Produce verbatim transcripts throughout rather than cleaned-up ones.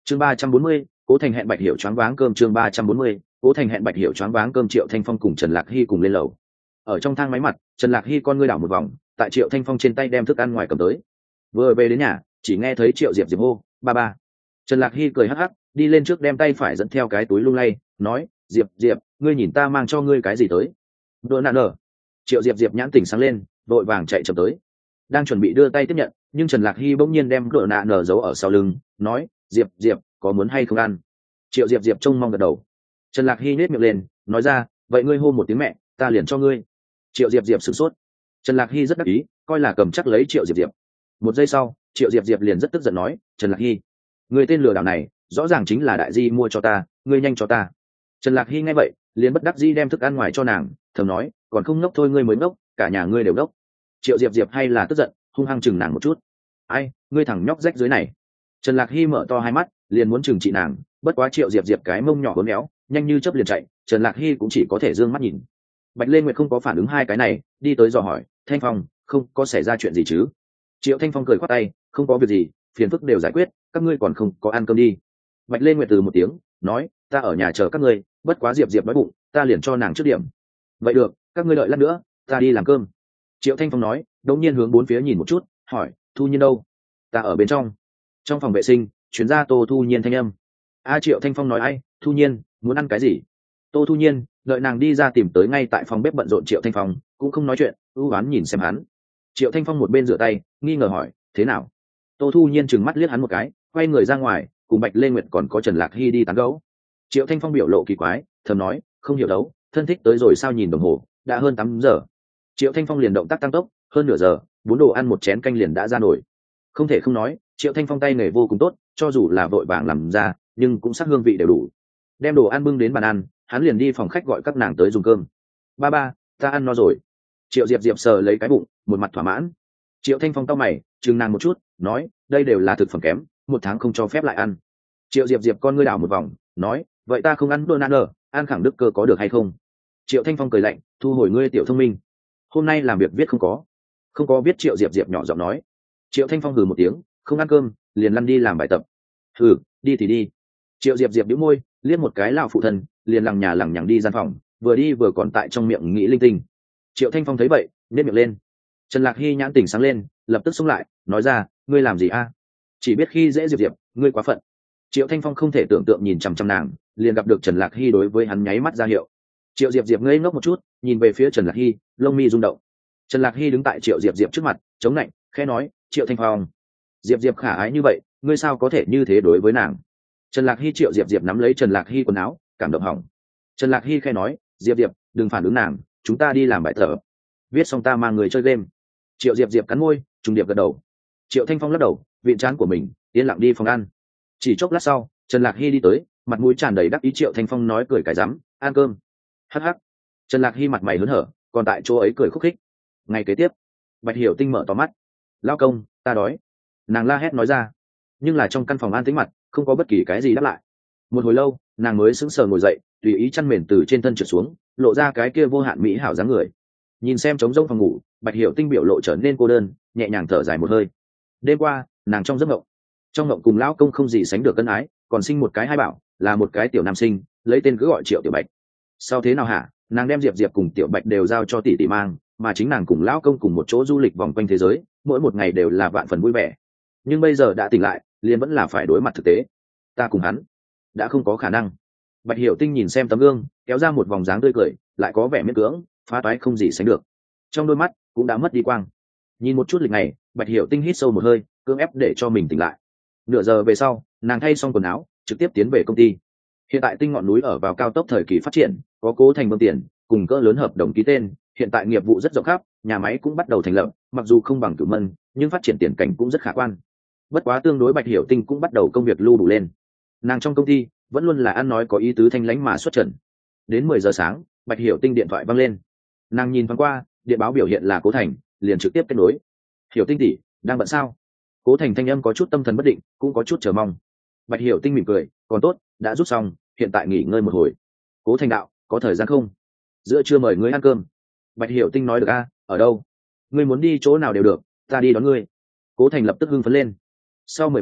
chương ba trăm bốn mươi, cố thành hẹn Bạch Hiểu choáng váng cơm. chương ba trăm bốn mươi, cố thành hẹn Bạch Hiểu choáng váng cơm. Triệu Thanh Phong cùng Trần Lạc Hy cùng lên lầu. Ở trong thang máy mặt, Trần Lạc Hy con ngươi đảo một vòng, tại Triệu Thanh Phong trên tay đem thức ăn ngoài cầm tới. Vừa về đến nhà, chỉ nghe thấy Triệu Diệp Diệp hô ba ba. Trần Lạc Hy cười hắc hắc, đi lên trước đem tay phải dẫn theo cái túi lung lay, nói: Diệp Diệp, ngươi nhìn ta mang cho ngươi cái gì tới? Đồ nạn nở. Triệu Diệp Diệp nhãn tỉnh sáng lên, vội vàng chạy chậm tới, đang chuẩn bị đưa tay tiếp nhận, nhưng Trần Lạc Hy bỗng nhiên đem đồ nạn nở giấu ở sau lưng, nói: Diệp Diệp, có muốn hay không ăn? Triệu Diệp Diệp trông mong gật đầu. Trần Lạc Hy nhếch miệng lên, nói ra: vậy ngươi hô một tiếng mẹ, ta liền cho ngươi. Triệu Diệp Diệp sửng sốt. Trần Lạc Hy rất đắc ý, coi là cầm chắc lấy Triệu Diệp Diệp. Một giây sau, Triệu Diệp Diệp liền rất tức giận nói: Trần Lạc Hy, người tên lừa đảo này rõ ràng chính là đại di mua cho ta, ngươi nhanh cho ta. Trần Lạc Hy nghe vậy liền bất đắc dĩ đem thức ăn ngoài cho nàng, thầm nói: còn không ngốc thôi, ngươi mới ngốc, cả nhà ngươi đều ngốc. Triệu Diệp Diệp hay là tức giận, hung hăng chừng nàng một chút. Ai, ngươi thằng nhóc rách dưới này. Trần Lạc Hy mở to hai mắt, liền muốn chừng trị nàng, bất quá Triệu Diệp Diệp cái mông nhỏ uốn éo, nhanh như chớp liền chạy, Trần Lạc Hy cũng chỉ có thể dương mắt nhìn. Bạch Lê Nguyệt không có phản ứng hai cái này, đi tới dò hỏi: Thanh Phong, không có xảy ra chuyện gì chứ? Triệu Thanh Phong cười khoát tay: không có việc gì, phiền phức đều giải quyết, các ngươi còn không có ăn cơm đi. Bạch Lê Nguyệt từ một tiếng, nói: ta ở nhà chờ các ngươi, bất quá Diệp Diệp đói bụng, ta liền cho nàng trước điểm. Vậy được, các ngươi đợi lát nữa, ta đi làm cơm. Triệu Thanh Phong nói, đột nhiên hướng bốn phía nhìn một chút, hỏi: Thu Nhiên đâu? Ta ở bên trong. Trong phòng vệ sinh chuyển ra Tô Thu Nhiên thanh âm. A Triệu Thanh Phong nói: ai, Thu Nhiên, muốn ăn cái gì? Tô Thu Nhiên đợi nàng đi ra tìm tới ngay tại phòng bếp bận rộn Triệu Thanh Phong, cũng không nói chuyện, ưu oán nhìn xem hắn. Triệu Thanh Phong một bên rửa tay, nghi ngờ hỏi: thế nào? Tô Thu Nhiên trừng mắt liếc hắn một cái, quay người ra ngoài, cùng Bạch Lê Nguyệt còn có Trần Lạc Hy đi tán gẫu. Triệu Thanh Phong biểu lộ kỳ quái, thầm nói: không hiểu đấu, thân thích tới rồi sao, nhìn đồng hồ đã hơn tám giờ. Triệu Thanh Phong liền động tác tăng tốc, hơn nửa giờ, bốn đồ ăn một chén canh liền đã ra nổi. Không thể không nói, Triệu Thanh Phong tay nghề vô cùng tốt, cho dù là vội vàng làm ra, nhưng cũng sắc hương vị đều đủ. Đem đồ ăn bưng đến bàn ăn, hắn liền đi phòng khách gọi các nàng tới dùng cơm. Ba ba, ta ăn no rồi. Triệu Diệp Diệp sờ lấy cái bụng, một mặt thỏa mãn. Triệu Thanh Phong cau mày, chừng nàng một chút, nói: đây đều là thực phẩm kém, một tháng không cho phép lại ăn. Triệu Diệp Diệp con ngươi đảo một vòng, nói: vậy ta không ăn đồ nạn nở, ăn khẳng đức cơ có được hay không? Triệu Thanh Phong cười lạnh, thu hồi ngươi tiểu thông minh. Hôm nay làm việc viết không có, không có viết. Triệu Diệp Diệp nhỏ giọng nói. Triệu Thanh Phong hừ một tiếng, không ăn cơm, liền lăn đi làm bài tập. Hừ, đi thì đi. Triệu Diệp Diệp bĩu môi, liếc một cái lão phụ thân, liền lằng nhà lằng nhằng đi gian phòng, vừa đi vừa còn tại trong miệng nghĩ linh tinh. Triệu Thanh Phong thấy vậy, nhếch miệng lên. Trần Lạc Hy nhãn tỉnh sáng lên, lập tức xông lại, nói ra: ngươi làm gì a? Chỉ biết khi dễ Diệp Diệp, ngươi quá phận. Triệu Thanh Phong không thể tưởng tượng nhìn chằm chằm nàng, liền gặp được Trần Lạc Hy đối với hắn nháy mắt ra hiệu. Triệu Diệp Diệp ngây ngốc một chút, nhìn về phía Trần Lạc Hy, lông mi rung động. Trần Lạc Hy đứng tại Triệu Diệp Diệp trước mặt, chống lạnh, khẽ nói: Triệu Thanh Phong, Diệp Diệp khả ái như vậy, ngươi sao có thể như thế đối với nàng? Trần Lạc Hy Triệu Diệp Diệp nắm lấy Trần Lạc Hy quần áo, cảm động hỏng. Trần Lạc Hy khẽ nói: Diệp Diệp, đừng phản ứng nàng, chúng ta đi làm bài tập, viết xong ta mang người chơi game. Triệu Diệp Diệp cắn môi, trùng điệp gật đầu. Triệu Thanh Phong lắc đầu, viện trán của mình, yên lặng đi phòng ăn. Chỉ chốc lát sau, Trần Lạc Hy đi tới, mặt mũi tràn đầy đắc ý. Triệu Thanh Phong nói cười cái rắm, ăn cơm. Hắc hắc. Trần Lạc Hy mặt mày hớn hở, còn tại chỗ ấy cười khúc khích. Ngày kế tiếp, Bạch Hiểu Tinh mở to mắt: lao công, ta đói. Nàng la hét nói ra, nhưng là trong căn phòng an tĩnh mặt, không có bất kỳ cái gì đáp lại. Một hồi lâu, nàng mới sững sờ ngồi dậy, tùy ý chăn mền từ trên thân trượt xuống, lộ ra cái kia vô hạn mỹ hảo dáng người. Nhìn xem trống rỗng phòng ngủ, Bạch Hiểu Tinh biểu lộ trở nên cô đơn, nhẹ nhàng thở dài một hơi. Đêm qua, nàng trong giấc mộng, trong mộng cùng lão công không gì sánh được ân ái, còn sinh một cái hai bảo, là một cái tiểu nam sinh, lấy tên cứ gọi Triệu Tiểu Bạch. Sau thế nào hả? Nàng đem Diệp Diệp cùng Tiểu Bạch đều giao cho tỷ tỷ mang, mà chính nàng cùng lão công cùng một chỗ du lịch vòng quanh thế giới, mỗi một ngày đều là vạn phần vui vẻ. Nhưng bây giờ đã tỉnh lại, liền vẫn là phải đối mặt thực tế. Ta cùng hắn đã không có khả năng. Bạch Hiểu Tinh nhìn xem tấm gương, kéo ra một vòng dáng tươi cười, lại có vẻ miễn cưỡng, phá toái không gì sánh được. Trong đôi mắt cũng đã mất đi quang. Nhìn một chút lịch này, Bạch Hiểu Tinh hít sâu một hơi, cưỡng ép để cho mình tỉnh lại. Nửa giờ về sau, nàng thay xong quần áo, trực tiếp tiến về công ty. Hiện tại Tinh ngọn núi ở vào cao tốc thời kỳ phát triển, có Cố Thành bơm tiền, cùng cỡ lớn hợp đồng ký tên, hiện tại nghiệp vụ rất rộng khắp, nhà máy cũng bắt đầu thành lập, mặc dù không bằng Cửu Mân, nhưng phát triển tiền cảnh cũng rất khả quan. Bất quá tương đối Bạch Hiểu Tinh cũng bắt đầu công việc lưu đủ lên. Nàng trong công ty vẫn luôn là ăn nói có ý tứ, thanh lãnh mà xuất trần. Đến mười giờ sáng, Bạch Hiểu Tinh điện thoại vang lên. Nàng nhìn thoáng qua, điện báo biểu hiện là Cố Thành, liền trực tiếp kết nối. Hiểu Tinh tỷ, đang bận sao? Cố Thành thanh âm có chút tâm thần bất định, cũng có chút chờ mong. Bạch Hiểu Tinh mỉm cười, còn tốt, đã rút xong, hiện tại nghỉ ngơi một hồi. Cố Thành đạo, có thời gian không? Giữa trưa mời ngươi ăn cơm. Bạch Hiểu Tinh nói được a, ở đâu? Ngươi muốn đi chỗ nào đều được, ta đi đón ngươi. Cố Thành lập tức hưng phấn lên. Sau mười phút,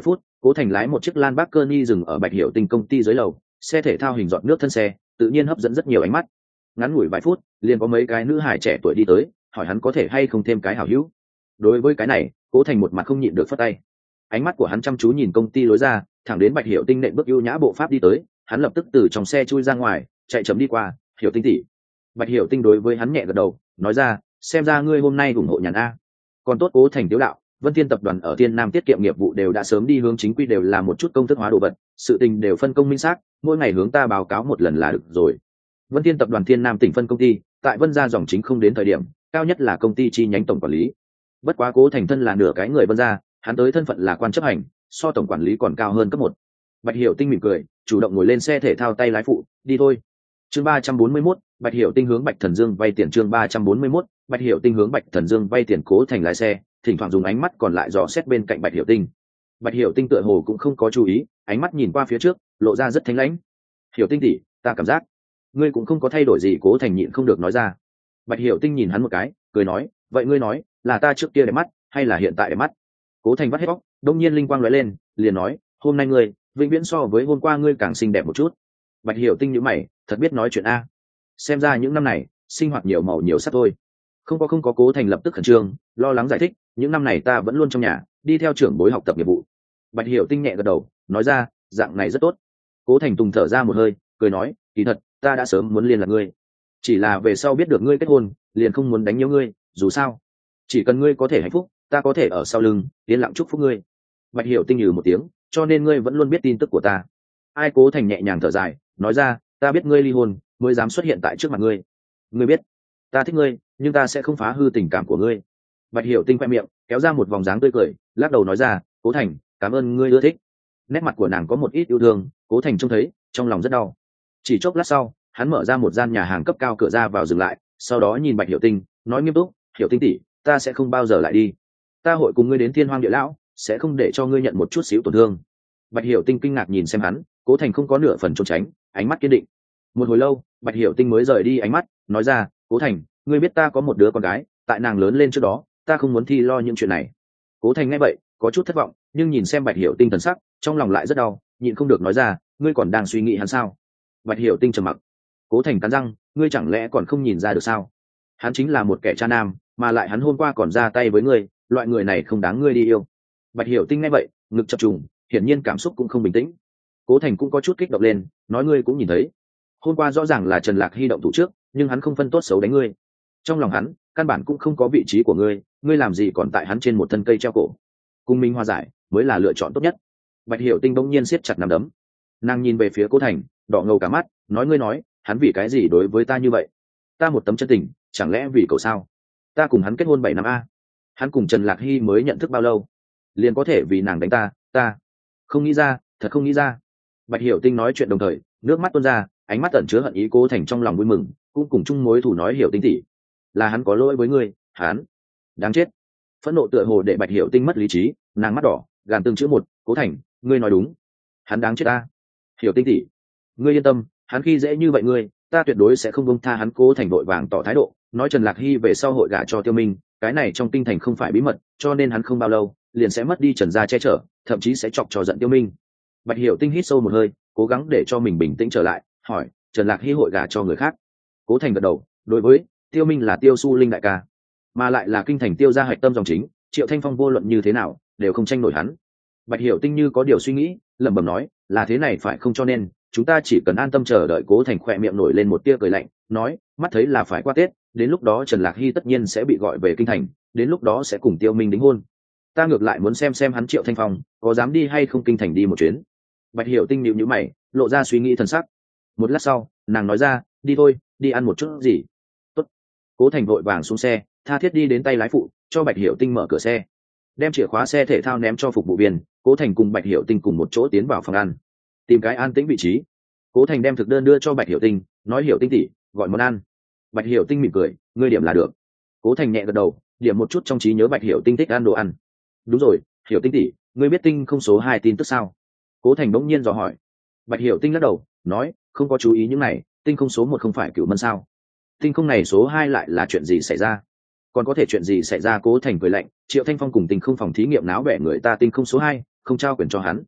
Cố Thành lái một chiếc Lamborghini dừng ở Bạch Hiểu Tinh công ty dưới lầu, xe thể thao hình giọt nước thân xe, tự nhiên hấp dẫn rất nhiều ánh mắt. Ngắn ngủi vài phút, liền có mấy cái nữ hài trẻ tuổi đi tới, hỏi hắn có thể hay không thêm cái hảo hữu. Đối với cái này, Cố Thành một mặt không nhịn được phất tay. Ánh mắt của hắn chăm chú nhìn công ty lối ra, thẳng đến Bạch Hiểu Tinh nện bước ưu nhã bộ pháp đi tới, hắn lập tức từ trong xe chui ra ngoài, chạy chậm đi qua. Hiểu Tinh tỷ. Bạch Hiểu Tinh đối với hắn nhẹ gật đầu, nói ra, xem ra ngươi hôm nay ủng hộ nhàn a. Còn tốt Cố Thành tiếu đạo, Vân Thiên tập đoàn ở Thiên Nam tiết kiệm nghiệp vụ đều đã sớm đi hướng chính quy, đều là một chút công thức hóa đồ vật, sự tình đều phân công minh xác, mỗi ngày hướng ta báo cáo một lần là được rồi. Vân Thiên tập đoàn Thiên Nam tỉnh phân công ty, tại Vân gia dòng chính không đến thời điểm, cao nhất là công ty chi nhánh tổng quản lý. Bất quá Cố Thành thân là nửa cái người Vân gia, hắn tới thân phận là quan chấp hành, so tổng quản lý còn cao hơn cấp một. Bạch Hiểu Tinh mỉm cười, chủ động ngồi lên xe thể thao tay lái phụ, đi thôi. Chương ba trăm bốn mươi mốt, Bạch Hiểu Tinh hướng Bạch Thần Dương vay tiền. Chương ba trăm bốn mươi mốt, Bạch Hiểu Tinh hướng Bạch Thần Dương vay tiền. Cố Thành lái xe, thỉnh thoảng dùng ánh mắt còn lại dò xét bên cạnh Bạch Hiểu Tinh. Bạch Hiểu Tinh tựa hồ cũng không có chú ý, ánh mắt nhìn qua phía trước, lộ ra rất thanh lãnh. Hiểu Tinh tỷ, ta cảm giác ngươi cũng không có thay đổi gì. Cố Thành nhịn không được nói ra. Bạch Hiểu Tinh nhìn hắn một cái, cười nói, vậy ngươi nói, là ta trước kia đẹp mắt, hay là hiện tại đẹp mắt? Cố Thành vắt hết bóc, đông nhiên linh quang lóe lên, liền nói, hôm nay ngươi, vĩnh viễn so với hôm qua ngươi càng xinh đẹp một chút. Bạch Hiểu Tinh nhíu mày, thật biết nói chuyện a. Xem ra những năm này, sinh hoạt nhiều màu nhiều sắc thôi. Không có không có. Cố Thành lập tức khẩn trương, lo lắng giải thích, những năm này ta vẫn luôn trong nhà, đi theo trưởng bối học tập nghiệp vụ. Bạch Hiểu Tinh nhẹ gật đầu, nói ra, dạng này rất tốt. Cố Thành tùng thở ra một hơi, cười nói, kỳ thật, ta đã sớm muốn liên lạc ngươi, chỉ là về sau biết được ngươi kết hôn, liền không muốn đánh nhiễu ngươi, dù sao, chỉ cần ngươi có thể hạnh phúc, ta có thể ở sau lưng yên lặng chúc phúc ngươi. Bạch Hiểu Tinh nhừ một tiếng, cho nên ngươi vẫn luôn biết tin tức của ta. Ai? Cố Thành nhẹ nhàng thở dài, nói ra, ta biết ngươi ly hôn, mới dám xuất hiện tại trước mặt ngươi. Ngươi biết, ta thích ngươi, nhưng ta sẽ không phá hư tình cảm của ngươi. Bạch Hiểu Tinh khoe miệng, kéo ra một vòng dáng tươi cười, lắc đầu nói ra, Cố Thành, cảm ơn ngươi ưa thích. Nét mặt của nàng có một ít yêu thương, Cố Thành trông thấy, trong lòng rất đau. Chỉ chốc lát sau, hắn mở ra một gian nhà hàng cấp cao, cửa ra vào dừng lại, sau đó nhìn Bạch Hiểu Tinh, nói nghiêm túc, Hiểu Tinh tỷ, ta sẽ không bao giờ lại đi. Ta hội cùng ngươi đến Thiên Hoang Địa Lão, sẽ không để cho ngươi nhận một chút xíu tổn thương. Bạch Hiểu Tinh kinh ngạc nhìn xem hắn, Cố Thành không có nửa phần trốn tránh, ánh mắt kiên định. Một hồi lâu, Bạch Hiểu Tinh mới rời đi ánh mắt, nói ra, Cố Thành, ngươi biết ta có một đứa con gái, tại nàng lớn lên trước đó, ta không muốn thi lo những chuyện này. Cố Thành nghe vậy, có chút thất vọng, nhưng nhìn xem Bạch Hiểu Tinh thần sắc, trong lòng lại rất đau, nhịn không được nói ra, ngươi còn đang suy nghĩ hắn sao? Bạch Hiểu Tinh trầm mặc. Cố Thành cắn răng, ngươi chẳng lẽ còn không nhìn ra được sao? Hắn chính là một kẻ cha nam, mà lại hắn hôm qua còn ra tay với ngươi, loại người này không đáng ngươi đi yêu. Bạch Hiểu Tinh nghe vậy, ngực chập trùng, hiển nhiên cảm xúc cũng không bình tĩnh. Cố Thành cũng có chút kích động lên, nói, ngươi cũng nhìn thấy, hôm qua rõ ràng là Trần Lạc Hy động thủ trước, nhưng hắn không phân tốt xấu đánh ngươi. Trong lòng hắn, căn bản cũng không có vị trí của ngươi, ngươi làm gì còn tại hắn trên một thân cây treo cổ? Cùng mình hòa giải mới là lựa chọn tốt nhất. Bạch Hiểu Tinh bỗng nhiên siết chặt nắm đấm, nàng nhìn về phía Cố Thành, đỏ ngầu cả mắt, nói, ngươi nói, hắn vì cái gì đối với ta như vậy? Ta một tấm chân tình, chẳng lẽ vì cậu sao? Ta cùng hắn kết hôn bảy năm a, hắn cùng Trần Lạc Hy mới nhận thức bao lâu, liền có thể vì nàng đánh ta? Ta không nghĩ ra, thật không nghĩ ra. Bạch Hiểu Tinh nói chuyện đồng thời, nước mắt tuôn ra, ánh mắt ẩn chứa hận ý. Cố Thành trong lòng vui mừng, cũng cùng chung mối thù, nói, Hiểu Tinh tỷ, là hắn có lỗi với ngươi, hắn đáng chết. Phẫn nộ tựa hồ để Bạch Hiểu Tinh mất lý trí, nàng mắt đỏ, gàn từng chữ một, Cố Thành, ngươi nói đúng, hắn đáng chết ta. Hiểu Tinh tỷ, ngươi yên tâm, hắn khi dễ như vậy ngươi, ta tuyệt đối sẽ không buông tha hắn. Cố Thành vội vàng tỏ thái độ, nói, Trần Lạc Hy về sau hội gả cho Tiêu Minh, cái này trong kinh thành không phải bí mật, cho nên hắn không bao lâu liền sẽ mất đi Trần gia che chở, thậm chí sẽ chọc cho giận Tiêu Minh. Bạch Hiểu Tinh hít sâu một hơi, cố gắng để cho mình bình tĩnh trở lại, hỏi, Trần Lạc Hy hội gả cho người khác? Cố Thành gật đầu, đối với Tiêu Minh là Tiêu Su Linh đại ca, mà lại là kinh thành Tiêu gia hạch tâm dòng chính, Triệu Thanh Phong vô luận như thế nào đều không tranh nổi hắn. Bạch Hiểu Tinh như có điều suy nghĩ, lẩm bẩm nói, là thế này phải không, cho nên chúng ta chỉ cần an tâm chờ đợi. Cố Thành khỏe miệng nổi lên một tia cười lạnh, nói, mắt thấy là phải qua Tết, đến lúc đó Trần Lạc Hy tất nhiên sẽ bị gọi về kinh thành, đến lúc đó sẽ cùng Tiêu Minh đính hôn. Ta ngược lại muốn xem xem hắn Triệu Thanh Phong có dám đi hay không kinh thành đi một chuyến. Bạch Hiểu Tinh nhíu nhíu mày, lộ ra suy nghĩ thần sắc. Một lát sau, nàng nói ra, đi thôi, đi ăn một chút gì. Tốt. Cố Thành vội vàng xuống xe, tha thiết đi đến tay lái phụ, cho Bạch Hiểu Tinh mở cửa xe, đem chìa khóa xe thể thao ném cho phục vụ viên. Cố Thành cùng Bạch Hiểu Tinh cùng một chỗ tiến vào phòng ăn, tìm cái an tĩnh vị trí. Cố Thành đem thực đơn đưa cho Bạch Hiểu Tinh, nói, Hiểu Tinh tỷ, gọi món ăn. Bạch Hiểu Tinh mỉm cười, ngươi điểm là được. Cố Thành nhẹ gật đầu, điểm một chút trong trí nhớ Bạch Hiểu Tinh thích ăn đồ ăn. Đúng rồi, Hiểu Tinh tỷ, ngươi biết tinh không số hai tin tức sao? Cố Thành bỗng nhiên dò hỏi. Bạch Hiểu Tinh lắc đầu, nói, không có chú ý những này, tinh không số một không phải Cửu Mân sao? Tinh không này số hai lại là chuyện gì xảy ra? Còn có thể chuyện gì xảy ra? Cố Thành cười lạnh, Triệu Thanh Phong cùng tinh không phòng thí nghiệm náo bẻ người ta tinh không số hai, không trao quyền cho hắn,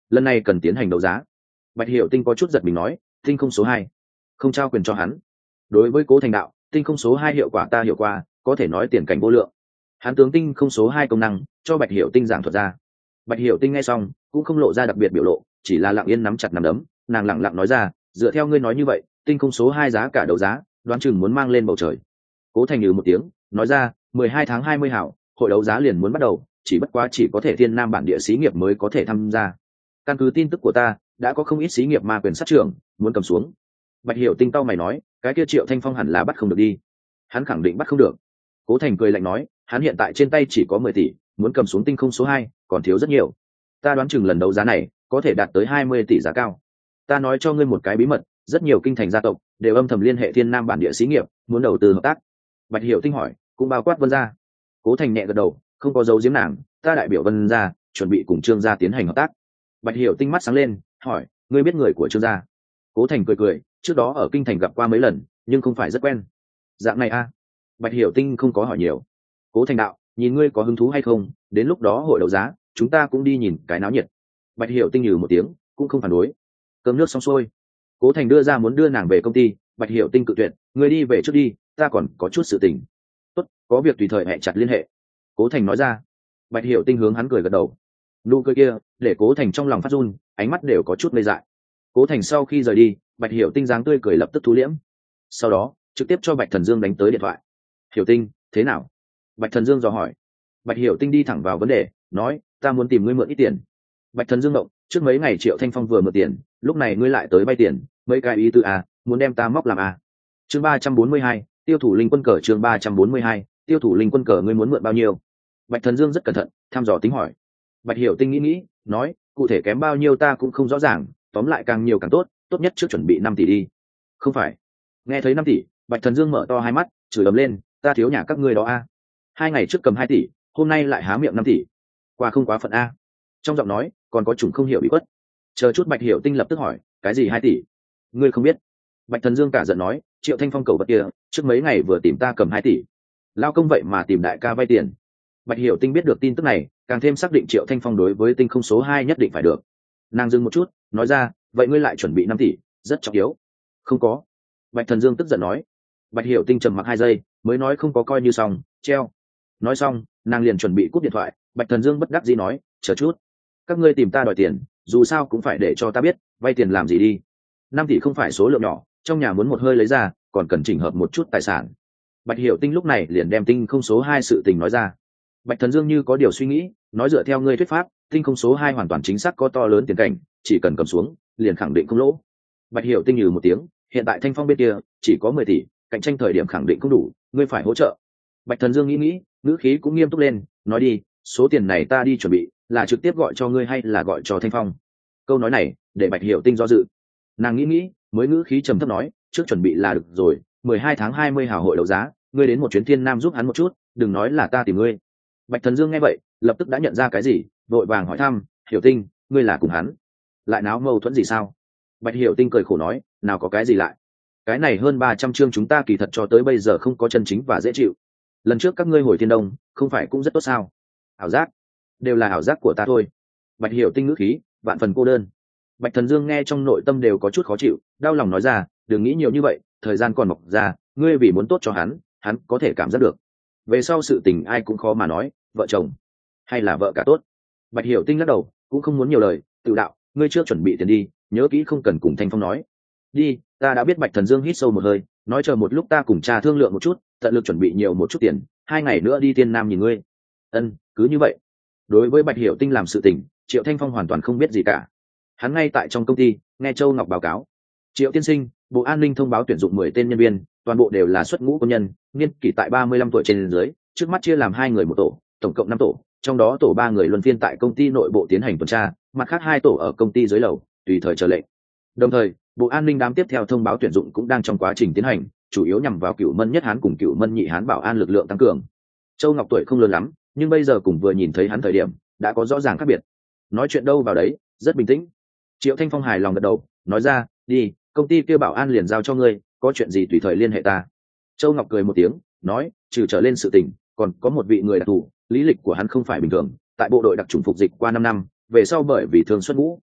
lần này cần tiến hành đấu giá. Bạch Hiểu Tinh có chút giật mình nói, tinh không số hai không trao quyền cho hắn. Đối với Cố Thành đạo, tinh không số hai hiệu quả ta hiểu qua, có thể nói tiền cảnh vô lượng. Hắn tướng tinh không số hai công năng cho Bạch Hiểu Tinh giảng thuật ra. Bạch Hiểu Tinh nghe xong cũng không lộ ra đặc biệt biểu lộ, chỉ là lặng yên nắm chặt nắm đấm, nàng lặng lặng nói ra, dựa theo ngươi nói như vậy, tinh không số hai giá cả đấu giá, đoán chừng muốn mang lên bầu trời. Cố Thành nhừ một tiếng, nói ra, mười hai tháng hai mươi hảo, hội đấu giá liền muốn bắt đầu, chỉ bất quá chỉ có thể thiên nam bản địa xí nghiệp mới có thể tham gia. Căn cứ tin tức của ta, đã có không ít xí nghiệp ma quyền sát trưởng muốn cầm xuống. Bạch Hiểu Tinh tao mày nói, cái kia Triệu Thanh Phong hẳn là bắt không được đi. Hắn khẳng định bắt không được. Cố Thành cười lạnh nói, hắn hiện tại trên tay chỉ có mười tỷ, muốn cầm xuống tinh không số hai còn thiếu rất nhiều. Ta đoán chừng lần đấu giá này có thể đạt tới hai mươi tỷ giá cao. Ta nói cho ngươi một cái bí mật, rất nhiều kinh thành gia tộc đều âm thầm liên hệ thiên nam bản địa xí nghiệp muốn đầu tư hợp tác. Bạch Hiểu Tinh hỏi, cũng bao quát Vân gia. Cố Thành nhẹ gật đầu, không có dấu giếm nàng, ta đại biểu Vân gia chuẩn bị cùng Trương gia tiến hành hợp tác. Bạch Hiểu Tinh mắt sáng lên, hỏi, ngươi biết người của Trương gia? Cố Thành cười cười, trước đó ở kinh thành gặp qua mấy lần, nhưng không phải rất quen. Dạng này a? À? Bạch Hiểu Tinh không có hỏi nhiều. Cố Thành đạo, nhìn ngươi có hứng thú hay không, đến lúc đó hội đấu giá chúng ta cũng đi nhìn cái náo nhiệt. Bạch Hiểu Tinh nhừ một tiếng, cũng không phản đối. Cơm nước xong xuôi, Cố Thành đưa ra muốn đưa nàng về công ty. Bạch Hiểu Tinh cự tuyệt, ngươi đi về trước đi, ta còn có chút sự tình. Tốt, có việc tùy thời hẹn chặt liên hệ. Cố Thành nói ra. Bạch Hiểu Tinh hướng hắn cười gật đầu. Nụ cười kia để Cố Thành trong lòng phát run, ánh mắt đều có chút ngây dại. Cố Thành sau khi rời đi, Bạch Hiểu Tinh dáng tươi cười lập tức thu liễm. Sau đó trực tiếp cho Bạch Thần Dương đánh tới điện thoại. Hiểu Tinh, thế nào? Bạch Thần Dương dò hỏi. Bạch Hiểu Tinh đi thẳng vào vấn đề, nói, ta muốn tìm ngươi mượn ít tiền. Bạch Thần Dương động, trước mấy ngày Triệu Thanh Phong vừa mượn tiền, lúc này ngươi lại tới vay tiền, mấy cái ý tư à, muốn đem ta móc làm à? Chương ba trăm bốn mươi hai, tiêu thủ linh quân cờ. Chương ba trăm bốn mươi hai, tiêu thủ linh quân cờ. Ngươi muốn mượn bao nhiêu? Bạch Thần Dương rất cẩn thận thăm dò tính hỏi. Bạch Hiểu Tinh nghĩ nghĩ, nói, cụ thể kém bao nhiêu ta cũng không rõ ràng, tóm lại càng nhiều càng tốt, tốt nhất trước chuẩn bị năm tỷ đi. Không phải. Nghe thấy năm tỷ, Bạch Thần Dương mở to hai mắt, chửi ầm lên, ta thiếu nhà các ngươi đó a. Hai ngày trước cầm hai tỷ, hôm nay lại há miệng năm tỷ. Qua không quá phận a. Trong giọng nói còn có chủng không hiểu bị quất. Chờ chút Bạch Hiểu Tinh lập tức hỏi, cái gì hai tỷ? Ngươi không biết? Bạch Thần Dương cả giận nói, Triệu Thanh Phong cầu vật kia, trước mấy ngày vừa tìm ta cầm hai tỷ. Lao công vậy mà tìm đại ca vay tiền. Bạch Hiểu Tinh biết được tin tức này, càng thêm xác định Triệu Thanh Phong đối với tinh không số hai nhất định phải được. Nàng dừng một chút, nói ra, vậy ngươi lại chuẩn bị năm tỷ, rất trọng yếu. Không có. Bạch Thần Dương tức giận nói. Bạch Hiểu Tinh trầm mặc hai giây, mới nói không có coi như xong, treo. Nói xong, nàng liền chuẩn bị cúp điện thoại. Bạch Thần Dương bất đắc dĩ nói, chờ chút, các ngươi tìm ta đòi tiền, dù sao cũng phải để cho ta biết vay tiền làm gì đi. Năm tỷ không phải số lượng nhỏ, trong nhà muốn một hơi lấy ra, còn cần chỉnh hợp một chút tài sản. Bạch Hiểu Tinh lúc này liền đem tinh không số hai sự tình nói ra. Bạch Thần Dương như có điều suy nghĩ, nói dựa theo ngươi thuyết pháp, tinh không số hai hoàn toàn chính xác có to lớn tiền cảnh, chỉ cần cầm xuống, liền khẳng định không lỗ. Bạch Hiểu Tinh nhừ một tiếng, hiện tại Thanh Phong bên kia chỉ có mười tỷ, cạnh tranh thời điểm khẳng định không đủ, ngươi phải hỗ trợ. Bạch Thần Dương nghĩ nghĩ, ngữ khí cũng nghiêm túc lên, nói đi, số tiền này ta đi chuẩn bị, là trực tiếp gọi cho ngươi hay là gọi cho Thanh Phong? Câu nói này để Bạch Hiểu Tinh do dự. Nàng nghĩ nghĩ, mới ngữ khí trầm thấp nói, trước chuẩn bị là được rồi, mười hai tháng hai mươi hào hội đấu giá, ngươi đến một chuyến Thiên Nam giúp hắn một chút, đừng nói là ta tìm ngươi. Bạch Thần Dương nghe vậy, lập tức đã nhận ra cái gì, vội vàng hỏi thăm, Hiểu Tinh, ngươi là cùng hắn lại náo mâu thuẫn gì sao? Bạch Hiểu Tinh cười khổ nói, nào có cái gì lại, cái này hơn ba trăm chương chúng ta kỳ thật cho tới bây giờ không có chân chính và dễ chịu. Lần trước các ngươi hồi Thiên Đông không phải cũng rất tốt sao? Ảo giác, đều là ảo giác của ta thôi. Bạch Hiểu Tinh ngữ khí vạn phần cô đơn. Bạch Thần Dương nghe trong nội tâm đều có chút khó chịu, đau lòng nói ra, đừng nghĩ nhiều như vậy, thời gian còn mọc ra, ngươi vì muốn tốt cho hắn, hắn có thể cảm giác được. Về sau sự tình ai cũng khó mà nói, vợ chồng hay là vợ cả tốt. Bạch Hiểu Tinh lắc đầu, cũng không muốn nhiều lời, tự đạo, ngươi chưa chuẩn bị tiền đi, nhớ kỹ không cần cùng Thanh Phong nói. Đi, ta đã biết. Bạch Thần Dương hít sâu một hơi, nói chờ một lúc ta cùng cha thương lượng một chút, tận lực chuẩn bị nhiều một chút tiền, hai ngày nữa đi Thiên Nam nhìn ngươi. Ân, cứ như vậy. Đối với Bạch Hiểu Tinh làm sự tình, Triệu Thanh Phong hoàn toàn không biết gì cả. Hắn ngay tại trong công ty nghe Châu Ngọc báo cáo, Triệu tiên sinh, Bộ An ninh thông báo tuyển dụng mười tên nhân viên, toàn bộ đều là xuất ngũ quân nhân, niên kỷ tại ba mươi lăm tuổi trên dưới, trước mắt chia làm hai người một tổ, tổng cộng năm tổ, trong đó tổ ba người luân phiên tại công ty nội bộ tiến hành tuần tra, mặt khác hai tổ ở công ty dưới lầu, tùy thời chờ lệnh. Đồng thời, Bộ An ninh đám tiếp theo thông báo tuyển dụng cũng đang trong quá trình tiến hành, chủ yếu nhằm vào Cửu Mân Nhất Hán cùng Cửu Mân Nhị Hán bảo an lực lượng tăng cường. Châu Ngọc tuổi không lớn lắm, nhưng bây giờ cùng vừa nhìn thấy hắn thời điểm, đã có rõ ràng khác biệt. Nói chuyện đâu vào đấy, rất bình tĩnh. Triệu Thanh Phong hài lòng gật đầu, nói ra, đi, công ty kia bảo an liền giao cho ngươi, có chuyện gì tùy thời liên hệ ta. Châu Ngọc cười một tiếng, nói, trừ trở lên sự tình, còn có một vị người đặc thù, lý lịch của hắn không phải bình thường, tại bộ đội đặc trùng phục dịch qua năm năm, về sau bởi vì thường xuất ngũ,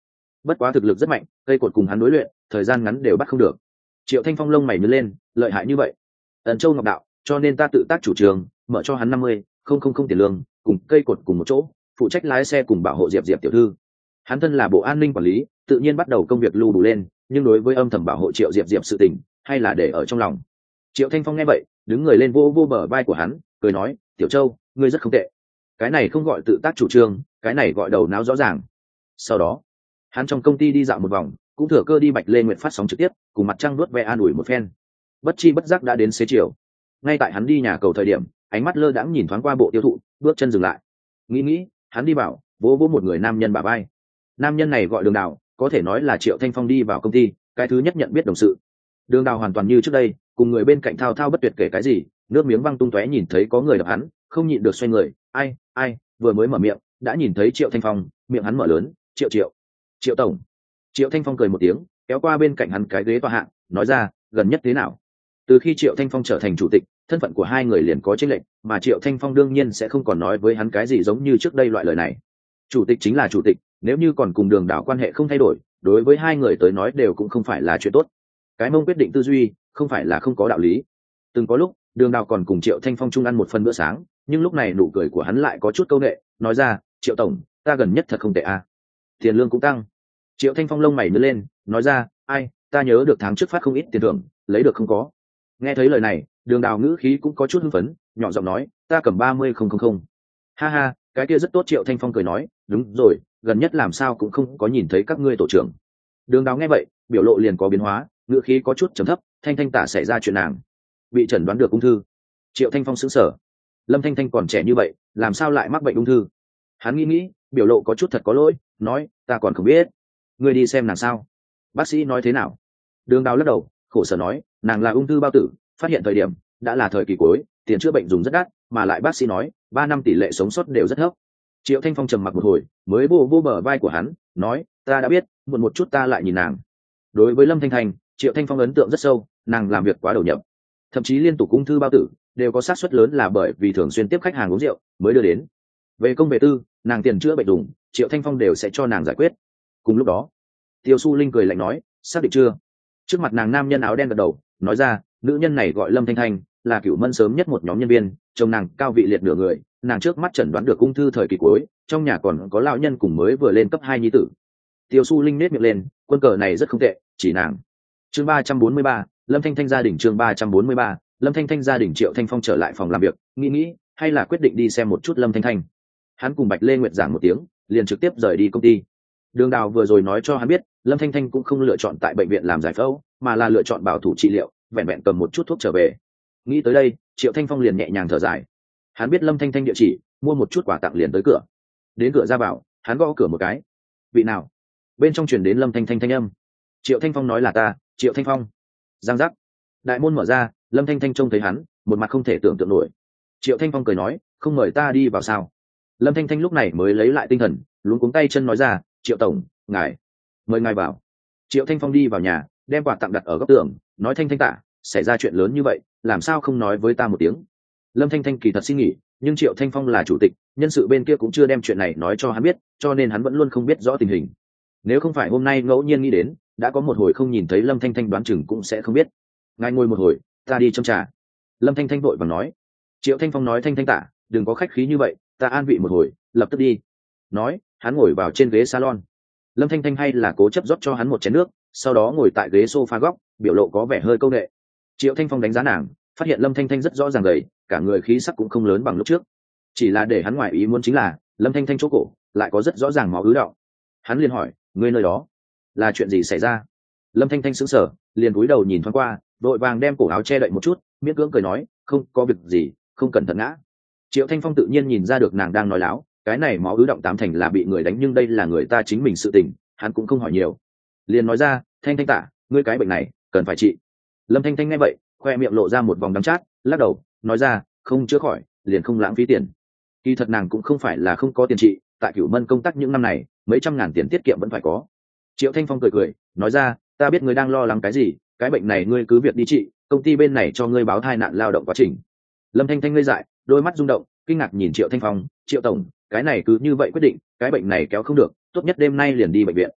bất quá thực lực rất mạnh, cây cột cùng hắn đối luyện thời gian ngắn đều bắt không được. Triệu Thanh Phong lông mày nhướng lên, lợi hại như vậy. Ẩn Châu Ngọc Đạo, cho nên ta tự tác chủ trường, mở cho hắn năm mươi không không không tiền lương, cùng cây cột cùng một chỗ, phụ trách lái xe cùng bảo hộ Diệp Diệp tiểu thư. Hắn thân là bộ an ninh quản lý, tự nhiên bắt đầu công việc lưu đủ lên, nhưng đối với âm thầm bảo hộ Triệu Diệp Diệp sự tình, hay là để ở trong lòng. Triệu Thanh Phong nghe vậy, đứng người lên vô vô bờ vai của hắn, cười nói, "Tiểu Châu, ngươi rất không tệ." Cái này không gọi tự tác chủ trương, cái này gọi đầu não rõ ràng. Sau đó, hắn trong công ty đi dạo một vòng, cũng thừa cơ đi Bạch Lê Nguyệt phát sóng trực tiếp, cùng mặt trăng nuốt ve an ủi một phen. Bất chi bất giác đã đến xế chiều. Ngay tại hắn đi nhà cầu thời điểm, ánh mắt lơ đãng nhìn thoáng qua bộ tiêu thụ, bước chân dừng lại. Nghĩ nghĩ, hắn đi vào, vỗ vỗ một người nam nhân bả vai. Nam nhân này gọi Đường Đào, có thể nói là Triệu Thanh Phong đi vào công ty, cái thứ nhất nhận biết đồng sự. Đường Đào hoàn toàn như trước đây, cùng người bên cạnh thao thao bất tuyệt kể cái gì, nước miếng văng tung tóe nhìn thấy có người đập hắn, không nhịn được xoay người, ai, ai, vừa mới mở miệng, đã nhìn thấy Triệu Thanh Phong, miệng hắn mở lớn, "Triệu Triệu, Triệu tổng." Triệu Thanh Phong cười một tiếng, kéo qua bên cạnh hắn cái ghế tọa hạng, nói ra, "Gần nhất thế nào?" Từ khi Triệu Thanh Phong trở thành chủ tịch, thân phận của hai người liền có chênh lệch, mà Triệu Thanh Phong đương nhiên sẽ không còn nói với hắn cái gì giống như trước đây loại lời này. Chủ tịch chính là chủ tịch, nếu như còn cùng Đường Đào quan hệ không thay đổi, đối với hai người tới nói đều cũng không phải là chuyện tốt. Cái mông quyết định tư duy, không phải là không có đạo lý. Từng có lúc, Đường Đào còn cùng Triệu Thanh Phong chung ăn một phần bữa sáng, nhưng lúc này nụ cười của hắn lại có chút câu nệ, nói ra, "Triệu tổng, ta gần nhất thật không tệ à. Tiền lương cũng tăng." Triệu Thanh Phong lông mày nhướng lên, nói ra, "Ai, ta nhớ được tháng trước phát không ít tiền thưởng, lấy được không có?" Nghe thấy lời này, Đường Đào ngữ khí cũng có chút hưng phấn, nhỏ giọng nói, "Ta cầm ba mươi không không không." Ha ha, cái kia rất tốt. Triệu Thanh Phong cười nói, "Đúng rồi, gần nhất làm sao cũng không có nhìn thấy các ngươi tổ trưởng." Đường Đào nghe vậy, biểu lộ liền có biến hóa, ngữ khí có chút trầm thấp, "Thanh Thanh tả xảy ra chuyện nàng bị chẩn đoán được ung thư." Triệu Thanh Phong sững sờ. Lâm Thanh Thanh còn trẻ như vậy, làm sao lại mắc bệnh ung thư? Hắn nghĩ nghĩ, biểu lộ có chút thật có lỗi, nói, "Ta còn không biết." "Ngươi đi xem nàng sao? Bác sĩ nói thế nào?" Đường Đào lắc đầu, khổ sở nói, "Nàng là ung thư bao tử, phát hiện thời điểm đã là thời kỳ cuối, tiền chữa bệnh dùng rất đắt, mà lại bác sĩ nói ba năm tỷ lệ sống sót đều rất thấp." Triệu Thanh Phong trầm mặc một hồi, mới vô vô bờ vai của hắn, nói, "Ta đã biết, muộn một chút ta lại nhìn nàng." Đối với Lâm Thanh Thanh, Triệu Thanh Phong ấn tượng rất sâu, nàng làm việc quá đầu nhập, thậm chí liên tục ung thư bao tử đều có xác suất lớn là bởi vì thường xuyên tiếp khách hàng uống rượu mới đưa đến. Về công về tư, nàng tiền chữa bệnh dùng, Triệu Thanh Phong đều sẽ cho nàng giải quyết. Cùng lúc đó, Tiêu Su Linh cười lạnh nói, "Xác định chưa?" Trước mặt nàng nam nhân áo đen gật đầu, nói ra, "Nữ nhân này gọi Lâm Thanh Thanh, là Cửu Mân sớm nhất một nhóm nhân viên, chồng nàng cao vị liệt nửa người, nàng trước mắt chẩn đoán được ung thư thời kỳ cuối, trong nhà còn có lão nhân cùng mới vừa lên cấp hai nhi tử." Tiêu Su Linh nét miệng lên, quân cờ này rất không tệ, chỉ nàng. Chương ba trăm bốn mươi ba, Lâm Thanh Thanh gia đình. Chương ba trăm bốn mươi ba, Lâm Thanh Thanh gia đình. Triệu Thanh Phong trở lại phòng làm việc, nghĩ nghĩ, hay là quyết định đi xem một chút Lâm Thanh Thanh. Hắn cùng Bạch Lê Nguyệt giảng một tiếng, liền trực tiếp rời đi công ty. Đường Đào vừa rồi nói cho hắn biết, Lâm Thanh Thanh cũng không lựa chọn tại bệnh viện làm giải phẫu, mà là lựa chọn bảo thủ trị liệu, vẹn vẹn cầm một chút thuốc trở về. Nghĩ tới đây, Triệu Thanh Phong liền nhẹ nhàng thở dài. Hắn biết Lâm Thanh Thanh địa chỉ, mua một chút quà tặng liền tới cửa. Đến cửa ra vào, hắn gõ cửa một cái. "Vị nào?" Bên trong truyền đến Lâm Thanh Thanh thanh âm. Triệu Thanh Phong nói, "Là ta, Triệu Thanh Phong." Giang giác, đại môn mở ra, Lâm Thanh Thanh trông thấy hắn, một mặt không thể tưởng tượng nổi. Triệu Thanh Phong cười nói, "Không mời ta đi vào sao?" Lâm Thanh Thanh lúc này mới lấy lại tinh thần, luống cuống tay chân nói ra, "Triệu tổng, ngài mời ngài vào." Triệu Thanh Phong đi vào nhà, đem quà tặng đặt ở góc tường, nói, "Thanh Thanh tạ, xảy ra chuyện lớn như vậy, làm sao không nói với ta một tiếng?" Lâm Thanh Thanh kỳ thật xin nghỉ, nhưng Triệu Thanh Phong là chủ tịch, nhân sự bên kia cũng chưa đem chuyện này nói cho hắn biết, cho nên hắn vẫn luôn không biết rõ tình hình. Nếu không phải hôm nay ngẫu nhiên nghĩ đến, đã có một hồi không nhìn thấy Lâm Thanh Thanh đoán chừng cũng sẽ không biết. "Ngài ngồi một hồi, ta đi châm trà." Lâm Thanh Thanh vội vàng nói. Triệu Thanh Phong nói, "Thanh Thanh tạ, đừng có khách khí như vậy, ta an vị một hồi, lập tức đi." Nói, hắn ngồi vào trên ghế salon. Lâm Thanh Thanh hay là cố chấp rót cho hắn một chén nước, sau đó ngồi tại ghế sofa góc, biểu lộ có vẻ hơi câu nệ. Triệu Thanh Phong đánh giá nàng, phát hiện Lâm Thanh Thanh rất rõ ràng gầy, cả người khí sắc cũng không lớn bằng lúc trước. Chỉ là để hắn ngoài ý muốn chính là, Lâm Thanh Thanh chỗ cổ lại có rất rõ ràng máu ứ đọng. Hắn liền hỏi, "Ngươi nơi đó là chuyện gì xảy ra?" Lâm Thanh Thanh sững sờ, liền cúi đầu nhìn thoáng qua, đội vàng đem cổ áo che đậy một chút, miễn cưỡng cười nói, "Không có việc gì, không cần thận ngã." Triệu Thanh Phong tự nhiên nhìn ra được nàng đang nói láo, cái này máu ứ động tám thành là bị người đánh, nhưng đây là người ta chính mình sự tình, hắn cũng không hỏi nhiều, liền nói ra, "Thanh Thanh tạ, ngươi cái bệnh này cần phải trị." Lâm Thanh Thanh nghe vậy, khoe miệng lộ ra một vòng đắng chát, lắc đầu, nói ra, "Không chữa khỏi, liền không lãng phí tiền." Kỳ thật nàng cũng không phải là không có tiền trị, tại Cửu Mân công tác những năm này, mấy trăm ngàn tiền tiết kiệm vẫn phải có. Triệu Thanh Phong cười cười, nói ra, "Ta biết ngươi đang lo lắng cái gì, cái bệnh này ngươi cứ việc đi trị, công ty bên này cho ngươi báo thai nạn lao động quá trình." Lâm Thanh Thanh ngây dại, đôi mắt rung động, kinh ngạc nhìn Triệu Thanh Phong, "Triệu tổng, cái này cứ như vậy quyết định, cái bệnh này kéo không được, tốt nhất đêm nay liền đi bệnh viện."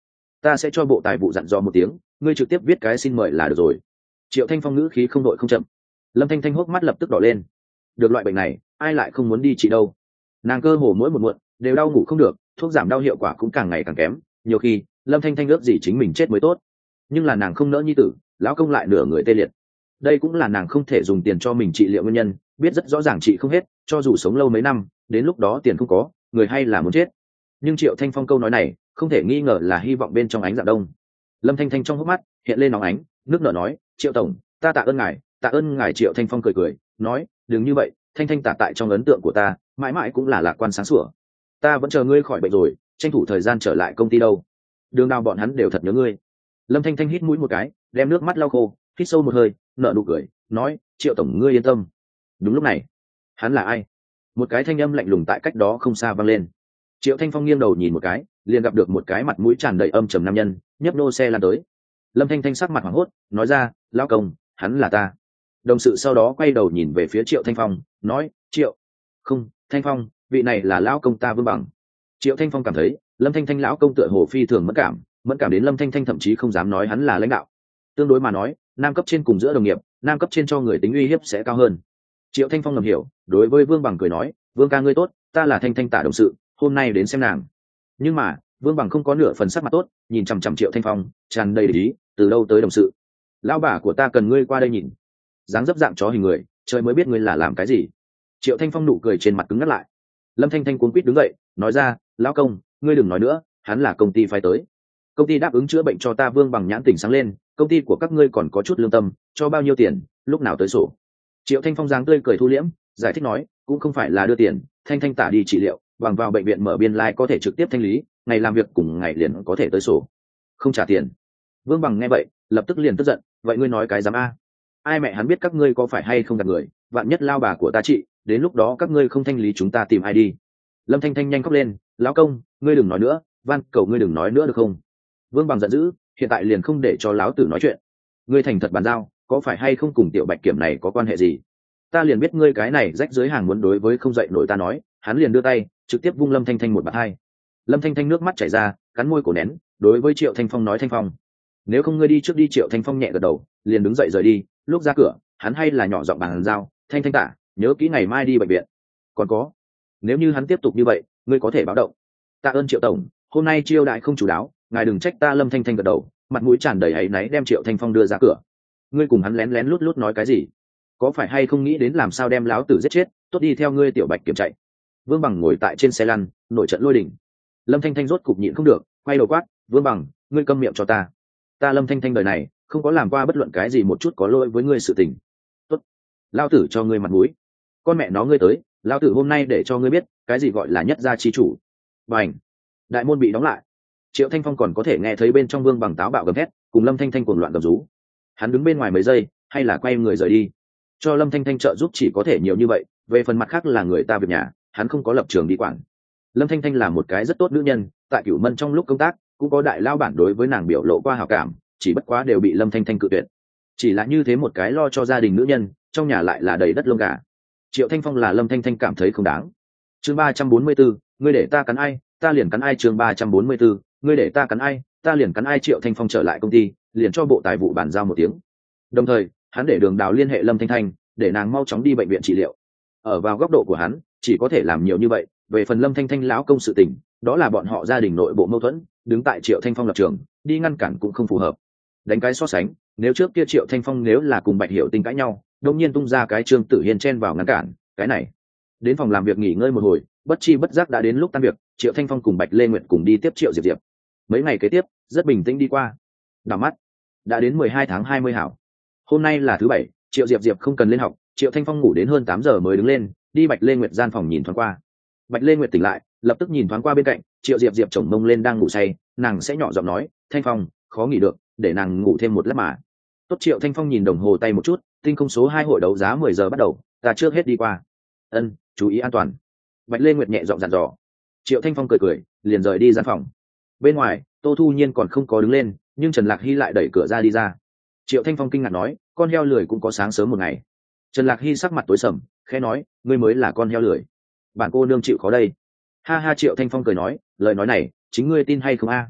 ta sẽ cho bộ tài vụ dặn dò một tiếng, ngươi trực tiếp viết cái xin mời là được rồi. Triệu Thanh Phong ngữ khí không đội không chậm. Lâm Thanh Thanh hốc mắt lập tức đỏ lên. Được loại bệnh này ai lại không muốn đi trị đâu. Nàng cơ hồ mỗi một muộn đều đau ngủ không được, thuốc giảm đau hiệu quả cũng càng ngày càng kém, nhiều khi Lâm Thanh Thanh ước gì chính mình chết mới tốt. Nhưng là nàng không nỡ nhi tử, lão công lại nửa người tê liệt. Đây cũng là nàng không thể dùng tiền cho mình trị liệu nguyên nhân, biết rất rõ ràng trị không hết, cho dù sống lâu mấy năm, đến lúc đó tiền không có, người hay là muốn chết. Nhưng Triệu Thanh Phong câu nói này không thể nghi ngờ là hy vọng bên trong ánh dạng đông. Lâm Thanh Thanh trong hốc mắt hiện lên nóng ánh, nước nở nói, Triệu tổng, ta tạ ơn ngài, tạ ơn ngài. Triệu Thanh Phong cười cười nói, đừng như vậy, Thanh Thanh tạ tại trong ấn tượng của ta mãi mãi cũng là lạc quan sáng sủa. Ta vẫn chờ ngươi khỏi bệnh rồi, tranh thủ thời gian trở lại công ty đâu. Đường nào bọn hắn đều thật nhớ ngươi. Lâm Thanh Thanh hít mũi một cái, đem nước mắt lau khô, hít sâu một hơi, nở nụ cười nói, Triệu tổng ngươi yên tâm. Đúng lúc này, hắn là ai? Một cái thanh âm lạnh lùng tại cách đó không xa vang lên. Triệu Thanh Phong nghiêng đầu nhìn một cái, liền gặp được một cái mặt mũi tràn đầy âm trầm nam nhân nhấp nô xe lan tới. Lâm Thanh Thanh sắc mặt hoảng hốt, nói ra, lão công, hắn là ta. Đồng sự sau đó quay đầu nhìn về phía Triệu Thanh Phong, nói, Triệu, không, Thanh Phong, vị này là lão công ta Vương Bằng. Triệu Thanh Phong cảm thấy Lâm Thanh Thanh lão công tựa hồ phi thường mẫn cảm, mẫn cảm đến Lâm Thanh Thanh thậm chí không dám nói hắn là lãnh đạo. Tương đối mà nói, nam cấp trên cùng giữa đồng nghiệp, nam cấp trên cho người tính uy hiếp sẽ cao hơn. Triệu Thanh Phong ngầm hiểu, đối với Vương Bằng cười nói, Vương ca ngươi tốt, ta là Thanh Thanh tả đồng sự, hôm nay đến xem nàng. Nhưng mà Vương Bằng không có nửa phần sắc mặt tốt, nhìn chằm chằm Triệu Thanh Phong tràn đầy ý, từ đâu tới đồng sự? Lão bà của ta cần ngươi qua đây nhìn. Dáng dấp dạng chó hình người, trời mới biết ngươi là làm cái gì. Triệu Thanh Phong nụ cười trên mặt cứng ngắt lại. Lâm Thanh Thanh cuống quýt đứng dậy, nói ra, lão công, ngươi đừng nói nữa, hắn là công ty phái tới. Công ty đáp ứng chữa bệnh cho ta. Vương Bằng nhãn tỉnh sáng lên, công ty của các ngươi còn có chút lương tâm, cho bao nhiêu tiền, lúc nào tới sổ. Triệu Thanh Phong dáng tươi cười thu liễm, giải thích nói, cũng không phải là đưa tiền, Thanh Thanh tả đi trị liệu, bằng vào bệnh viện mở biên lai like có thể trực tiếp thanh lý, ngày làm việc cùng ngày liền có thể tới sổ. Không trả tiền. Vương Bằng nghe vậy lập tức liền tức giận, vậy ngươi nói cái dám a? Ai mẹ hắn biết các ngươi có phải hay không gạt người, vạn nhất lao bà của ta trị, đến lúc đó các ngươi không thanh lý chúng ta tìm ai đi. Lâm Thanh Thanh nhanh khóc lên, lão công, ngươi đừng nói nữa, van cầu ngươi đừng nói nữa được không? Vương Bằng giận dữ, hiện tại liền không để cho lão tử nói chuyện. Ngươi thành thật bàn giao, có phải hay không cùng tiểu Bạch Kiểm này có quan hệ gì? Ta liền biết ngươi cái này rách dưới hàng muốn đối với không dậy nổi ta nói. Hắn liền đưa tay trực tiếp vung Lâm Thanh Thanh một bạt hai. Lâm Thanh Thanh nước mắt chảy ra, cắn môi cổ nén, đối với Triệu Thanh Phong nói, Thanh Phong, nếu không ngươi đi trước đi. Triệu Thanh Phong nhẹ gật đầu, liền đứng dậy rời đi. Lúc ra cửa hắn hay là nhỏ giọng bàn giao, Thanh Thanh tả, nhớ kỹ ngày mai đi bệnh viện. Còn có, nếu như hắn tiếp tục như vậy, ngươi có thể báo động. Tạ ơn Triệu tổng, hôm nay chiêu đại không chủ đáo, ngài đừng trách ta. Lâm Thanh Thanh gật đầu, mặt mũi tràn đầy áy náy đem Triệu Thanh Phong đưa ra cửa. Ngươi cùng hắn lén lén lút lút nói cái gì? Có phải hay không nghĩ đến làm sao đem láo tử giết chết, tốt đi theo ngươi tiểu Bạch Kiểm chạy. Vương Bằng ngồi tại trên xe lăn, nổi trận lôi đình. Lâm Thanh Thanh rốt cục nhịn không được, quay đầu quát, Vương Bằng, ngươi câm miệng cho ta. Ta Lâm Thanh Thanh đời này không có làm qua bất luận cái gì một chút có lỗi với ngươi sự tình. Tốt, lao tử cho ngươi mặt mũi. Con mẹ nó ngươi tới, lao tử hôm nay để cho ngươi biết cái gì gọi là nhất gia chi chủ. Bành, đại môn bị đóng lại. Triệu Thanh Phong còn có thể nghe thấy bên trong Vương Bằng táo bạo gầm thét, cùng Lâm Thanh Thanh cuồng loạn gầm rú. Hắn đứng bên ngoài mấy giây, hay là quay người rời đi. Cho Lâm Thanh Thanh trợ giúp chỉ có thể nhiều như vậy, về phần mặt khác là người ta việc nhà, hắn không có lập trường đi quản. Lâm Thanh Thanh là một cái rất tốt nữ nhân, tại Cửu Mân trong lúc công tác cũng có đại lao bản đối với nàng biểu lộ qua hảo cảm, chỉ bất quá đều bị Lâm Thanh Thanh cự tuyệt. Chỉ là như thế một cái lo cho gia đình nữ nhân, trong nhà lại là đầy đất lông gà. Triệu Thanh Phong là Lâm Thanh Thanh cảm thấy không đáng. Chương ba trăm bốn mươi bốn, ngươi để ta cắn ai, ta liền cắn ai. Chương ba trăm bốn mươi bốn, ngươi để ta cắn ai, ta liền cắn ai. Triệu Thanh Phong trở lại công ty, liền cho bộ tài vụ bàn giao một tiếng. Đồng thời, hắn để Đường Đào liên hệ Lâm Thanh Thanh, để nàng mau chóng đi bệnh viện trị liệu. Ở vào góc độ của hắn, chỉ có thể làm nhiều như vậy. Về phần Lâm Thanh Thanh lão công sự tình, đó là bọn họ gia đình nội bộ mâu thuẫn, đứng tại Triệu Thanh Phong lập trường, đi ngăn cản cũng không phù hợp. Đánh cái so sánh, nếu trước kia Triệu Thanh Phong nếu là cùng Bạch Hiểu Tinh cãi nhau, đột nhiên tung ra cái Trương Tử Hiên chen vào ngăn cản, cái này. Đến phòng làm việc nghỉ ngơi một hồi, bất chi bất giác đã đến lúc tan việc, Triệu Thanh Phong cùng Bạch Lê Nguyệt cùng đi tiếp Triệu Diệp Diệp. Mấy ngày kế tiếp, rất bình tĩnh đi qua. Đảo mắt, đã đến mười hai tháng hai mươi hảo. Hôm nay là thứ bảy, Triệu Diệp Diệp không cần lên học, Triệu Thanh Phong ngủ đến hơn tám giờ mới đứng lên, đi Bạch Lê Nguyệt gian phòng nhìn thoáng qua. Bạch Lê Nguyệt tỉnh lại, lập tức nhìn thoáng qua bên cạnh, Triệu Diệp Diệp chồng mông lên đang ngủ say, nàng sẽ nhỏ giọng nói, Thanh Phong, khó nghỉ được, để nàng ngủ thêm một lát mà. Tốt. Triệu Thanh Phong nhìn đồng hồ tay một chút, tinh không số hai hội đấu giá mười giờ bắt đầu, ta trước hết đi qua. Ân, chú ý an toàn. Bạch Lê Nguyệt nhẹ giọng dặn dò. Triệu Thanh Phong cười cười, liền rời đi gian phòng. Bên ngoài, Tô Thu Nhiên còn không có đứng lên, nhưng Trần Lạc Hy lại đẩy cửa ra đi ra. Triệu Thanh Phong kinh ngạc nói, con heo lười cũng có sáng sớm một ngày. Trần Lạc Hy sắc mặt tối sầm, khẽ nói, ngươi mới là con heo lười. Bản cô nương chịu khó đây. Ha ha. Triệu Thanh Phong cười nói, lời nói này chính ngươi tin hay không a?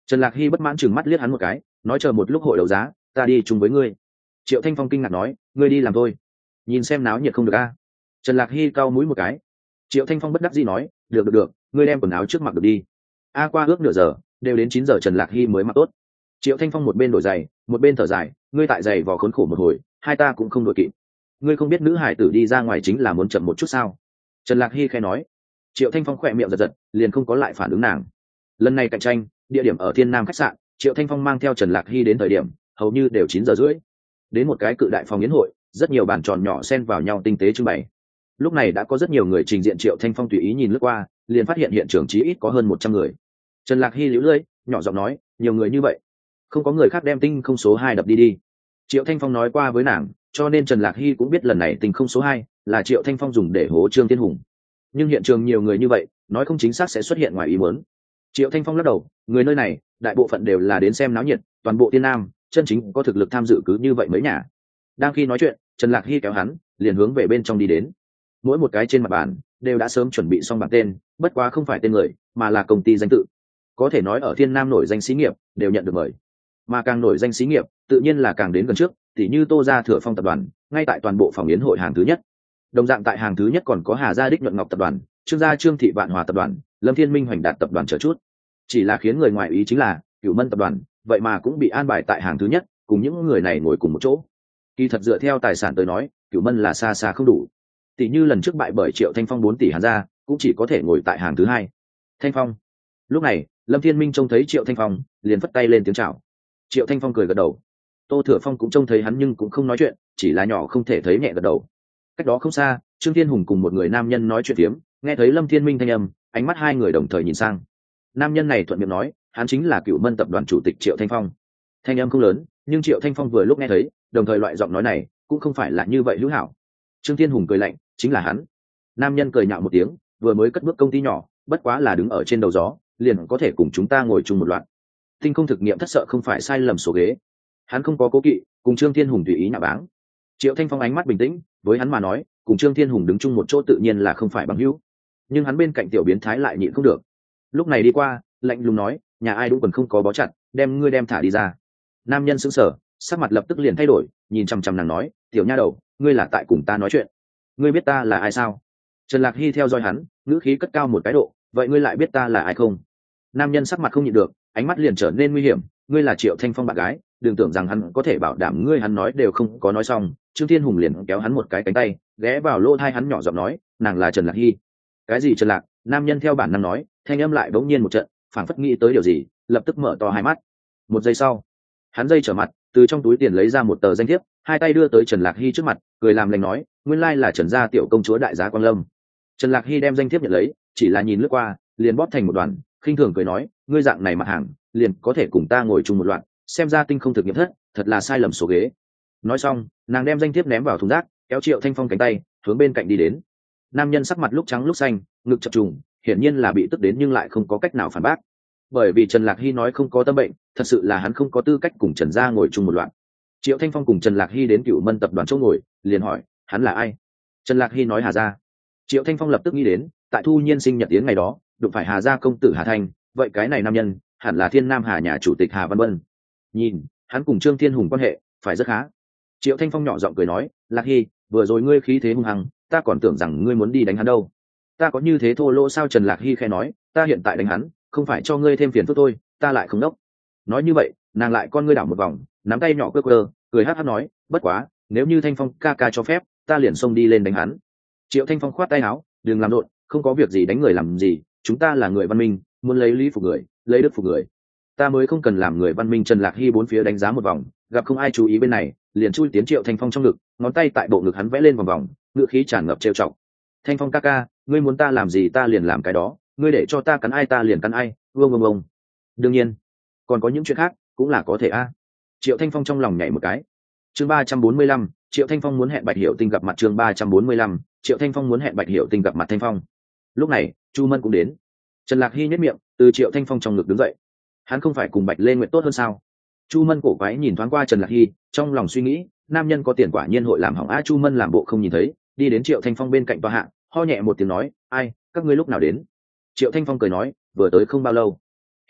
Trần Lạc Hy bất mãn chừng mắt liếc hắn một cái, nói chờ một lúc hội đấu giá ta đi chung với ngươi. Triệu Thanh Phong kinh ngạc nói, ngươi đi làm thôi, nhìn xem náo nhiệt không được a. Trần Lạc Hy cau mũi một cái. Triệu Thanh Phong bất đắc dĩ nói, được được được, ngươi đem quần áo trước mặc được đi. A qua ước nửa giờ, đều đến chín giờ Trần Lạc Hy mới mặc tốt. Triệu Thanh Phong một bên đổi giày, một bên thở dài, ngươi tại giày vò khốn khổ một hồi, hai ta cũng không đội kịp. Ngươi không biết nữ hải tử đi ra ngoài chính là muốn chậm một chút sao? Trần Lạc Hy khẽ nói. Triệu Thanh Phong khỏe miệng giật giật, liền không có lại phản ứng nàng. Lần này cạnh tranh, địa điểm ở Thiên Nam khách sạn, Triệu Thanh Phong mang theo Trần Lạc Hy đến thời điểm, hầu như đều chín giờ rưỡi. Đến một cái cự đại phòng yến hội, rất nhiều bàn tròn nhỏ xen vào nhau tinh tế trưng bày. Lúc này đã có rất nhiều người trình diện, Triệu Thanh Phong tùy ý nhìn lướt qua, liền phát hiện hiện trường chí ít có hơn một trăm người. Trần Lạc Hy liễu lưỡi, nhỏ giọng nói, nhiều người như vậy, không có người khác đem tinh không số hai đập đi đi. Triệu Thanh Phong nói qua với nàng, cho nên Trần Lạc Hy cũng biết lần này tinh không số hai là Triệu Thanh Phong dùng để hố Trương Thiên Hùng. Nhưng hiện trường nhiều người như vậy, nói không chính xác sẽ xuất hiện ngoài ý muốn. Triệu Thanh Phong lắc đầu, người nơi này đại bộ phận đều là đến xem náo nhiệt, toàn bộ Tiên Nam chân chính có thực lực tham dự cứ như vậy mấy nhà. Đang khi nói chuyện, Trần Lạc Hy kéo hắn liền hướng về bên trong đi đến. Mỗi một cái trên mặt bàn đều đã sớm chuẩn bị xong bảng tên, bất quá không phải tên người mà là công ty danh tự. Có thể nói ở Thiên Nam nổi danh xí nghiệp đều nhận được mời, mà càng nổi danh xí nghiệp tự nhiên là càng đến gần trước, tỉ như Tô Gia Thừa Phong tập đoàn ngay tại toàn bộ phòng yến hội hàng thứ nhất. Đồng dạng tại hàng thứ nhất còn có Hà Gia Đích Nhuận Ngọc tập đoàn, Trương Gia Trương Thị Vạn Hòa tập đoàn, Lâm Thiên Minh Hoành Đạt tập đoàn chờ chút. Chỉ là khiến người ngoài ý chính là Cửu Mân tập đoàn vậy mà cũng bị an bài tại hàng thứ nhất, cùng những người này ngồi cùng một chỗ. Kỳ thật dựa theo tài sản tới nói, Cửu Mân là xa xa không đủ. Tỷ như lần trước bại bởi Triệu Thanh Phong bốn tỷ Hàn Gia, cũng chỉ có thể ngồi tại hàng thứ hai. Thanh Phong. Lúc này, Lâm Thiên Minh trông thấy Triệu Thanh Phong, liền phất tay lên tiếng chào. Triệu Thanh Phong cười gật đầu. Tô Thừa Phong cũng trông thấy hắn nhưng cũng không nói chuyện, chỉ là nhỏ không thể thấy nhẹ gật đầu. Cách đó không xa, Trương Thiên Hùng cùng một người nam nhân nói chuyện phiếm, nghe thấy Lâm Thiên Minh thanh âm, ánh mắt hai người đồng thời nhìn sang. Nam nhân này thuận miệng nói, hắn chính là Cửu Mân tập đoàn chủ tịch Triệu Thanh Phong. Thanh âm không lớn, nhưng Triệu Thanh Phong vừa lúc nghe thấy, đồng thời loại giọng nói này cũng không phải là như vậy hữu hảo. Trương Thiên Hùng cười lạnh, chính là hắn. Nam nhân cười nhạo một tiếng, vừa mới cất bước công ty nhỏ, bất quá là đứng ở trên đầu gió, liền có thể cùng chúng ta ngồi chung một loạt. Tinh không thực nghiệm thất sợ không phải sai lầm số ghế. Hắn không có cố kỵ, cùng Trương Thiên Hùng tùy ý nhạo báng. Triệu Thanh Phong ánh mắt bình tĩnh, với hắn mà nói, cùng Trương Thiên Hùng đứng chung một chỗ tự nhiên là không phải bằng hữu. Nhưng hắn bên cạnh tiểu biến thái lại nhịn không được. Lúc này đi qua, lạnh lùng nói, nhà ai đúng quần không có bó chặt, đem ngươi đem thả đi ra. Nam nhân sững sờ, sắc mặt lập tức liền thay đổi, nhìn chằm chằm nàng nói, tiểu nha đầu, ngươi là tại cùng ta nói chuyện, ngươi biết ta là ai sao? Trần Lạc Hy theo dõi hắn, ngữ khí cất cao một cái độ, vậy ngươi lại biết ta là ai không? Nam nhân sắc mặt không nhịn được, ánh mắt liền trở nên nguy hiểm, ngươi là Triệu Thanh Phong bạn gái, đừng tưởng rằng hắn có thể bảo đảm ngươi. Hắn nói đều không có nói xong, Trương Thiên Hùng liền kéo hắn một cái cánh tay, ghé vào lỗ tai hắn nhỏ giọng nói, nàng là Trần Lạc Hy. Cái gì Trần Lạc? Nam nhân theo bản năng nói, thanh âm lại bỗng nhiên một trận, phảng phất nghĩ tới điều gì, lập tức mở to hai mắt. Một giây sau, hắn dây trở mặt, từ trong túi tiền lấy ra một tờ danh thiếp, hai tay đưa tới Trần Lạc Hy trước mặt, cười làm lành nói, nguyên lai là Trần gia tiểu công chúa đại giá Quang Lâm. Trần Lạc Hy đem danh thiếp nhận lấy, chỉ là nhìn lướt qua, liền bóp thành một đoàn, khinh thường cười nói, ngươi dạng này mặt hàng, liền có thể cùng ta ngồi chung một loạt, xem ra tinh không thực nghiệm thất, thật là sai lầm số ghế. Nói xong, nàng đem danh thiếp ném vào thùng rác, kéo Triệu Thanh Phong cánh tay, hướng bên cạnh đi đến. Nam nhân sắc mặt lúc trắng lúc xanh, ngực chập trùng, hiển nhiên là bị tức đến nhưng lại không có cách nào phản bác. Bởi vì Trần Lạc Hy nói không có tâm bệnh, thật sự là hắn không có tư cách cùng Trần gia ngồi chung một loạt. Triệu Thanh Phong cùng Trần Lạc Hy đến Cửu Mân tập đoàn chỗ ngồi, liền hỏi, hắn là ai? Trần Lạc Hy nói Hà gia. Triệu Thanh Phong lập tức nghĩ đến, tại Thu Nhiên sinh nhật yến ngày đó, đụng phải Hà gia công tử Hà Thanh, vậy cái này nam nhân hẳn là Thiên Nam Hà nhà chủ tịch Hà Văn Vân. Nhìn, hắn cùng Trương Thiên Hùng quan hệ phải rất khá. Triệu Thanh Phong nhỏ giọng cười nói, Lạc Hy, vừa rồi ngươi khí thế hung hăng, ta còn tưởng rằng ngươi muốn đi đánh hắn đâu. Ta có như thế thô lỗ sao? Trần Lạc Hy khẽ nói, ta hiện tại đánh hắn, không phải cho ngươi thêm phiền phức thôi, ta lại không đốc. Nói như vậy, nàng lại con ngươi đảo một vòng, nắm tay nhỏ quơ quơ, cười hát hát nói, bất quá, nếu như Thanh Phong ca ca cho phép, ta liền xông đi lên đánh hắn. Triệu Thanh Phong khoát tay áo, đừng làm rộn, không có việc gì đánh người làm gì, chúng ta là người văn minh, muốn lấy lý phục người, lấy đức phục người. Ta mới không cần làm người văn minh. Trần Lạc Hy bốn phía đánh giá một vòng, gặp không ai chú ý bên này, liền chui tiến Triệu Thanh Phong trong ngực, ngón tay tại bộ ngực hắn vẽ lên vòng vòng, ngựa khí tràn ngập trêu chọc. Thanh Phong ca ca, ngươi muốn ta làm gì ta liền làm cái đó, ngươi để cho ta cắn ai ta liền cắn ai, vương vương vương. Đương nhiên, còn có những chuyện khác cũng là có thể a. Triệu Thanh Phong trong lòng nhảy một cái. Chương ba trăm bốn mươi lăm, Triệu Thanh Phong muốn hẹn Bạch Hiểu Tinh gặp mặt. Chương ba trăm bốn mươi lăm, Triệu Thanh Phong muốn hẹn Bạch Hiểu Tinh gặp mặt. Thanh Phong. Lúc này, Chu Mân cũng đến. Trần Lạc Hy nhếch miệng, từ Triệu Thanh Phong trong ngực đứng dậy. Hắn không phải cùng Bạch Lê Nguyệt tốt hơn sao? Chu Mân cổ quái nhìn thoáng qua Trần Lạc Hy, trong lòng suy nghĩ, nam nhân có tiền quả nhiên hội làm hỏng a. Chu Mân làm bộ không nhìn thấy, đi đến Triệu Thanh Phong bên cạnh tòa hạ, ho nhẹ một tiếng nói, ai, các ngươi lúc nào đến? Triệu Thanh Phong cười nói, vừa tới không bao lâu.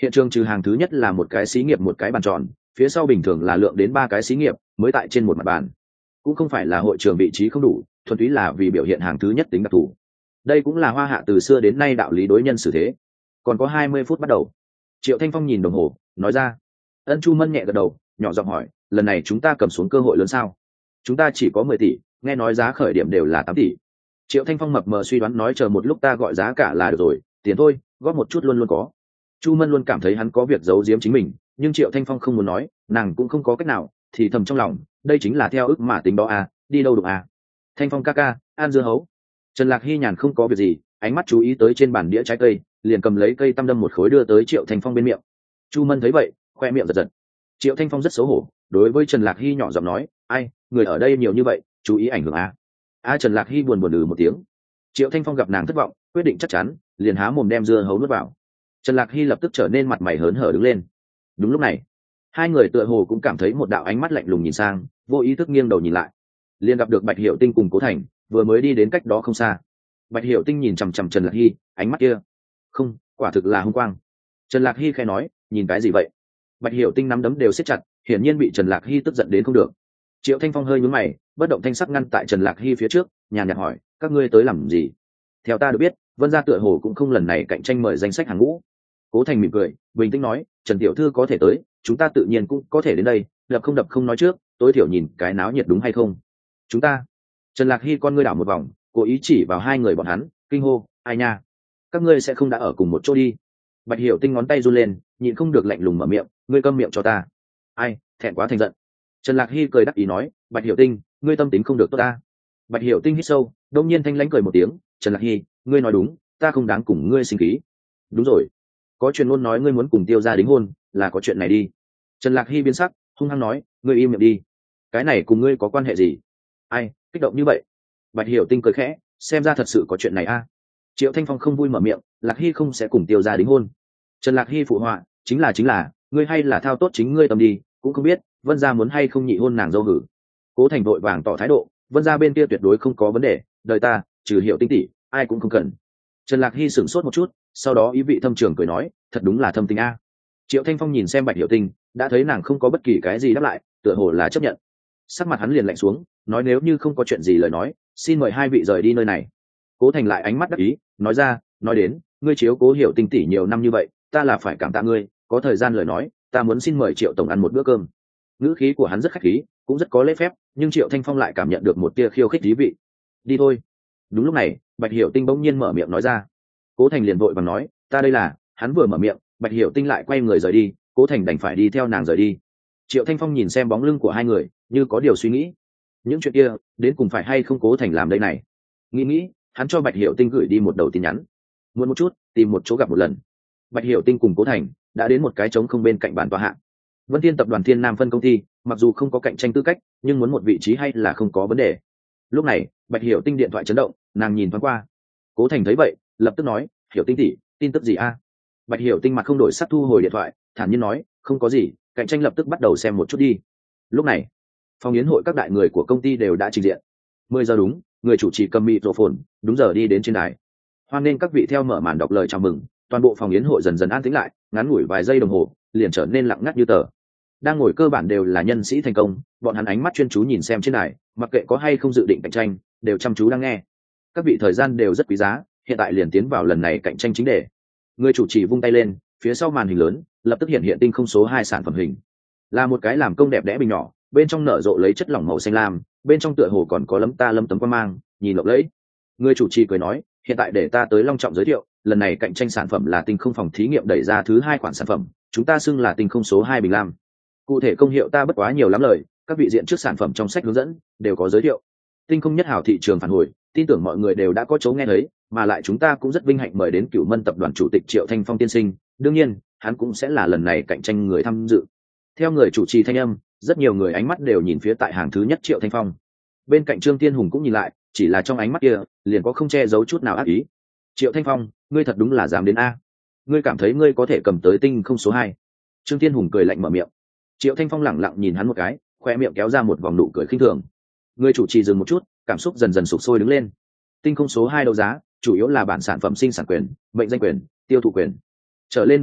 Hiện trường trừ hàng thứ nhất là một cái xí nghiệp một cái bàn tròn, phía sau bình thường là lượng đến ba cái xí nghiệp mới tại trên một mặt bàn. Cũng không phải là hội trường vị trí không đủ, thuần túy là vì biểu hiện hàng thứ nhất tính đặc thù. Đây cũng là Hoa Hạ từ xưa đến nay đạo lý đối nhân xử thế. Còn có hai mươi phút bắt đầu. Triệu Thanh Phong nhìn đồng hồ, nói ra. Ân Chu Mân nhẹ gật đầu, nhỏ giọng hỏi, lần này chúng ta cầm xuống cơ hội lớn sao? Chúng ta chỉ có mười tỷ, nghe nói giá khởi điểm đều là tám tỷ. Triệu Thanh Phong mập mờ suy đoán nói chờ một lúc ta gọi giá cả là được rồi, tiền thôi, góp một chút luôn luôn có. Chu Mân luôn cảm thấy hắn có việc giấu giếm chính mình, nhưng Triệu Thanh Phong không muốn nói, nàng cũng không có cách nào, thì thầm trong lòng, đây chính là theo ước mà tính đó à, đi đâu được à? Thanh Phong ca ca, ăn dưa hấu. Trần Lạc Hy nhàn không có việc gì, ánh mắt chú ý tới trên bàn đĩa trái cây, liền cầm lấy cây tăm đâm một khối đưa tới Triệu Thanh Phong bên miệng. Chu Mân thấy vậy, khoe miệng giật giật. Triệu Thanh Phong rất xấu hổ, đối với Trần Lạc Hy nhỏ giọng nói, ai, người ở đây nhiều như vậy, chú ý ảnh hưởng à? A Trần Lạc Hy buồn buồn ừ một tiếng. Triệu Thanh Phong gặp nàng thất vọng, quyết định chắc chắn, liền há mồm đem dưa hấu nuốt vào. Trần Lạc Hy lập tức trở nên mặt mày hớn hở đứng lên. Đúng lúc này, hai người tựa hồ cũng cảm thấy một đạo ánh mắt lạnh lùng nhìn sang, vô ý thức nghiêng đầu nhìn lại, liền gặp được Bạch Hiểu Tinh cùng Cố Thành vừa mới đi đến cách đó không xa. Bạch Hiểu Tinh nhìn chằm chằm Trần Lạc Hy, ánh mắt kia, không, quả thực là hung quang. Trần Lạc Hy khẽ nói, nhìn cái gì vậy? Bạch Hiểu Tinh nắm đấm đều siết chặt, hiển nhiên bị Trần Lạc Hy tức giận đến không được. Triệu Thanh Phong hơi nhướng mày, bất động thanh sắc ngăn tại Trần Lạc Hy phía trước, nhàn nhạt hỏi, các ngươi tới làm gì? Theo ta được biết, Vân gia tựa hồ cũng không lần này cạnh tranh mời danh sách hàng ngũ. Cố Thành mỉm cười, bình tĩnh nói, Trần tiểu thư có thể tới, chúng ta tự nhiên cũng có thể đến đây, đập không đập không nói trước, tối thiểu nhìn cái náo nhiệt đúng hay không? Chúng ta. Trần Lạc Hy con ngươi đảo một vòng, cố ý chỉ vào hai người bọn hắn, kinh hô, ai nha? Các ngươi sẽ không đã ở cùng một chỗ đi? Bạch Hiểu Tinh ngón tay run lên, nhịn không được lạnh lùng mở miệng, ngươi câm miệng cho ta. Ai, thẹn quá thành giận. Trần Lạc Hy cười đắc ý nói, Bạch Hiểu Tinh, ngươi tâm tính không được tốt ta. Bạch Hiểu Tinh hít sâu, đông nhiên thanh lãnh cười một tiếng, Trần Lạc Hy, ngươi nói đúng, ta không đáng cùng ngươi sinh khí. Đúng rồi, có truyền ngôn nói ngươi muốn cùng Tiêu gia đính hôn, là có chuyện này đi. Trần Lạc Hy biến sắc, hung hăng nói, ngươi im miệng đi, cái này cùng ngươi có quan hệ gì? Ai, kích động như vậy? Bạch Hiểu Tinh cười khẽ, xem ra thật sự có chuyện này a. Triệu Thanh Phong không vui mở miệng, Lạc Hy không sẽ cùng Tiêu gia đính hôn. Trần Lạc Hy phụ họa, chính là chính là, ngươi hay là thao tốt chính ngươi tâm đi, cũng không biết Vân gia muốn hay không nhị hôn nàng dâu hử. Cố Thành vội vàng tỏ thái độ, Vân gia bên kia tuyệt đối không có vấn đề, đời ta trừ Hiểu Tinh tỷ, ai cũng không cần. Trần Lạc Hy sửng sốt một chút, sau đó ý vị thâm trường cười nói, thật đúng là thâm tình a. Triệu Thanh Phong nhìn xem Bạch Hiểu Tinh, đã thấy nàng không có bất kỳ cái gì đáp lại, tựa hồ là chấp nhận. Sắc mặt hắn liền lạnh xuống, nói nếu như không có chuyện gì lời nói, xin mời hai vị rời đi nơi này. Cố Thành lại ánh mắt đắc ý, nói ra, nói đến, ngươi chiếu cố Hiểu Tinh tỷ nhiều năm như vậy, ta là phải cảm tạ ngươi, có thời gian lời nói, ta muốn xin mời Triệu tổng ăn một bữa cơm. Ngữ khí của hắn rất khách khí, cũng rất có lễ phép, nhưng Triệu Thanh Phong lại cảm nhận được một tia khiêu khích thú vị. Đi thôi. Đúng lúc này, Bạch Hiểu Tinh bỗng nhiên mở miệng nói ra. Cố Thành liền vội vàng nói, ta đây là, hắn vừa mở miệng, Bạch Hiểu Tinh lại quay người rời đi, Cố Thành đành phải đi theo nàng rời đi. Triệu Thanh Phong nhìn xem bóng lưng của hai người, như có điều suy nghĩ. Những chuyện kia, đến cùng phải hay không Cố Thành làm đây này? Nghĩ nghĩ, hắn cho Bạch Hiểu Tinh gửi đi một đầu tin nhắn. Muốn một chút, tìm một chỗ gặp một lần. Bạch Hiểu Tinh cùng Cố Thành đã đến một cái trống không bên cạnh bàn tòa hạ. Vân Thiên tập đoàn Thiên Nam phân công ty, mặc dù không có cạnh tranh tư cách, nhưng muốn một vị trí hay là không có vấn đề. Lúc này, Bạch Hiểu Tinh điện thoại chấn động, nàng nhìn thoáng qua. Cố Thành thấy vậy, lập tức nói, Hiểu Tinh tỷ, tin tức gì a? Bạch Hiểu Tinh mặt không đổi sắc thu hồi điện thoại, thản nhiên nói, không có gì, cạnh tranh lập tức bắt đầu xem một chút đi. Lúc này, phòng yến hội các đại người của công ty đều đã trình diện. Mười giờ đúng, người chủ trì cầm microphone, đúng giờ đi đến trên đài. Hoan nên các vị theo mở màn đọc lời chào mừng, toàn bộ phòng yến hội dần dần an tĩnh lại, ngắn ngủi vài giây đồng hồ, liền trở nên lặng ngắt như tờ. Đang ngồi cơ bản đều là nhân sĩ thành công, bọn hắn ánh mắt chuyên chú nhìn xem trên đài, mặc kệ có hay không dự định cạnh tranh, đều chăm chú đang nghe. Các vị thời gian đều rất quý giá, hiện tại liền tiến vào lần này cạnh tranh chính đề. Người chủ trì vung tay lên, phía sau màn hình lớn lập tức hiện hiện tinh không số hai sản phẩm hình, là một cái làm công đẹp đẽ bình nhỏ, bên trong nở rộ lấy chất lỏng màu xanh lam, bên trong tựa hồ còn có lấm ta lấm tấm quan mang, nhìn lộng lẫy. Người chủ trì cười nói, hiện tại để ta tới long trọng giới thiệu, lần này cạnh tranh sản phẩm là tinh không phòng thí nghiệm đẩy ra thứ hai khoản sản phẩm, chúng ta xưng là tinh không số hai bình lam. Cụ thể công hiệu ta bất quá nhiều lắm lời, các vị diện trước sản phẩm trong sách hướng dẫn đều có giới thiệu. Tinh không nhất hảo thị trường phản hồi, tin tưởng mọi người đều đã có chỗ nghe thấy, mà lại chúng ta cũng rất vinh hạnh mời đến Cửu Mân tập đoàn chủ tịch Triệu Thanh Phong tiên sinh, đương nhiên, hắn cũng sẽ là lần này cạnh tranh người tham dự. Theo người chủ trì thanh âm, rất nhiều người ánh mắt đều nhìn phía tại hàng thứ nhất Triệu Thanh Phong. Bên cạnh Trương Tiên Hùng cũng nhìn lại, chỉ là trong ánh mắt kia, liền có không che giấu chút nào ác ý. Triệu Thanh Phong, ngươi thật đúng là dám đến a. Ngươi cảm thấy ngươi có thể cầm tới tinh không số hai? Trương Tiên Hùng cười lạnh mở miệng. Triệu Thanh Phong lẳng lặng nhìn hắn một cái, khoe miệng kéo ra một vòng nụ cười khinh thường. Người chủ trì dừng một chút, cảm xúc dần dần sụp sôi đứng lên. Tinh không số hai đấu giá, chủ yếu là bản sản phẩm sinh sản quyền, mệnh danh quyền, tiêu thụ quyền, trở lên đủ loại,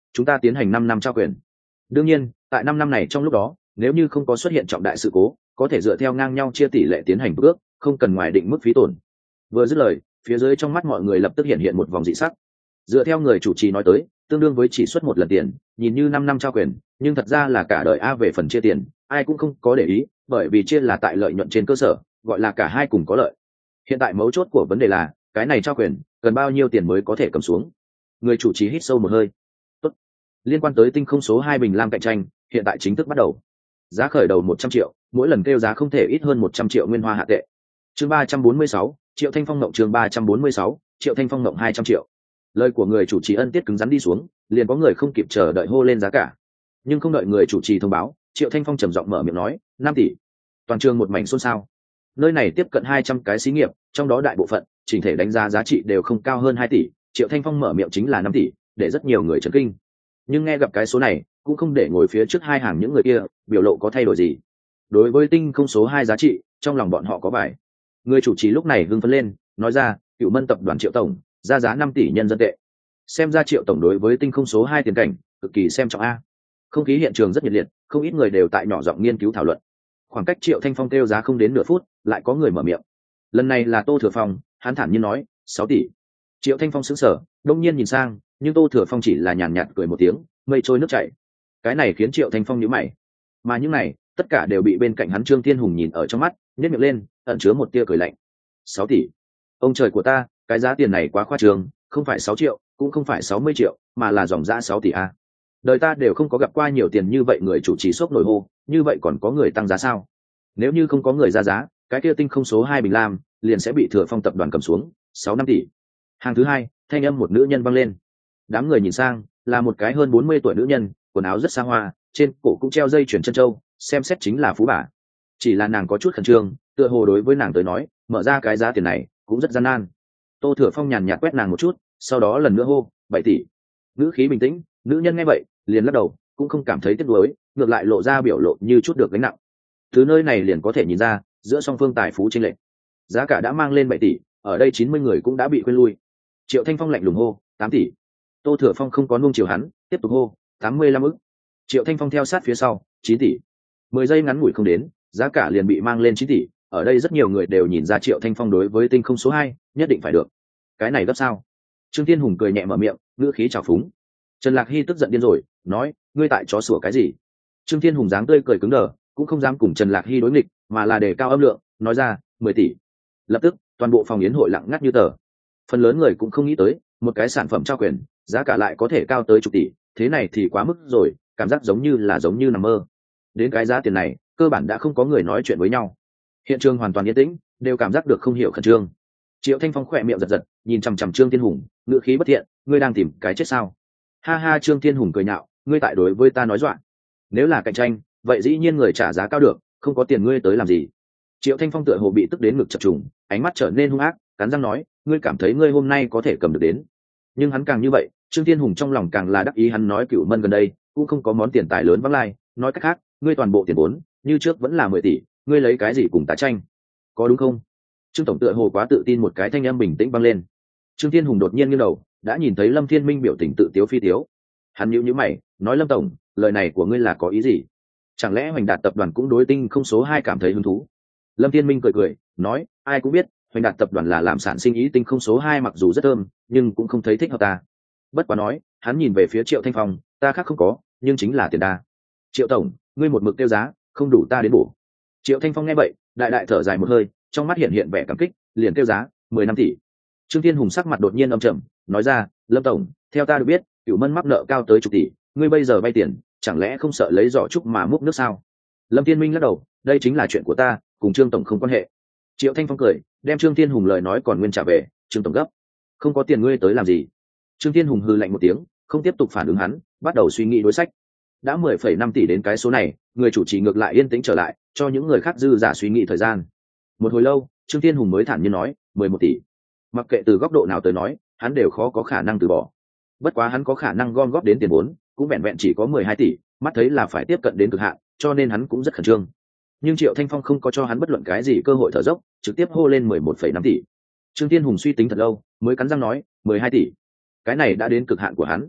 chúng ta tiến hành năm năm trao quyền. Đương nhiên tại năm năm này trong lúc đó nếu như không có xuất hiện trọng đại sự cố có thể dựa theo ngang nhau chia tỷ lệ tiến hành bước, không cần ngoài định mức phí tổn. Vừa dứt lời phía dưới trong mắt mọi người lập tức hiện hiện một vòng dị sắc. Dựa theo người chủ trì nói tới tương đương với chỉ xuất một lần tiền, nhìn như năm năm trao quyền nhưng thật ra là cả đời a về phần chia tiền ai cũng không có để ý, bởi vì chia là tại lợi nhuận trên cơ sở, gọi là cả hai cùng có lợi. Hiện tại mấu chốt của vấn đề là cái này trao quyền cần bao nhiêu tiền mới có thể cầm xuống. Người chủ trì hít sâu một hơi. Tốt. Liên quan tới tinh không số hai bình lam cạnh tranh hiện tại chính thức bắt đầu. Giá khởi đầu một trăm triệu, mỗi lần kêu giá không thể ít hơn một trăm triệu nguyên hoa hạ tệ. Chương ba trăm bốn mươi sáu, Triệu Thanh Phong ngộng chương ba trăm bốn mươi sáu, Triệu Thanh Phong ngộng hai trăm triệu. Lời của người chủ trì ân tiết cứng rắn đi xuống, liền có người không kịp chờ đợi hô lên giá cả. Nhưng không đợi người chủ trì thông báo, Triệu Thanh Phong trầm giọng mở miệng nói, năm tỷ. Toàn trường một mảnh xôn xao. Nơi này tiếp cận hai trăm cái xí nghiệp, trong đó đại bộ phận chỉnh thể đánh giá giá trị đều không cao hơn hai tỷ, Triệu Thanh Phong mở miệng chính là năm tỷ, để rất nhiều người chấn kinh. Nhưng nghe gặp cái số này, cũng không để ngồi phía trước hai hàng những người kia biểu lộ có thay đổi gì. Đối với tinh không số hai giá trị, trong lòng bọn họ có vài. Người chủ trì lúc này hưng phấn lên, nói ra, Cửu Mân tập đoàn Triệu tổng, ra giá năm tỷ nhân dân tệ. Xem ra Triệu tổng đối với tinh không số hai tiền cảnh cực kỳ xem trọng a. Không khí hiện trường rất nhiệt liệt, không ít người đều tại nhỏ giọng nghiên cứu thảo luận. Khoảng cách Triệu Thanh Phong kêu giá không đến nửa phút, lại có người mở miệng. Lần này là Tô Thừa Phong, hắn thản nhiên nói, sáu tỷ. Triệu Thanh Phong sững sờ, đông nhiên nhìn sang, nhưng Tô Thừa Phong chỉ là nhàn nhạt cười một tiếng, mây trôi nước chảy. Cái này khiến Triệu Thanh Phong nhíu mày. Mà những này, tất cả đều bị bên cạnh hắn Trương Thiên Hùng nhìn ở trong mắt, nhếch miệng lên, ẩn chứa một tia cười lạnh. Sáu tỷ. Ông trời của ta, cái giá tiền này quá khoa trương, không phải sáu triệu, cũng không phải sáu mươi triệu, mà là dòng giá sáu tỷ a. Đời ta đều không có gặp qua nhiều tiền như vậy, người chủ trì sốc nổi hô, như vậy còn có người tăng giá sao? Nếu như không có người ra giá, cái kia tinh không số hai bình lam liền sẽ bị Thừa Phong tập đoàn cầm xuống, sáu năm tỷ. Hàng thứ hai, thanh âm một nữ nhân vang lên. Đám người nhìn sang, là một cái hơn bốn mươi tuổi nữ nhân, quần áo rất xa hoa, trên cổ cũng treo dây chuyền chân châu, xem xét chính là phú bà. Chỉ là nàng có chút khẩn trương, tựa hồ đối với nàng tới nói, mở ra cái giá tiền này cũng rất gian nan. Tô Thừa Phong nhàn nhạt quét nàng một chút, sau đó lần nữa hô, bảy tỷ. Nữ khí bình tĩnh, nữ nhân nghe vậy, liền lắc đầu, cũng không cảm thấy tiếc nuối, ngược lại lộ ra biểu lộ như chút được gánh nặng. Từ nơi này liền có thể nhìn ra, giữa song phương tài phú chênh lệch. Giá cả đã mang lên bảy tỷ, ở đây chín mươi người cũng đã bị quên lui. Triệu Thanh Phong lạnh lùng hô, tám tỷ. Tô Thừa Phong không có nuông chiều hắn, tiếp tục hô, tám mươi lăm ức. Triệu Thanh Phong theo sát phía sau, chín tỷ. Mười giây ngắn ngủi không đến, giá cả liền bị mang lên chín tỷ. Ở đây rất nhiều người đều nhìn ra Triệu Thanh Phong đối với tinh không số hai nhất định phải được. Cái này gấp sao? Trương Thiên Hùng cười nhẹ mở miệng, ngữ khí trào phúng. Trần Lạc Hy tức giận điên rồi, nói, ngươi tại chó sủa cái gì? Trương Thiên Hùng dáng tươi cười cứng đờ, cũng không dám cùng Trần Lạc Hy đối nghịch, mà là đề cao âm lượng, nói ra, mười tỷ. Lập tức, toàn bộ phòng yến hội lặng ngắt như tờ. Phần lớn người cũng không nghĩ tới, một cái sản phẩm trao quyền, giá cả lại có thể cao tới chục tỷ, thế này thì quá mức rồi, cảm giác giống như là giống như nằm mơ. Đến cái giá tiền này, cơ bản đã không có người nói chuyện với nhau. Hiện trường hoàn toàn yên tĩnh, đều cảm giác được không hiểu khẩn trương. Triệu Thanh Phong khỏe miệng giật giật, nhìn chằm chằm Trương Thiên Hùng, ngữ khí bất thiện, ngươi đang tìm cái chết sao? Ha ha, Trương Thiên Hùng cười nhạo, ngươi tại đối với ta nói dọa. Nếu là cạnh tranh, vậy dĩ nhiên người trả giá cao được, không có tiền ngươi tới làm gì? Triệu Thanh Phong tựa hồ bị tức đến ngực chập trùng, ánh mắt trở nên hung ác, cắn răng nói, ngươi cảm thấy ngươi hôm nay có thể cầm được đến? Nhưng hắn càng như vậy, Trương Thiên Hùng trong lòng càng là đắc ý, hắn nói Cửu Mân gần đây cũng không có món tiền tài lớn vắng lai, nói cách khác, ngươi toàn bộ tiền vốn, như trước vẫn là mười tỷ, ngươi lấy cái gì cùng ta tranh? Có đúng không? Trương tổng tựa hồ quá tự tin, một cái thanh âm bình tĩnh vang lên. Trương Thiên Hùng đột nhiên nghiêng đầu, đã nhìn thấy Lâm Thiên Minh biểu tình tự tiếu phi tiếu. Hắn nhíu nhíu mày, nói, Lâm tổng, lời này của ngươi là có ý gì? Chẳng lẽ Hoành Đạt tập đoàn cũng đối tinh không số hai cảm thấy hứng thú? Lâm Thiên Minh cười cười, nói, ai cũng biết, Hoành Đạt tập đoàn là làm sản sinh ý tinh không số hai, mặc dù rất thơm, nhưng cũng không thấy thích hợp ta. Bất quá nói, hắn nhìn về phía Triệu Thanh Phong, ta khác không có, nhưng chính là tiền đa. Triệu tổng, ngươi một mực tiêu giá, không đủ ta đến bổ. Triệu Thanh Phong nghe vậy, đại đại thở dài một hơi, trong mắt hiện hiện vẻ cảm kích, liền tiêu giá mười năm tỷ. Trương Thiên Hùng sắc mặt đột nhiên âm trầm, nói ra, Lâm tổng, theo ta được biết, Cửu Mân mắc nợ cao tới chục tỷ, ngươi bây giờ vay tiền, chẳng lẽ không sợ lấy giỏ trúc mà múc nước sao? Lâm Thiên Minh lắc đầu, đây chính là chuyện của ta, cùng Trương tổng không quan hệ. Triệu Thanh Phong cười, đem Trương Thiên Hùng lời nói còn nguyên trả về, Trương tổng gấp, không có tiền ngươi tới làm gì? Trương Thiên Hùng hừ lạnh một tiếng, không tiếp tục phản ứng hắn, bắt đầu suy nghĩ đối sách. Đã mười phẩy năm tỷ đến cái số này, người chủ trì ngược lại yên tĩnh trở lại, cho những người khác dư giả suy nghĩ thời gian. Một hồi lâu, Trương Thiên Hùng mới thản nhiên nói, mười một tỷ. Mặc kệ từ góc độ nào tới nói, hắn đều khó có khả năng từ bỏ. Bất quá hắn có khả năng gom góp đến tiền vốn, cũng vẹn vẹn chỉ có mười hai tỷ, mắt thấy là phải tiếp cận đến cực hạn, cho nên hắn cũng rất khẩn trương. Nhưng Triệu Thanh Phong không có cho hắn bất luận cái gì cơ hội thở dốc, trực tiếp hô lên mười một phẩy năm tỷ. Trương Thiên Hùng suy tính thật lâu, mới cắn răng nói, mười hai tỷ. Cái này đã đến cực hạn của hắn.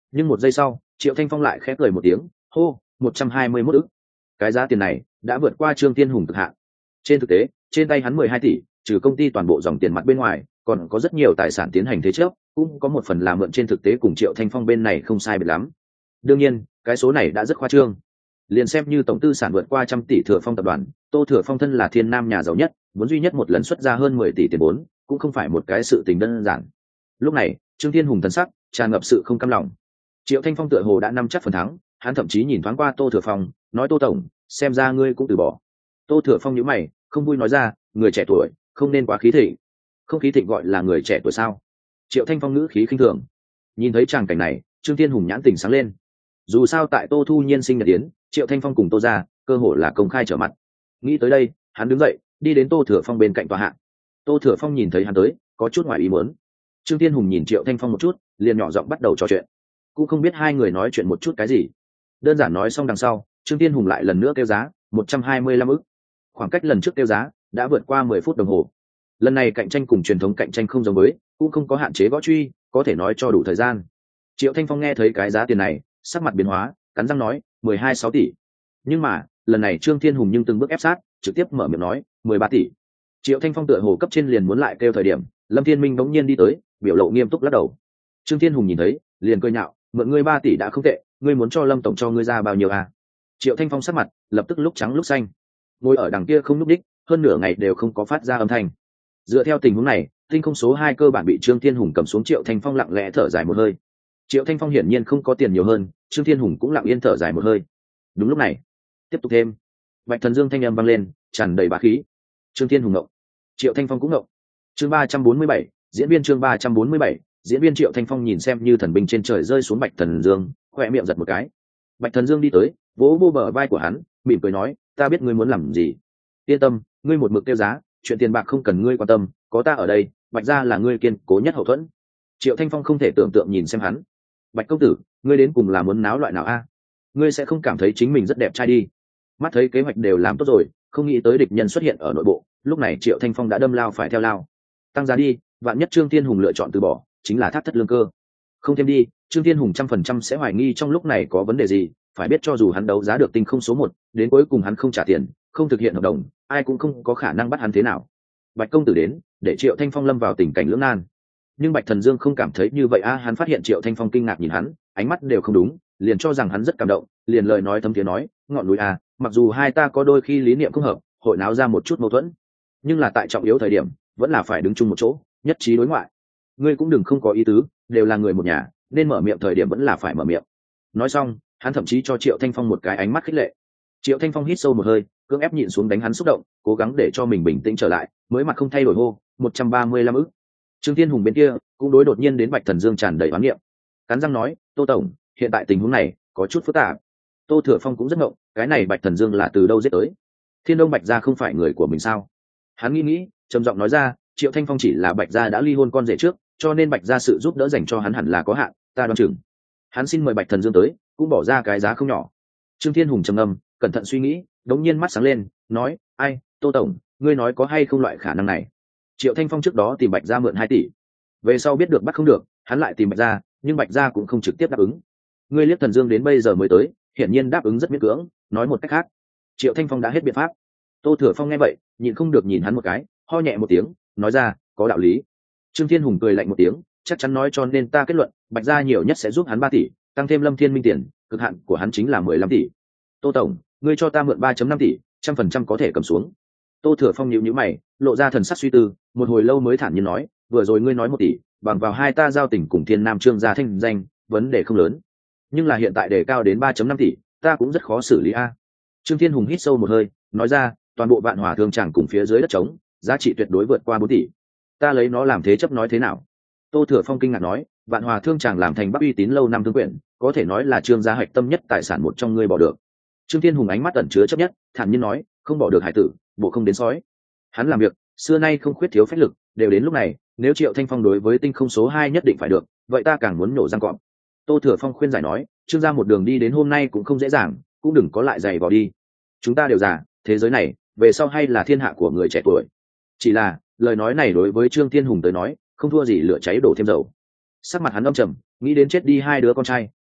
Nhưng một giây sau Triệu Thanh Phong lại khẽ cười một tiếng, hô, một trăm hai mươi mốt ức. Cái giá tiền này đã vượt qua Trương Thiên Hùng cực hạn. Trên thực tế trên tay hắn mười hai tỷ, trừ công ty toàn bộ dòng tiền mặt bên ngoài còn có rất nhiều tài sản tiến hành thế chấp, cũng có một phần là mượn trên thực tế cùng Triệu Thanh Phong bên này không sai biệt lắm. Đương nhiên cái số này đã rất khoa trương, liền xem như tổng tư sản vượt qua trăm tỷ Thừa Phong tập đoàn, Tô Thừa Phong thân là thiên nam nhà giàu nhất, muốn duy nhất một lần xuất ra hơn mười tỷ tiền vốn cũng không phải một cái sự tình đơn giản. Lúc này Trương Thiên Hùng thần sắc tràn ngập sự không cam lòng. Triệu Thanh Phong tựa hồ đã nắm chắc phần thắng, hắn thậm chí nhìn thoáng qua Tô Thừa Phong, nói: Tô tổng, xem ra ngươi cũng từ bỏ. Tô Thừa Phong nhíu mày, không vui nói ra: người trẻ tuổi không nên quá khí thịnh. Không khí thịnh gọi là người trẻ tuổi sao? Triệu Thanh Phong ngữ khí khinh thường. Nhìn thấy tràng cảnh này, Trương Thiên Hùng nhãn tình sáng lên. Dù sao tại Tô Thu Nhiên sinh nhật yến, Triệu Thanh Phong cùng Tô gia cơ hội là công khai trở mặt. Nghĩ tới đây, hắn đứng dậy đi đến Tô Thừa Phong bên cạnh tòa hạ. Tô Thừa Phong nhìn thấy hắn tới, có chút ngoài ý muốn. Trương Thiên Hùng nhìn Triệu Thanh Phong một chút, liền nhỏ giọng bắt đầu trò chuyện. Cũng không biết hai người nói chuyện một chút cái gì. Đơn giản nói xong đằng sau, Trương Thiên Hùng lại lần nữa kêu giá một trăm hai mươi lăm ức. Khoảng cách lần trước kêu giá đã vượt qua mười phút đồng hồ. Lần này cạnh tranh cùng truyền thống cạnh tranh không giống với, cũng không có hạn chế gõ truy, có thể nói cho đủ thời gian. Triệu Thanh Phong nghe thấy cái giá tiền này, sắc mặt biến hóa, cắn răng nói mười hai sáu tỷ. Nhưng mà lần này Trương Thiên Hùng nhưng từng bước ép sát, trực tiếp mở miệng nói mười ba tỷ. Triệu Thanh Phong tựa hồ cấp trên liền muốn lại kêu thời điểm, Lâm Thiên Minh bỗng nhiên đi tới, biểu lộ nghiêm túc lắc đầu. Trương Thiên Hùng nhìn thấy liền cười nhạo, mượn ngươi ba tỷ đã không tệ, ngươi muốn cho Lâm tổng cho ngươi ra bao nhiêu à? Triệu Thanh Phong sắc mặt lập tức lúc trắng lúc xanh, ngồi ở đằng kia không lúc đích, hơn nửa ngày đều không có phát ra âm thanh. Dựa theo tình huống này, tinh không số hai cơ bản bị Trương Thiên Hùng cầm xuống. Triệu Thanh Phong lặng lẽ thở dài một hơi. Triệu Thanh Phong hiển nhiên không có tiền nhiều hơn, Trương Thiên Hùng cũng lặng yên thở dài một hơi. Đúng lúc này, tiếp tục thêm. Bạch Thần Dương thanh âm vang lên, tràn đầy bá khí. Trương Thiên Hùng ngộng, Triệu Thanh Phong cũng ngộng. Chương ba trăm bốn mươi bảy, diễn viên chương ba trăm bốn mươi bảy, diễn viên Triệu Thanh Phong nhìn xem như thần binh trên trời rơi xuống Bạch Thần Dương, khỏe miệng giật một cái. Bạch Thần Dương đi tới, vỗ vô bờ vai của hắn, mỉm cười nói, ta biết ngươi muốn làm gì. Yên tâm, ngươi một mực tiêu giá, chuyện tiền bạc không cần ngươi quan tâm, có ta ở đây, Bạch gia là ngươi kiên cố nhất hậu thuẫn. Triệu Thanh Phong không thể tưởng tượng nhìn xem hắn. Bạch công tử, ngươi đến cùng là muốn náo loại nào a? Ngươi sẽ không cảm thấy chính mình rất đẹp trai đi. Mắt thấy kế hoạch đều làm tốt rồi, không nghĩ tới địch nhân xuất hiện ở nội bộ, lúc này Triệu Thanh Phong đã đâm lao phải theo lao. Tăng giá đi, vạn nhất Trương Thiên Hùng lựa chọn từ bỏ, chính là thắt thất lương cơ. Không thêm đi, Trương Thiên Hùng trăm phần trăm sẽ hoài nghi trong lúc này có vấn đề gì, phải biết cho dù hắn đấu giá được tinh không số một, đến cuối cùng hắn không trả tiền, không thực hiện hợp đồng, ai cũng không có khả năng bắt hắn thế nào. Bạch công tử đến, để Triệu Thanh Phong lâm vào tình cảnh lưỡng nan. Nhưng Bạch Thần Dương không cảm thấy như vậy a, hắn phát hiện Triệu Thanh Phong kinh ngạc nhìn hắn, ánh mắt đều không đúng, liền cho rằng hắn rất cảm động, liền lời nói thấm thiế nói, ngọn núi a, mặc dù hai ta có đôi khi lý niệm không hợp, hội náo ra một chút mâu thuẫn, nhưng là tại trọng yếu thời điểm, vẫn là phải đứng chung một chỗ, nhất trí đối ngoại. Ngươi cũng đừng không có ý tứ, đều là người một nhà, nên mở miệng thời điểm vẫn là phải mở miệng. Nói xong, hắn thậm chí cho Triệu Thanh Phong một cái ánh mắt khích lệ. Triệu Thanh Phong hít sâu một hơi, cưỡng ép nhịn xuống đánh hắn xúc động, cố gắng để cho mình bình tĩnh trở lại, mới mặt không thay đổi hô, một trăm ba mươi lăm ức. Trương Thiên Hùng bên kia cũng đối đột nhiên đến Bạch Thần Dương tràn đầy oán niệm, cắn răng nói, Tô tổng, hiện tại tình huống này có chút phức tạp. Tô Thừa Phong cũng rất ngộng, cái này Bạch Thần Dương là từ đâu giết tới? Thiên Đông Bạch gia không phải người của mình sao? Hắn nghĩ nghĩ, trầm giọng nói ra, Triệu Thanh Phong chỉ là Bạch gia đã ly hôn con rể trước, cho nên Bạch gia sự giúp đỡ dành cho hắn hẳn là có hạn, ta đoán chừng. Hắn xin mời Bạch Thần Dương tới, cũng bỏ ra cái giá không nhỏ. Trương Thiên Hùng trầm ngâm, cẩn thận suy nghĩ, đống nhiên mắt sáng lên, nói, ai, Tô tổng, ngươi nói có hay không loại khả năng này? Triệu Thanh Phong trước đó tìm Bạch gia mượn hai tỷ, về sau biết được bắt không được, hắn lại tìm Bạch gia, nhưng Bạch gia cũng không trực tiếp đáp ứng. Ngươi liếc Thần Dương đến bây giờ mới tới, hiển nhiên đáp ứng rất miễn cưỡng, nói một cách khác, Triệu Thanh Phong đã hết biện pháp. Tô Thừa Phong nghe vậy, nhịn không được nhìn hắn một cái, ho nhẹ một tiếng, nói ra, có đạo lý. Trương Thiên Hùng cười lạnh một tiếng, chắc chắn nói cho nên ta kết luận, Bạch gia nhiều nhất sẽ giúp hắn ba tỷ, tăng thêm Lâm Thiên Minh tiền, cực hạn của hắn chính là mười lăm tỷ. Tô tổng, ngươi cho ta mượn ba phẩy năm tỷ, trăm phần trăm có thể cầm xuống. Tô Thừa Phong nhíu nhíu mày, lộ ra thần sắc suy tư, một hồi lâu mới thản nhiên nói, vừa rồi ngươi nói một tỷ, bằng vào hai ta giao tình cùng Thiên Nam Trương gia thanh danh, vấn đề không lớn. Nhưng là hiện tại đề cao đến ba phẩy năm tỷ, ta cũng rất khó xử lý a. Trương Thiên Hùng hít sâu một hơi, nói ra, toàn bộ Vạn Hòa Thương Tràng cùng phía dưới đất trống, giá trị tuyệt đối vượt qua bốn tỷ. Ta lấy nó làm thế chấp nói thế nào? Tô Thừa Phong kinh ngạc nói, Vạn Hòa Thương Tràng làm thành Bắc uy tín lâu năm thương quyển, có thể nói là Trương gia hạch tâm nhất tài sản một trong ngươi bỏ được. Trương Thiên Hùng ánh mắt ẩn chứa chấp nhất, thản nhiên nói, không bỏ được hải tử, bộ không đến sói. Hắn làm việc xưa nay không khuyết thiếu phách lực, đều đến lúc này, nếu Triệu Thanh Phong đối với tinh không số hai nhất định phải được, vậy ta càng muốn nổ răng cọp. Tô Thừa Phong khuyên giải nói, Trương gia một đường đi đến hôm nay cũng không dễ dàng, cũng đừng có lại dày vào đi. Chúng ta đều già, thế giới này về sau hay là thiên hạ của người trẻ tuổi. Chỉ là lời nói này đối với Trương Thiên Hùng tới nói, không thua gì lửa cháy đổ thêm dầu. Sắc mặt hắn âm trầm, nghĩ đến chết đi hai đứa con trai,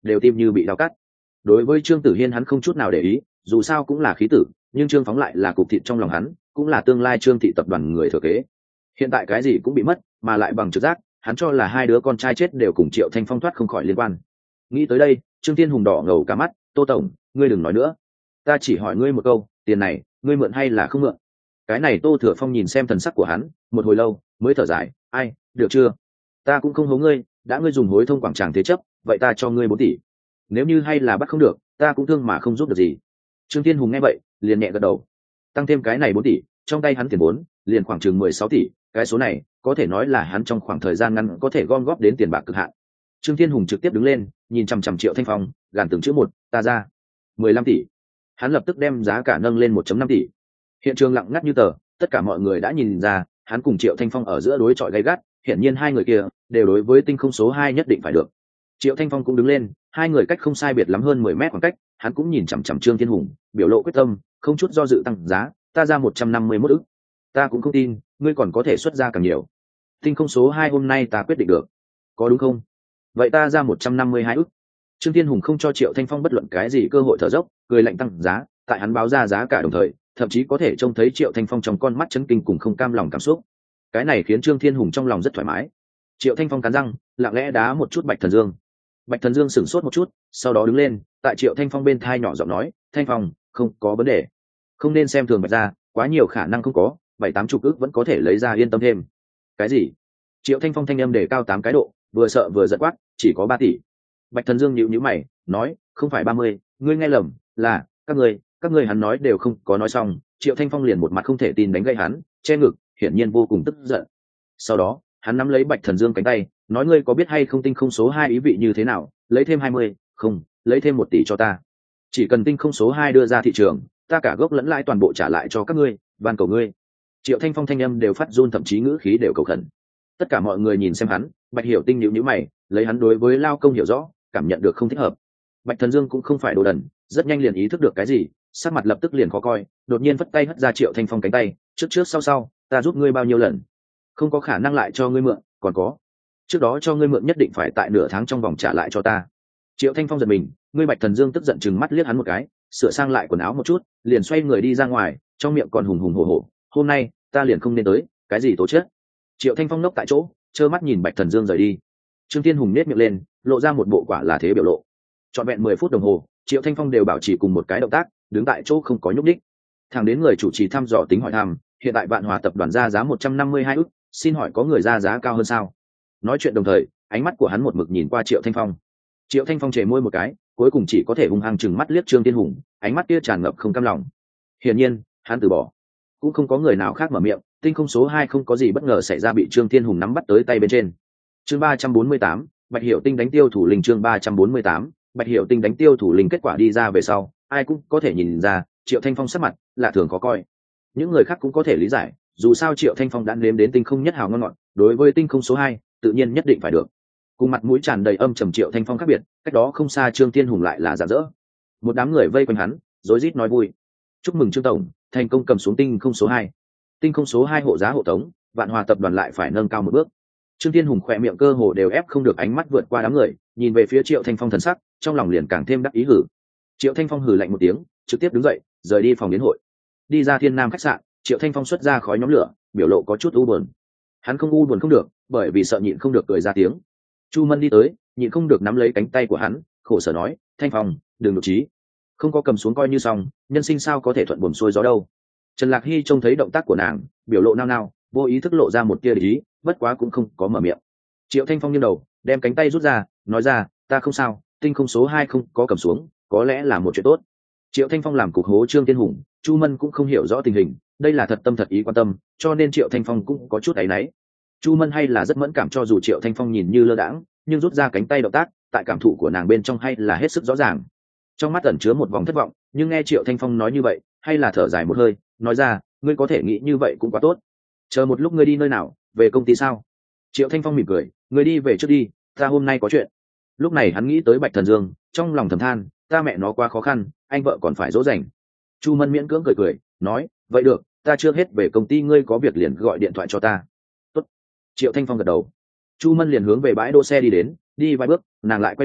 đều tim như bị đau cắt. Đối với Trương Tử Hiên hắn không chút nào để ý, dù sao cũng là khí tử, nhưng Trương Phóng lại là cục thịt trong lòng hắn, cũng là tương lai Trương thị tập đoàn người thừa kế. Hiện tại cái gì cũng bị mất, mà lại bằng trực giác, hắn cho là hai đứa con trai chết đều cùng Triệu Thanh Phong thoát không khỏi liên quan. Nghĩ tới đây, Trương Thiên Hùng đỏ ngầu cả mắt, "Tô tổng, ngươi đừng nói nữa. Ta chỉ hỏi ngươi một câu, tiền này, ngươi mượn hay là không mượn?" Cái này Tô Thừa Phong nhìn xem thần sắc của hắn, một hồi lâu, mới thở dài, "Ai, được chưa? Ta cũng không hố ngươi, đã ngươi dùng hối thông quảng tràng thế chấp, vậy ta cho ngươi bốn tỷ. Nếu như hay là bắt không được, ta cũng thương mà không giúp được gì." Trương Thiên Hùng nghe vậy, liền nhẹ gật đầu. Tăng thêm cái này bốn tỷ, trong tay hắn tiền vốn, liền khoảng chừng mười sáu tỷ, cái số này, có thể nói là hắn trong khoảng thời gian ngắn có thể gom góp đến tiền bạc cực hạn. Trương Thiên Hùng trực tiếp đứng lên, nhìn chằm chằm Triệu Thanh Phong, gàn từng chữ một, "Ta ra mười lăm tỷ." Hắn lập tức đem giá cả nâng lên một phẩy năm tỷ. Hiện trường lặng ngắt như tờ, tất cả mọi người đã nhìn ra, hắn cùng Triệu Thanh Phong ở giữa đối chọi gay gắt, hiển nhiên hai người kia đều đối với tinh không số hai nhất định phải được. Triệu Thanh Phong cũng đứng lên, hai người cách không sai biệt lắm hơn mười mét khoảng cách, hắn cũng nhìn chằm chằm Trương Thiên Hùng, biểu lộ quyết tâm, không chút do dự tăng giá, "Ta ra một trăm năm mươi mốt ức. Ta cũng không tin, ngươi còn có thể xuất ra càng nhiều. Tinh không số hai hôm nay ta quyết định được. Có đúng không? Vậy ta ra một trăm năm mươi hai ức." Trương Thiên Hùng không cho Triệu Thanh Phong bất luận cái gì cơ hội thở dốc, cười lạnh tăng giá, tại hắn báo ra giá cả đồng thời, thậm chí có thể trông thấy Triệu Thanh Phong trong con mắt chấn kinh cùng không cam lòng cảm xúc. Cái này khiến Trương Thiên Hùng trong lòng rất thoải mái. Triệu Thanh Phong cắn răng, lặng lẽ đá một chút Bạch Thần Dương. Bạch Thần Dương sửng sốt một chút, sau đó đứng lên, tại Triệu Thanh Phong bên thai nhỏ giọng nói, "Thanh Phong, không có vấn đề. Không nên xem thường Bạch gia, quá nhiều khả năng không có, bảy tám chục ức vẫn có thể lấy ra, yên tâm thêm." "Cái gì?" Triệu Thanh Phong thanh âm đề cao tám cái độ, vừa sợ vừa giận quát, "Chỉ có ba tỷ." Bạch Thần Dương nhíu nhíu mày, nói, "Không phải ba mươi, ngươi nghe lầm, là các ngươi, các ngươi." Hắn nói đều không có nói xong, Triệu Thanh Phong liền một mặt không thể tin đánh gãy hắn, che ngực, hiển nhiên vô cùng tức giận. Sau đó, hắn nắm lấy Bạch Thần Dương cánh tay, nói, "Ngươi có biết hay không tinh không số hai ý vị như thế nào? Lấy thêm hai mươi, không, lấy thêm một tỷ cho ta. Chỉ cần tinh không số hai đưa ra thị trường, ta cả gốc lẫn lãi toàn bộ trả lại cho các ngươi, van cầu ngươi." Triệu Thanh Phong thanh âm đều phát run, thậm chí ngữ khí đều cầu khẩn. Tất cả mọi người nhìn xem hắn, Bạch Hiểu Tinh nhíu nhíu mày, lấy hắn đối với Lao Công hiểu rõ, cảm nhận được không thích hợp. Bạch Thần Dương cũng không phải đồ đần, rất nhanh liền ý thức được cái gì, sắc mặt lập tức liền khó coi, đột nhiên vất tay hất ra Triệu Thanh Phong cánh tay, "Trước trước sau sau, ta giúp ngươi bao nhiêu lần, không có khả năng lại cho ngươi mượn, còn có, trước đó cho ngươi mượn nhất định phải tại nửa tháng trong vòng trả lại cho ta." Triệu Thanh Phong giật mình, ngươi Bạch Thần Dương tức giận chừng mắt liếc hắn một cái, sửa sang lại quần áo một chút, liền xoay người đi ra ngoài, trong miệng còn hùng hùng hổ hổ, "Hôm nay, ta liền không nên tới, cái gì tố chết." Triệu Thanh Phong nốc tại chỗ, trơ mắt nhìn Bạch Thần Dương rời đi. Trương Thiên Hùng nét miệng lên, lộ ra một bộ quả là thế biểu lộ. Trọn vẹn mười phút đồng hồ, Triệu Thanh Phong đều bảo trì cùng một cái động tác, đứng tại chỗ không có nhúc nhích. Thẳng đến người chủ trì thăm dò tính hỏi thăm, "Hiện tại Vạn Hòa tập đoàn ra giá một trăm năm mươi hai ức, xin hỏi có người ra giá cao hơn sao?" Nói chuyện đồng thời, ánh mắt của hắn một mực nhìn qua Triệu Thanh Phong. Triệu Thanh Phong chề môi một cái, cuối cùng chỉ có thể hung hăng chừng mắt liếc Trương Thiên Hùng, ánh mắt kia tràn ngập không cam lòng. Hiển nhiên, hắn từ bỏ. Cũng không có người nào khác mở miệng, tinh không số hai không có gì bất ngờ xảy ra bị Trương Thiên Hùng nắm bắt tới tay bên trên. Chương ba trăm bốn mươi tám, Bạch Hiểu Tinh đánh tiêu thủ linh. Chương ba trăm bốn mươi tám, Bạch Hiểu Tinh đánh tiêu thủ linh. Kết quả đi ra về sau, ai cũng có thể nhìn ra, Triệu Thanh Phong sắc mặt lạ thường khó coi. Những người khác cũng có thể lý giải, dù sao Triệu Thanh Phong đã nếm đến tinh không nhất hào ngon ngọt, đối với tinh không số hai, tự nhiên nhất định phải được. Cùng mặt mũi tràn đầy âm trầm Triệu Thanh Phong khác biệt, cách đó không xa Trương Thiên Hùng lại là rạng rỡ. Một đám người vây quanh hắn, rối rít nói vui, "Chúc mừng Trương tổng, thành công cầm xuống tinh không số hai. Tinh không số hai hộ giá hộ tống, Vạn Hòa tập đoàn lại phải nâng cao một bước." Trương Thiên Hùng khỏe miệng cơ hồ đều ép không được ánh mắt vượt qua đám người, nhìn về phía Triệu Thanh Phong thần sắc, trong lòng liền càng thêm đắc ý hử. Triệu Thanh Phong hử lạnh một tiếng, trực tiếp đứng dậy, rời đi phòng đến hội. Đi ra Thiên Nam khách sạn, Triệu Thanh Phong xuất ra khói nhóm lửa, biểu lộ có chút u buồn. Hắn không u buồn không được, bởi vì sợ nhịn không được cười ra tiếng. Chu Mân đi tới, nhịn không được nắm lấy cánh tay của hắn, khổ sở nói, "Thanh Phong, đừng đột trí, không có cầm xuống coi như xong, nhân sinh sao có thể thuận buồm xuôi gió đâu." Trần Lạc Hy trông thấy động tác của nàng, biểu lộ nao nao, vô ý thức lộ ra một tia để ý, bất quá cũng không có mở miệng. Triệu Thanh Phong nghiêng đầu, đem cánh tay rút ra, nói ra, "Ta không sao, tinh không số hai không có cầm xuống, có lẽ là một chuyện tốt." Triệu Thanh Phong làm cục hố Trương Thiên Hùng, Chu Mân cũng không hiểu rõ tình hình, đây là thật tâm thật ý quan tâm, cho nên Triệu Thanh Phong cũng có chút áy náy. Chu Mân hay là rất mẫn cảm, cho dù Triệu Thanh Phong nhìn như lơ đãng, nhưng rút ra cánh tay động tác, tại cảm thụ của nàng bên trong hay là hết sức rõ ràng. Trong mắt ẩn chứa một vòng thất vọng, nhưng nghe Triệu Thanh Phong nói như vậy, hay là thở dài một hơi, nói ra, "Ngươi có thể nghĩ như vậy cũng quá tốt. Chờ một lúc ngươi đi nơi nào, về công ty sao?" Triệu Thanh Phong mỉm cười, "Ngươi đi về trước đi, ta hôm nay có chuyện." Lúc này hắn nghĩ tới Bạch Thần Dương, trong lòng thầm than, "Ta mẹ nó quá khó khăn, anh vợ còn phải dỗ dành." Chu Mân miễn cưỡng cười cười, nói, "Vậy được, ta chưa hết về công ty, ngươi có việc liền gọi điện thoại cho ta." Tốt. Triệu Thanh Phong gật đầu. Chu Mân liền hướng về bãi đỗ xe đi đến, đi vài bước, nàng lại quay đầu,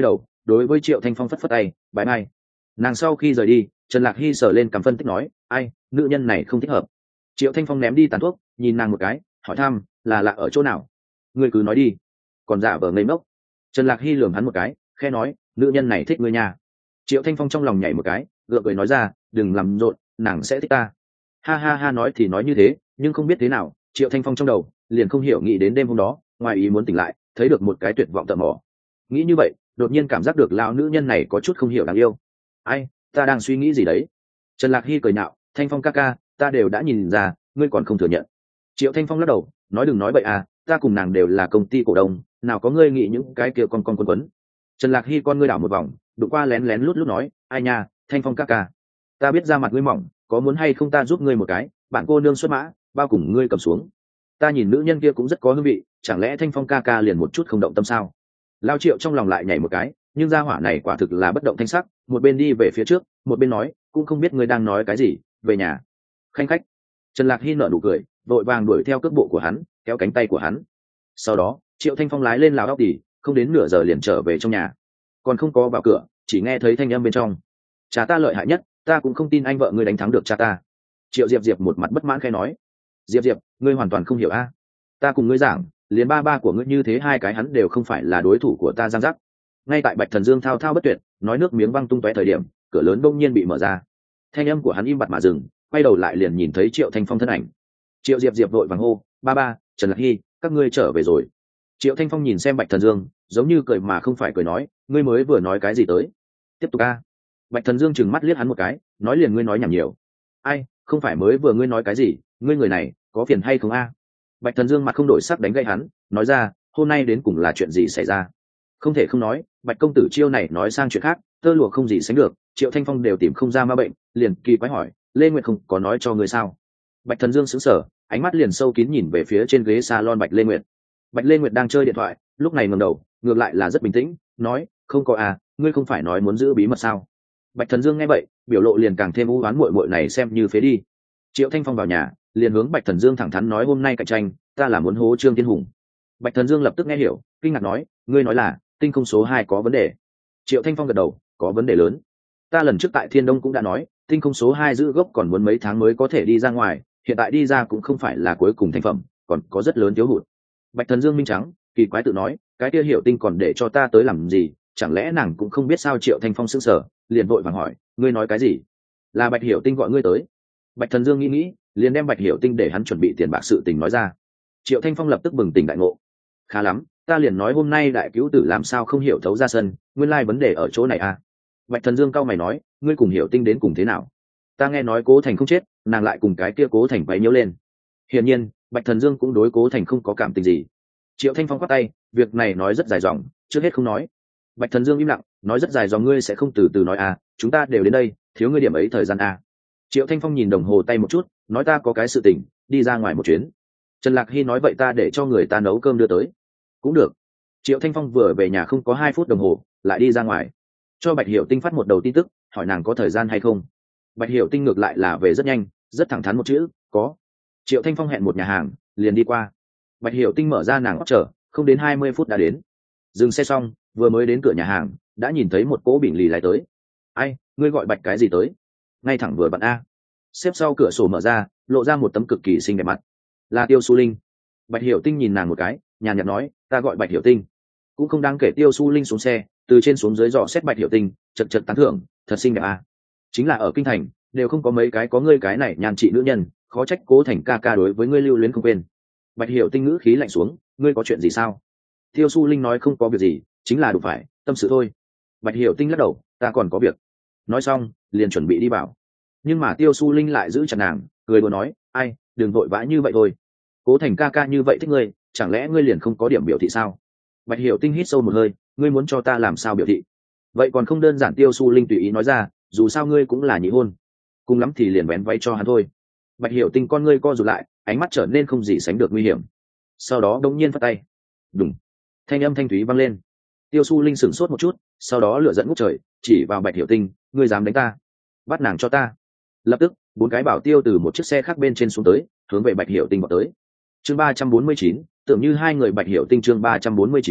đối với Triệu Thanh Phong phất phất tay bãi mai. Nàng sau khi rời đi, Trần Lạc Hy sờ lên cằm phân tích nói, ai, nữ nhân này không thích hợp. Triệu Thanh Phong ném đi tàn thuốc, nhìn nàng một cái, hỏi thăm, là lạ ở chỗ nào? Ngươi cứ nói đi. Còn giả vờ ngây ngốc. Trần Lạc Hy lườm hắn một cái, khẽ nói, nữ nhân này thích ngươi nha. Triệu Thanh Phong trong lòng nhảy một cái, gượng cười nói ra, đừng làm rộn, nàng sẽ thích ta. Ha ha ha, nói thì nói như thế, nhưng không biết thế nào, Triệu Thanh Phong trong đầu liền không hiểu nghĩ đến đêm hôm đó, ngoài ý muốn tỉnh lại, thấy được một cái tuyệt vọng tận mỏ. Nghĩ như vậy, đột nhiên cảm giác được lão nữ nhân này có chút không hiểu đáng yêu. Ai, ta đang suy nghĩ gì đấy? Trần Lạc Hy cười nhạo, Thanh Phong ca ca, ta đều đã nhìn ra, ngươi còn không thừa nhận. Triệu Thanh Phong lắc đầu, nói đừng nói bậy à, ta cùng nàng đều là công ty cổ đông, nào có ngươi nghĩ những cái kia con con quấn quấn. Trần Lạc Hy con ngươi đảo một vòng, đụng qua lén lén lút lút nói, ai nha, Thanh Phong ca ca, ta biết ra mặt ngươi mỏng, có muốn hay không ta giúp ngươi một cái, bạn cô nương xuất mã, bao cùng ngươi cầm xuống. Ta nhìn nữ nhân kia cũng rất có hương vị, chẳng lẽ Thanh Phong ca ca liền một chút không động tâm sao? Lao Triệu trong lòng lại nhảy một cái, nhưng gia hỏa này quả thực là bất động thanh sắc, một bên đi về phía trước, một bên nói, cũng không biết ngươi đang nói cái gì, về nhà. Khanh khách. Trần Lạc Hy nở nụ cười, vội vàng đuổi theo cước bộ của hắn, kéo cánh tay của hắn. Sau đó, Triệu Thanh Phong lái lên lào óc tỉ, không đến nửa giờ liền trở về trong nhà. Còn không có vào cửa, chỉ nghe thấy thanh âm bên trong. Cha ta lợi hại nhất, ta cũng không tin anh vợ ngươi đánh thắng được cha ta. Triệu Diệp Diệp một mặt bất mãn khẽ nói, Diệp Diệp, ngươi hoàn toàn không hiểu a. Ta cùng ngươi giảng, liền ba ba của ngươi như thế hai cái hắn đều không phải là đối thủ của ta giang giác. Ngay tại Bạch Thần Dương thao thao bất tuyệt, nói nước miếng văng tung tóe thời điểm, cửa lớn bỗng nhiên bị mở ra. Thanh âm của hắn im bặt mà dừng, quay đầu lại liền nhìn thấy Triệu Thanh Phong thân ảnh. Triệu Diệp Diệp vội vàng hô, ba ba, Trần Lạc Hy, các ngươi trở về rồi. Triệu Thanh Phong nhìn xem Bạch Thần Dương, giống như cười mà không phải cười nói, ngươi mới vừa nói cái gì tới? Tiếp tục a. Bạch Thần Dương trừng mắt liếc hắn một cái, nói liền ngươi nói nhảm nhiều. Ai, không phải mới vừa ngươi nói cái gì, ngươi người này có phiền hay không a? Bạch Thần Dương mặt không đổi sắc đánh gậy hắn, nói ra, hôm nay đến cùng là chuyện gì xảy ra? Không thể không nói, Bạch công tử chiêu này nói sang chuyện khác, tơ lụa không gì sánh được, Triệu Thanh Phong đều tìm không ra ma bệnh, liền kỳ quái hỏi, Lê Nguyệt không có nói cho ngươi sao? Bạch Thần Dương sững sờ, ánh mắt liền sâu kín nhìn về phía trên ghế salon Bạch Lê Nguyệt. Bạch Lê Nguyệt đang chơi điện thoại, lúc này ngẩng đầu, ngược lại là rất bình tĩnh, nói, không có à, ngươi không phải nói muốn giữ bí mật sao? Bạch Thần Dương nghe vậy, biểu lộ liền càng thêm u oán, muội muội này xem như phế đi. Triệu Thanh Phong vào nhà, liền hướng Bạch Thần Dương thẳng thắn nói, hôm nay cạnh tranh, ta là muốn hố Trương Thiên Hùng. Bạch Thần Dương lập tức nghe hiểu, kinh ngạc nói, ngươi nói là tinh không số hai có vấn đề? Triệu Thanh Phong gật đầu, có vấn đề lớn. Ta lần trước tại Thiên Đông cũng đã nói, tinh không số hai giữ gốc còn muốn mấy tháng mới có thể đi ra ngoài, hiện tại đi ra cũng không phải là cuối cùng thành phẩm, còn có rất lớn thiếu hụt. Bạch Thần Dương minh trắng, kỳ quái tự nói, cái kia Hiểu Tinh còn để cho ta tới làm gì, chẳng lẽ nàng cũng không biết sao? Triệu Thanh Phong sững sờ, liền vội vàng hỏi, ngươi nói cái gì? Là Bạch Hiểu Tinh gọi ngươi tới? Bạch Thần Dương nghĩ nghĩ, liền đem Bạch Hiểu Tinh để hắn chuẩn bị tiền bạc sự tình nói ra. Triệu Thanh Phong lập tức bừng tỉnh đại ngộ. Khá lắm, ta liền nói hôm nay đại cứu tử làm sao không hiểu thấu ra sân, nguyên lai vấn đề ở chỗ này à? Bạch Thần Dương cau mày nói, ngươi cùng Hiểu Tinh đến cùng thế nào? Ta nghe nói Cố Thành không chết, nàng lại cùng cái kia Cố Thành quấy nhiễu lên. Hiển nhiên, Bạch Thần Dương cũng đối Cố Thành không có cảm tình gì. Triệu Thanh Phong quát tay, việc này nói rất dài dòng, trước hết không nói. Bạch Thần Dương im lặng, nói rất dài dòng ngươi sẽ không từ từ nói à, chúng ta đều đến đây, thiếu ngươi điểm ấy thời gian à. Triệu Thanh Phong nhìn đồng hồ tay một chút, nói ta có cái sự tình, đi ra ngoài một chuyến. Trần Lạc Hy nói vậy ta để cho người ta nấu cơm đưa tới. Cũng được. Triệu Thanh Phong vừa về nhà không có hai phút đồng hồ, lại đi ra ngoài. Cho Bạch Hiểu Tinh phát một đầu tin tức, hỏi nàng có thời gian hay không. Bạch Hiểu Tinh ngược lại là về rất nhanh, rất thẳng thắn một chữ, có. Triệu Thanh Phong hẹn một nhà hàng, liền đi qua. Bạch Hiểu Tinh mở ra nàng chờ, không đến hai mươi phút đã đến. Dừng xe xong, vừa mới đến cửa nhà hàng, đã nhìn thấy một cỗ bình lì lái tới. Ai, ngươi gọi Bạch cái gì tới? Ngay thẳng vừa bận a. Xếp sau cửa sổ mở ra, lộ ra một tấm cực kỳ xinh đẹp mặt. Là Tiêu Su Linh. Bạch Hiểu Tinh nhìn nàng một cái, nhàn nhạt nói, ta gọi Bạch Hiểu Tinh. Cũng không đáng kể. Tiêu Su Linh xuống xe, từ trên xuống dưới dò xét Bạch Hiểu Tinh, chật chật tán thưởng, thật xinh đẹp a. Chính là ở kinh thành, đều không có mấy cái có ngươi cái này nhàn trị nữ nhân, khó trách Cố Thành ca ca đối với ngươi lưu luyến không quên. Bạch Hiểu Tinh ngữ khí lạnh xuống, ngươi có chuyện gì sao? Tiêu Su Linh nói không có việc gì, chính là đủ phải tâm sự thôi. Bạch Hiểu Tinh lắc đầu, ta còn có việc. Nói xong, liền chuẩn bị đi vào. Nhưng mà Tiêu Su Linh lại giữ chặt nàng, cười đùa nói, ai, đừng vội vã như vậy thôi. Cố Thành ca ca như vậy thích ngươi, chẳng lẽ ngươi liền không có điểm biểu thị sao? Bạch Hiểu Tinh hít sâu một hơi, ngươi muốn cho ta làm sao biểu thị? Vậy còn không đơn giản. Tiêu Su Linh tùy ý nói ra, dù sao ngươi cũng là nhị hôn, cùng lắm thì liền vén váy cho hắn thôi. Bạch Hiểu Tinh con ngươi co rụt lại, ánh mắt trở nên không gì sánh được nguy hiểm. Sau đó đống nhiên phất tay, đùng, thanh âm thanh thúy vang lên. Tiêu Su Linh sửng sốt một chút, sau đó lửa giận ngút trời, chỉ vào Bạch Hiểu Tinh, ngươi dám đánh ta, bắt nàng cho ta. Lập tức, bốn cái bảo tiêu từ một chiếc xe khác bên trên xuống tới, hướng về Bạch Hiểu Tinh vào tới. Chương ba trăm bốn mươi chín, tưởng như hai người. Bạch Hiểu Tinh chương ba trăm bốn mươi chín,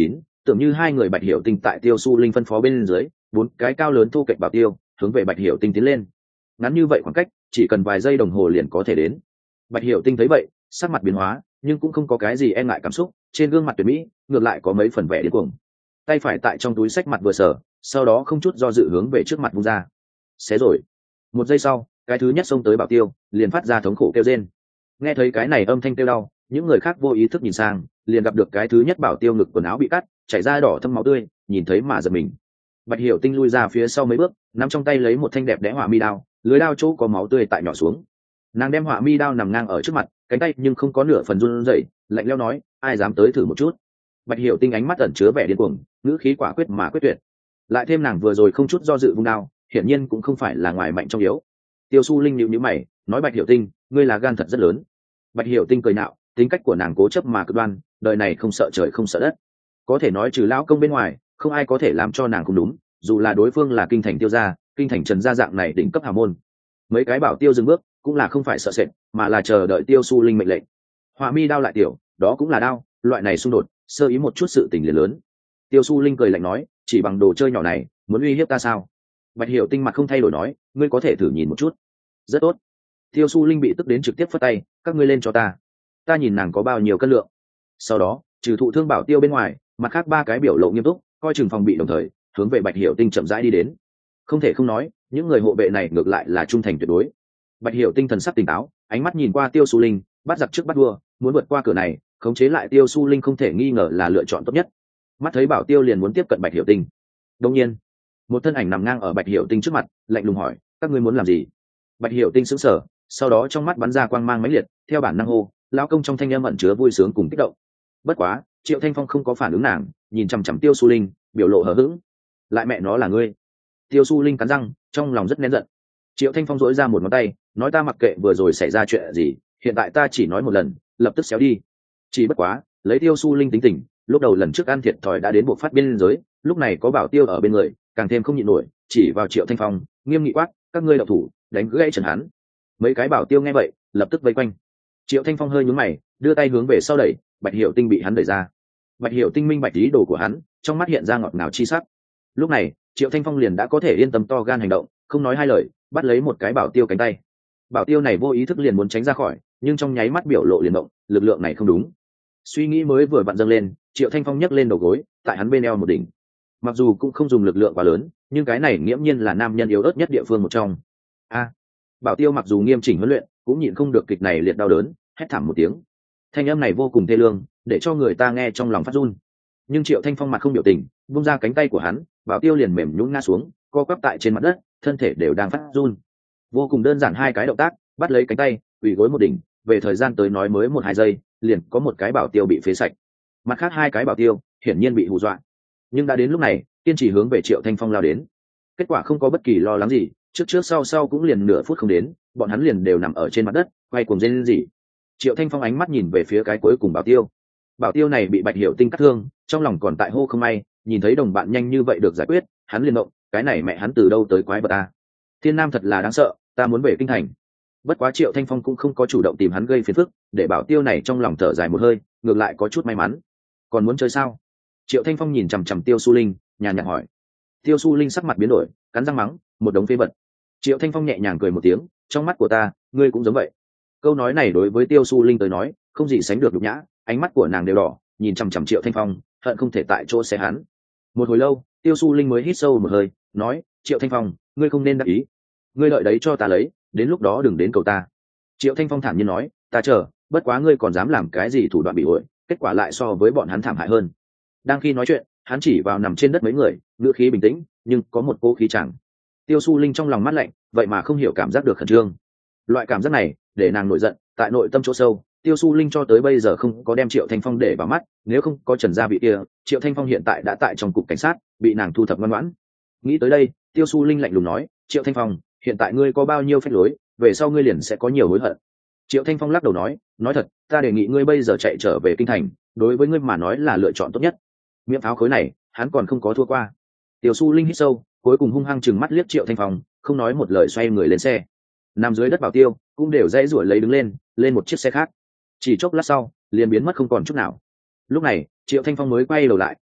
tưởng như hai người Bạch Hiểu Tinh tại Tiêu Su Linh phân phó bên dưới, bốn cái cao lớn thu kệch bảo tiêu hướng về Bạch Hiểu Tinh tiến lên. Ngắn như vậy khoảng cách, chỉ cần vài giây đồng hồ liền có thể đến. Bạch Hiểu Tinh thấy vậy, sắc mặt biến hóa, nhưng cũng không có cái gì e ngại cảm xúc, trên gương mặt tuyệt mỹ ngược lại có mấy phần vẻ điên cuồng. Tay phải tại trong túi xách mặt vừa sờ, sau đó không chút do dự hướng về trước mặt vung ra. Xé rồi. Một giây sau, cái thứ nhất xông tới bảo tiêu liền phát ra thống khổ kêu rên. Nghe thấy cái này âm thanh kêu đau, những người khác vô ý thức nhìn sang, liền gặp được cái thứ nhất bảo tiêu ngực quần áo bị cắt, chảy ra đỏ thâm máu tươi, nhìn thấy mà giật mình. Bạch Hiểu Tinh lui ra phía sau mấy bước, nắm trong tay lấy một thanh đẹp đẽ hỏa mi đao, lưới đao chỗ có máu tươi tại nhỏ xuống. Nàng đem hỏa mi đao nằm ngang ở trước mặt, cánh tay nhưng không có nửa phần run rẩy, lạnh lẽo nói, ai dám tới thử một chút. Bạch Hiểu Tinh ánh mắt ẩn chứa vẻ điên cuồng, ngữ khí quả quyết mà quyết tuyệt. Lại thêm nàng vừa rồi không chút do dự vung đao, hiển nhiên cũng không phải là ngoài mạnh trong yếu. Tiêu Su Linh nhíu nhíu mày, nói Bạch Hiểu Tinh, ngươi là gan thật rất lớn. Bạch Hiểu Tinh cười nạo, tính cách của nàng cố chấp mà cực đoan, đời này không sợ trời không sợ đất. Có thể nói trừ lão công bên ngoài, không ai có thể làm cho nàng không đúng, dù là đối phương là kinh thành Tiêu gia, kinh thành Trần gia dạng này đỉnh cấp hào môn. Mấy cái bảo tiêu dừng bước, cũng là không phải sợ sệt, mà là chờ đợi Tiêu Su Linh mệnh lệnh. Hỏa mi đao lại tiểu, đó cũng là đao, loại này xung đột, sơ ý một chút sự tình liền lớn. Tiêu Su Linh cười lạnh nói, chỉ bằng đồ chơi nhỏ này, muốn uy hiếp ta sao? Bạch Hiểu Tinh mặt không thay đổi nói, ngươi có thể thử nhìn một chút. Rất tốt. Tiêu Su Linh bị tức đến trực tiếp phất tay, các ngươi lên cho ta. Ta nhìn nàng có bao nhiêu cân lượng. Sau đó, trừ thụ thương bảo tiêu bên ngoài, mặt khác ba cái biểu lộ nghiêm túc, coi chừng phòng bị đồng thời, hướng về Bạch Hiểu Tinh chậm rãi đi đến. Không thể không nói, những người hộ vệ này ngược lại là trung thành tuyệt đối. Bạch Hiểu Tinh thần sắc tỉnh táo, ánh mắt nhìn qua Tiêu Su Linh, bắt giặc trước bắt vua, muốn vượt qua cửa này, khống chế lại Tiêu Su Linh không thể nghi ngờ là lựa chọn tốt nhất. Mắt thấy bảo tiêu liền muốn tiếp cận Bạch Hiểu Tinh. Đương nhiên, một thân ảnh nằm ngang ở Bạch Hiểu Tinh trước mặt, lạnh lùng hỏi, các ngươi muốn làm gì? Bạch Hiểu Tinh sững sờ, sau đó trong mắt bắn ra quang mang mãnh liệt, theo bản năng hô, lão công trong thanh âm ẩn chứa vui sướng cùng kích động. Bất quá, Triệu Thanh Phong không có phản ứng nàng, nhìn chằm chằm Tiêu Su Linh, biểu lộ hờ hững. Lại mẹ nó là ngươi. Tiêu Su Linh cắn răng, trong lòng rất nén giận. Triệu Thanh Phong duỗi ra một ngón tay, nói ta mặc kệ vừa rồi xảy ra chuyện gì, hiện tại ta chỉ nói một lần, lập tức xéo đi. Chỉ bất quá, lấy Tiêu Su Linh tính tình, lúc đầu lần trước ăn thiệt thòi đã đến buộc phát biên giới, lúc này có bảo tiêu ở bên người, càng thêm không nhịn nổi, chỉ vào Triệu Thanh Phong, nghiêm nghị quát, các ngươi đạo thủ, đánh gãy trần hắn. Mấy cái bảo tiêu nghe vậy, lập tức vây quanh. Triệu Thanh Phong hơi nhướng mày, đưa tay hướng về sau đẩy, Bạch Hiểu Tinh bị hắn đẩy ra. Bạch Hiểu Tinh minh bạch ý đồ của hắn, trong mắt hiện ra ngọt ngào chi sắc. Lúc này, Triệu Thanh Phong liền đã có thể yên tâm to gan hành động, không nói hai lời, bắt lấy một cái bảo tiêu cánh tay. Bảo tiêu này vô ý thức liền muốn tránh ra khỏi, nhưng trong nháy mắt biểu lộ liền động, lực lượng này không đúng. Suy nghĩ mới vừa vặn dâng lên, Triệu Thanh Phong nhấc lên đầu gối, tại hắn bên eo một đỉnh. Mặc dù cũng không dùng lực lượng quá lớn, nhưng cái này nghiễm nhiên là nam nhân yếu ớt nhất địa phương một trong. A, bảo tiêu mặc dù nghiêm chỉnh huấn luyện, cũng nhịn không được kịch này liệt đau đớn, hét thảm một tiếng. Thanh âm này vô cùng thê lương, để cho người ta nghe trong lòng phát run. Nhưng Triệu Thanh Phong mặt không biểu tình, buông ra cánh tay của hắn, bảo tiêu liền mềm nhũn ngã xuống, co quắp tại trên mặt đất, thân thể đều đang phát run. Vô cùng đơn giản hai cái động tác, bắt lấy cánh tay, ủy gối một đỉnh, về thời gian tới nói mới một hai giây, liền có một cái bảo tiêu bị phế sạch. Mặt khác hai cái bảo tiêu hiển nhiên bị hù dọa, nhưng đã đến lúc này, kiên trì hướng về Triệu Thanh Phong lao đến. Kết quả không có bất kỳ lo lắng gì, trước trước sau sau cũng liền nửa phút không đến, bọn hắn liền đều nằm ở trên mặt đất, quay cuồng rên rỉ. Triệu Thanh Phong ánh mắt nhìn về phía cái cuối cùng bảo tiêu. Bảo tiêu này bị Bạch Hiểu Tinh cắt thương, trong lòng còn tại hô không may, nhìn thấy đồng bạn nhanh như vậy được giải quyết, hắn liền động, cái này mẹ hắn từ đâu tới quái vật ta? Thiên Nam thật là đáng sợ, ta muốn về kinh thành. Bất quá Triệu Thanh Phong cũng không có chủ động tìm hắn gây phiền phức, để bảo tiêu này trong lòng thở dài một hơi, ngược lại có chút may mắn. Còn muốn chơi sao? Triệu Thanh Phong nhìn chằm chằm Tiêu Su Linh, nhàn nhạt hỏi. Tiêu Su Linh sắc mặt biến đổi, cắn răng mắng, một đống phế vật. Triệu Thanh Phong nhẹ nhàng cười một tiếng, trong mắt của ta, ngươi cũng giống vậy. Câu nói này đối với Tiêu Su Linh tới nói, không gì sánh được nhục nhã, ánh mắt của nàng đều đỏ, nhìn chằm chằm Triệu Thanh Phong, hận không thể tại chỗ xé hắn. Một hồi lâu, Tiêu Su Linh mới hít sâu một hơi, nói, Triệu Thanh Phong, ngươi không nên đắc ý, ngươi lợi đấy cho ta lấy, đến lúc đó đừng đến cầu ta. Triệu Thanh Phong thản nhiên nói, ta chờ, bất quá ngươi còn dám làm cái gì thủ đoạn bị ổi, kết quả lại so với bọn hắn thảm hại hơn. Đang khi nói chuyện, hắn chỉ vào nằm trên đất mấy người, ngữ khí bình tĩnh, nhưng có một cố khí chẳng. Tiêu Su Linh trong lòng mát lạnh, vậy mà không hiểu cảm giác được khẩn trương. Loại cảm giác này, để nàng nổi giận, tại nội tâm chỗ sâu, Tiêu Su Linh cho tới bây giờ không có đem Triệu Thanh Phong để vào mắt, nếu không có Trần gia vị kia, Triệu Thanh Phong hiện tại đã tại trong cục cảnh sát, bị nàng thu thập ngoan ngoãn. Nghĩ tới đây, Tiêu Su Linh lạnh lùng nói, Triệu Thanh Phong, hiện tại ngươi có bao nhiêu phép lối, về sau ngươi liền sẽ có nhiều hối hận. Triệu Thanh Phong lắc đầu nói, nói thật, ta đề nghị ngươi bây giờ chạy trở về kinh thành, đối với ngươi mà nói là lựa chọn tốt nhất. Miệng pháo khối này, hắn còn không có thua qua. Tiêu Su Linh hít sâu, cuối cùng hung hăng chừng mắt liếc Triệu Thanh Phong, không nói một lời xoay người lên xe. Nằm dưới đất bảo tiêu, cũng đều dãy rủi lấy đứng lên, lên một chiếc xe khác. Chỉ chốc lát sau, liền biến mất không còn chút nào. Lúc này, Triệu Thanh Phong mới quay đầu lại,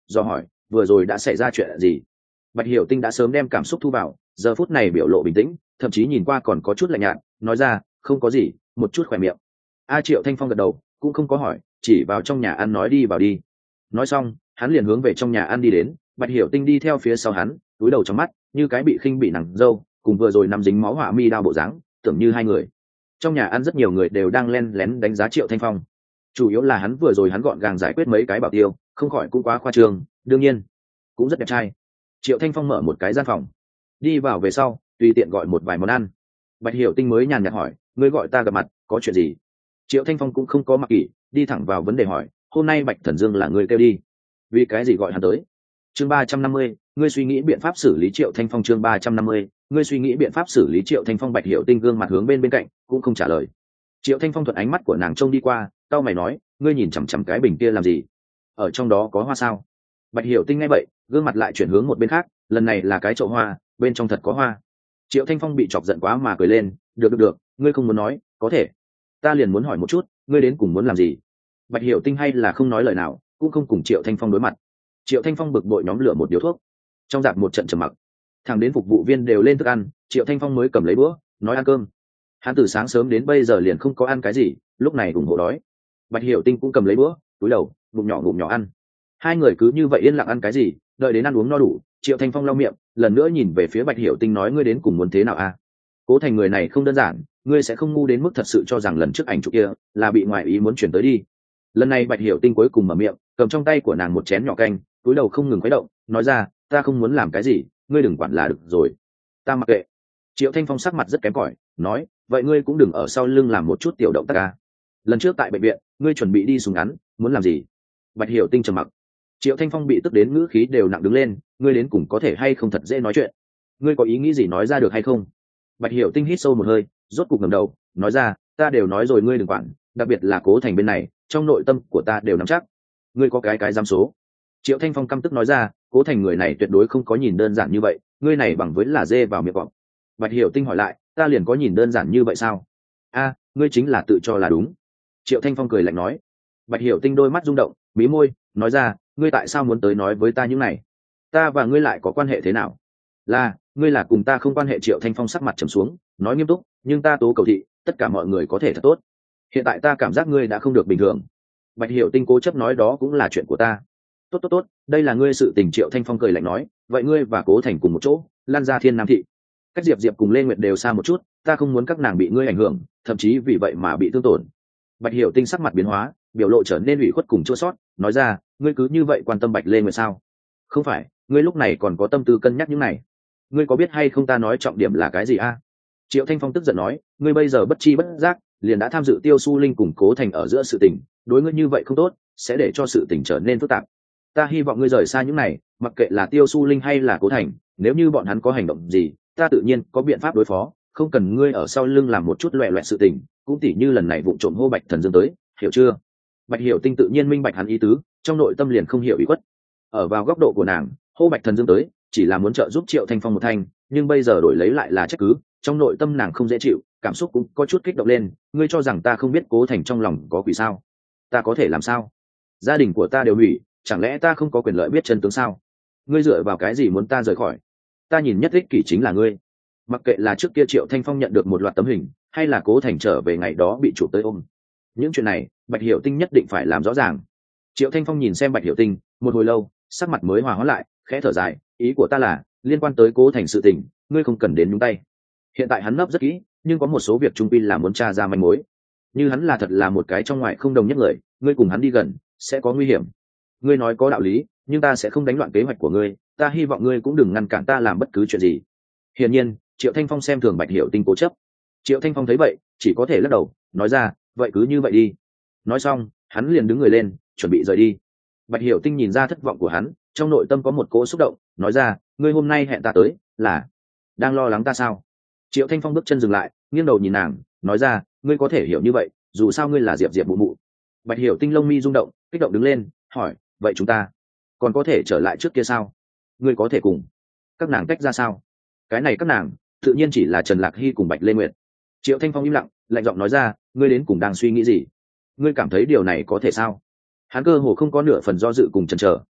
do hỏi vừa rồi đã xảy ra chuyện gì. Bạch Hiểu Tinh đã sớm đem cảm xúc thu vào, giờ phút này biểu lộ bình tĩnh, thậm chí nhìn qua còn có chút lạnh nhạt, nói ra không có gì, một chút khỏe miệng. A Triệu Thanh Phong gật đầu, cũng không có hỏi, chỉ vào trong nhà ăn nói đi vào đi. Nói xong hắn liền hướng về trong nhà ăn đi đến. Bạch Hiểu Tinh đi theo phía sau hắn, túi đầu trong mắt như cái bị khinh bị nặng dâu, cùng vừa rồi nằm dính máu hỏa mi đao bộ dáng, tưởng như hai người. Trong nhà ăn rất nhiều người đều đang len lén đánh giá Triệu Thanh Phong, chủ yếu là hắn vừa rồi hắn gọn gàng giải quyết mấy cái bảo tiêu, không khỏi cũng quá khoa trương, đương nhiên cũng rất đẹp trai. Triệu Thanh Phong mở một cái gian phòng, đi vào về sau tùy tiện gọi một vài món ăn. Bạch Hiểu Tinh mới nhàn nhạt hỏi, ngươi gọi ta gặp mặt có chuyện gì? Triệu Thanh Phong cũng không có mặc kỹ, đi thẳng vào vấn đề hỏi, hôm nay Bạch Thần Dương là ngươi kêu đi, vì cái gì gọi hắn tới? Chương ba trăm năm mươi, ngươi suy nghĩ biện pháp xử lý Triệu Thanh Phong. Chương ba trăm năm mươi, ngươi suy nghĩ biện pháp xử lý Triệu Thanh Phong. Bạch Hiểu Tinh gương mặt hướng bên bên cạnh, cũng không trả lời. Triệu Thanh Phong thuận ánh mắt của nàng trông đi qua, cau mày nói, ngươi nhìn chằm chằm cái bình kia làm gì? Ở trong đó có hoa sao? Bạch Hiểu Tinh nghe vậy, gương mặt lại chuyển hướng một bên khác, lần này là cái chậu hoa, bên trong thật có hoa. Triệu Thanh Phong bị chọc giận quá mà cười lên, được được được, ngươi không muốn nói, có thể. Ta liền muốn hỏi một chút, ngươi đến cùng muốn làm gì? Bạch Hiểu Tinh hay là không nói lời nào, cũng không cùng Triệu Thanh Phong đối mặt. Triệu Thanh Phong bực bội nhóm lửa một điếu thuốc, trong dạp một trận trầm mặc, thằng đến phục vụ viên đều lên thức ăn, Triệu Thanh Phong mới cầm lấy bữa, nói ăn cơm. Hắn từ sáng sớm đến bây giờ liền không có ăn cái gì, lúc này ủng hộ đói. Bạch Hiểu Tinh cũng cầm lấy bữa, túi đầu bụng nhỏ bụng nhỏ ăn. Hai người cứ như vậy yên lặng ăn cái gì, đợi đến ăn uống no đủ, Triệu Thanh Phong lau miệng, lần nữa nhìn về phía Bạch Hiểu Tinh nói, ngươi đến cùng muốn thế nào a? À? Cố Thành người này không đơn giản, ngươi sẽ không ngu đến mức thật sự cho rằng lần trước ảnh chụp kia là bị ngoại ý muốn chuyển tới đi. Lần này Bạch Hiểu Tinh cuối cùng mở miệng, cầm trong tay của nàng một chén nhỏ canh, túi đầu không ngừng khuấy động, nói ra, ta không muốn làm cái gì, ngươi đừng quản là được rồi. Ta mặc kệ. Triệu Thanh Phong sắc mặt rất kém cỏi, nói, vậy ngươi cũng đừng ở sau lưng làm một chút tiểu động tác a. Lần trước tại bệnh viện, ngươi chuẩn bị đi súng ngắn, muốn làm gì? Bạch Hiểu Tinh trầm mặc. Triệu Thanh Phong bị tức đến ngữ khí đều nặng đứng lên, ngươi đến cùng có thể hay không thật dễ nói chuyện, ngươi có ý nghĩ gì nói ra được hay không? Bạch Hiểu Tinh hít sâu một hơi, rốt cục ngẩng đầu, nói ra, ta đều nói rồi ngươi đừng quản, đặc biệt là Cố Thành bên này, trong nội tâm của ta đều nắm chắc. Ngươi có cái cái giám số. Triệu Thanh Phong căm tức nói ra, Cố Thành người này tuyệt đối không có nhìn đơn giản như vậy, ngươi này bằng với là dê vào miệng cọp. Bạch Hiểu Tinh hỏi lại, ta liền có nhìn đơn giản như vậy sao? A, ngươi chính là tự cho là đúng. Triệu Thanh Phong cười lạnh nói. Bạch Hiểu Tinh đôi mắt rung động, mí môi, nói ra, ngươi tại sao muốn tới nói với ta những này? Ta và ngươi lại có quan hệ thế nào? Là, ngươi là cùng ta không quan hệ. Triệu Thanh Phong sắc mặt trầm xuống, nói nghiêm túc, nhưng ta tố cầu thị, tất cả mọi người có thể thật tốt. Hiện tại ta cảm giác ngươi đã không được bình thường. Bạch Hiểu Tinh cố chấp nói, đó cũng là chuyện của ta. Tốt tốt tốt, đây là ngươi sự tình. Triệu Thanh Phong cười lạnh nói, vậy ngươi và Cố Thành cùng một chỗ, lan ra Thiên Nam thị. Cách Diệp Diệp cùng Lê Nguyệt đều xa một chút, ta không muốn các nàng bị ngươi ảnh hưởng, thậm chí vì vậy mà bị thương tổn. Bạch Hiểu Tinh sắc mặt biến hóa, biểu lộ trở nên ủy khuất cùng chua xót, nói ra, ngươi cứ như vậy quan tâm Bạch Lê Nguyệt sao? Không phải, ngươi lúc này còn có tâm tư cân nhắc những này. Ngươi có biết hay không ta nói trọng điểm là cái gì a? Triệu Thanh Phong tức giận nói, ngươi bây giờ bất chi bất giác liền đã tham dự Tiêu Su Linh cùng Cố Thành ở giữa sự tình, đối ngươi như vậy không tốt, sẽ để cho sự tình trở nên phức tạp. Ta hy vọng ngươi rời xa những này, mặc kệ là Tiêu Su Linh hay là Cố Thành, nếu như bọn hắn có hành động gì, ta tự nhiên có biện pháp đối phó, không cần ngươi ở sau lưng làm một chút loẹ loẹt sự tình, cũng tỉ như lần này vụng trộm hô Bạch Thần Dương tới, hiểu chưa? Bạch Hiểu Tinh tự nhiên minh bạch hắn ý tứ, trong nội tâm liền không hiểu ý quất. Ở vào góc độ của nàng, hô Bạch Thần Dương tới chỉ là muốn trợ giúp Triệu Thanh Phong một thanh, nhưng bây giờ đổi lấy lại là trách cứ, trong nội tâm nàng không dễ chịu, cảm xúc cũng có chút kích động lên. Ngươi cho rằng ta không biết Cố Thành trong lòng có quỷ sao? Ta có thể làm sao? Gia đình của ta đều hủy, chẳng lẽ ta không có quyền lợi biết chân tướng sao? Ngươi dựa vào cái gì muốn ta rời khỏi? Ta nhìn nhất ích kỷ chính là ngươi. Mặc kệ là trước kia Triệu Thanh Phong nhận được một loạt tấm hình, hay là Cố Thành trở về ngày đó bị chụp tới ôm, những chuyện này Bạch Hiểu Tinh nhất định phải làm rõ ràng. Triệu Thanh Phong nhìn xem Bạch Hiểu Tinh một hồi lâu, sắc mặt mới hòa hóa lại, khẽ thở dài, ý của ta là liên quan tới Cố Thành sự tình, ngươi không cần đến nhúng tay. Hiện tại hắn nấp rất kỹ, nhưng có một số việc trung quy là muốn tra ra manh mối. Như hắn là thật là một cái trong ngoài không đồng nhất người, ngươi cùng hắn đi gần sẽ có nguy hiểm. Ngươi nói có đạo lý, nhưng ta sẽ không đánh loạn kế hoạch của ngươi, ta hy vọng ngươi cũng đừng ngăn cản ta làm bất cứ chuyện gì. Hiển nhiên Triệu Thanh Phong xem thường Bạch Hiểu Tinh cố chấp. Triệu Thanh Phong thấy vậy chỉ có thể lắc đầu, nói ra, vậy cứ như vậy đi. Nói xong hắn liền đứng người lên, chuẩn bị rời đi. Bạch Hiểu Tinh nhìn ra thất vọng của hắn, trong nội tâm có một cỗ xúc động, nói ra, ngươi hôm nay hẹn ta tới là đang lo lắng ta sao? Triệu Thanh Phong bước chân dừng lại, nghiêng đầu nhìn nàng, nói ra, ngươi có thể hiểu như vậy, dù sao ngươi là Diệp Diệp mụ mụ. Bạch Hiểu Tinh lông mi rung động, kích động đứng lên, hỏi, vậy chúng ta còn có thể trở lại trước kia sao? Ngươi có thể cùng các nàng tách ra sao? Cái này các nàng tự nhiên chỉ là Trần Lạc Hy cùng Bạch Lê Nguyệt. Triệu Thanh Phong im lặng, lạnh giọng nói ra, ngươi đến cùng đang suy nghĩ gì? Ngươi cảm thấy điều này có thể sao? Hắn cơ hồ không có nửa phần do dự cùng chần chờ.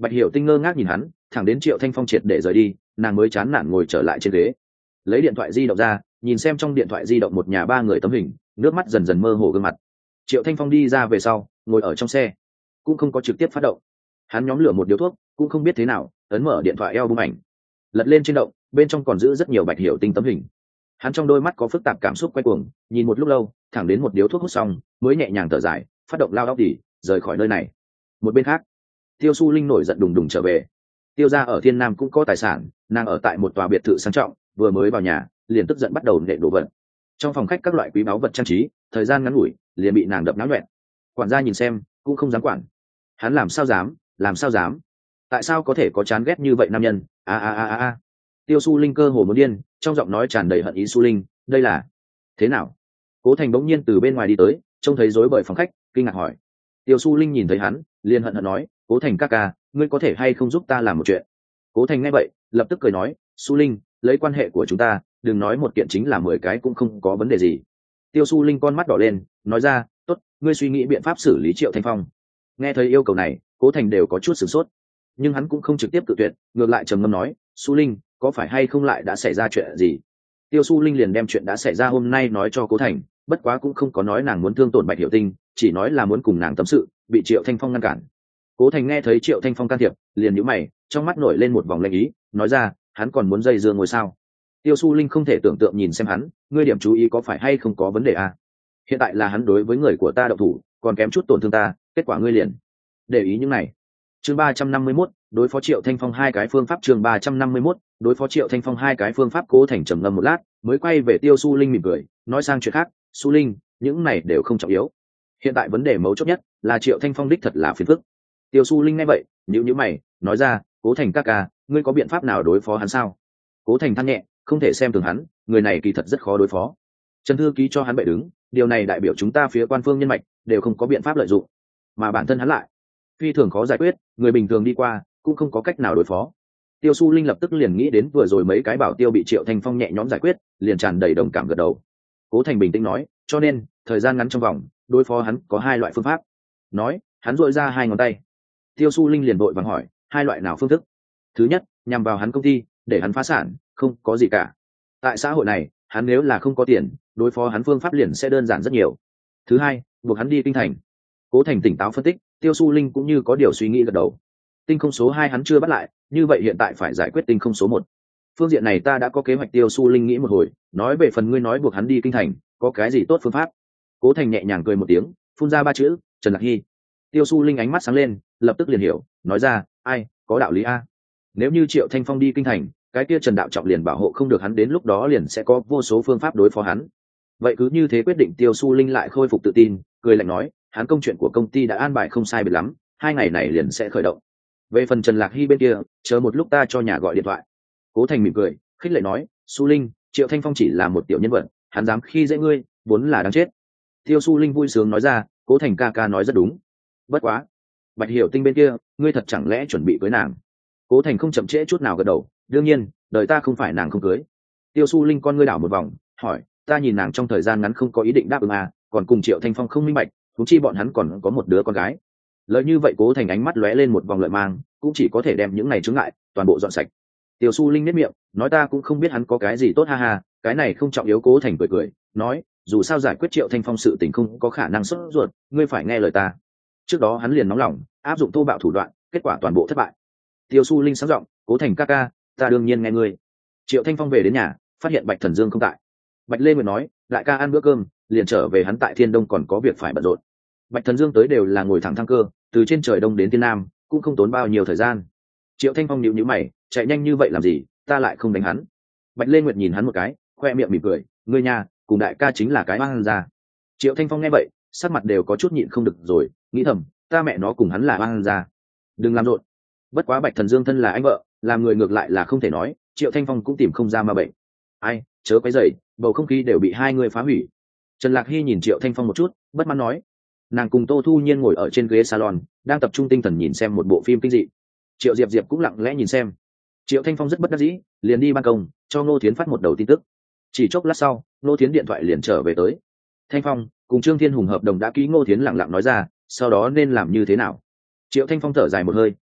Bạch Hiểu Tinh ngơ ngác nhìn hắn, thẳng đến Triệu Thanh Phong triệt để rời đi, nàng mới chán nản ngồi trở lại trên ghế, lấy điện thoại di động ra, nhìn xem trong điện thoại di động một nhà ba người tấm hình, nước mắt dần dần mơ hồ gương mặt. Triệu Thanh Phong đi ra về sau, ngồi ở trong xe, cũng không có trực tiếp phát động. Hắn nhóm lửa một điếu thuốc, cũng không biết thế nào, ấn mở điện thoại album ảnh, lật lên trên động, bên trong còn giữ rất nhiều Bạch Hiểu Tinh tấm hình. Hắn trong đôi mắt có phức tạp cảm xúc quay cuồng, nhìn một lúc lâu, thẳng đến một điếu thuốc hút xong, mới nhẹ nhàng thở dài, phát động lao đóc đi, rời khỏi nơi này. Một bên khác, Tiêu Su Linh nổi giận đùng đùng trở về. Tiêu gia ở Thiên Nam cũng có tài sản, nàng ở tại một tòa biệt thự sang trọng, vừa mới vào nhà, liền tức giận bắt đầu nện đồ vật. Trong phòng khách các loại quý báu vật trang trí, thời gian ngắn ngủi, liền bị nàng đập náo loạn. Quản gia nhìn xem, cũng không dám quản. Hắn làm sao dám, làm sao dám? Tại sao có thể có chán ghét như vậy nam nhân? A a a a a. Tiêu Su Linh cơ hồ muốn điên, trong giọng nói tràn đầy hận ý. Su Linh, đây là thế nào? Cố Thành bỗng nhiên từ bên ngoài đi tới, trông thấy rối bời phòng khách, kinh ngạc hỏi. Tiêu Su Linh nhìn thấy hắn, liền hận hận nói, Cố Thành ca ca, ngươi có thể hay không giúp ta làm một chuyện? Cố Thành nghe vậy, lập tức cười nói, Su Linh, lấy quan hệ của chúng ta, đừng nói một kiện chính là mười cái cũng không có vấn đề gì. Tiêu Su Linh con mắt đỏ lên, nói ra, tốt, ngươi suy nghĩ biện pháp xử lý Triệu Thanh Phong. Nghe thấy yêu cầu này, Cố Thành đều có chút sửng sốt, nhưng hắn cũng không trực tiếp tự tuyệt, ngược lại trầm ngâm nói, Su Linh, có phải hay không lại đã xảy ra chuyện gì? Tiêu Su Linh liền đem chuyện đã xảy ra hôm nay nói cho Cố Thành, bất quá cũng không có nói nàng muốn thương tổn Bạch Hiểu Tinh, chỉ nói là muốn cùng nàng tâm sự, bị Triệu Thanh Phong ngăn cản. Cố Thành nghe thấy Triệu Thanh Phong can thiệp, liền nhíu mày, trong mắt nổi lên một vòng lanh ý, nói ra, hắn còn muốn dây dưa ngồi sao? Tiêu Su Linh không thể tưởng tượng nhìn xem hắn, ngươi điểm chú ý có phải hay không có vấn đề à? Hiện tại là hắn đối với người của ta động thủ, còn kém chút tổn thương ta, kết quả ngươi liền để ý những này. Chương ba trăm năm mươi mốt, đối phó Triệu Thanh Phong hai cái phương pháp. Chương ba trăm năm mươi mốt, đối phó Triệu Thanh Phong hai cái phương pháp. Cố Thành trầm ngâm một lát, mới quay về Tiêu Su Linh mỉm cười, nói sang chuyện khác, Su Linh, những này đều không trọng yếu. Hiện tại vấn đề mấu chốt nhất là Triệu Thanh Phong đích thật là phiền phức. Tiêu Su Linh nghe vậy, nhíu nhíu mày, nói ra, Cố Thành ca ca, ngươi có biện pháp nào đối phó hắn sao? Cố Thành than nhẹ, không thể xem thường hắn, người này kỳ thật rất khó đối phó. Trần thư ký cho hắn bệ đứng, điều này đại biểu chúng ta phía quan phương nhân mạch đều không có biện pháp lợi dụng, mà bản thân hắn lại phi thường khó giải quyết, người bình thường đi qua cũng không có cách nào đối phó. Tiêu Su Linh lập tức liền nghĩ đến vừa rồi mấy cái bảo tiêu bị Triệu Thanh Phong nhẹ nhõm giải quyết, liền tràn đầy đồng cảm gật đầu. Cố Thành bình tĩnh nói, cho nên thời gian ngắn trong vòng đối phó hắn có hai loại phương pháp. Nói, hắn duỗi ra hai ngón tay. Tiêu Su Linh liền vội vàng hỏi, hai loại nào phương thức? Thứ nhất, nhằm vào hắn công ty, để hắn phá sản, không có gì cả. Tại xã hội này, hắn nếu là không có tiền, đối phó hắn phương pháp liền sẽ đơn giản rất nhiều. Thứ hai, buộc hắn đi kinh thành. Cố Thành tỉnh táo phân tích, Tiêu Su Linh cũng như có điều suy nghĩ gật đầu. Tinh không số hai hắn chưa bắt lại, như vậy hiện tại phải giải quyết tinh không số một. Phương diện này ta đã có kế hoạch. Tiêu Su Linh nghĩ một hồi, nói về phần ngươi nói buộc hắn đi kinh thành, có cái gì tốt phương pháp? Cố Thành nhẹ nhàng cười một tiếng, phun ra ba chữ, Trần Lạc Hy. Tiêu Su Linh ánh mắt sáng lên, lập tức liền hiểu, nói ra, ai, có đạo lý a. Nếu như Triệu Thanh Phong đi kinh thành, cái kia Trần Đạo Trọng liền bảo hộ không được hắn, đến lúc đó liền sẽ có vô số phương pháp đối phó hắn. Vậy cứ như thế quyết định. Tiêu Su Linh lại khôi phục tự tin, cười lạnh nói, hắn công chuyện của công ty đã an bài không sai biệt lắm, hai ngày này liền sẽ khởi động. Về phần Trần Lạc Hy bên kia, chờ một lúc ta cho nhà gọi điện thoại. Cố Thành mỉm cười, khích lệ nói, Su Linh, Triệu Thanh Phong chỉ là một tiểu nhân vật, hắn dám khi dễ ngươi, vốn là đáng chết. Tiêu Su Linh vui sướng nói ra, Cố Thành ca ca nói rất đúng. Bất quá, Bạch Hiểu Tinh bên kia, ngươi thật chẳng lẽ chuẩn bị cưới nàng? Cố Thành không chậm trễ chút nào gật đầu, đương nhiên, đời ta không phải nàng không cưới. Tiêu Su Linh con ngươi đảo một vòng, hỏi, ta nhìn nàng trong thời gian ngắn không có ý định đáp ứng à, còn cùng Triệu Thanh Phong không minh bạch, thúng chi bọn hắn còn có một đứa con gái. Lời như vậy Cố Thành ánh mắt lóe lên một vòng lợi mang, cũng chỉ có thể đem những này chướng ngại toàn bộ dọn sạch. Tiêu Su Linh nếp miệng, nói ta cũng không biết hắn có cái gì tốt, ha ha, cái này không trọng yếu. Cố Thành cười cười, nói, dù sao giải quyết Triệu Thanh Phong sự tình không có khả năng xuất ruột, ngươi phải nghe lời ta. Trước đó hắn liền nóng lòng áp dụng thô bạo thủ đoạn, kết quả toàn bộ thất bại. Tiêu Su Linh sáng giọng, Cố Thành ca ca, ta đương nhiên nghe ngươi. Triệu Thanh Phong về đến nhà, phát hiện Bạch Thần Dương không tại. Bạch Lê Nguyệt nói, đại ca ăn bữa cơm, liền trở về, hắn tại Thiên Đông còn có việc phải bận rộn. Bạch Thần Dương tới đều là ngồi thẳng thăng cơ, từ trên trời đông đến Thiên Nam, cũng không tốn bao nhiêu thời gian. Triệu Thanh Phong nhíu nhíu mày, chạy nhanh như vậy làm gì, ta lại không đánh hắn. Bạch Lê Nguyệt nhìn hắn một cái, khoe miệng mỉm cười, ngươi nhà, cùng đại ca chính là cái oan gia. Triệu Thanh Phong nghe vậy, sắc mặt đều có chút nhịn không được rồi, nghĩ thầm, ta mẹ nó cùng hắn là oan gia. Đừng làm rộn. Bất quá Bạch Thần Dương thân là anh vợ, làm người ngược lại là không thể nói, Triệu Thanh Phong cũng tìm không ra ma bệnh. Ai, chớ quấy rầy, bầu không khí đều bị hai người phá hủy. Trần Lạc Hy nhìn Triệu Thanh Phong một chút, bất mãn nói. Nàng cùng Tô Thu Nhiên ngồi ở trên ghế salon, đang tập trung tinh thần nhìn xem một bộ phim kinh dị. Triệu Diệp Diệp cũng lặng lẽ nhìn xem. Triệu Thanh Phong rất bất đắc dĩ, liền đi ban công, cho Ngô Thiến phát một đầu tin tức. Chỉ chốc lát sau, Ngô Thiến điện thoại liền trở về tới. Thanh Phong cùng Trương Thiên Hùng hợp đồng đã ký. Ngô Thiến lặng lặng nói ra, sau đó nên làm như thế nào? Triệu Thanh Phong thở dài một hơi,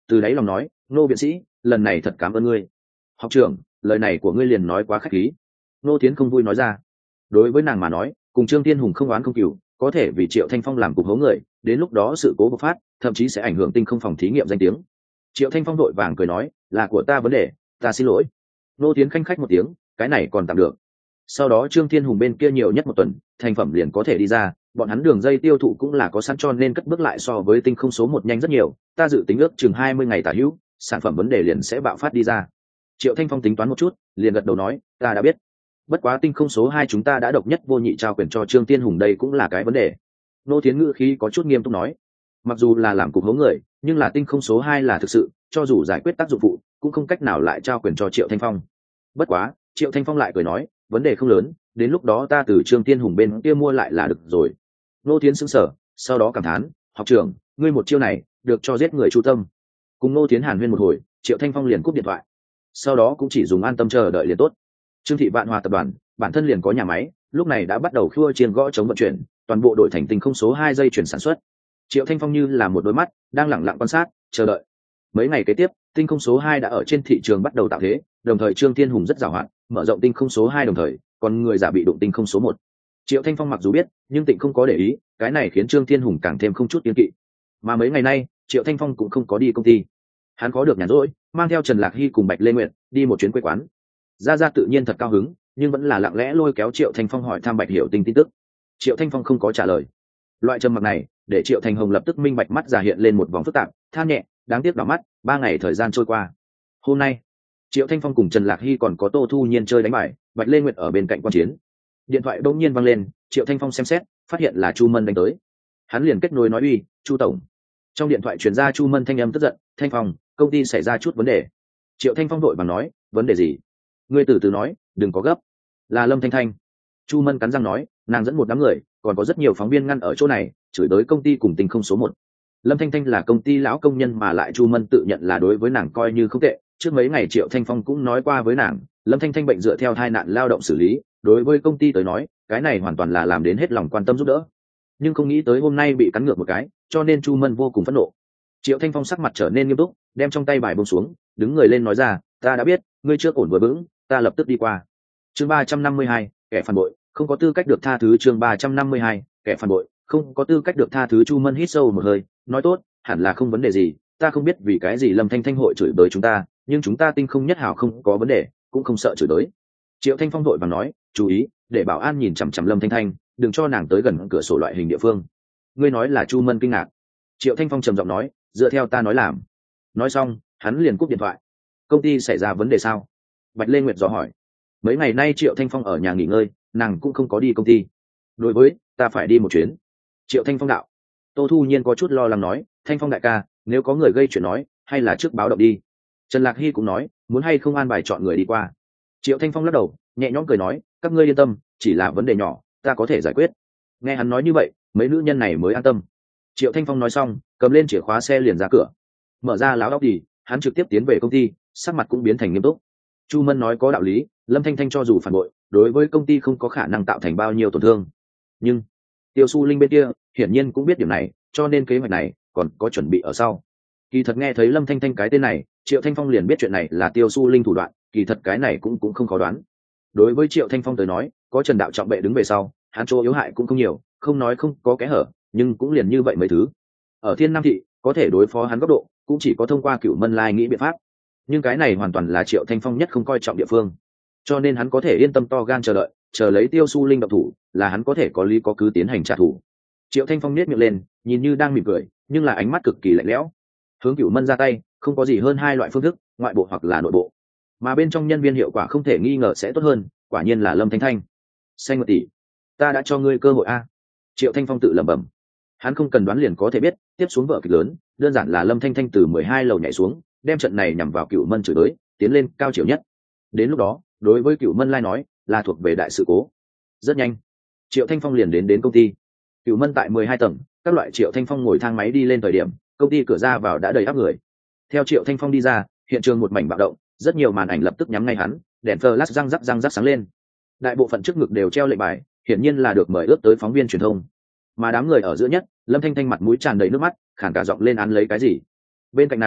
từ đáy lòng nói, Ngô viện sĩ, lần này thật cảm ơn ngươi. Học trưởng, lời này của ngươi liền nói quá khách khí. Ngô Tiến không vui nói ra. Đối với nàng mà nói, cùng Trương Tiên Hùng không oán không cừu, có thể vì Triệu Thanh Phong làm cục hố người, đến lúc đó sự cố bộc phát, thậm chí sẽ ảnh hưởng tinh không phòng thí nghiệm danh tiếng. Triệu Thanh Phong đội vàng cười nói, là của ta vấn đề, ta xin lỗi. Ngô Tiến khanh khách một tiếng, cái này còn tạm được. Sau đó Trương Thiên Hùng bên kia nhiều nhất một tuần, thành phẩm liền có thể đi ra, bọn hắn đường dây tiêu thụ cũng là có sẵn cho nên cất bước lại so với tinh không số một nhanh rất nhiều, ta dự tính ước chừng hai mươi ngày tả hữu, sản phẩm vấn đề liền sẽ bạo phát đi ra. Triệu Thanh Phong tính toán một chút, liền gật đầu nói, ta đã biết. Bất quá tinh không số hai chúng ta đã độc nhất vô nhị trao quyền cho Trương Tiên Hùng, đây cũng là cái vấn đề. Nô Thiến ngữ khí có chút nghiêm túc nói, mặc dù là làm cục hố người, nhưng là tinh không số hai là thực sự, cho dù giải quyết tác dụng phụ, cũng không cách nào lại trao quyền cho Triệu Thanh Phong. Bất quá, Triệu Thanh Phong lại cười nói, vấn đề không lớn, đến lúc đó ta từ Trương Tiên Hùng bên kia mua lại là được rồi. Nô Thiến sững sờ, sau đó cảm thán, học trưởng, ngươi một chiêu này, được cho giết người chu tâm. Cùng Nô Thiến hàn huyên một hồi, Triệu Thanh Phong liền cúp điện thoại. Sau đó cũng chỉ dùng an tâm chờ đợi liền tốt. Trương thị Vạn Hòa tập đoàn bản thân liền có nhà máy, lúc này đã bắt đầu khua chiên gõ chống vận chuyển, toàn bộ đội thành tinh không số hai dây chuyển sản xuất. Triệu Thanh Phong như là một đôi mắt đang lẳng lặng quan sát, chờ đợi. Mấy ngày kế tiếp, tinh không số hai đã ở trên thị trường bắt đầu tạo thế, đồng thời Trương Thiên Hùng rất giàu hạn, mở rộng tinh không số hai đồng thời, còn người giả bị đụng tinh không số một. Triệu Thanh Phong mặc dù biết, nhưng Tịnh không có để ý, cái này khiến Trương Thiên Hùng càng thêm không chút kiêng kỵ. Mà mấy ngày nay, Triệu Thanh Phong cũng không có đi công ty. Hắn có được nhàn rỗi, mang theo Trần Lạc Hy cùng Bạch Lê Nguyệt đi một chuyến quê quán. Gia Gia tự nhiên thật cao hứng, nhưng vẫn là lặng lẽ lôi kéo Triệu Thanh Phong hỏi thăm Bạch Hiểu Tinh tin tức. Triệu Thanh Phong không có trả lời. Loại trầm mặc này, để Triệu Thành Hồng lập tức minh bạch, mắt già hiện lên một vòng phức tạp, than nhẹ, đáng tiếc đỏ mắt. Ba ngày thời gian trôi qua. Hôm nay, Triệu Thanh Phong cùng Trần Lạc Hy còn có Tô Thu Nhiên chơi đánh bài, Bạch Lê Nguyệt ở bên cạnh quan chiến. Điện thoại bỗng nhiên vang lên, Triệu Thanh Phong xem xét, phát hiện là Chu Mân đánh tới. Hắn liền kết nối nói, uy, Chu tổng. Trong điện thoại truyền ra Chu Mân thanh âm tức giận, Thanh Phong, công ty xảy ra chút vấn đề. Triệu Thanh Phong đội vàng nói, vấn đề gì? Ngươi từ từ nói, đừng có gấp. Là Lâm Thanh Thanh. Chu Mân cắn răng nói, nàng dẫn một đám người, còn có rất nhiều phóng viên ngăn ở chỗ này, chửi tới công ty cùng tinh không số một. Lâm Thanh Thanh là công ty lão công nhân, mà lại Chu Mân tự nhận là đối với nàng coi như không tệ. Trước mấy ngày Triệu Thanh Phong cũng nói qua với nàng, Lâm Thanh Thanh bệnh dựa theo tai nạn lao động xử lý, đối với công ty tới nói, cái này hoàn toàn là làm đến hết lòng quan tâm giúp đỡ. Nhưng không nghĩ tới hôm nay bị cắn ngược một cái, cho nên Chu Mân vô cùng phẫn nộ. Triệu Thanh Phong sắc mặt trở nên nghiêm túc, đem trong tay bài buông xuống, đứng người lên nói ra, ta đã biết, ngươi chưa ổn vừa vững, ta lập tức đi qua. Chương ba trăm năm mươi hai, kẻ phản bội, không có tư cách được tha thứ. Chương ba trăm năm mươi hai, kẻ phản bội, không có tư cách được tha thứ. Chu Mân hít sâu một hơi, nói tốt, hẳn là không vấn đề gì, ta không biết vì cái gì Lâm Thanh Thanh hội chửi bới chúng ta, nhưng chúng ta tinh không nhất hảo không có vấn đề, cũng không sợ chửi bới. Triệu Thanh Phong đội và nói, chú ý, để bảo an nhìn chằm chằm Lâm Thanh Thanh, đừng cho nàng tới gần cửa sổ loại hình địa phương. Ngươi nói là Chu Mân kinh ngạc. Triệu Thanh Phong trầm giọng nói, dựa theo ta nói làm. Nói xong, hắn liền cúp điện thoại. Công ty xảy ra vấn đề sao? Bạch Lê Nguyệt dò hỏi. Mấy ngày nay Triệu Thanh Phong ở nhà nghỉ ngơi, nàng cũng không có đi công ty. Đối với, ta phải đi một chuyến. Triệu Thanh Phong đạo. Tô Thu Nhiên có chút lo lắng nói, Thanh Phong đại ca, nếu có người gây chuyện nói, hay là trước báo động đi. Trần Lạc Hy cũng nói, muốn hay không an bài chọn người đi qua. Triệu Thanh Phong lắc đầu, nhẹ nhõm cười nói, các ngươi yên tâm, chỉ là vấn đề nhỏ, ta có thể giải quyết. Nghe hắn nói như vậy, mấy nữ nhân này mới an tâm. Triệu Thanh Phong nói xong, cầm lên chìa khóa xe liền ra cửa. Mở ra láo óc đi, hắn trực tiếp tiến về công ty, sắc mặt cũng biến thành nghiêm túc. Chu Mân nói có đạo lý, Lâm Thanh Thanh cho dù phản bội, đối với công ty không có khả năng tạo thành bao nhiêu tổn thương. Nhưng Tiêu Su Linh bên kia, hiển nhiên cũng biết điểm này, cho nên kế hoạch này còn có chuẩn bị ở sau. Kỳ thật nghe thấy Lâm Thanh Thanh cái tên này, Triệu Thanh Phong liền biết chuyện này là Tiêu Su Linh thủ đoạn, kỳ thật cái này cũng cũng không khó đoán. Đối với Triệu Thanh Phong tới nói, có Trần Đạo Trọng bệ đứng về sau, hắn chỗ yếu hại cũng không nhiều, không nói không có kẽ hở, nhưng cũng liền như vậy mấy thứ. Ở Thiên Nam thị, có thể đối phó hắn góc độ, cũng chỉ có thông qua Cửu Mân Lai nghĩ biện pháp. Nhưng cái này hoàn toàn là Triệu Thanh Phong nhất không coi trọng địa phương, cho nên hắn có thể yên tâm to gan chờ đợi, chờ lấy Tiêu Su Linh động thủ, là hắn có thể có lý có cứ tiến hành trả thù. Triệu Thanh Phong nhếch miệng lên, nhìn như đang mỉm cười, nhưng là ánh mắt cực kỳ lạnh lẽo. Hướng Cửu Mân ra tay, không có gì hơn hai loại phương thức, ngoại bộ hoặc là nội bộ, mà bên trong nhân viên hiệu quả không thể nghi ngờ sẽ tốt hơn, quả nhiên là Lâm Thanh Thanh. Xanh Nguyệt tỷ, ta đã cho ngươi cơ hội a. Triệu Thanh Phong tự lẩm bẩm. Hắn không cần đoán liền có thể biết, tiếp xuống vở kịch lớn, đơn giản là Lâm Thanh Thanh từ mười hai lầu nhảy xuống, đem trận này nhằm vào Cửu Mân chửi tới, tiến lên cao chiều nhất. Đến lúc đó, đối với Cửu Mân Lai nói, là thuộc về đại sự cố. Rất nhanh, Triệu Thanh Phong liền đến đến công ty. Cửu Mân tại mười hai tầng, các loại Triệu Thanh Phong ngồi thang máy đi lên thời điểm, công ty cửa ra vào đã đầy ắp người. Theo Triệu Thanh Phong đi ra, hiện trường một mảnh bạo động, rất nhiều màn ảnh lập tức nhắm ngay hắn, đèn flash răng rắc răng rắc sáng lên. Đại bộ phận trước ngực đều treo lệnh bài, hiển nhiên là được mời ước tới phóng viên truyền thông. Mà đám người ở giữa nhất, Lâm Thanh Thanh mặt mũi tràn đầy nước mắt, khản cả giọng lên án lấy cái gì. Bên cạnh nàng,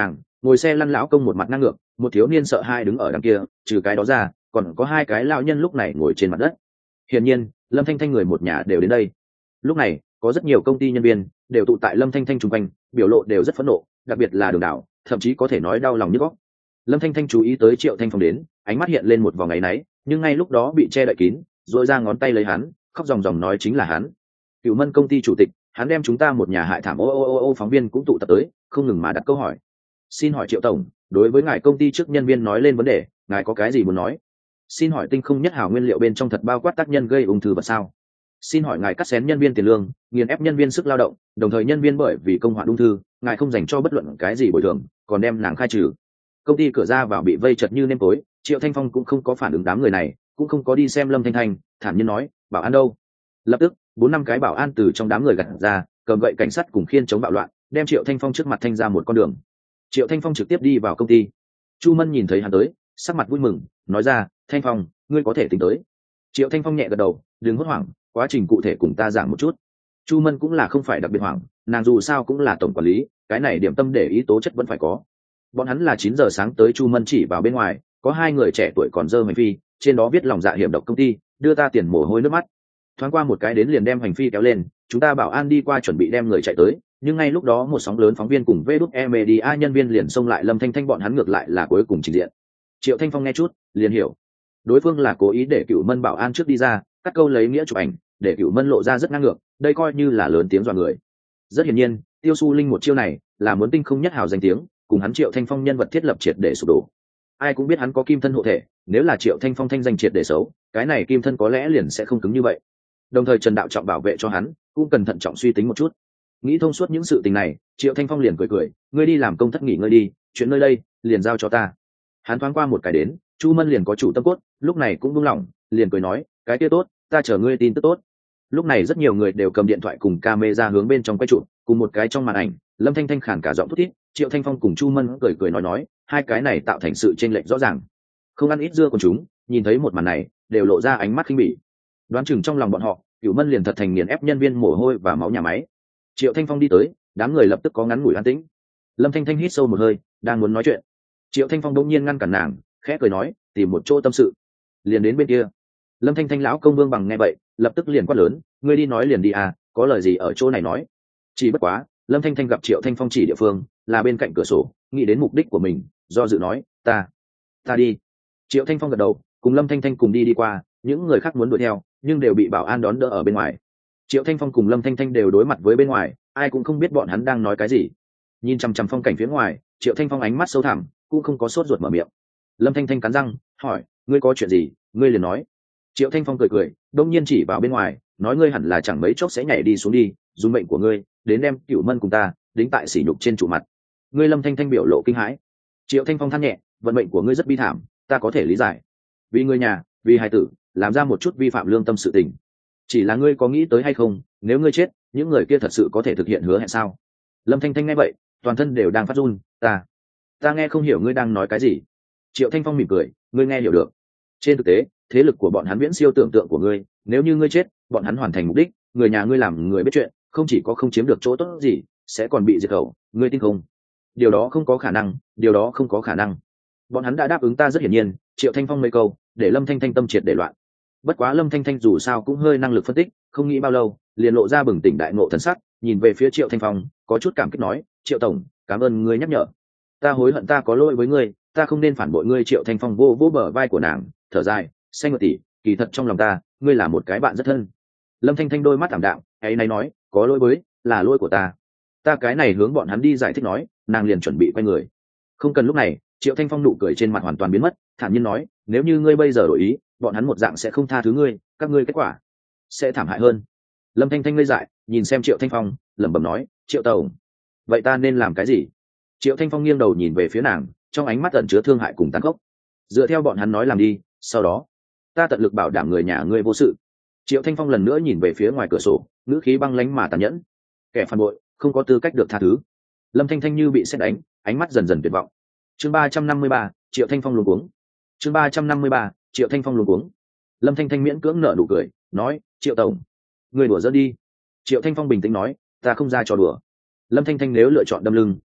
ngồi xe lăn lão công một mặt ngang ngược, một thiếu niên sợ hai đứng ở đằng kia, trừ cái đó ra còn có hai cái lão nhân lúc này ngồi trên mặt đất. Hiển nhiên Lâm Thanh Thanh người một nhà đều đến đây. Lúc này có rất nhiều công ty nhân viên đều tụ tại Lâm Thanh Thanh xung quanh, biểu lộ đều rất phẫn nộ, đặc biệt là Đường Đảo, thậm chí có thể nói đau lòng nhức óc. Lâm Thanh Thanh chú ý tới Triệu Thanh Phong đến, ánh mắt hiện lên một vòng áy náy, nhưng ngay lúc đó bị che đậy kín, rồi ra ngón tay lấy hắn, khóc ròng ròng nói chính là hắn, Cửu Mân công ty chủ tịch, hắn đem chúng ta một nhà hại thảm. Ô ô ô ô phóng viên cũng tụ tập tới, không ngừng mà đặt câu hỏi. Xin hỏi Triệu tổng, đối với ngài công ty trước nhân viên nói lên vấn đề, ngài có cái gì muốn nói? Xin hỏi tinh không nhất hào nguyên liệu bên trong thật bao quát tác nhân gây ung thư vật sao? Xin hỏi ngài cắt xén nhân viên tiền lương, nghiền ép nhân viên sức lao động, đồng thời nhân viên bởi vì công hoạn ung thư, ngài không dành cho bất luận cái gì bồi thường, còn đem nàng khai trừ. Công ty cửa ra vào bị vây chật như nêm tối, Triệu Thanh Phong cũng không có phản ứng đám người này, cũng không có đi xem Lâm Thanh Thanh, thản nhiên nói, bảo an đâu? Lập tức bốn năm cái bảo an từ trong đám người gặt ra, cầm gậy cảnh sát cùng khiên chống bạo loạn, đem Triệu Thanh Phong trước mặt thanh ra một con đường. Triệu Thanh Phong trực tiếp đi vào công ty. Chu Mân nhìn thấy hắn tới, sắc mặt vui mừng, nói ra, Thanh Phong, ngươi có thể tính tới. Triệu Thanh Phong nhẹ gật đầu, đừng hốt hoảng, quá trình cụ thể cùng ta giảng một chút. Chu Mân cũng là không phải đặc biệt hoảng, nàng dù sao cũng là tổng quản lý, cái này điểm tâm để ý tố chất vẫn phải có. Bọn hắn là chín giờ sáng tới. Chu Mân chỉ vào bên ngoài, có hai người trẻ tuổi còn dơ hành phi, trên đó viết lòng dạ hiểm độc công ty, đưa ta tiền mồ hôi nước mắt. Thoáng qua một cái đến liền đem hành phi kéo lên, chúng ta bảo an đi qua chuẩn bị đem người chạy tới, nhưng ngay lúc đó một sóng lớn phóng viên cùng vê đút e media nhân viên liền xông lại. Lâm Thanh Thanh bọn hắn ngược lại là cuối cùng trình diện. Triệu Thanh Phong nghe chút liền hiểu, đối phương là cố ý để Cửu Mân bảo an trước đi ra, cắt câu lấy nghĩa chụp ảnh, để Cửu Mân lộ ra rất ngang ngược, đây coi như là lớn tiếng dọa người. Rất hiển nhiên Tiêu Su Linh một chiêu này là muốn tinh không nhất hào danh tiếng cùng hắn Triệu Thanh Phong nhân vật thiết lập triệt để sụp đổ. Ai cũng biết hắn có kim thân hộ thể, nếu là Triệu Thanh Phong thanh danh triệt để xấu, cái này kim thân có lẽ liền sẽ không cứng như vậy. Đồng thời Trần Đạo Trọng bảo vệ cho hắn, cũng cần thận trọng suy tính một chút. Nghĩ thông suốt những sự tình này, Triệu Thanh Phong liền cười cười, ngươi đi làm công thất nghỉ ngơi đi, chuyện nơi đây liền giao cho ta. Hắn thoáng qua một cái đến, Chu Mân liền có chủ tâm cốt, lúc này cũng buông lỏng, liền cười nói, cái kia tốt, ta chờ ngươi tin tức tốt. Lúc này rất nhiều người đều cầm điện thoại cùng camera hướng bên trong quay chụp, cùng một cái trong màn ảnh, Lâm Thanh Thanh khản cả giọng thút thít, Triệu Thanh Phong cùng Chu Mân cười cười nói nói, hai cái này tạo thành sự chênh lệch rõ ràng. Không ăn ít dưa của chúng, nhìn thấy một màn này, đều lộ ra ánh mắt khinh bỉ. Đoán chừng trong lòng bọn họ, Cửu Mân liền thật thành nghiền ép nhân viên mồ hôi và máu nhà máy. Triệu Thanh Phong đi tới, đám người lập tức có ngắn ngủi an tĩnh. Lâm Thanh Thanh hít sâu một hơi, đang muốn nói chuyện, Triệu Thanh Phong đột nhiên ngăn cản nàng, khẽ cười nói, tìm một chỗ tâm sự. Liền đến bên kia. Lâm Thanh Thanh lão công Vương Bằng nghe vậy, lập tức liền quát lớn, ngươi đi nói liền đi à, có lời gì ở chỗ này nói. Chỉ bất quá, Lâm Thanh Thanh gặp Triệu Thanh Phong chỉ địa phương là bên cạnh cửa sổ, nghĩ đến mục đích của mình, do dự nói, ta, ta đi. Triệu Thanh Phong gật đầu, cùng Lâm Thanh Thanh cùng đi đi qua, những người khác muốn đuổi theo, nhưng đều bị bảo an đón đỡ ở bên ngoài. Triệu Thanh Phong cùng Lâm Thanh Thanh đều đối mặt với bên ngoài, ai cũng không biết bọn hắn đang nói cái gì. Nhìn chằm chằm phong cảnh phía ngoài, Triệu Thanh Phong ánh mắt sâu thẳm, cũng không có sốt ruột mở miệng. Lâm Thanh Thanh cắn răng, hỏi, ngươi có chuyện gì, ngươi liền nói. Triệu Thanh Phong cười cười, đông nhiên chỉ vào bên ngoài, nói ngươi hẳn là chẳng mấy chốc sẽ nhảy đi xuống đi, dùng mệnh của ngươi đến đem Cửu Mân cùng ta đính tại sỉ nhục trên trụ mặt. Ngươi. Lâm Thanh Thanh biểu lộ kinh hãi. Triệu Thanh Phong than nhẹ, vận mệnh của ngươi rất bi thảm, ta có thể lý giải. Vì người nhà, vì hài tử, làm ra một chút vi phạm lương tâm sự tình. Chỉ là ngươi có nghĩ tới hay không, nếu ngươi chết, những người kia thật sự có thể thực hiện hứa hẹn sao? Lâm Thanh Thanh nghe vậy, toàn thân đều đang phát run, ta, ta nghe không hiểu ngươi đang nói cái gì. Triệu Thanh Phong mỉm cười, ngươi nghe hiểu được. Trên thực tế, thế lực của bọn hắn viễn siêu tưởng tượng của ngươi, nếu như ngươi chết, bọn hắn hoàn thành mục đích, người nhà ngươi làm người biết chuyện, không chỉ có không chiếm được chỗ tốt gì, sẽ còn bị diệt khẩu, ngươi tin không? Điều đó không có khả năng, điều đó không có khả năng. Bọn hắn đã đáp ứng ta rất hiển nhiên. Triệu Thanh Phong mấy câu, để Lâm Thanh Thanh tâm triệt để loạn. Bất quá Lâm Thanh Thanh dù sao cũng hơi năng lực phân tích, không nghĩ bao lâu, liền lộ ra bừng tỉnh đại ngộ thần sắc, nhìn về phía Triệu Thanh Phong, có chút cảm kích nói, Triệu tổng, cảm ơn ngươi nhắc nhở. Ta hối hận ta có lỗi với ngươi, ta không nên phản bội ngươi. Triệu Thanh Phong vô vô bờ vai của nàng, thở dài, xanh ngựa tỷ, kỳ thật trong lòng ta, ngươi là một cái bạn rất thân. Lâm Thanh Thanh đôi mắt ảm đạm, ấy này nói, có lỗi với, là lỗi của ta. Ta cái này hướng bọn hắn đi giải thích nói, nàng liền chuẩn bị quay người. Không cần. Lúc này, Triệu Thanh Phong nụ cười trên mặt hoàn toàn biến mất, thản nhiên nói, nếu như ngươi bây giờ đổi ý, bọn hắn một dạng sẽ không tha thứ ngươi, các ngươi kết quả sẽ thảm hại hơn. Lâm Thanh Thanh ngây dại, nhìn xem Triệu Thanh Phong, lẩm bẩm nói, Triệu tổng, vậy ta nên làm cái gì? Triệu Thanh Phong nghiêng đầu nhìn về phía nàng, trong ánh mắt ẩn chứa thương hại cùng tàn khốc. Dựa theo bọn hắn nói làm đi, sau đó ta tận lực bảo đảm người nhà ngươi vô sự. Triệu Thanh Phong lần nữa nhìn về phía ngoài cửa sổ, ngữ khí băng lãnh mà tàn nhẫn, kẻ phản bội không có tư cách được tha thứ. Lâm Thanh Thanh như bị sét đánh, ánh mắt dần dần tuyệt vọng. Chương ba trăm năm mươi ba, Triệu Thanh Phong luống cuống. Chương ba trăm năm mươi ba, Triệu Thanh Phong luống cuống. Lâm Thanh Thanh miễn cưỡng nở nụ cười, nói, Triệu tổng, người đùa giỡn đi. Triệu Thanh Phong bình tĩnh nói, ta không ra trò đùa. Lâm Thanh Thanh nếu lựa chọn đâm lưng,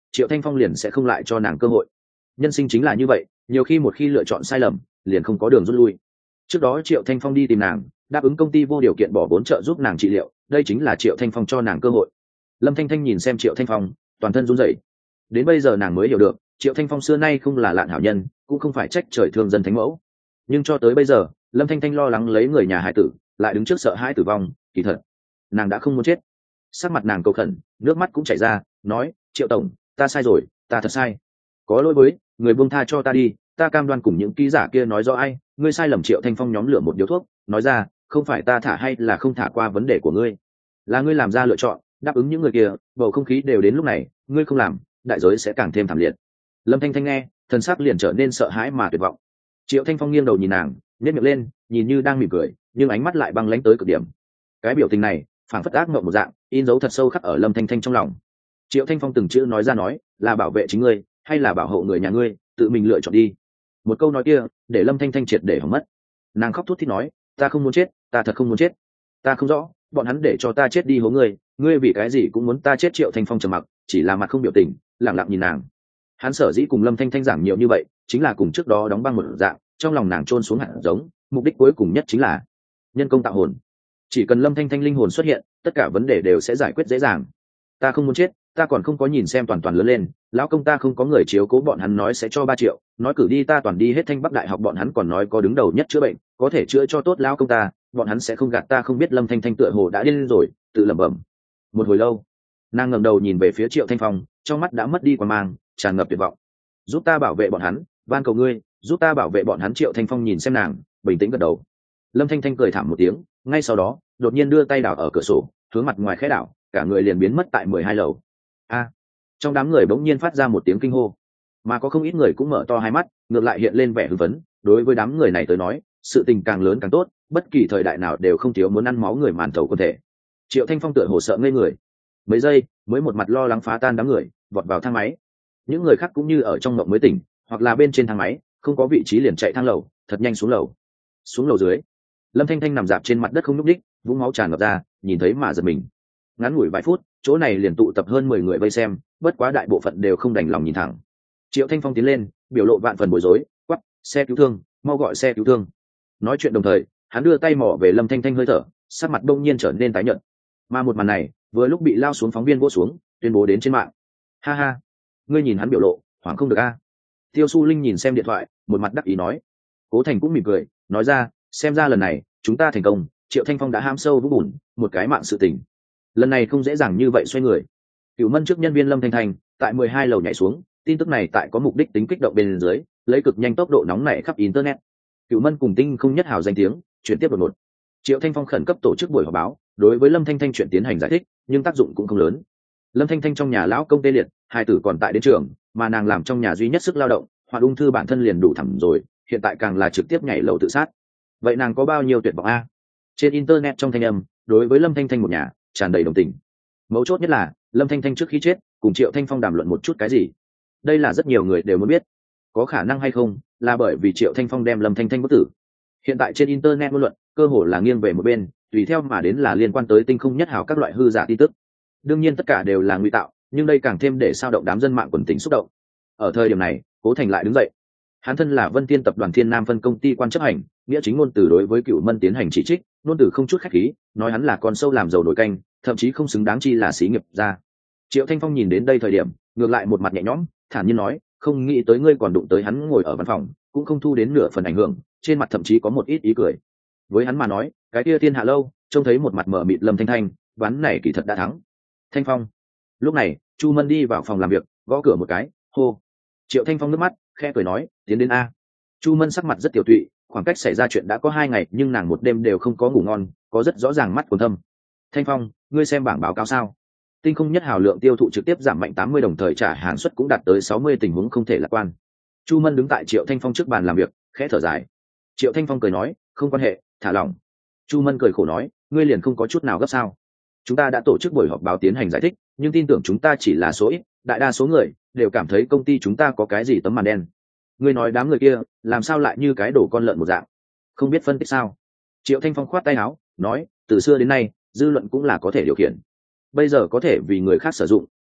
Triệu Thanh Phong liền sẽ không lại cho nàng cơ hội. Nhân sinh chính là như vậy, nhiều khi một khi lựa chọn sai lầm liền không có đường rút lui. Trước đó Triệu Thanh Phong đi tìm nàng, đáp ứng công ty vô điều kiện bỏ vốn trợ giúp nàng trị liệu, đây chính là Triệu Thanh Phong cho nàng cơ hội. Lâm Thanh Thanh nhìn xem Triệu Thanh Phong, toàn thân run rẩy. Đến bây giờ nàng mới hiểu được, Triệu Thanh Phong xưa nay không là lạn hảo nhân, cũng không phải trách trời thương dân thánh mẫu. Nhưng cho tới bây giờ, Lâm Thanh Thanh lo lắng lấy người nhà hải tử, lại đứng trước sợ hãi tử vong, kỳ thật nàng đã không muốn chết. Sắc mặt nàng cầu khẩn, nước mắt cũng chảy ra, nói: Triệu tổng, ta sai rồi, ta thật sai, có lỗi với người, buông tha cho ta đi, ta cam đoan cùng những ký giả kia nói rõ ai, ngươi sai lầm. Triệu Thanh Phong nhóm lửa một điếu thuốc, nói ra: không phải ta thả hay là không thả qua vấn đề của ngươi, là ngươi làm ra lựa chọn, đáp ứng những người kia, bầu không khí đều đến lúc này, ngươi không làm, đại giới sẽ càng thêm thảm liệt. Lâm Thanh Thanh nghe, thần sắc liền trở nên sợ hãi mà tuyệt vọng. Triệu Thanh Phong nghiêng đầu nhìn nàng, nhếch miệng lên, nhìn như đang mỉm cười, nhưng ánh mắt lại băng lãnh tới cực điểm. Cái biểu tình này phảng phất ác mộng một dạng, in dấu thật sâu khắc ở Lâm Thanh Thanh trong lòng. Triệu Thanh Phong từng chữ nói ra, nói là bảo vệ chính ngươi hay là bảo hộ người nhà ngươi, tự mình lựa chọn đi. Một câu nói kia để Lâm Thanh Thanh triệt để hỏng mất. Nàng khóc thút thít nói: ta không muốn chết, ta thật không muốn chết, ta không rõ bọn hắn để cho ta chết đi hố ngươi, ngươi vì cái gì cũng muốn ta chết. Triệu Thanh Phong trầm mặc, chỉ là mặt không biểu tình, lặng lặng nhìn nàng. Hắn sở dĩ cùng Lâm Thanh Thanh giảng nhiều như vậy, chính là cùng trước đó đóng băng một dạng, trong lòng nàng trôn xuống hạt giống, mục đích cuối cùng nhất chính là nhân công tạo hồn. Chỉ cần Lâm Thanh Thanh linh hồn xuất hiện, tất cả vấn đề đều sẽ giải quyết dễ dàng. Ta không muốn chết, ta còn không có nhìn xem toàn toàn lớn lên, lão công ta không có người chiếu cố, bọn hắn nói sẽ cho ba triệu, nói cử đi ta toàn đi hết Thanh Bắc đại học, bọn hắn còn nói có đứng đầu nhất chữa bệnh, có thể chữa cho tốt lão công ta, bọn hắn sẽ không gạt ta. Không biết Lâm Thanh Thanh tựa hồ đã điên rồi, tự lẩm bẩm. Một hồi lâu, nàng ngẩng đầu nhìn về phía Triệu Thanh Phong, trong mắt đã mất đi quan mang, tràn ngập tuyệt vọng. Giúp ta bảo vệ bọn hắn, van cầu ngươi, giúp ta bảo vệ bọn hắn. Triệu Thanh Phong nhìn xem nàng, bình tĩnh gật đầu. Lâm Thanh Thanh cười thảm một tiếng, ngay sau đó đột nhiên đưa tay đảo ở cửa sổ, hướng mặt ngoài khẽ đảo, cả người liền biến mất tại mười hai lầu. A! Trong đám người bỗng nhiên phát ra một tiếng kinh hô, mà có không ít người cũng mở to hai mắt, ngược lại hiện lên vẻ hưng phấn. Đối với đám người này tới nói, sự tình càng lớn càng tốt, bất kỳ thời đại nào đều không thiếu muốn ăn máu người màn thầu quân thể. Triệu Thanh Phong tựa hồ sợ ngây người, mấy giây mới một mặt lo lắng phá tan đám người, vọt vào thang máy. Những người khác cũng như ở trong mộng mới tỉnh, hoặc là bên trên thang máy không có vị trí liền chạy thang lầu, thật nhanh xuống lầu. Xuống lầu dưới, Lâm Thanh Thanh nằm dạp trên mặt đất không nhúc nhích, vũng máu tràn ngập ra, nhìn thấy mà giật mình. Ngắn ngủi vài phút, chỗ này liền tụ tập hơn mười người vây xem, bất quá đại bộ phận đều không đành lòng nhìn thẳng. Triệu Thanh Phong tiến lên, biểu lộ vạn phần bối rối, quắc: xe cứu thương, mau gọi xe cứu thương. Nói chuyện đồng thời, hắn đưa tay mò về Lâm Thanh Thanh hơi thở, sắc mặt đông nhiên trở nên tái nhợt. Mà một màn này vừa lúc bị lao xuống phóng viên vỗ xuống, tuyên bố đến trên mạng. Ha ha, ngươi nhìn hắn biểu lộ, hoảng không được a. Tiêu Su Linh nhìn xem điện thoại, một mặt đắc ý nói. Cố Thành cũng mỉm cười, nói ra: xem ra lần này chúng ta thành công, Triệu Thanh Phong đã ham sâu vũng bùn, một cái mạng sự tình. Lần này không dễ dàng như vậy xoay người. Cửu Mân trước nhân viên Lâm Thanh Thanh tại mười hai lầu nhảy xuống, tin tức này tại có mục đích tính kích động bên dưới, lấy cực nhanh tốc độ nóng nảy khắp internet. Cửu Mân cùng Tinh không nhất hào danh tiếng, chuyển tiếp đột ngột. Triệu Thanh Phong khẩn cấp tổ chức buổi họp báo, đối với Lâm Thanh Thanh chuyện tiến hành giải thích, nhưng tác dụng cũng không lớn. Lâm Thanh Thanh trong nhà lão công tê liệt, hai tử còn tại đến trường, mà nàng làm trong nhà duy nhất sức lao động, hoặc ung thư bản thân liền đủ thẳm rồi, hiện tại càng là trực tiếp nhảy lầu tự sát. Vậy nàng có bao nhiêu tuyệt vọng a? Trên internet trong thanh âm, đối với Lâm Thanh Thanh một nhà tràn đầy đồng tình. Mấu chốt nhất là Lâm Thanh Thanh trước khi chết cùng Triệu Thanh Phong đàm luận một chút cái gì, đây là rất nhiều người đều muốn biết. Có khả năng hay không là bởi vì Triệu Thanh Phong đem Lâm Thanh Thanh bất tử? Hiện tại trên internet ngôn luận cơ hồ là nghiêng về một bên, tùy theo mà đến là liên quan tới Tinh không nhất hào các loại hư giả tin tức. Đương nhiên tất cả đều là ngụy tạo, nhưng đây càng thêm để sao động đám dân mạng quần tình xúc động. Ở thời điểm này, Cố Thành lại đứng dậy. Hắn thân là Vân Thiên tập đoàn Thiên Nam phân công ty quan chấp hành, nghĩa chính ngôn từ đối với Cửu Mân tiến hành chỉ trích, ngôn từ không chút khách khí, nói hắn là con sâu làm dầu nổi canh, thậm chí không xứng đáng chi là xí nghiệp ra. Triệu Thanh Phong nhìn đến đây thời điểm, ngược lại một mặt nhẹ nhõm, thản nhiên nói: không nghĩ tới ngươi còn đụng tới hắn ngồi ở văn phòng, cũng không thu đến nửa phần ảnh hưởng, trên mặt thậm chí có một ít ý cười. Với hắn mà nói, cái kia thiên hạ lâu, trông thấy một mặt mở mịt Lâm Thanh Thanh, ván này kỳ thật đã thắng. Thanh Phong. Lúc này, Chu Mân đi vào phòng làm việc, gõ cửa một cái, hô. Triệu Thanh Phong nước mắt, khẽ cười nói: tiến đến a. Chu Mân sắc mặt rất tiểu tụy, khoảng cách xảy ra chuyện đã có hai ngày, nhưng nàng một đêm đều không có ngủ ngon, có rất rõ ràng mắt quần thâm. Thanh Phong, ngươi xem bảng báo cáo sao? Tinh không nhất hào lượng tiêu thụ trực tiếp giảm mạnh tám mươi, đồng thời trả hàng suất cũng đạt tới sáu mươi, tình huống không thể lạc quan. Chu Mân đứng tại Triệu Thanh Phong trước bàn làm việc, khẽ thở dài. Triệu Thanh Phong cười nói: không quan hệ, thả lỏng. Chu Mân cười khổ nói: ngươi liền không có chút nào gấp sao? Chúng ta đã tổ chức buổi họp báo tiến hành giải thích, nhưng tin tưởng chúng ta chỉ là số ít, đại đa số người đều cảm thấy công ty chúng ta có cái gì tấm màn đen. Ngươi nói đám người kia làm sao lại như cái đổ con lợn một dạng, không biết phân tích sao? Triệu Thanh Phong khoát tay áo, nói: từ xưa đến nay dư luận cũng là có thể điều khiển, bây giờ có thể vì người khác sử dụng,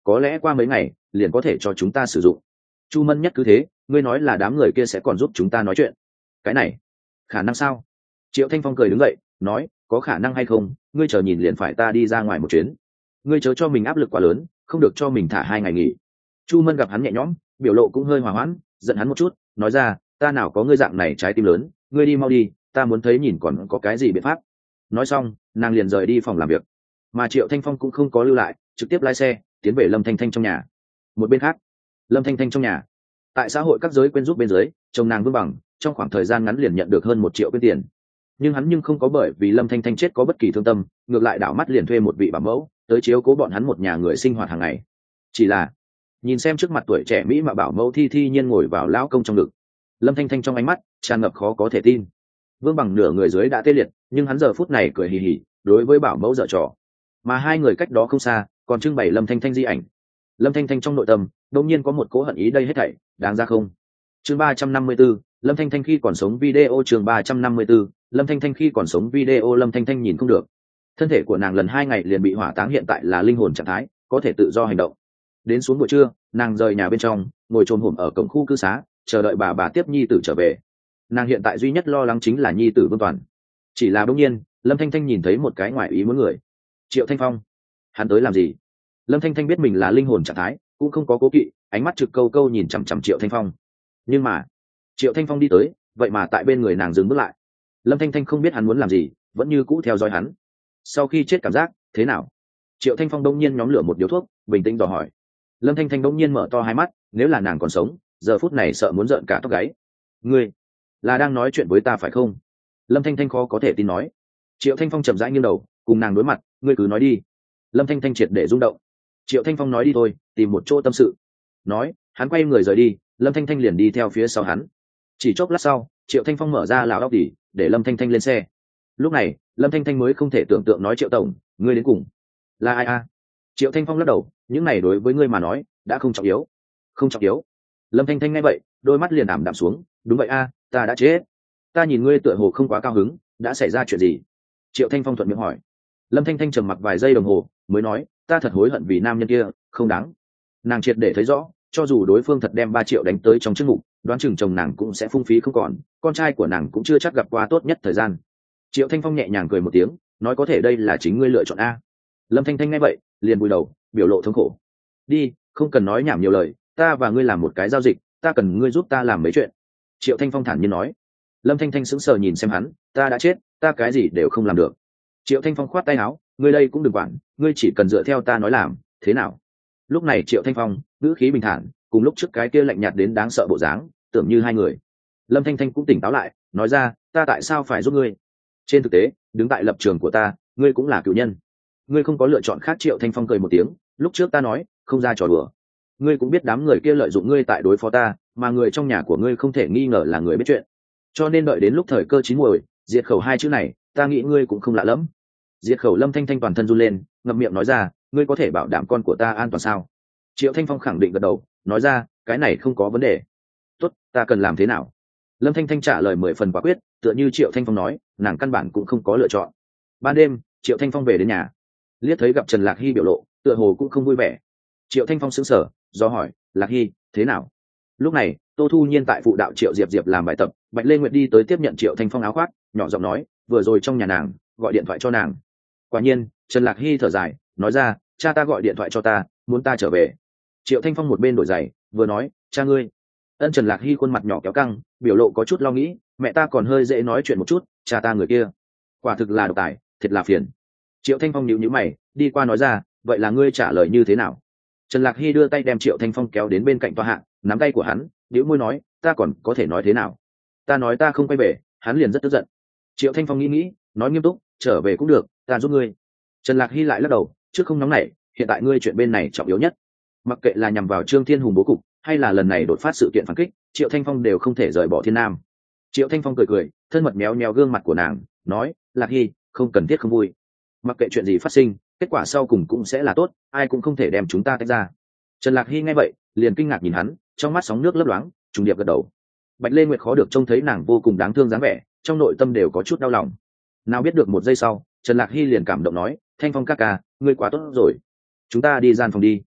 có lẽ qua mấy ngày liền có thể cho chúng ta sử dụng. Chu Mân Nhất cứ thế, ngươi nói là đám người kia sẽ còn giúp chúng ta nói chuyện. Cái này khả năng sao? Triệu Thanh Phong cười đứng dậy nói, có khả năng hay không ngươi chờ nhìn, liền phải ta đi ra ngoài một chuyến. Ngươi chớ cho mình áp lực quá lớn, không được cho mình thả hai ngày nghỉ. Chu Mân gặp hắn nhẹ nhõm, biểu lộ cũng hơi hòa hoãn, giận hắn một chút, nói ra, ta nào có ngươi dạng này trái tim lớn, ngươi đi mau đi, ta muốn thấy nhìn còn có cái gì biện pháp. Nói xong nàng liền rời đi phòng làm việc, mà Triệu Thanh Phong cũng không có lưu lại, trực tiếp lái xe tiến về Lâm Thanh Thanh trong nhà. Một bên khác, Lâm Thanh Thanh trong nhà, tại xã hội các giới quên giúp bên dưới, chồng nàng Vương Bằng trong khoảng thời gian ngắn liền nhận được hơn một triệu quyên tiền. Nhưng hắn nhưng không có bởi vì Lâm Thanh Thanh chết có bất kỳ thương tâm, ngược lại đảo mắt liền thuê một vị bảo mẫu tới chiếu cố bọn hắn một nhà người sinh hoạt hàng ngày. Chỉ là nhìn xem trước mặt tuổi trẻ mỹ mà bảo mẫu thi thi nhiên ngồi vào lão công trong ngực, Lâm Thanh Thanh trong ánh mắt tràn ngập khó có thể tin. Vương Bằng nửa người dưới đã tê liệt, nhưng hắn giờ phút này cười hì hì đối với bảo mẫu dở trò, mà hai người cách đó không xa còn trưng bày Lâm Thanh Thanh di ảnh. Lâm Thanh Thanh trong nội tâm đột nhiên có một cố hận ý, đây hết thảy đáng ra không? Chương ba trăm năm mươi tư, Lâm Thanh Thanh khi còn sống video. Chương ba trăm năm mươi tư, Lâm Thanh Thanh khi còn sống video. Lâm Thanh Thanh nhìn không được, thân thể của nàng lần hai ngày liền bị hỏa táng, hiện tại là linh hồn trạng thái, có thể tự do hành động. Đến xuống buổi trưa, nàng rời nhà bên trong, ngồi chồm hổm ở cổng khu cư xá, chờ đợi bà bà tiếp nhi tử trở về. Nàng hiện tại duy nhất lo lắng chính là nhi tử Vương Toàn. Chỉ là đột nhiên, Lâm Thanh Thanh nhìn thấy một cái ngoại ý muốn người. Triệu Thanh Phong, hắn tới làm gì? Lâm Thanh Thanh biết mình là linh hồn trạng thái, cũng không có cố kỵ, ánh mắt trực câu câu nhìn chằm chằm Triệu Thanh Phong. Nhưng mà Triệu Thanh Phong đi tới, vậy mà tại bên người nàng dừng bước lại. Lâm Thanh Thanh không biết hắn muốn làm gì, vẫn như cũ theo dõi hắn. Sau khi chết cảm giác thế nào? Triệu Thanh Phong đông nhiên nhóm lửa một điếu thuốc, bình tĩnh dò hỏi. Lâm Thanh Thanh đông nhiên mở to hai mắt, nếu là nàng còn sống, giờ phút này sợ muốn rợn cả tóc gáy. Ngươi là đang nói chuyện với ta phải không? Lâm Thanh Thanh khó có thể tin nói. Triệu Thanh Phong chậm rãi nghiêng đầu, cùng nàng đối mặt, ngươi cứ nói đi. Lâm Thanh Thanh triệt để rung động. Triệu Thanh Phong nói đi thôi, tìm một chỗ tâm sự. Nói, hắn quay người rời đi, Lâm Thanh Thanh liền đi theo phía sau hắn. Chỉ chốc lát sau, Triệu Thanh Phong mở ra lào óc đỉ, để Lâm Thanh Thanh lên xe. Lúc này Lâm Thanh Thanh mới không thể tưởng tượng nói, Triệu tổng, ngươi đến cùng là ai a? Triệu Thanh Phong lắc đầu, những này đối với ngươi mà nói đã không trọng yếu. Không trọng yếu? Lâm Thanh Thanh nghe vậy, đôi mắt liền ảm đạm xuống. Đúng vậy a, ta đã chết. Ta nhìn ngươi tựa hồ không quá cao hứng, đã xảy ra chuyện gì? Triệu Thanh Phong thuận miệng hỏi. Lâm Thanh Thanh trầm mặc vài giây đồng hồ mới nói, ta thật hối hận vì nam nhân kia không đáng. Nàng triệt để thấy rõ, cho dù đối phương thật đem ba triệu đánh tới trong chức mục, đoán chừng chồng nàng cũng sẽ phung phí không còn, con trai của nàng cũng chưa chắc gặp qua tốt nhất thời gian. Triệu Thanh Phong nhẹ nhàng cười một tiếng, nói, có thể đây là chính ngươi lựa chọn a. Lâm Thanh Thanh nghe vậy liền cúi đầu, biểu lộ thống khổ. Đi, không cần nói nhảm nhiều lời, ta và ngươi làm một cái giao dịch, ta cần ngươi giúp ta làm mấy chuyện. Triệu Thanh Phong thản nhiên nói. Lâm Thanh Thanh sững sờ nhìn xem hắn, ta đã chết, ta cái gì đều không làm được. Triệu Thanh Phong khoát tay áo, ngươi đây cũng đừng quản, ngươi chỉ cần dựa theo ta nói làm, thế nào? Lúc này Triệu Thanh Phong ngữ khí bình thản, cùng lúc trước cái kia lạnh nhạt đến đáng sợ bộ dáng, tưởng như hai người. Lâm Thanh Thanh cũng tỉnh táo lại, nói ra, ta tại sao phải giúp ngươi? Trên thực tế, đứng tại lập trường của ta, ngươi cũng là cựu nhân, ngươi không có lựa chọn khác. Triệu Thanh Phong cười một tiếng, lúc trước ta nói không ra trò đùa, ngươi cũng biết đám người kia lợi dụng ngươi tại đối phó ta, mà người trong nhà của ngươi không thể nghi ngờ là người biết chuyện, cho nên đợi đến lúc thời cơ chín muồi, diệt khẩu hai chữ này, ta nghĩ ngươi cũng không lạ lẫm. Diệt khẩu. Lâm Thanh Thanh toàn thân run lên, ngậm miệng nói ra, ngươi có thể bảo đảm con của ta an toàn sao? Triệu Thanh Phong khẳng định gật đầu, nói ra, cái này không có vấn đề. Tốt, ta cần làm thế nào? Lâm Thanh Thanh trả lời mười phần quả quyết, tựa như Triệu Thanh Phong nói, nàng căn bản cũng không có lựa chọn. Ban đêm, Triệu Thanh Phong về đến nhà, liếc thấy gặp Trần Lạc Hy biểu lộ, tựa hồ cũng không vui vẻ. Triệu Thanh Phong sững sờ, do hỏi, Lạc Hy, thế nào? Lúc này, Tô Thu Nhiên tại phụ đạo Triệu Diệp Diệp làm bài tập, Bạch Lê Nguyệt đi tới tiếp nhận Triệu Thanh Phong áo khoác, nhỏ giọng nói, vừa rồi trong nhà nàng gọi điện thoại cho nàng. Quả nhiên, Trần Lạc Hy thở dài, nói ra, cha ta gọi điện thoại cho ta, muốn ta trở về. Triệu Thanh Phong một bên đổi giày, vừa nói, cha ngươi. Ân. Trần Lạc Hy khuôn mặt nhỏ kéo căng, biểu lộ có chút lo nghĩ, mẹ ta còn hơi dễ nói chuyện một chút, cha ta người kia quả thực là độc tài, thiệt là phiền. Triệu Thanh Phong nhíu nhíu mày, đi qua nói ra, vậy là ngươi trả lời như thế nào? Trần Lạc Hy đưa tay đem Triệu Thanh Phong kéo đến bên cạnh tòa hạ, nắm tay của hắn, nhíu môi nói, ta còn có thể nói thế nào? Ta nói ta không quay về, hắn liền rất tức giận. Triệu Thanh Phong nghĩ nghĩ, nói nghiêm túc, trở về cũng được, ta giúp ngươi. Trần Lạc Hy lại lắc đầu, trước không nóng nảy, hiện tại ngươi chuyện bên này trọng yếu nhất. Mặc kệ là nhằm vào Trương Thiên Hùng bố cục, hay là lần này đột phát sự kiện phản kích, Triệu Thanh Phong đều không thể rời bỏ Thiên Nam. Triệu Thanh Phong cười cười, thân mật méo méo gương mặt của nàng, nói, Lạc Hy, không cần thiết không vui. Mặc kệ chuyện gì phát sinh, kết quả sau cùng cũng sẽ là tốt, ai cũng không thể đem chúng ta tách ra. Trần Lạc Hy nghe vậy, liền kinh ngạc nhìn hắn, trong mắt sóng nước lấp loáng, trùng điệp gật đầu. Bạch Lê Nguyệt khó được trông thấy nàng vô cùng đáng thương dáng vẻ, trong nội tâm đều có chút đau lòng. Nào biết được một giây sau, Trần Lạc Hy liền cảm động nói, Thanh Phong ca ca, ngươi quá tốt rồi, chúng ta đi gian phòng đi.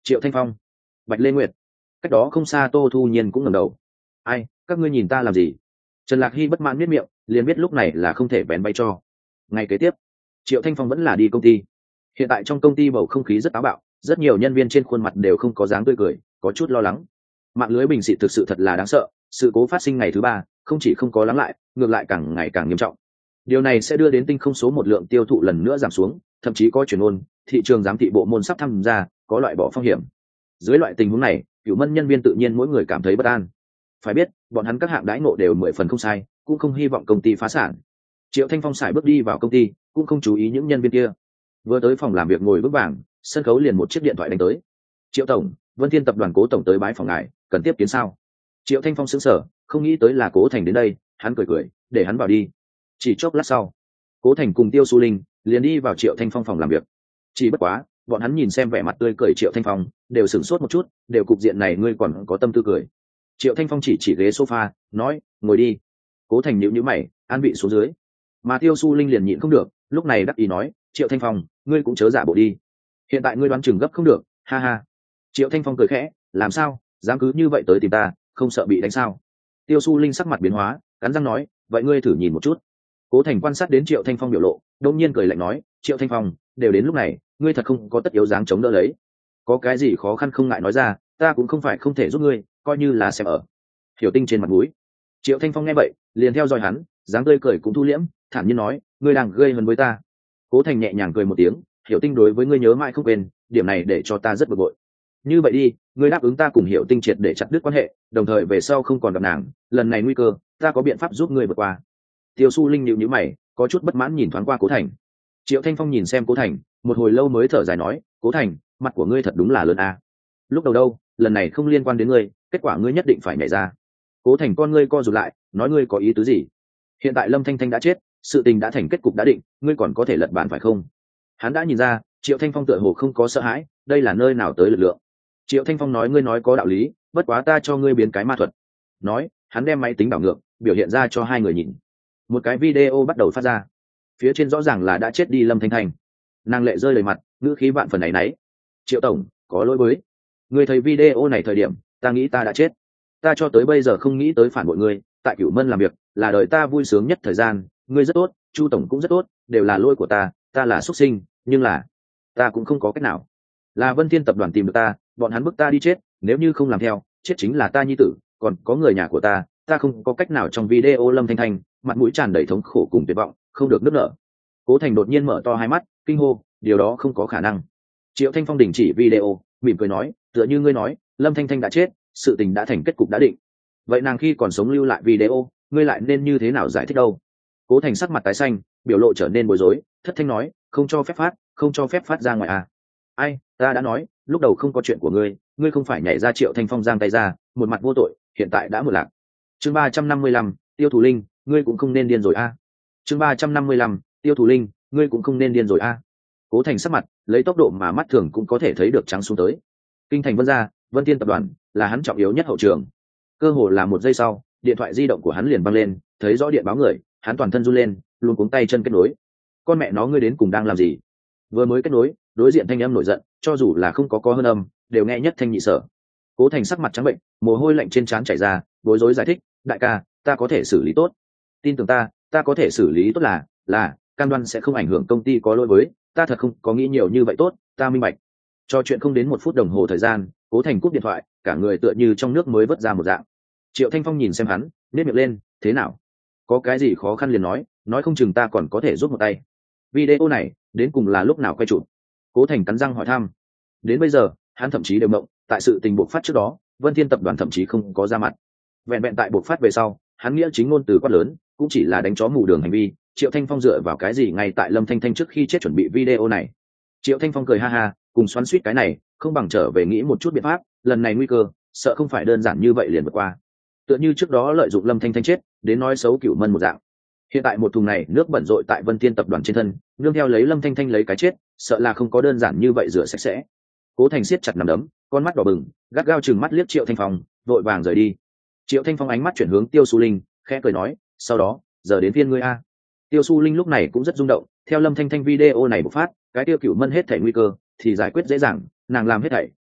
Triệu Thanh Phong, Bạch Lê Nguyệt. Cách đó không xa Tô Thu Nhiên cũng ngẩng đầu. Ai, các ngươi nhìn ta làm gì? Trần Lạc Hy bất mãn biết miệng, liền biết lúc này là không thể bén bay cho. Ngày kế tiếp, Triệu Thanh Phong vẫn là đi công ty. Hiện tại trong công ty bầu không khí rất táo bạo, rất nhiều nhân viên trên khuôn mặt đều không có dáng tươi cười, có chút lo lắng. Mạng lưới bình xịt thực sự thật là đáng sợ, sự cố phát sinh ngày thứ ba, không chỉ không có lắng lại, ngược lại càng ngày càng nghiêm trọng. Điều này sẽ đưa đến tinh không số một lượng tiêu thụ lần nữa giảm xuống, thậm chí có chuyển ôn, thị trường giám thị bộ môn sắp tham gia, có loại bỏ phong hiểm. Dưới loại tình huống này, Cửu Mân nhân viên tự nhiên mỗi người cảm thấy bất an. Phải biết, bọn hắn các hạng đãi ngộ đều mười phần không sai, cũng không hy vọng công ty phá sản. Triệu Thanh Phong sải bước đi vào công ty, cũng không chú ý những nhân viên kia. Vừa tới phòng làm việc ngồi vững vàng, sân khấu liền một chiếc điện thoại đánh tới. Triệu tổng, Vân Thiên tập đoàn Cố tổng tới bái phòng ngài, cần tiếp kiến sao? Triệu Thanh Phong sững sờ, không nghĩ tới là Cố Thành đến đây, hắn cười cười, để hắn vào đi. Chỉ chốc lát sau, Cố Thành cùng Tiêu Su Linh liền đi vào Triệu Thanh Phong phòng làm việc. Chỉ bất quá, bọn hắn nhìn xem vẻ mặt tươi cười Triệu Thanh Phong, đều sửng sốt một chút, đều cục diện này ngươi còn có tâm tư cười. Triệu Thanh Phong chỉ chỉ ghế sofa, nói, ngồi đi. Cố Thành nhíu nhíu mày, an vị xuống dưới. Mà Tiêu Su Linh liền nhịn không được, lúc này đắc ý nói, Triệu Thanh Phong, ngươi cũng chớ giả bộ đi. Hiện tại ngươi đoán chừng gấp không được, ha ha. Triệu Thanh Phong cười khẽ, làm sao, dám cứ như vậy tới tìm ta, không sợ bị đánh sao? Tiêu Su Linh sắc mặt biến hóa, cắn răng nói, vậy ngươi thử nhìn một chút. Cố Thành quan sát đến Triệu Thanh Phong biểu lộ, đột nhiên cười lạnh nói, Triệu Thanh Phong, đều đến lúc này, ngươi thật không có tất yếu dáng chống đỡ lấy. Có cái gì khó khăn không ngại nói ra, ta cũng không phải không thể giúp ngươi, coi như là xem ở. Hiểu Tinh trên mặt mũi. Triệu Thanh Phong nghe vậy, liền theo dõi hắn, dáng tươi cười cũng thu liễm, thản nhiên nói, ngươi đang gây hấn với ta. Cố Thành nhẹ nhàng cười một tiếng, Hiểu Tinh đối với ngươi nhớ mãi không quên, điểm này để cho ta rất bực bội. Như vậy đi, ngươi đáp ứng ta cùng Hiểu Tinh triệt để chặt đứt quan hệ, đồng thời về sau không còn gặp nàng, lần này nguy cơ, ta có biện pháp giúp ngươi vượt qua. Tiêu Su Linh nhíu nhíu mày, có chút bất mãn nhìn thoáng qua Cố Thành. Triệu Thanh Phong nhìn xem Cố Thành, một hồi lâu mới thở dài nói, Cố Thành, mặt của ngươi thật đúng là lớn a. Lúc đầu đâu, lần này không liên quan đến ngươi, kết quả ngươi nhất định phải nhảy ra. Cố Thành con ngươi co rụt lại, nói ngươi có ý tứ gì? Hiện tại Lâm Thanh Thanh đã chết, sự tình đã thành kết cục đã định, ngươi còn có thể lật bàn phải không? Hắn đã nhìn ra, Triệu Thanh Phong tựa hồ không có sợ hãi, đây là nơi nào tới lực lượng. Triệu Thanh Phong nói ngươi nói có đạo lý, bất quá ta cho ngươi biến cái ma thuật. Nói, hắn đem máy tính đảo ngược, biểu hiện ra cho hai người nhìn. Một cái video bắt đầu phát ra, phía trên rõ ràng là đã chết đi Lâm Thanh Thanh. Nàng lệ rơi đầy mặt, ngữ khí vạn phần áy náy. Triệu tổng, có lỗi với ngươi, thấy video này thời điểm, ta nghĩ ta đã chết. Ta cho tới bây giờ không nghĩ tới phản bội ngươi, tại Cửu Mân làm việc, là đời ta vui sướng nhất thời gian, ngươi rất tốt, Chu tổng cũng rất tốt, đều là lỗi của ta, ta là xuất sinh, nhưng là ta cũng không có cách nào. Là Vân Thiên tập đoàn tìm được ta, bọn hắn bức ta đi chết, nếu như không làm theo, chết chính là ta nhi tử, còn có người nhà của ta, ta không có cách nào. Trong video Lâm Thanh Thanh mặt mũi tràn đầy thống khổ cùng tuyệt vọng, không được nức nở. Cố Thành đột nhiên mở to hai mắt, kinh hô, điều đó không có khả năng. Triệu Thanh Phong đình chỉ video, mỉm cười nói, tựa như ngươi nói, Lâm Thanh Thanh đã chết, sự tình đã thành kết cục đã định. Vậy nàng khi còn sống lưu lại video, ngươi lại nên như thế nào giải thích đâu? Cố Thành sắc mặt tái xanh, biểu lộ trở nên bối rối, thất thanh nói, không cho phép phát, không cho phép phát ra ngoài à? Ai, ta đã nói, lúc đầu không có chuyện của ngươi, ngươi không phải nhảy ra. Triệu Thanh Phong giang tay ra, một mặt vô tội, hiện tại đã một lạc. Chương ba trăm năm mươi lăm, Tiêu Thủ Linh, ngươi cũng không nên điên rồi a. À. Chương ba trăm năm mươi lăm, Tiêu Thủ Linh, ngươi cũng không nên điên rồi a. À. Cố Thành sắc mặt, lấy tốc độ mà mắt thường cũng có thể thấy được trắng xuống tới. Kinh thành Vân gia, Vân Thiên tập đoàn, là hắn trọng yếu nhất hậu trường. Cơ hồ là một giây sau, điện thoại di động của hắn liền vang lên, thấy rõ điện báo người, hắn toàn thân run lên, luôn cuống tay chân kết nối. Con mẹ nó, ngươi đến cùng đang làm gì? Vừa mới kết nối, đối diện thanh âm nổi giận, cho dù là không có có hơn âm, đều nghe nhất thanh nhị sở. Cố Thành sắc mặt trắng bệnh, mồ hôi lạnh trên trán chảy ra, bối rối giải thích, đại ca, ta có thể xử lý tốt. Tin tưởng ta, ta có thể xử lý tốt, là là cam đoan sẽ không ảnh hưởng công ty có lỗi với, ta thật không có nghĩ nhiều như vậy tốt, ta minh bạch. Cho chuyện không đến một phút đồng hồ thời gian, Cố Thành cúp điện thoại, cả người tựa như trong nước mới vớt ra một dạng. Triệu Thanh Phong nhìn xem hắn, nhếch miệng lên, thế nào? Có cái gì khó khăn liền nói, nói không chừng ta còn có thể giúp một tay. Video này, đến cùng là lúc nào quay chụp? Cố Thành cắn răng hỏi thăm. Đến bây giờ, hắn thậm chí đều mộng, tại sự tình bộc phát trước đó, Vân Thiên tập đoàn thậm chí không có ra mặt. Vẹn vẹn tại bộc phát về sau, hắn nghĩa chính ngôn từ quát lớn, cũng chỉ là đánh chó mù đường hành vi. Triệu Thanh Phong dựa vào cái gì ngay tại Lâm Thanh Thanh trước khi chết chuẩn bị video này? Triệu Thanh Phong cười ha ha, cùng xoắn xuýt cái này, không bằng trở về nghĩ một chút biện pháp, lần này nguy cơ, sợ không phải đơn giản như vậy liền vượt qua. Tựa như trước đó lợi dụng Lâm Thanh Thanh chết, đến nói xấu Cửu Mân một dạng. Hiện tại một thùng này nước bẩn rội tại Vân Thiên tập đoàn trên thân, nương theo lấy Lâm Thanh Thanh lấy cái chết, sợ là không có đơn giản như vậy rửa sạch sẽ. Cố Thành siết chặt nắm đấm, con mắt đỏ bừng, gắt gao chừng mắt liếc Triệu Thanh Phong, vội vàng rời đi. Triệu Thanh Phong ánh mắt chuyển hướng Tiêu Su Linh, khẽ cười nói, sau đó, giờ đến phiên ngươi a. Tiêu Su Linh lúc này cũng rất rung động, theo Lâm Thanh Thanh video này bộc phát, cái Tiêu Cửu Mân hết thảy nguy cơ thì giải quyết dễ dàng, nàng làm hết thảy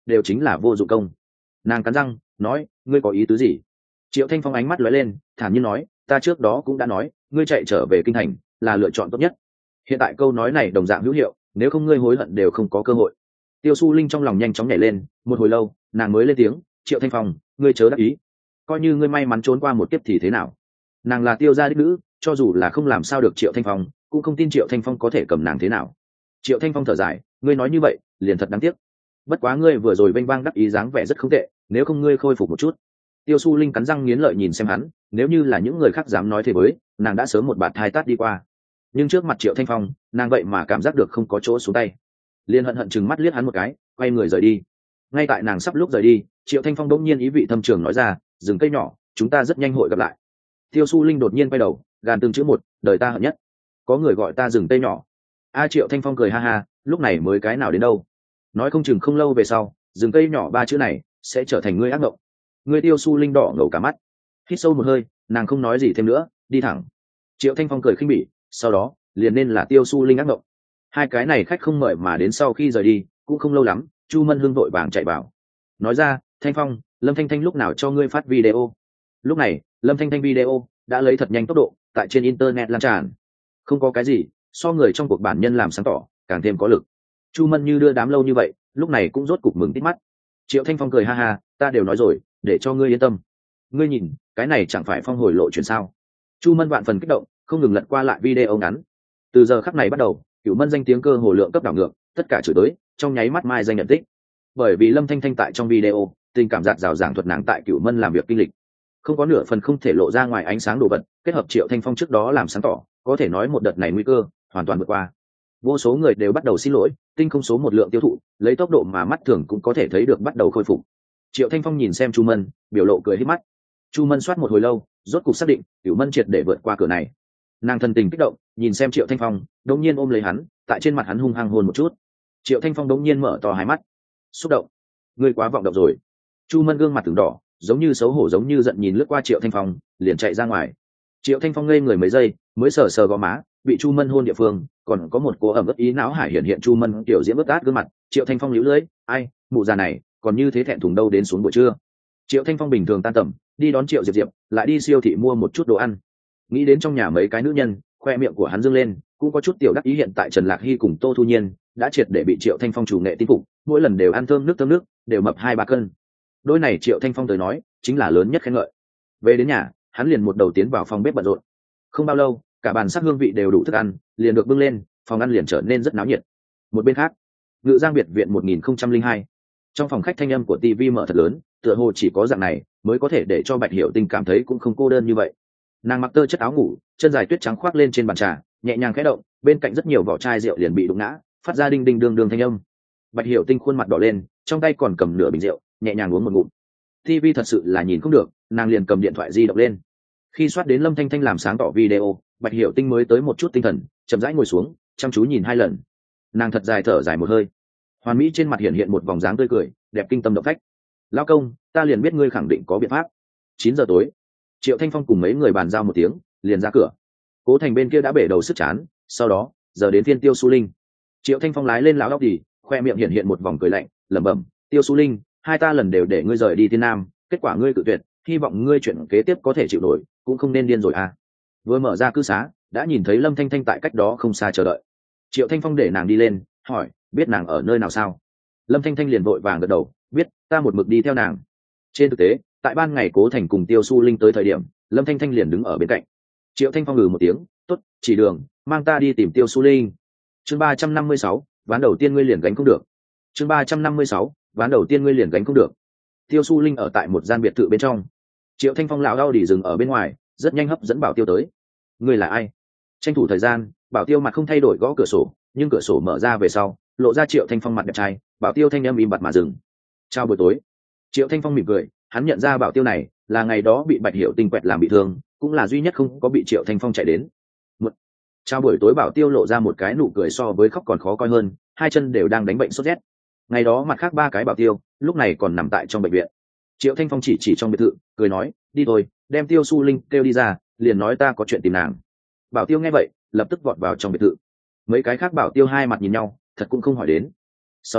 đều chính là vô dụng công. Nàng cắn răng nói, ngươi có ý tứ gì? Triệu Thanh Phong ánh mắt lóe lên, thản nhiên nói, ta trước đó cũng đã nói, ngươi chạy trở về kinh thành là lựa chọn tốt nhất. Hiện tại câu nói này đồng dạng hữu hiệu, nếu không ngươi hối hận đều không có cơ hội. Tiêu Su Linh trong lòng nhanh chóng nhảy lên, một hồi lâu nàng mới lên tiếng, Triệu Thanh Phong, ngươi chớ đắc ý, coi như ngươi may mắn trốn qua một kiếp thì thế nào? Nàng là Tiêu gia đích nữ, cho dù là không làm sao được Triệu Thanh Phong, cũng không tin Triệu Thanh Phong có thể cầm nàng thế nào. Triệu Thanh Phong thở dài, ngươi nói như vậy liền thật đáng tiếc, bất quá ngươi vừa rồi vênh vang đắc ý dáng vẻ rất không tệ, nếu không ngươi khôi phục một chút. Tiêu Su Linh cắn răng nghiến lợi nhìn xem hắn, nếu như là những người khác dám nói thế với nàng, đã sớm một bạt thai tát đi qua, nhưng trước mặt Triệu Thanh Phong nàng vậy mà cảm giác được không có chỗ xuống tay, liền hận hận chừng mắt liếc hắn một cái, quay người rời đi. Ngay tại nàng sắp lúc rời đi, Triệu Thanh Phong đột nhiên ý vị thâm trường nói ra, rừng cây nhỏ, chúng ta rất nhanh hội gặp lại. Tiêu Su Linh đột nhiên quay đầu, gàn từng chữ một, đời ta hận nhất, có người gọi ta rừng cây nhỏ. A Triệu Thanh Phong cười ha ha, lúc này mới cái nào đến đâu, nói không chừng không lâu về sau rừng cây nhỏ ba chữ này sẽ trở thành ngươi ác mộng. Ngươi Tiêu Su Linh đỏ ngầu cả mắt, hít sâu một hơi, nàng không nói gì thêm nữa, đi thẳng. Triệu Thanh Phong cười khinh bỉ, sau đó liền nên là Tiêu Su Linh ác mộng. Hai cái này khách không mời mà đến sau khi rời đi cũng không lâu lắm, Chu Mân Hương vội vàng chạy vào, nói ra, Thanh Phong, Lâm Thanh Thanh lúc nào cho ngươi phát video? Lúc này Lâm Thanh Thanh video đã lấy thật nhanh tốc độ tại trên internet lan tràn, không có cái gì so người trong cuộc bản nhân làm sáng tỏ càng thêm có lực. Chu Mân Như đưa đám lâu như vậy, lúc này cũng rốt cục mừng tít mắt. Triệu Thanh Phong cười ha ha, ta đều nói rồi, để cho ngươi yên tâm. Ngươi nhìn, cái này chẳng phải phong hồi lộ chuyển sao? Chu Mân vạn phần kích động, không ngừng lật qua lại video ngắn. Từ giờ khắc này bắt đầu, Cửu Mân danh tiếng cơ hồ lượng cấp đảo ngược, tất cả chửi tới, trong nháy mắt mai danh nhận tích. Bởi vì Lâm Thanh Thanh tại trong video, tình cảm dạt dào giảng thuật nàng tại Cửu Mân làm việc kinh lịch, không có nửa phần không thể lộ ra ngoài ánh sáng đồ vật, kết hợp Triệu Thanh Phong trước đó làm sáng tỏ, có thể nói một đợt này nguy cơ hoàn toàn vượt qua. Vô số người đều bắt đầu xin lỗi, tinh không số một lượng tiêu thụ lấy tốc độ mà mắt thường cũng có thể thấy được bắt đầu khôi phục. Triệu Thanh Phong nhìn xem Chu Mân, biểu lộ cười hết mắt. Chu Mân soát một hồi lâu, rốt cục xác định Cửu Mân triệt để vượt qua cửa này. Nàng thân tình kích động nhìn xem Triệu Thanh Phong, đột nhiên ôm lấy hắn, tại trên mặt hắn hung hăng hôn một chút. Triệu Thanh Phong đột nhiên mở to hai mắt, xúc động, ngươi quá vọng động rồi. Chu Mân gương mặt từng đỏ, giống như xấu hổ giống như giận nhìn lướt qua Triệu Thanh Phong, liền chạy ra ngoài. Triệu Thanh Phong ngây người mấy giây, mới sờ sờ gò má bị Chu Mân hôn địa phương, còn có một cố ẩm ướt ý não hải hiện hiện Chu Mân tiểu diễm ướt át gương mặt. Triệu Thanh Phong liễu lưỡi, ai, mụ già này còn như thế thẹn thùng đâu, đến xuống buổi trưa. Triệu Thanh Phong bình thường tan tầm đi đón Triệu Diệp Diệp, lại đi siêu thị mua một chút đồ ăn. Nghĩ đến trong nhà mấy cái nữ nhân, khoe miệng của hắn dương lên, cũng có chút tiểu đắc ý. Hiện tại Trần Lạc Hy cùng Tô Thu Nhiên đã triệt để bị Triệu Thanh Phong chủ nghệ tin phục, mỗi lần đều ăn thơm nước thơm nước, đều mập hai ba cân. Đôi này Triệu Thanh Phong tới nói chính là lớn nhất khen ngợi. Về đến nhà, hắn liền một đầu tiến vào phòng bếp bận rộn. Không bao lâu, cả bàn sắc hương vị đều đủ thức ăn liền được bưng lên, phòng ăn liền trở nên rất náo nhiệt. Một bên khác, Ngự Giang biệt viện một nghìn không trăm linh hai, trong phòng khách thanh âm của tivi mở thật lớn, tựa hồ chỉ có dạng này mới có thể để cho Bạch Hiểu Tinh cảm thấy cũng không cô đơn như vậy. Nàng mặc tơ chất áo ngủ, chân dài tuyết trắng khoác lên trên bàn trà, nhẹ nhàng khẽ động, bên cạnh rất nhiều vỏ chai rượu liền bị đụng ngã, phát ra đinh đinh đương đương thanh âm. Bạch Hiểu Tinh khuôn mặt đỏ lên, trong tay còn cầm nửa bình rượu, nhẹ nhàng uống một ngụm. tivi thật sự là nhìn không được, nàng liền cầm điện thoại di động lên. Khi soát đến Lâm Thanh Thanh làm sáng tỏ video, Bạch Hiểu Tinh mới tới một chút tinh thần, chậm rãi ngồi xuống, chăm chú nhìn hai lần. Nàng thật dài thở dài một hơi, hoàn mỹ trên mặt hiện hiện một vòng dáng tươi cười, đẹp kinh tâm động phách. Lão công, ta liền biết ngươi khẳng định có biện pháp. Chín giờ tối, Triệu Thanh Phong cùng mấy người bàn giao một tiếng, liền ra cửa. Cố Thành bên kia đã bể đầu sức chán, sau đó giờ đến phiên Tiêu Su Linh. Triệu Thanh Phong lái lên lão đốc đi, khoe miệng hiện hiện một vòng cười lạnh, lẩm bẩm, Tiêu Su Linh, hai ta lần đều để ngươi rời đi Thiên Nam, kết quả ngươi cự tuyệt, hy vọng ngươi chuyện kế tiếp có thể chịu nổi, cũng không nên điên rồi à. Vừa mở ra cư xá, đã nhìn thấy Lâm Thanh Thanh tại cách đó không xa chờ đợi. Triệu Thanh Phong để nàng đi lên, hỏi, biết nàng ở nơi nào sao? Lâm Thanh Thanh liền vội vàng gật đầu, biết, ta một mực đi theo nàng. Trên thực tế, tại ban ngày Cố Thành cùng Tiêu Su Linh tới thời điểm, Lâm Thanh Thanh liền đứng ở bên cạnh. Triệu Thanh Phong ngừ một tiếng, tốt, chỉ đường, mang ta đi tìm Tiêu Su Linh. Chương ba trăm năm mươi sáu, ván đầu tiên ngươi liền gánh không được. Chương ba trăm năm mươi sáu, ván đầu tiên ngươi liền gánh không được. Tiêu Su Linh ở tại một gian biệt thự bên trong. Triệu Thanh Phong lão đau đỉ dừng ở bên ngoài, rất nhanh hấp dẫn Bảo Tiêu tới. Ngươi là ai? Tranh thủ thời gian, Bảo Tiêu mặt không thay đổi gõ cửa sổ, nhưng cửa sổ mở ra về sau, lộ ra Triệu Thanh Phong mặt đẹp trai. Bảo Tiêu thanh âm im bặt mà dừng. Chào buổi tối. Triệu Thanh Phong mỉm cười, hắn nhận ra Bảo Tiêu này là ngày đó bị Bạch Hiểu Tinh quẹt làm bị thương, cũng là duy nhất không có bị Triệu Thanh Phong chạy đến. Một... Chào buổi tối. Bảo Tiêu lộ ra một cái nụ cười so với khóc còn khó coi hơn, hai chân đều đang đánh bệnh sốt rét. Ngày đó mặt khác ba cái Bảo Tiêu lúc này còn nằm tại trong bệnh viện. Triệu Thanh Phong chỉ chỉ trong biệt thự, cười nói, đi thôi, đem Tiêu Su Linh kêu đi ra, liền nói ta có chuyện tìm nàng. Bảo Tiêu nghe vậy, lập tức vọt vào trong biệt thự. Mấy cái khác Bảo Tiêu hai mặt nhìn nhau, thật cũng không hỏi đến. Sau đó,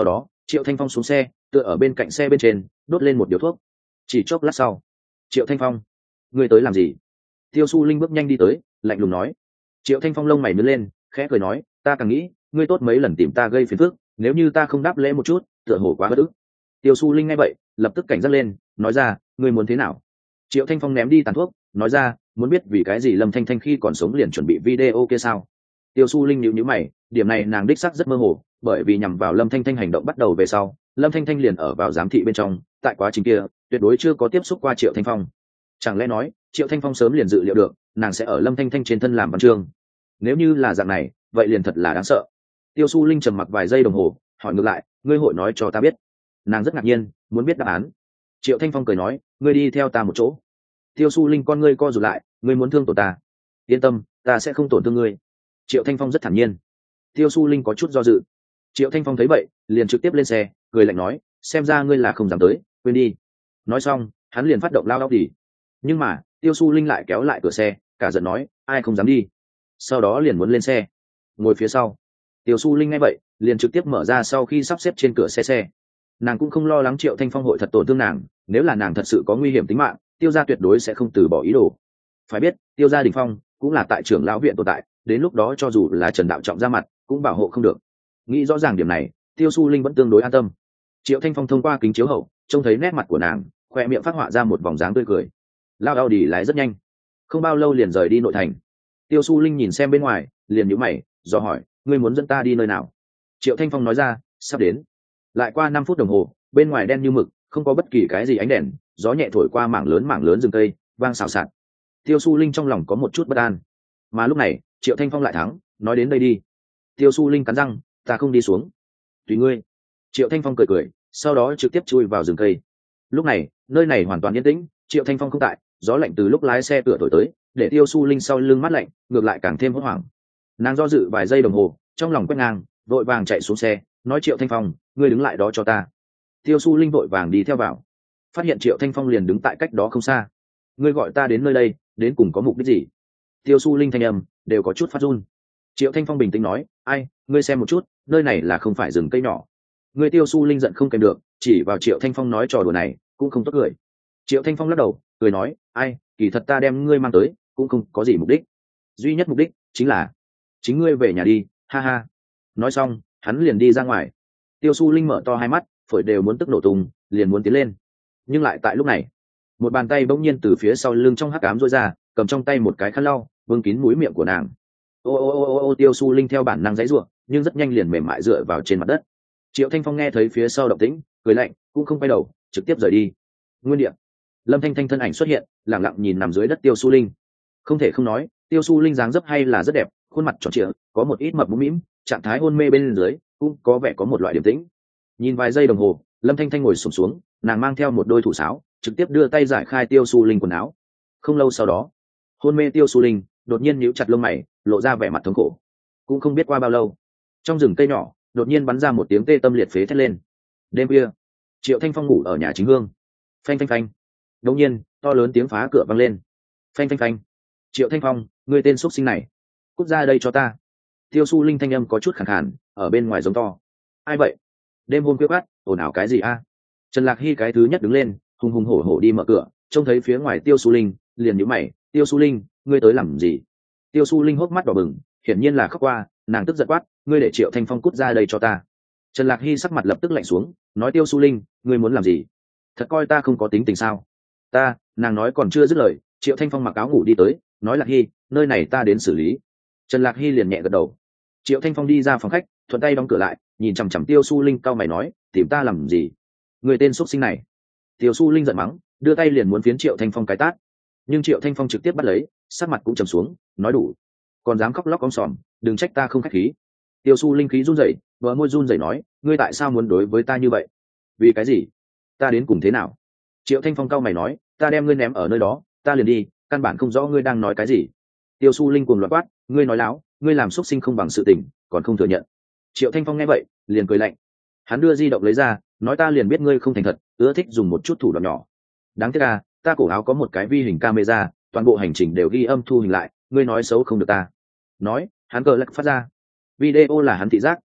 Triệu Thanh Phong xuống xe, tựa ở bên cạnh xe bên trên, đốt lên một điếu thuốc. Chỉ chốc lát sau, Triệu Thanh Phong, ngươi tới làm gì? Tiêu Su Linh bước nhanh đi tới, lạnh lùng nói. Triệu Thanh Phong lông mày nhướng lên, khẽ cười nói, ta càng nghĩ, ngươi tốt mấy lần tìm ta gây phiền phức, nếu như ta không đáp lễ một chút, tựa hồ quá bất ức. Tiêu Su Linh nghe vậy, lập tức cảnh giác lên, nói ra, ngươi muốn thế nào? Triệu Thanh Phong ném đi tàn thuốc, nói ra, muốn biết vì cái gì Lâm Thanh Thanh khi còn sống liền chuẩn bị video kia sao? Tiêu Su Linh nhíu nhíu mày, điểm này nàng đích xác rất mơ hồ, bởi vì nhằm vào Lâm Thanh Thanh hành động bắt đầu về sau, Lâm Thanh Thanh liền ở vào giám thị bên trong, tại quá trình kia, tuyệt đối chưa có tiếp xúc qua Triệu Thanh Phong. Chẳng lẽ nói, Triệu Thanh Phong sớm liền dự liệu được, nàng sẽ ở Lâm Thanh Thanh trên thân làm văn chương. Nếu như là dạng này, vậy liền thật là đáng sợ. Tiêu Su Linh trầm mặc vài giây đồng hồ, hỏi ngược lại, ngươi hội nói cho ta biết? Nàng rất ngạc nhiên, muốn biết đáp án. Triệu Thanh Phong cười nói, ngươi đi theo ta một chỗ. Tiêu Su Linh con ngươi co rụt lại, ngươi muốn thương tổn ta? Yên tâm, ta sẽ không tổn thương ngươi. Triệu Thanh Phong rất thản nhiên. Tiêu Su Linh có chút do dự. Triệu Thanh Phong thấy vậy, liền trực tiếp lên xe, cười lạnh nói, xem ra ngươi là không dám tới, quên đi. Nói xong, hắn liền phát động lao đao đi. Nhưng mà, Tiêu Su Linh lại kéo lại cửa xe, cả giận nói, ai không dám đi. Sau đó liền muốn lên xe, ngồi phía sau. Tiêu Su Linh nghe vậy, liền trực tiếp mở ra sau khi sắp xếp trên cửa xe xe. Nàng cũng không lo lắng Triệu Thanh Phong hội thật tổn thương nàng, nếu là nàng thật sự có nguy hiểm tính mạng, Tiêu gia tuyệt đối sẽ không từ bỏ ý đồ. Phải biết, Tiêu gia Đình Phong cũng là tại trưởng lão viện tồn tại, đến lúc đó cho dù là Trần Đạo Trọng ra mặt, cũng bảo hộ không được. Nghĩ rõ ràng điểm này, Tiêu Su Linh vẫn tương đối an tâm. Triệu Thanh Phong thông qua kính chiếu hậu, trông thấy nét mặt của nàng, khoe miệng phát họa ra một vòng dáng tươi cười. Lao đao đi lái rất nhanh, không bao lâu liền rời đi nội thành. Tiêu Su Linh nhìn xem bên ngoài, liền nhíu mày, do hỏi, ngươi muốn dẫn ta đi nơi nào? Triệu Thanh Phong nói ra, sắp đến. Lại qua năm phút đồng hồ, bên ngoài đen như mực, không có bất kỳ cái gì ánh đèn, gió nhẹ thổi qua mảng lớn mảng lớn rừng cây, vang xào xạc. Tiêu Su Linh trong lòng có một chút bất an. Mà lúc này, Triệu Thanh Phong lại thắng, nói đến đây đi. Tiêu Su Linh cắn răng, ta không đi xuống. Tùy ngươi. Triệu Thanh Phong cười cười, sau đó trực tiếp chui vào rừng cây. Lúc này, nơi này hoàn toàn yên tĩnh, Triệu Thanh Phong không tại, gió lạnh từ lúc lái xe cửa thổi tới, để Tiêu Su Linh sau lưng mát lạnh, ngược lại càng thêm hốt hoảng. Nàng do dự vài giây đồng hồ, trong lòng quét ngang, vội vàng chạy xuống xe, nói Triệu Thanh Phong, ngươi đứng lại đó cho ta. Tiêu Su Linh vội vàng đi theo vào, phát hiện Triệu Thanh Phong liền đứng tại cách đó không xa. Ngươi gọi ta đến nơi đây, đến cùng có mục đích gì? Tiêu Su Linh thanh âm đều có chút phát run. Triệu Thanh Phong bình tĩnh nói, ai, ngươi xem một chút, nơi này là không phải rừng cây nhỏ. Ngươi Tiêu Su Linh giận không kèm được, chỉ vào Triệu Thanh Phong nói trò đùa này, cũng không tốt cười. Triệu Thanh Phong lắc đầu, cười nói, ai, kỳ thật ta đem ngươi mang tới, cũng không có gì mục đích. Duy nhất mục đích chính là chính ngươi về nhà đi, ha ha. Nói xong, hắn liền đi ra ngoài. Tiêu Su Linh mở to hai mắt, phổi đều muốn tức nổ tung, liền muốn tiến lên. Nhưng lại tại lúc này, một bàn tay bỗng nhiên từ phía sau lưng trong hắc ám rối ra, cầm trong tay một cái khăn lau, vương kín mũi miệng của nàng. Ô ô ô ô ô Tiêu Su Linh theo bản năng giãy giụa, nhưng rất nhanh liền mềm mại dựa vào trên mặt đất. Triệu Thanh Phong nghe thấy phía sau động tĩnh, cười lạnh, cũng không quay đầu, trực tiếp rời đi. Nguyên địa, Lâm Thanh Thanh thân ảnh xuất hiện, lặng lặng nhìn nằm dưới đất Tiêu Su Linh. Không thể không nói, Tiêu Su Linh dáng dấp hay là rất đẹp, khuôn mặt tròn trịa, có một ít mập mũm mĩm, trạng thái hôn mê bên dưới, cũng có vẻ có một loại điềm tĩnh. Nhìn vài giây đồng hồ, Lâm Thanh Thanh ngồi xổm xuống, nàng mang theo một đôi thủ sáo, trực tiếp đưa tay giải khai Tiêu Su Linh quần áo. Không lâu sau đó, hôn mê Tiêu Su Linh đột nhiên nhíu chặt lông mày, lộ ra vẻ mặt thống khổ. Cũng không biết qua bao lâu, trong rừng cây nhỏ đột nhiên bắn ra một tiếng tê tâm liệt phế thét lên. Đêm khuya, Triệu Thanh Phong ngủ ở nhà chính hương. Phanh phanh phanh. Đột nhiên, to lớn tiếng phá cửa vang lên. Phanh phanh phanh. Triệu Thanh Phong, ngươi tên xuất sinh này, cút ra đây cho ta. Tiêu Su Linh thanh âm có chút khàn khàn, ở bên ngoài giống to. Ai vậy? Đêm hôm khuya khoắt, ồn ào cái gì a? Trần Lạc Hy cái thứ nhất đứng lên, hùng hùng hổ hổ đi mở cửa, trông thấy phía ngoài Tiêu Su Linh, liền nhíu mày, Tiêu Su Linh, ngươi tới làm gì? Tiêu Su Linh hốc mắt đỏ bừng, hiển nhiên là khóc qua, nàng tức giận quát, ngươi để Triệu Thanh Phong cút ra đây cho ta. Trần Lạc Hy sắc mặt lập tức lạnh xuống, nói Tiêu Su Linh, ngươi muốn làm gì? Thật coi ta không có tính tình sao? Ta, nàng nói còn chưa dứt lời, Triệu Thanh Phong mặc áo ngủ đi tới, nói Lạc Hy, nơi này ta đến xử lý. Trần Lạc Hy liền nhẹ gật đầu. Triệu Thanh Phong đi ra phòng khách, thuận tay đóng cửa lại, nhìn chằm chằm Tiêu Su Linh cau mày nói, tìm ta làm gì? Người tên xuất sinh này. Tiêu Su Linh giận mắng, đưa tay liền muốn phiến Triệu Thanh Phong cái tát. Nhưng Triệu Thanh Phong trực tiếp bắt lấy, sắc mặt cũng trầm xuống, nói đủ. Còn dám khóc lóc om sòm, đừng trách ta không khách khí. Tiêu Su Linh khí run rẩy, bờ môi run rẩy nói, ngươi tại sao muốn đối với ta như vậy? Vì cái gì? Ta đến cùng thế nào? Triệu Thanh Phong cau mày nói, ta đem ngươi ném ở nơi đó, ta liền đi, căn bản không rõ ngươi đang nói cái gì. Tiêu Su Linh cuồng loạn quát, ngươi nói láo, ngươi làm xuất sinh không bằng sự tình, còn không thừa nhận. Triệu Thanh Phong nghe vậy, liền cười lạnh. Hắn đưa di động lấy ra, nói ta liền biết ngươi không thành thật, ưa thích dùng một chút thủ đoạn nhỏ. Đáng tiếc à, ta cổ áo có một cái vi hình camera, toàn bộ hành trình đều ghi âm thu hình lại, ngươi nói xấu không được ta. Nói, hắn cờ lắc phát ra. Video là hắn thị giác,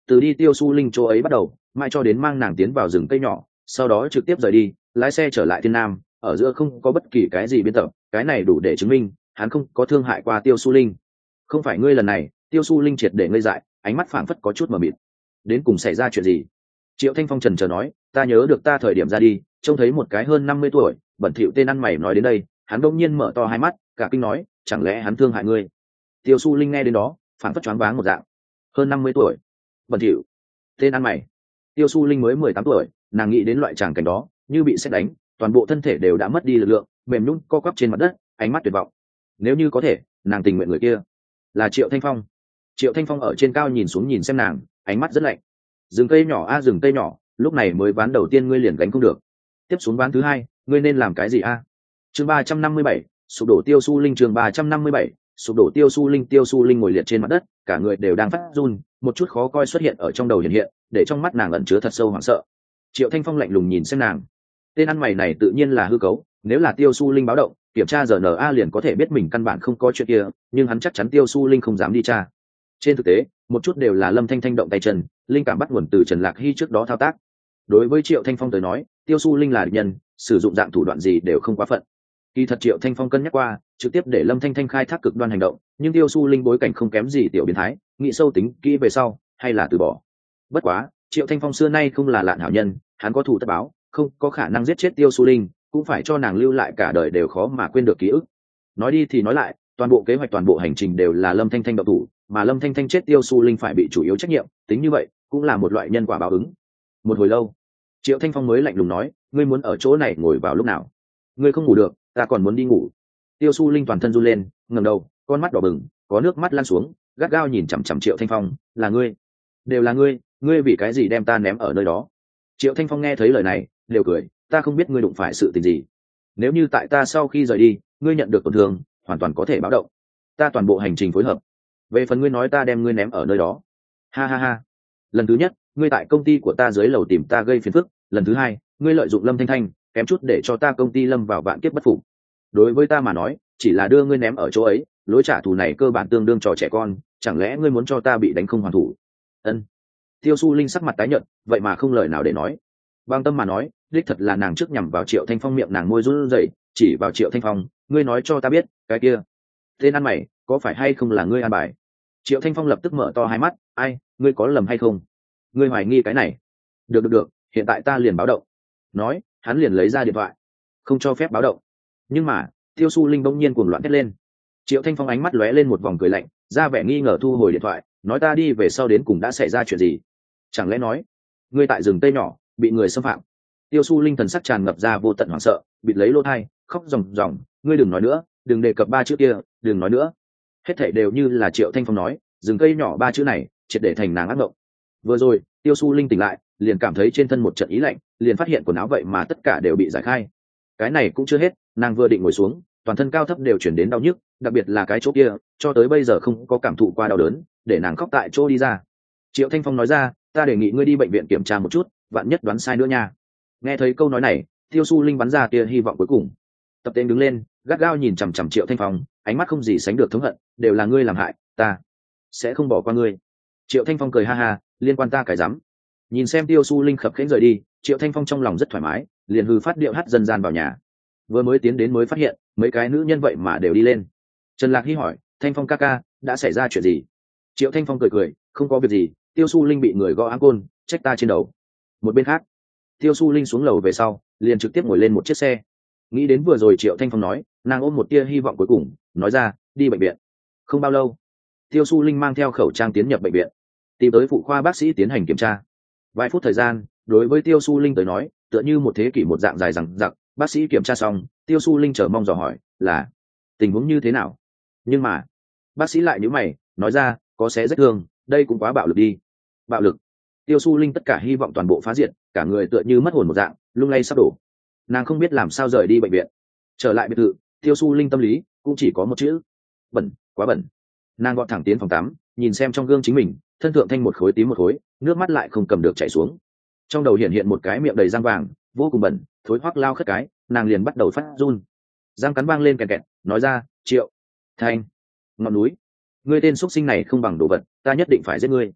từ đi tiêu su linh chỗ ấy bắt đầu mãi cho đến mang nàng tiến vào rừng cây nhỏ, sau đó trực tiếp rời đi lái xe trở lại thiên nam, ở giữa không có bất kỳ cái gì biên tập, cái này đủ để chứng minh hắn không có thương hại qua tiêu su linh. Không phải ngươi lần này. Tiêu su linh triệt để ngây dại, ánh mắt phảng phất có chút mờ mịt. Đến cùng xảy ra chuyện gì? Triệu Thanh Phong trần chờ nói, ta nhớ được ta thời điểm ra đi trông thấy một cái hơn năm mươi tuổi bẩn thỉu tên ăn mày. Nói đến đây hắn đông nhiên mở to hai mắt cả kinh nói, chẳng lẽ hắn thương hại ngươi? Tiêu su linh nghe đến đó phảng phất choáng váng một dạng. Hơn năm mươi tuổi, bẩn thỉu, tên ăn mày. Tiêu su linh mới mười tám tuổi, nàng nghĩ đến loại tràng cảnh đó như bị sét đánh, toàn bộ thân thể đều đã mất đi lực lượng, mềm nhũn co quắp trên mặt đất, ánh mắt tuyệt vọng. Nếu như có thể, nàng tình nguyện người kia là Triệu Thanh Phong. Triệu Thanh Phong ở trên cao nhìn xuống nhìn xem nàng, ánh mắt rất lạnh. Rừng cây nhỏ a rừng cây nhỏ, lúc này mới ván đầu tiên ngươi liền gánh không được, tiếp xuống ván thứ hai ngươi nên làm cái gì a? Chương ba trăm năm mươi bảy, sụp đổ tiêu su linh. Chương ba trăm năm mươi bảy, sụp đổ tiêu su linh. Tiêu su linh ngồi liệt trên mặt đất, cả người đều đang phát run, một chút khó coi xuất hiện ở trong đầu hiện hiện, để trong mắt nàng ẩn chứa thật sâu hoảng sợ. Triệu Thanh Phong lạnh lùng nhìn xem nàng, tên ăn mày này tự nhiên là hư cấu, nếu là tiêu su linh báo động kiểm tra rờ en a liền có thể biết mình căn bản không có chuyện kia, nhưng hắn chắc chắn tiêu su linh không dám đi tra. Trên thực tế một chút đều là Lâm Thanh Thanh động tay chân, linh cảm bắt nguồn từ Trần Lạc Hy trước đó thao tác. Đối với Triệu Thanh Phong tới nói, tiêu su linh là địch nhân, sử dụng dạng thủ đoạn gì đều không quá phận. Kỳ thật Triệu Thanh Phong cân nhắc qua trực tiếp để Lâm Thanh Thanh khai thác cực đoan hành động, nhưng tiêu su linh bối cảnh không kém gì tiểu biến thái, nghĩ sâu tính kỹ về sau hay là từ bỏ. Bất quá Triệu Thanh Phong xưa nay không là lạn hảo nhân, hắn có thù tất báo, không có khả năng giết chết tiêu su linh, cũng phải cho nàng lưu lại cả đời đều khó mà quên được ký ức. Nói đi thì nói lại, toàn bộ kế hoạch toàn bộ hành trình đều là Lâm Thanh Thanh động thủ, mà Lâm Thanh Thanh chết tiêu su linh phải bị chủ yếu trách nhiệm, tính như vậy cũng là một loại nhân quả báo ứng. Một hồi lâu Triệu Thanh Phong mới lạnh lùng nói, ngươi muốn ở chỗ này ngồi vào lúc nào? Ngươi không ngủ được, ta còn muốn đi ngủ. Tiêu su linh toàn thân run lên, ngẩng đầu, con mắt đỏ bừng, có nước mắt lăn xuống, gắt gao nhìn chằm chằm Triệu Thanh Phong, là ngươi, đều là ngươi, ngươi vì cái gì đem ta ném ở nơi đó? Triệu Thanh Phong nghe thấy lời này đều cười, ta không biết ngươi đụng phải sự tình gì, nếu như tại ta sau khi rời đi ngươi nhận được tổn thương hoàn toàn có thể báo động, ta toàn bộ hành trình phối hợp. Về phần ngươi nói ta đem ngươi ném ở nơi đó, ha ha ha, lần thứ nhất ngươi tại công ty của ta dưới lầu tìm ta gây phiền phức, lần thứ hai ngươi lợi dụng Lâm Thanh Thanh kém chút để cho ta công ty lâm vào vạn kiếp bất phục. Đối với ta mà nói chỉ là đưa ngươi ném ở chỗ ấy, lối trả thù này cơ bản tương đương trò trẻ con, chẳng lẽ ngươi muốn cho ta bị đánh không hoàn thủ? Ân. Tiêu su linh sắc mặt tái nhợt, vậy mà không lời nào để nói. Bang tâm mà nói đích thật là nàng trước nhằm vào Triệu Thanh Phong, miệng nàng môi run rẩy chỉ vào Triệu Thanh Phong, ngươi nói cho ta biết cái kia tên ăn mày có phải hay không là ngươi an bài? Triệu Thanh Phong lập tức mở to hai mắt, ai, ngươi có lầm hay không? Ngươi hoài nghi cái này? Được được được, hiện tại ta liền báo động. Nói hắn liền lấy ra điện thoại, không cho phép báo động. Nhưng mà tiêu su linh bỗng nhiên cuồng loạn thét lên. Triệu Thanh Phong ánh mắt lóe lên một vòng cười lạnh, ra vẻ nghi ngờ thu hồi điện thoại, nói ta đi về sau đến cùng đã xảy ra chuyện gì? Chẳng lẽ nói ngươi tại rừng tây nhỏ bị người xâm phạm? Tiêu su linh thần sắc tràn ngập ra vô tận hoảng sợ, bịt lấy lỗ tai khóc ròng ròng, ngươi đừng nói nữa, đừng đề cập ba chữ kia, đừng nói nữa. Hết thảy đều như là Triệu Thanh Phong nói, rừng cây nhỏ ba chữ này triệt để thành nàng ác mộng. Vừa rồi tiêu su linh tỉnh lại liền cảm thấy trên thân một trận ý lạnh, liền phát hiện quần áo vậy mà tất cả đều bị giải khai. Cái này cũng chưa hết, nàng vừa định ngồi xuống toàn thân cao thấp đều chuyển đến đau nhức, đặc biệt là cái chỗ kia cho tới bây giờ không có cảm thụ qua đau đớn, để nàng khóc tại chỗ đi ra. Triệu Thanh Phong nói ra, ta đề nghị ngươi đi bệnh viện kiểm tra một chút, vạn nhất đoán sai nữa nha. Nghe thấy câu nói này tiêu su linh bắn ra tia hy vọng cuối cùng, tập tên đứng lên gắt gao nhìn chằm chằm Triệu Thanh Phong, ánh mắt không gì sánh được thống hận, đều là ngươi làm hại ta, sẽ không bỏ qua ngươi. Triệu Thanh Phong cười ha ha, liên quan ta cái rắm. Nhìn xem tiêu su linh khập khiễng rời đi, Triệu Thanh Phong trong lòng rất thoải mái, liền hư phát điệu hát dân gian vào nhà. Vừa mới tiến đến mới phát hiện mấy cái nữ nhân vậy mà đều đi lên. Trần Lạc Hy hỏi, Thanh Phong ca ca đã xảy ra chuyện gì? Triệu Thanh Phong cười cười, không có việc gì, tiêu su linh bị người gõ áng côn, trách ta trên đầu. Một bên khác tiêu su linh xuống lầu về sau liền trực tiếp ngồi lên một chiếc xe. Nghĩ đến vừa rồi Triệu Thanh Phong nói, nàng ôm một tia hy vọng cuối cùng, nói ra, đi bệnh viện. Không bao lâu tiêu su linh mang theo khẩu trang tiến nhập bệnh viện, tìm tới phụ khoa bác sĩ tiến hành kiểm tra. Vài phút thời gian đối với tiêu su linh tới nói tựa như một thế kỷ một dạng dài dằng dặc. Bác sĩ kiểm tra xong, tiêu su linh chờ mong dò hỏi là tình huống như thế nào, nhưng mà bác sĩ lại nhíu mày nói ra, có xé rách thương, đây cũng quá bạo lực đi. Bạo lực? Tiêu su linh tất cả hy vọng toàn bộ phá diệt, cả người tựa như mất hồn một dạng, lung lay sắp đổ. Nàng không biết làm sao rời đi bệnh viện. Trở lại biệt thự, tiêu su linh tâm lý cũng chỉ có một chữ: bẩn, quá bẩn. Nàng gọn thẳng tiến phòng tắm, nhìn xem trong gương chính mình, thân thượng thanh một khối tím một khối, nước mắt lại không cầm được chảy xuống. Trong đầu hiện hiện một cái miệng đầy răng vàng, vô cùng bẩn, thối hoắc lao khất cái, nàng liền bắt đầu phát run. Răng cắn vang lên kẹt kẹt, nói ra, Triệu Thanh, ngọn núi, ngươi tên xuất sinh này không bằng đồ vật, ta nhất định phải giết ngươi.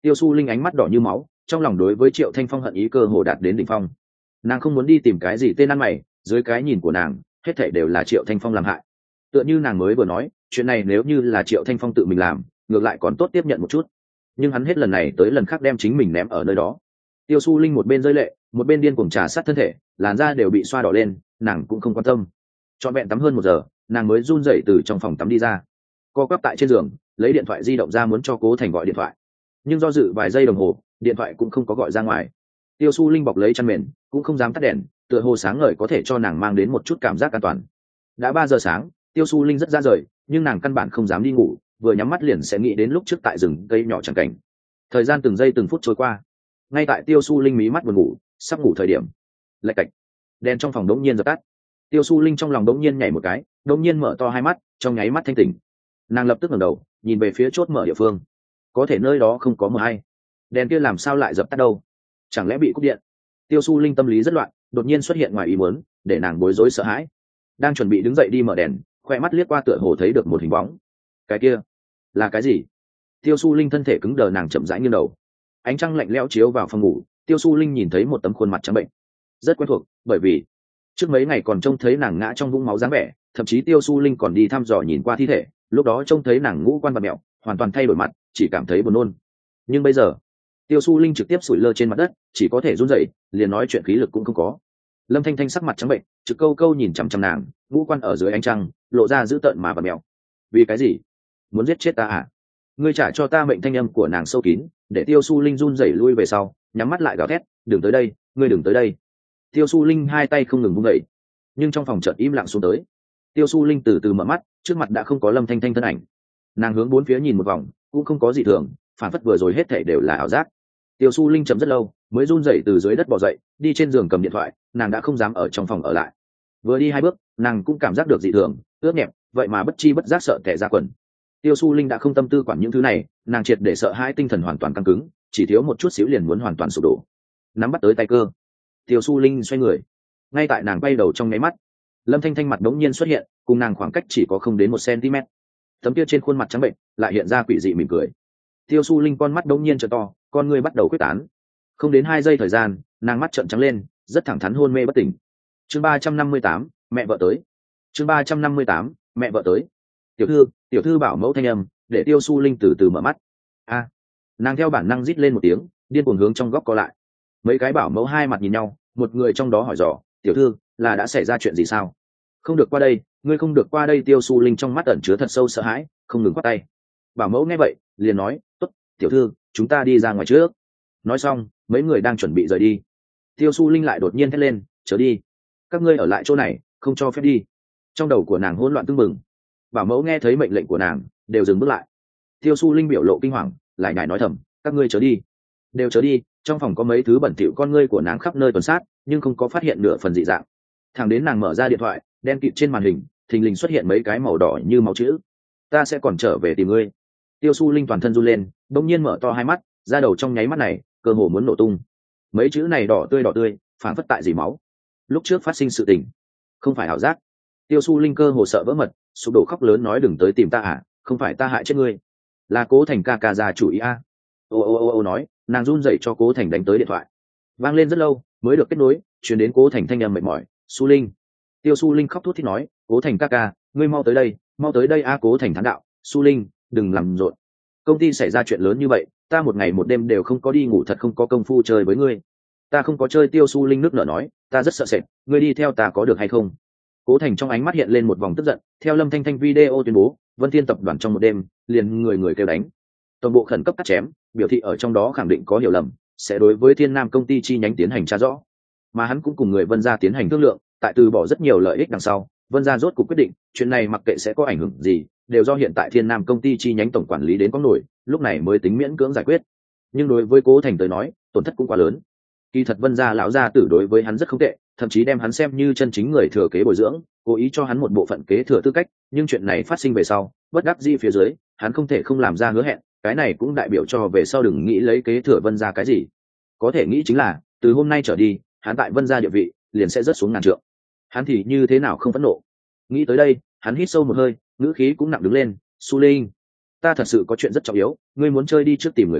Tiêu Su Linh ánh mắt đỏ như máu, trong lòng đối với Triệu Thanh Phong hận ý cơ hồ đạt đến đỉnh phong. Nàng không muốn đi tìm cái gì tên ăn mày, dưới cái nhìn của nàng hết thảy đều là Triệu Thanh Phong làm hại. Tựa như nàng mới vừa nói, chuyện này nếu như là Triệu Thanh Phong tự mình làm, ngược lại còn tốt tiếp nhận một chút, nhưng hắn hết lần này tới lần khác đem chính mình ném ở nơi đó. Tiêu Su Linh một bên rơi lệ, một bên điên cuồng trà sát thân thể, làn da đều bị xoa đỏ lên, nàng cũng không quan tâm. Trọn vẹn tắm hơn một giờ, nàng mới run rẩy từ trong phòng tắm đi ra, co quắp tại trên giường, lấy điện thoại di động ra muốn cho Cố Thành gọi điện thoại, nhưng do dự vài giây đồng hồ, điện thoại cũng không có gọi ra ngoài. Tiêu Su Linh bọc lấy chăn mền, cũng không dám tắt đèn, tựa hồ sáng ngời có thể cho nàng mang đến một chút cảm giác an toàn. Đã ba giờ sáng, Tiêu Su Linh rất ra rời, nhưng nàng căn bản không dám đi ngủ, vừa nhắm mắt liền sẽ nghĩ đến lúc trước tại rừng cây nhỏ chẳng cảnh. Thời gian từng giây từng phút trôi qua, ngay tại Tiêu Su Linh mí mắt vừa ngủ, sắp ngủ thời điểm, lạch cạch, đèn trong phòng đống nhiên dập tắt. Tiêu Su Linh trong lòng đống nhiên nhảy một cái, đống nhiên mở to hai mắt, trong nháy mắt thanh tỉnh. Nàng lập tức ngẩng đầu, nhìn về phía chốt mở địa phương, có thể nơi đó không có mờ hay, đèn kia làm sao lại dập tắt đâu? Chẳng lẽ bị cúp điện? Tiêu Su Linh tâm lý rất loạn, đột nhiên xuất hiện ngoài ý muốn, để nàng bối rối sợ hãi. Đang chuẩn bị đứng dậy đi mở đèn, khoe mắt liếc qua tựa hồ thấy được một hình bóng. Cái kia là cái gì? Tiêu Su Linh thân thể cứng đờ, nàng chậm rãi nghiêng đầu. Ánh trăng lạnh lẽo chiếu vào phòng ngủ, Tiêu Su Linh nhìn thấy một tấm khuôn mặt trắng bệnh, rất quen thuộc, bởi vì trước mấy ngày còn trông thấy nàng ngã trong vũng máu dáng vẻ, thậm chí Tiêu Su Linh còn đi thăm dò nhìn qua thi thể, lúc đó trông thấy nàng ngũ quan bặm mẹo, hoàn toàn thay đổi mặt, chỉ cảm thấy buồn nôn. Nhưng bây giờ, Tiêu Su Linh trực tiếp sủi lơ trên mặt đất, chỉ có thể run rẩy, liền nói chuyện khí lực cũng không có. Lâm Thanh Thanh sắc mặt trắng bệnh, trực câu câu nhìn chằm chằm nàng, ngũ quan ở dưới ánh trăng lộ ra dữ tợn mà bặm mẹo. Vì cái gì? Muốn giết chết ta à? Ngươi trả cho ta mệnh. Thanh âm của nàng sâu kín, để Tiêu Su Linh run rẩy lui về sau, nhắm mắt lại gào thét, đừng tới đây, ngươi đừng tới đây. Tiêu Su Linh hai tay không ngừng vung dậy, nhưng trong phòng chợt im lặng xuống tới. Tiêu Su Linh từ từ mở mắt, trước mặt đã không có Lâm Thanh Thanh thân ảnh. Nàng hướng bốn phía nhìn một vòng, cũng không có gì thường, phản phất vừa rồi hết thảy đều là ảo giác. Tiêu Su Linh chậm rất lâu, mới run rẩy từ dưới đất bò dậy, đi trên giường cầm điện thoại, nàng đã không dám ở trong phòng ở lại. Vừa đi hai bước, nàng cũng cảm giác được dị thường, ướt nhẹp, vậy mà bất chi bất giác sợ tè ra quần. Tiêu Su Linh đã không tâm tư quản những thứ này, nàng triệt để sợ hãi, tinh thần hoàn toàn căng cứng, chỉ thiếu một chút xíu liền muốn hoàn toàn sụp đổ. Nắm bắt tới tay cơ, Tiêu Su Linh xoay người, ngay tại nàng bay đầu trong nháy mắt, Lâm Thanh Thanh mặt đống nhiên xuất hiện, cùng nàng khoảng cách chỉ có không đến một cm. Tấm kia trên khuôn mặt trắng bệnh lại hiện ra quỷ dị mỉm cười. Tiêu Su Linh con mắt đống nhiên trợ to, con người bắt đầu quyết tán. Không đến hai giây thời gian, nàng mắt trợn trắng lên, rất thẳng thắn hôn mê bất tỉnh. Chương ba trăm năm mươi tám, mẹ vợ tới. Chương ba trăm năm mươi tám, mẹ vợ tới. Tiểu thư, tiểu thư bảo mẫu thanh âm, để Tiêu Su Linh từ từ mở mắt. A, nàng theo bản năng rít lên một tiếng, điên cuồng hướng trong góc co lại. Mấy cái bảo mẫu hai mặt nhìn nhau, một người trong đó hỏi dò, tiểu thư, là đã xảy ra chuyện gì sao? Không được qua đây, ngươi không được qua đây. Tiêu Su Linh trong mắt ẩn chứa thật sâu sợ hãi, không ngừng quát tay. Bảo mẫu nghe vậy, liền nói, tốt, tiểu thư, chúng ta đi ra ngoài trước. Nói xong, mấy người đang chuẩn bị rời đi. Tiêu Su Linh lại đột nhiên thét lên, chớ đi, các ngươi ở lại chỗ này, không cho phép đi. Trong đầu của nàng hỗn loạn tưng bừng. Bảo mẫu nghe thấy mệnh lệnh của nàng, đều dừng bước lại. Tiêu Su Linh biểu lộ kinh hoàng, lại nhải nói thầm, các ngươi chớ đi, đều chớ đi. Trong phòng có mấy thứ bẩn thỉu, con ngươi của nàng khắp nơi tuần sát, nhưng không có phát hiện nửa phần dị dạng. Thẳng đến nàng mở ra điện thoại, đen kịt trên màn hình thình lình xuất hiện mấy cái màu đỏ như máu chữ. Ta sẽ còn trở về tìm ngươi. Tiêu Su Linh toàn thân run lên, bỗng nhiên mở to hai mắt, da đầu trong nháy mắt này cơ hồ muốn nổ tung. Mấy chữ này đỏ tươi đỏ tươi, phản phất tại dì máu. Lúc trước phát sinh sự tình, không phải ảo giác. Tiêu Su Linh cơ hồ sợ vỡ mật, sụp đổ khóc lớn nói, đừng tới tìm ta à, không phải ta hại chết ngươi, là Cố Thành ca ca già chủ ý a. Ô ô ô ô nói, nàng run rẩy cho Cố Thành đánh tới điện thoại. Vang lên rất lâu mới được kết nối, truyền đến Cố Thành thanh âm mệt mỏi, Su Linh. Tiêu Su Linh khóc thút thít nói, Cố Thành ca ca, ngươi mau tới đây, mau tới đây a. Cố Thành thán đạo, Su Linh, đừng làm rộn, công ty xảy ra chuyện lớn như vậy, ta một ngày một đêm đều không có đi ngủ, thật không có công phu chơi với ngươi. Ta không có chơi. Tiêu Su Linh nước nở nói, ta rất sợ sệt, ngươi đi theo ta có được hay không? Cố Thành trong ánh mắt hiện lên một vòng tức giận, theo Lâm Thanh Thanh video tuyên bố, Vân Thiên tập đoàn trong một đêm liền người người kêu đánh, toàn bộ khẩn cấp cắt chém, biểu thị ở trong đó khẳng định có hiểu lầm, sẽ đối với Thiên Nam công ty chi nhánh tiến hành tra rõ. Mà hắn cũng cùng người Vân gia tiến hành thương lượng, tại từ bỏ rất nhiều lợi ích đằng sau, Vân gia rốt cuộc quyết định, chuyện này mặc kệ sẽ có ảnh hưởng gì, đều do hiện tại Thiên Nam công ty chi nhánh tổng quản lý đến có nổi, lúc này mới tính miễn cưỡng giải quyết. Nhưng đối với Cố Thành tới nói, tổn thất cũng quá lớn. Kỳ thật Vân gia lão gia tử đối với hắn rất không tệ, thậm chí đem hắn xem như chân chính người thừa kế bồi dưỡng, cố ý cho hắn một bộ phận kế thừa tư cách. Nhưng chuyện này phát sinh về sau, bất đắc dĩ phía dưới, hắn không thể không làm ra hứa hẹn, cái này cũng đại biểu cho về sau đừng nghĩ lấy kế thừa Vân gia cái gì. Có thể nghĩ chính là, từ hôm nay trở đi, hắn tại Vân gia địa vị liền sẽ rớt xuống ngàn trượng. Hắn thì như thế nào không phẫn nộ. Nghĩ tới đây, hắn hít sâu một hơi, ngữ khí cũng nặng đứng lên, Su Linh, ta thật sự có chuyện rất trọng yếu, ngươi muốn chơi đi trước tìm người khác,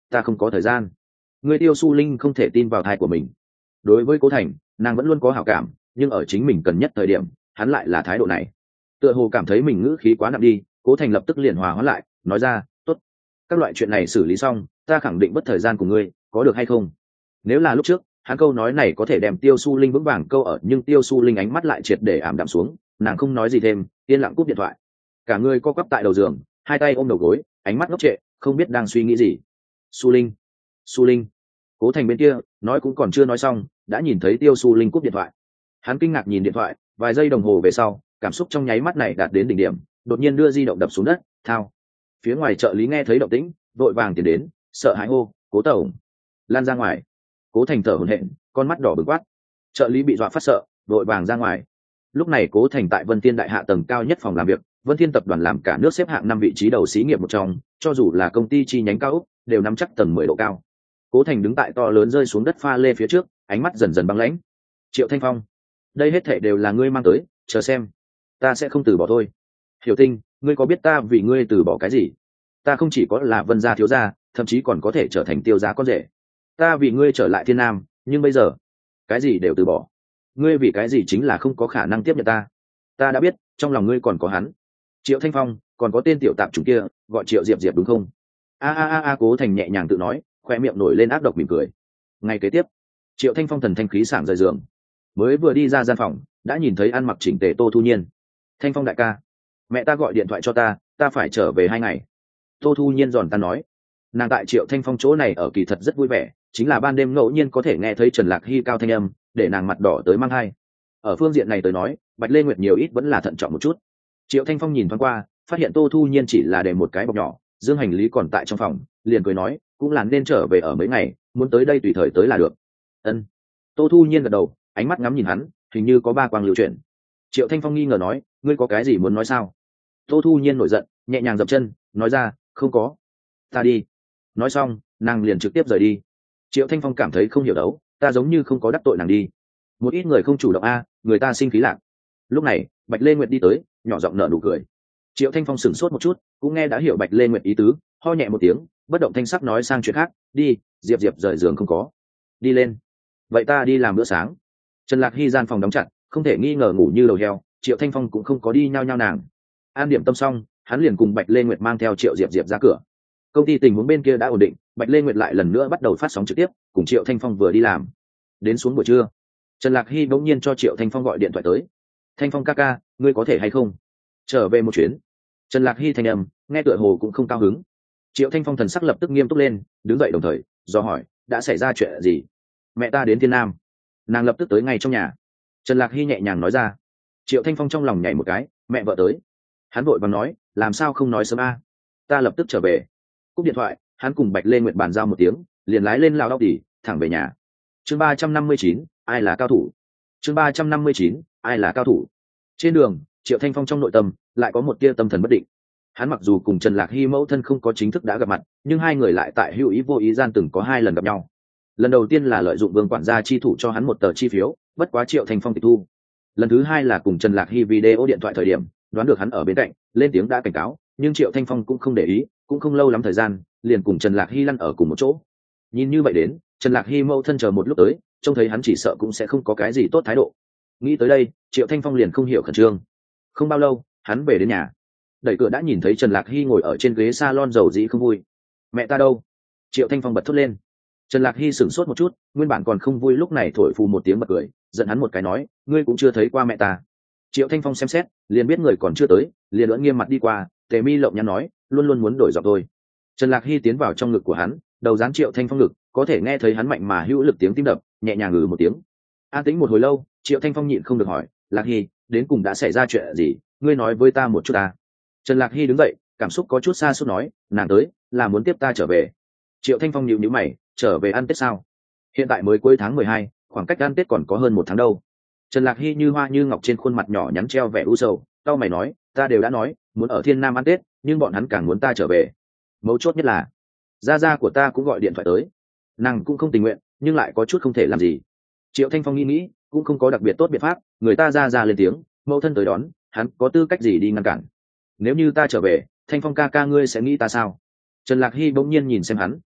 ta không có thời gian. Ngươi Tiêu Su Linh không thể tin vào thai của mình. Đối với Cố Thành, nàng vẫn luôn có hảo cảm, nhưng ở chính mình cần nhất thời điểm, hắn lại là thái độ này. Tựa hồ cảm thấy mình ngữ khí quá nặng đi, Cố Thành lập tức liền hòa hoãn lại, nói ra, tốt, các loại chuyện này xử lý xong, ta khẳng định bất thời gian của ngươi, có được hay không? Nếu là lúc trước, hắn câu nói này có thể đem Tiêu Su Linh vững vàng câu ở, nhưng Tiêu Su Linh ánh mắt lại triệt để ảm đạm xuống, nàng không nói gì thêm, yên lặng cúp điện thoại. Cả người co quắp tại đầu giường, hai tay ôm đầu gối, ánh mắt ngốc trệ, không biết đang suy nghĩ gì. Su Linh, Su Linh. Cố Thành bên kia nói cũng còn chưa nói xong, đã nhìn thấy Tiêu Su Linh cúp điện thoại. Hắn kinh ngạc nhìn điện thoại, vài giây đồng hồ về sau, cảm xúc trong nháy mắt này đạt đến đỉnh điểm, đột nhiên đưa di động đập xuống đất, thao. Phía ngoài trợ lý nghe thấy động tĩnh, vội vàng tiến đến, sợ hãi hô, Cố tổng, lan ra ngoài. Cố Thành thở hổn hển, con mắt đỏ bừng quát. Trợ lý bị dọa phát sợ, vội vàng ra ngoài. Lúc này Cố Thành tại Vân Thiên đại hạ tầng cao nhất phòng làm việc, Vân Thiên tập đoàn làm cả nước xếp hạng năm vị trí đầu xí nghiệp một trong, cho dù là công ty chi nhánh cao ốc, đều nắm chắc tầng mười độ cao. Cố Thành đứng tại to lớn rơi xuống đất pha lê phía trước, ánh mắt dần dần băng lãnh. Triệu Thanh Phong, đây hết thảy đều là ngươi mang tới, chờ xem, ta sẽ không từ bỏ thôi. Hiểu Tinh, ngươi có biết ta vì ngươi từ bỏ cái gì? Ta không chỉ có là Vân gia thiếu gia, thậm chí còn có thể trở thành Tiêu gia con rể. Ta vì ngươi trở lại Thiên Nam, nhưng bây giờ, cái gì đều từ bỏ. Ngươi vì cái gì chính là không có khả năng tiếp nhận ta. Ta đã biết, trong lòng ngươi còn có hắn. Triệu Thanh Phong, còn có tên tiểu tạp chủng kia, gọi Triệu Diệp Diệp đúng không? A a a a, Cố Thành nhẹ nhàng tự nói, khoe miệng nổi lên ác độc mỉm cười. Ngay kế tiếp, Triệu Thanh Phong thần thanh khí sảng rời giường, mới vừa đi ra gian phòng, đã nhìn thấy ăn mặc chỉnh tề Tô Thu Nhiên. Thanh Phong đại ca, mẹ ta gọi điện thoại cho ta, ta phải trở về hai ngày. Tô Thu Nhiên giòn ta nói, nàng tại Triệu Thanh Phong chỗ này ở kỳ thật rất vui vẻ, chính là ban đêm ngẫu nhiên có thể nghe thấy Trần Lạc Hy cao thanh âm, để nàng mặt đỏ tới mang hai. Ở phương diện này tới nói, Bạch Lê Nguyệt nhiều ít vẫn là thận trọng một chút. Triệu Thanh Phong nhìn thoáng qua, phát hiện Tô Thu Nhiên chỉ là để một cái bọc nhỏ, dương hành lý còn tại trong phòng, liền cười nói, cũng là nên trở về ở mấy ngày, muốn tới đây tùy thời tới là được. Ân. Tô Thu Nhiên gật đầu, ánh mắt ngắm nhìn hắn, hình như có ba quang lưu chuyển. Triệu Thanh Phong nghi ngờ nói, ngươi có cái gì muốn nói sao? Tô Thu Nhiên nổi giận, nhẹ nhàng dậm chân, nói ra, không có. Ta đi. Nói xong, nàng liền trực tiếp rời đi. Triệu Thanh Phong cảm thấy không hiểu đấu, ta giống như không có đắc tội nàng đi. Một ít người không chủ động a, người ta sinh khí lạc. Lúc này, Bạch Lê Nguyệt đi tới, nhỏ giọng nở nụ cười. Triệu Thanh Phong sửng sốt một chút, cũng nghe đã hiểu Bạch Lê Nguyệt ý tứ, ho nhẹ một tiếng, bất động thanh sắc nói sang chuyện khác, đi, Diệp Diệp rời giường không có. Đi lên. Vậy ta đi làm bữa sáng. Trần Lạc Hy gian phòng đóng chặt, không thể nghi ngờ ngủ như đầu heo, Triệu Thanh Phong cũng không có đi nhao nhao nàng. An điểm tâm xong, hắn liền cùng Bạch Lê Nguyệt mang theo Triệu Diệp Diệp ra cửa. Công ty tình huống bên kia đã ổn định, Bạch Lê Nguyệt lại lần nữa bắt đầu phát sóng trực tiếp, cùng Triệu Thanh Phong vừa đi làm. Đến xuống buổi trưa, Trần Lạc Hy bỗng nhiên cho Triệu Thanh Phong gọi điện thoại tới. Thanh Phong ca ca, ngươi có thể hay không trở về một chuyến? Trần Lạc Hy thanh âm nghe tựa hồ cũng không cao hứng. Triệu Thanh Phong thần sắc lập tức nghiêm túc lên, đứng dậy đồng thời do hỏi, đã xảy ra chuyện gì? Mẹ ta đến Thiên Nam, nàng lập tức tới ngay trong nhà. Trần Lạc Hy nhẹ nhàng nói ra. Triệu Thanh Phong trong lòng nhảy một cái, mẹ vợ tới. Hắn vội vàng nói, làm sao không nói sớm a? Ta lập tức trở về. Cúp điện thoại, hắn cùng Bạch Lê Nguyệt bàn giao một tiếng, liền lái lên lao đau tỉ, thẳng về nhà. Chương ba trăm năm mươi chín, ai là cao thủ? Chương ba trăm năm mươi chín, ai là cao thủ? Trên đường, Triệu Thanh Phong trong nội tâm lại có một tia tâm thần bất định. Hắn mặc dù cùng Trần Lạc Hy mẫu thân không có chính thức đã gặp mặt, nhưng hai người lại tại hữu ý vô ý gian từng có hai lần gặp nhau. Lần đầu tiên là lợi dụng Vương quản gia chi thủ cho hắn một tờ chi phiếu, bất quá Triệu Thanh Phong tịch thu. Lần thứ hai là cùng Trần Lạc Hy video điện thoại thời điểm, đoán được hắn ở bên cạnh, lên tiếng đã cảnh cáo, nhưng Triệu Thanh Phong cũng không để ý, cũng không lâu lắm thời gian, liền cùng Trần Lạc Hy lăn ở cùng một chỗ. Nhìn như vậy đến, Trần Lạc Hy mẫu thân chờ một lúc tới, trông thấy hắn chỉ sợ cũng sẽ không có cái gì tốt thái độ. Nghĩ tới đây, Triệu Thanh Phong liền không hiểu khẩn trương. Không bao lâu, hắn về đến nhà, đẩy cửa đã nhìn thấy Trần Lạc Hy ngồi ở trên ghế salon dầu dĩ không vui. Mẹ ta đâu? Triệu Thanh Phong bật thốt lên. Trần Lạc Hy sửng sốt một chút, nguyên bản còn không vui lúc này thổi phù một tiếng bật cười, giận hắn một cái nói, ngươi cũng chưa thấy qua mẹ ta. Triệu Thanh Phong xem xét, liền biết người còn chưa tới, liền ưỡn nghiêm mặt đi qua, tề mi lộng nhắn nói, luôn luôn muốn đổi giọng thôi. Trần Lạc Hy tiến vào trong ngực của hắn, đầu dán Triệu Thanh Phong ngực, có thể nghe thấy hắn mạnh mà hữu lực tiếng tim đập, nhẹ nhàng ngừ một tiếng. An tĩnh một hồi lâu, Triệu Thanh Phong nhịn không được hỏi, Lạc Hy, đến cùng đã xảy ra chuyện gì, ngươi nói với ta một chút ta. Trần Lạc Hy đứng dậy, cảm xúc có chút xa suốt nói, nàng tới là muốn tiếp ta trở về. Triệu Thanh Phong nhíu nhíu mày, trở về ăn Tết sao? Hiện tại mới cuối tháng mười hai, khoảng cách ăn Tết còn có hơn một tháng đâu. Trần Lạc Hy như hoa như ngọc trên khuôn mặt nhỏ nhắn treo vẻ u sầu, tao mày nói, ta đều đã nói muốn ở Thiên Nam ăn Tết, nhưng bọn hắn càng muốn ta trở về. Mấu chốt nhất là gia gia của ta cũng gọi điện thoại tới, nàng cũng không tình nguyện, nhưng lại có chút không thể làm gì. Triệu Thanh Phong nghĩ nghĩ, cũng không có đặc biệt tốt biện pháp, người ta ra ra lên tiếng, mẫu thân tới đón, hắn có tư cách gì đi ngăn cản? Nếu như ta trở về, Thanh Phong ca ca ngươi sẽ nghĩ ta sao? Trần Lạc Hy bỗng nhiên nhìn xem hắn,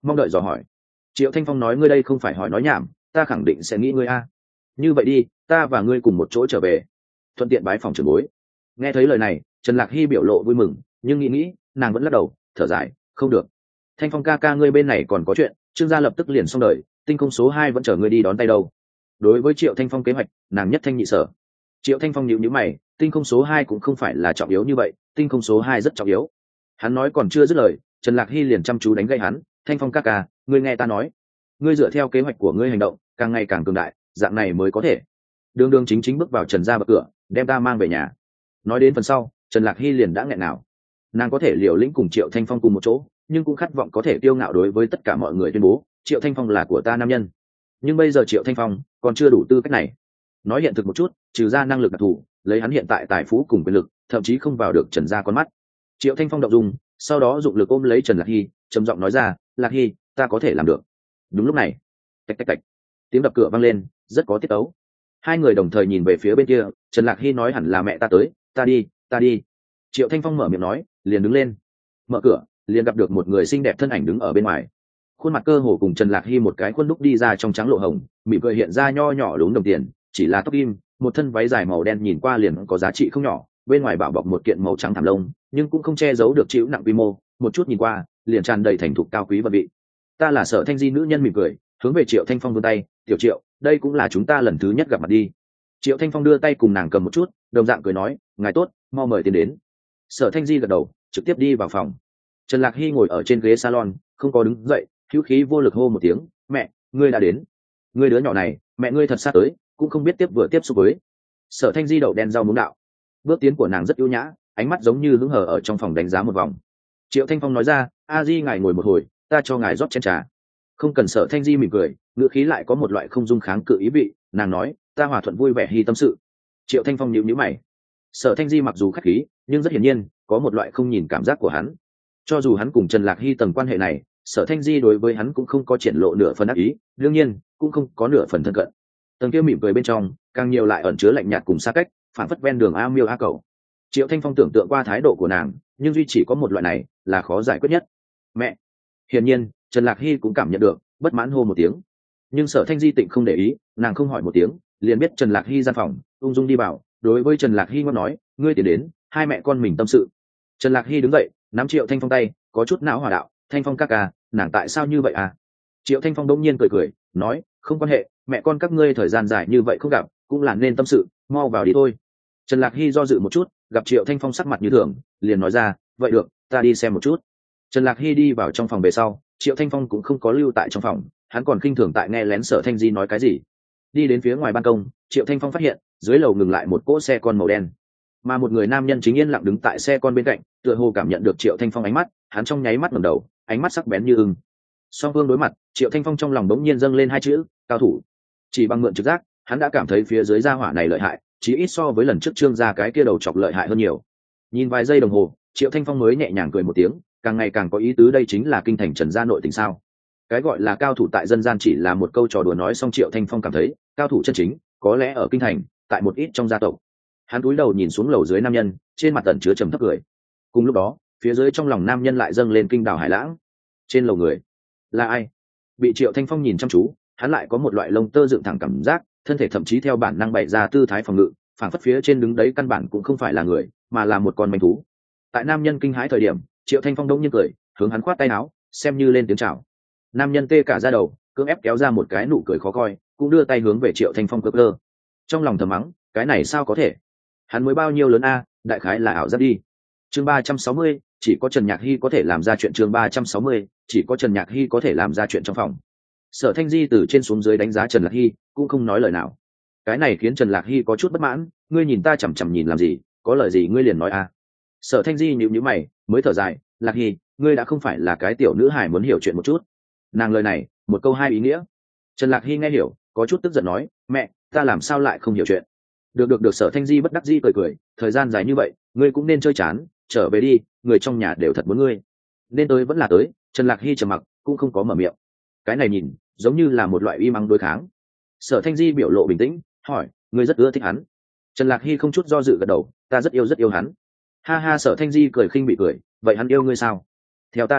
mong đợi dò hỏi. Triệu Thanh Phong nói ngươi đây không phải hỏi nói nhảm, ta khẳng định sẽ nghĩ ngươi a. Như vậy đi, ta và ngươi cùng một chỗ trở về, thuận tiện bái phòng trưởng bối. Nghe thấy lời này, Trần Lạc Hy biểu lộ vui mừng, nhưng nghĩ nghĩ, nàng vẫn lắc đầu, thở dài, không được. Thanh Phong ca ca ngươi bên này còn có chuyện, Trương gia lập tức liền xong đời, tinh không số hai vẫn chờ ngươi đi đón tay đâu. Đối với Triệu Thanh Phong kế hoạch, nàng nhất thanh nhị sở. Triệu Thanh Phong nhíu nhíu mày, tinh không số hai cũng không phải là trọng yếu như vậy, tinh không số hai rất trọng yếu. Hắn nói còn chưa dứt lời, Trần Lạc Hy liền chăm chú đánh gãy hắn, Thanh Phong ca ca, ngươi nghe ta nói, ngươi dựa theo kế hoạch của ngươi hành động, càng ngày càng cường đại, dạng này mới có thể đường đường chính chính bước vào Trần gia bậc cửa, đem ta mang về nhà. Nói đến phần sau, Trần Lạc Hy liền đã nghẹn nào. Nàng có thể liều lĩnh cùng Triệu Thanh Phong cùng một chỗ, nhưng cũng khát vọng có thể kiêu ngạo đối với tất cả mọi người tuyên bố Triệu Thanh Phong là của ta nam nhân. Nhưng bây giờ Triệu Thanh Phong còn chưa đủ tư cách này. Nói hiện thực một chút, trừ ra năng lực đặc thù, lấy hắn hiện tại tài phú cùng quyền lực, thậm chí không vào được Trần gia con mắt. Triệu Thanh Phong động dung, sau đó dụng lực ôm lấy Trần Lạc Hy, trầm giọng nói ra, Lạc Hy, ta có thể làm được. Đúng lúc này, tạch tạch tạch, tiếng đập cửa vang lên, rất có tiết tấu. Hai người đồng thời nhìn về phía bên kia, Trần Lạc Hy nói hẳn là mẹ ta tới, ta đi, ta đi. Triệu Thanh Phong mở miệng nói, liền đứng lên. Mở cửa, liền gặp được một người xinh đẹp thân ảnh đứng ở bên ngoài. Khuôn mặt cơ hồ cùng Trần Lạc Hy một cái khuôn đúc đi ra trong trắng lộ hồng, mỉm cười hiện ra nho nhỏ lún đồng tiền, chỉ là tóc im, một thân váy dài màu đen nhìn qua liền có giá trị không nhỏ, bên ngoài bảo bọc một kiện màu trắng thảm lông, nhưng cũng không che giấu được chịu nặng quy mô, một chút nhìn qua, liền tràn đầy thành thục cao quý và vị. Ta là Sở Thanh Di nữ nhân mỉm cười, hướng về Triệu Thanh Phong vươn tay, "Tiểu Triệu, đây cũng là chúng ta lần thứ nhất gặp mặt đi." Triệu Thanh Phong đưa tay cùng nàng cầm một chút, đồng dạng cười nói, "Ngài tốt, mau mời tiền đến." Sở Thanh Di gật đầu, trực tiếp đi vào phòng. Trần Lạc Hy ngồi ở trên ghế salon, không có đứng dậy, hữu khí vô lực hô một tiếng, "Mẹ, ngươi đã đến." "Ngươi đứa nhỏ này, mẹ ngươi thật sát tới, cũng không biết tiếp vừa tiếp xúc với." Sở Thanh Di đậu đen rau muống đạo. Bước tiến của nàng rất ưu nhã, ánh mắt giống như hứng hờ ở trong phòng đánh giá một vòng. Triệu Thanh Phong nói ra, "A Di ngài ngồi một hồi, ta cho ngài rót chén trà." Không cần. Sở Thanh Di mỉm cười, ngữ khí lại có một loại không dung kháng cự ý vị, nàng nói, "Ta hòa thuận vui vẻ hy tâm sự." Triệu Thanh Phong nhíu nhíu mày. Sở Thanh Di mặc dù khách khí, nhưng rất hiển nhiên có một loại không nhìn cảm giác của hắn. Cho dù hắn cùng Trần Lạc Hy tầng quan hệ này, Sở Thanh Di đối với hắn cũng không có triển lộ nửa phần ác ý, đương nhiên cũng không có nửa phần thân cận. Tầng kia mỉm cười bên trong, càng nhiều lại ẩn chứa lạnh nhạt cùng xa cách, phản phất ven đường a miêu a cẩu. Triệu Thanh Phong tưởng tượng qua thái độ của nàng, nhưng duy chỉ có một loại này là khó giải quyết nhất. "Mẹ." Hiển nhiên, Trần Lạc Hy cũng cảm nhận được, bất mãn hô một tiếng. Nhưng Sở Thanh Di tịnh không để ý, nàng không hỏi một tiếng, liền biết Trần Lạc Hy gian phòng, ung dung đi vào, đối với Trần Lạc Hy ngon nói, "Ngươi tiến đến, hai mẹ con mình tâm sự." Trần Lạc Hy đứng dậy, nắm Triệu Thanh Phong tay, có chút não hòa đạo, "Thanh Phong ca ca, nàng tại sao như vậy à?" Triệu Thanh Phong đống nhiên cười cười, nói, "Không quan hệ, mẹ con các ngươi thời gian dài như vậy không gặp, cũng là nên tâm sự, mau vào đi thôi." Trần Lạc Hy do dự một chút, gặp Triệu Thanh Phong sắc mặt như thường, liền nói ra, "Vậy được, ta đi xem một chút." Trần Lạc Hy đi vào trong phòng về sau, Triệu Thanh Phong cũng không có lưu tại trong phòng, hắn còn khinh thường tại nghe lén Sở Thanh Di nói cái gì. Đi đến phía ngoài ban công, Triệu Thanh Phong phát hiện dưới lầu ngừng lại một cỗ xe con màu đen, mà một người nam nhân chính yên lặng đứng tại xe con bên cạnh, tựa hồ cảm nhận được Triệu Thanh Phong ánh mắt, hắn trong nháy mắt ngẩng đầu, ánh mắt sắc bén như ưng. Song phương đối mặt, Triệu Thanh Phong trong lòng đống nhiên dâng lên hai chữ, cao thủ. Chỉ bằng mượn trực giác, hắn đã cảm thấy phía dưới gia hỏa này lợi hại, chí ít so với lần trước Trương gia cái kia đầu chọc lợi hại hơn nhiều. Nhìn vài giây đồng hồ, Triệu Thanh Phong mới nhẹ nhàng cười một tiếng, càng ngày càng có ý tứ, đây chính là kinh thành Trần gia nội tình sao? Cái gọi là cao thủ tại dân gian chỉ là một câu trò đùa nói, xong Triệu Thanh Phong cảm thấy, cao thủ chân chính có lẽ ở kinh thành, tại một ít trong gia tộc. Hắn cúi đầu nhìn xuống lầu dưới nam nhân, trên mặt tẩn chứa trầm thấp cười. Cùng lúc đó, phía dưới trong lòng nam nhân lại dâng lên kinh đảo hải lãng. Trên lầu người là ai? Bị Triệu Thanh Phong nhìn chăm chú, hắn lại có một loại lông tơ dựng thẳng cảm giác, thân thể thậm chí theo bản năng bày ra tư thái phòng ngự, phảng phất phía trên đứng đấy căn bản cũng không phải là người, mà là một con manh thú. Tại nam nhân kinh hãi thời điểm, Triệu Thanh Phong đông nhiên cười, hướng hắn khoát tay áo, xem như lên tiếng chào. Nam nhân tê cả da đầu, cưỡng ép kéo ra một cái nụ cười khó coi, cũng đưa tay hướng về Triệu Thanh Phong cơ cơ. Trong lòng thầm mắng, cái này sao có thể? Hắn mới bao nhiêu lớn a, đại khái là ảo giác đi. Chương ba trăm sáu mươi, chỉ có Trần Nhạc Hy có thể làm ra chuyện. Chương ba trăm sáu mươi, chỉ có Trần Nhạc Hy có thể làm ra chuyện trong phòng. Sở Thanh Di từ trên xuống dưới đánh giá Trần Lạc Hy, cũng không nói lời nào. Cái này khiến Trần Lạc Hy có chút bất mãn, ngươi nhìn ta chằm chằm nhìn làm gì, có lời gì ngươi liền nói a. Sở Thanh Di nhíu nhíu mày, mới thở dài, Lạc Hy, ngươi đã không phải là cái tiểu nữ hài muốn hiểu chuyện một chút. Nàng lời này, một câu hai ý nghĩa. Trần Lạc Hy nghe hiểu, có chút tức giận nói, mẹ, ta làm sao lại không hiểu chuyện. Được được được. Sở Thanh Di bất đắc dĩ cười cười, thời gian dài như vậy, ngươi cũng nên chơi chán, trở về đi, người trong nhà đều thật muốn ngươi. Nên tới vẫn là tới. Trần Lạc Hy trầm mặc, cũng không có mở miệng. Cái này nhìn giống như là một loại uy mắng đối kháng. Sở Thanh Di biểu lộ bình tĩnh, hỏi, ngươi rất ưa thích hắn? Trần Lạc Hy không chút do dự gật đầu, ta rất yêu rất yêu hắn. Ha ha. Sở Thanh Di cười khinh bị cười, vậy hắn yêu ngươi sao? Theo ta được biết,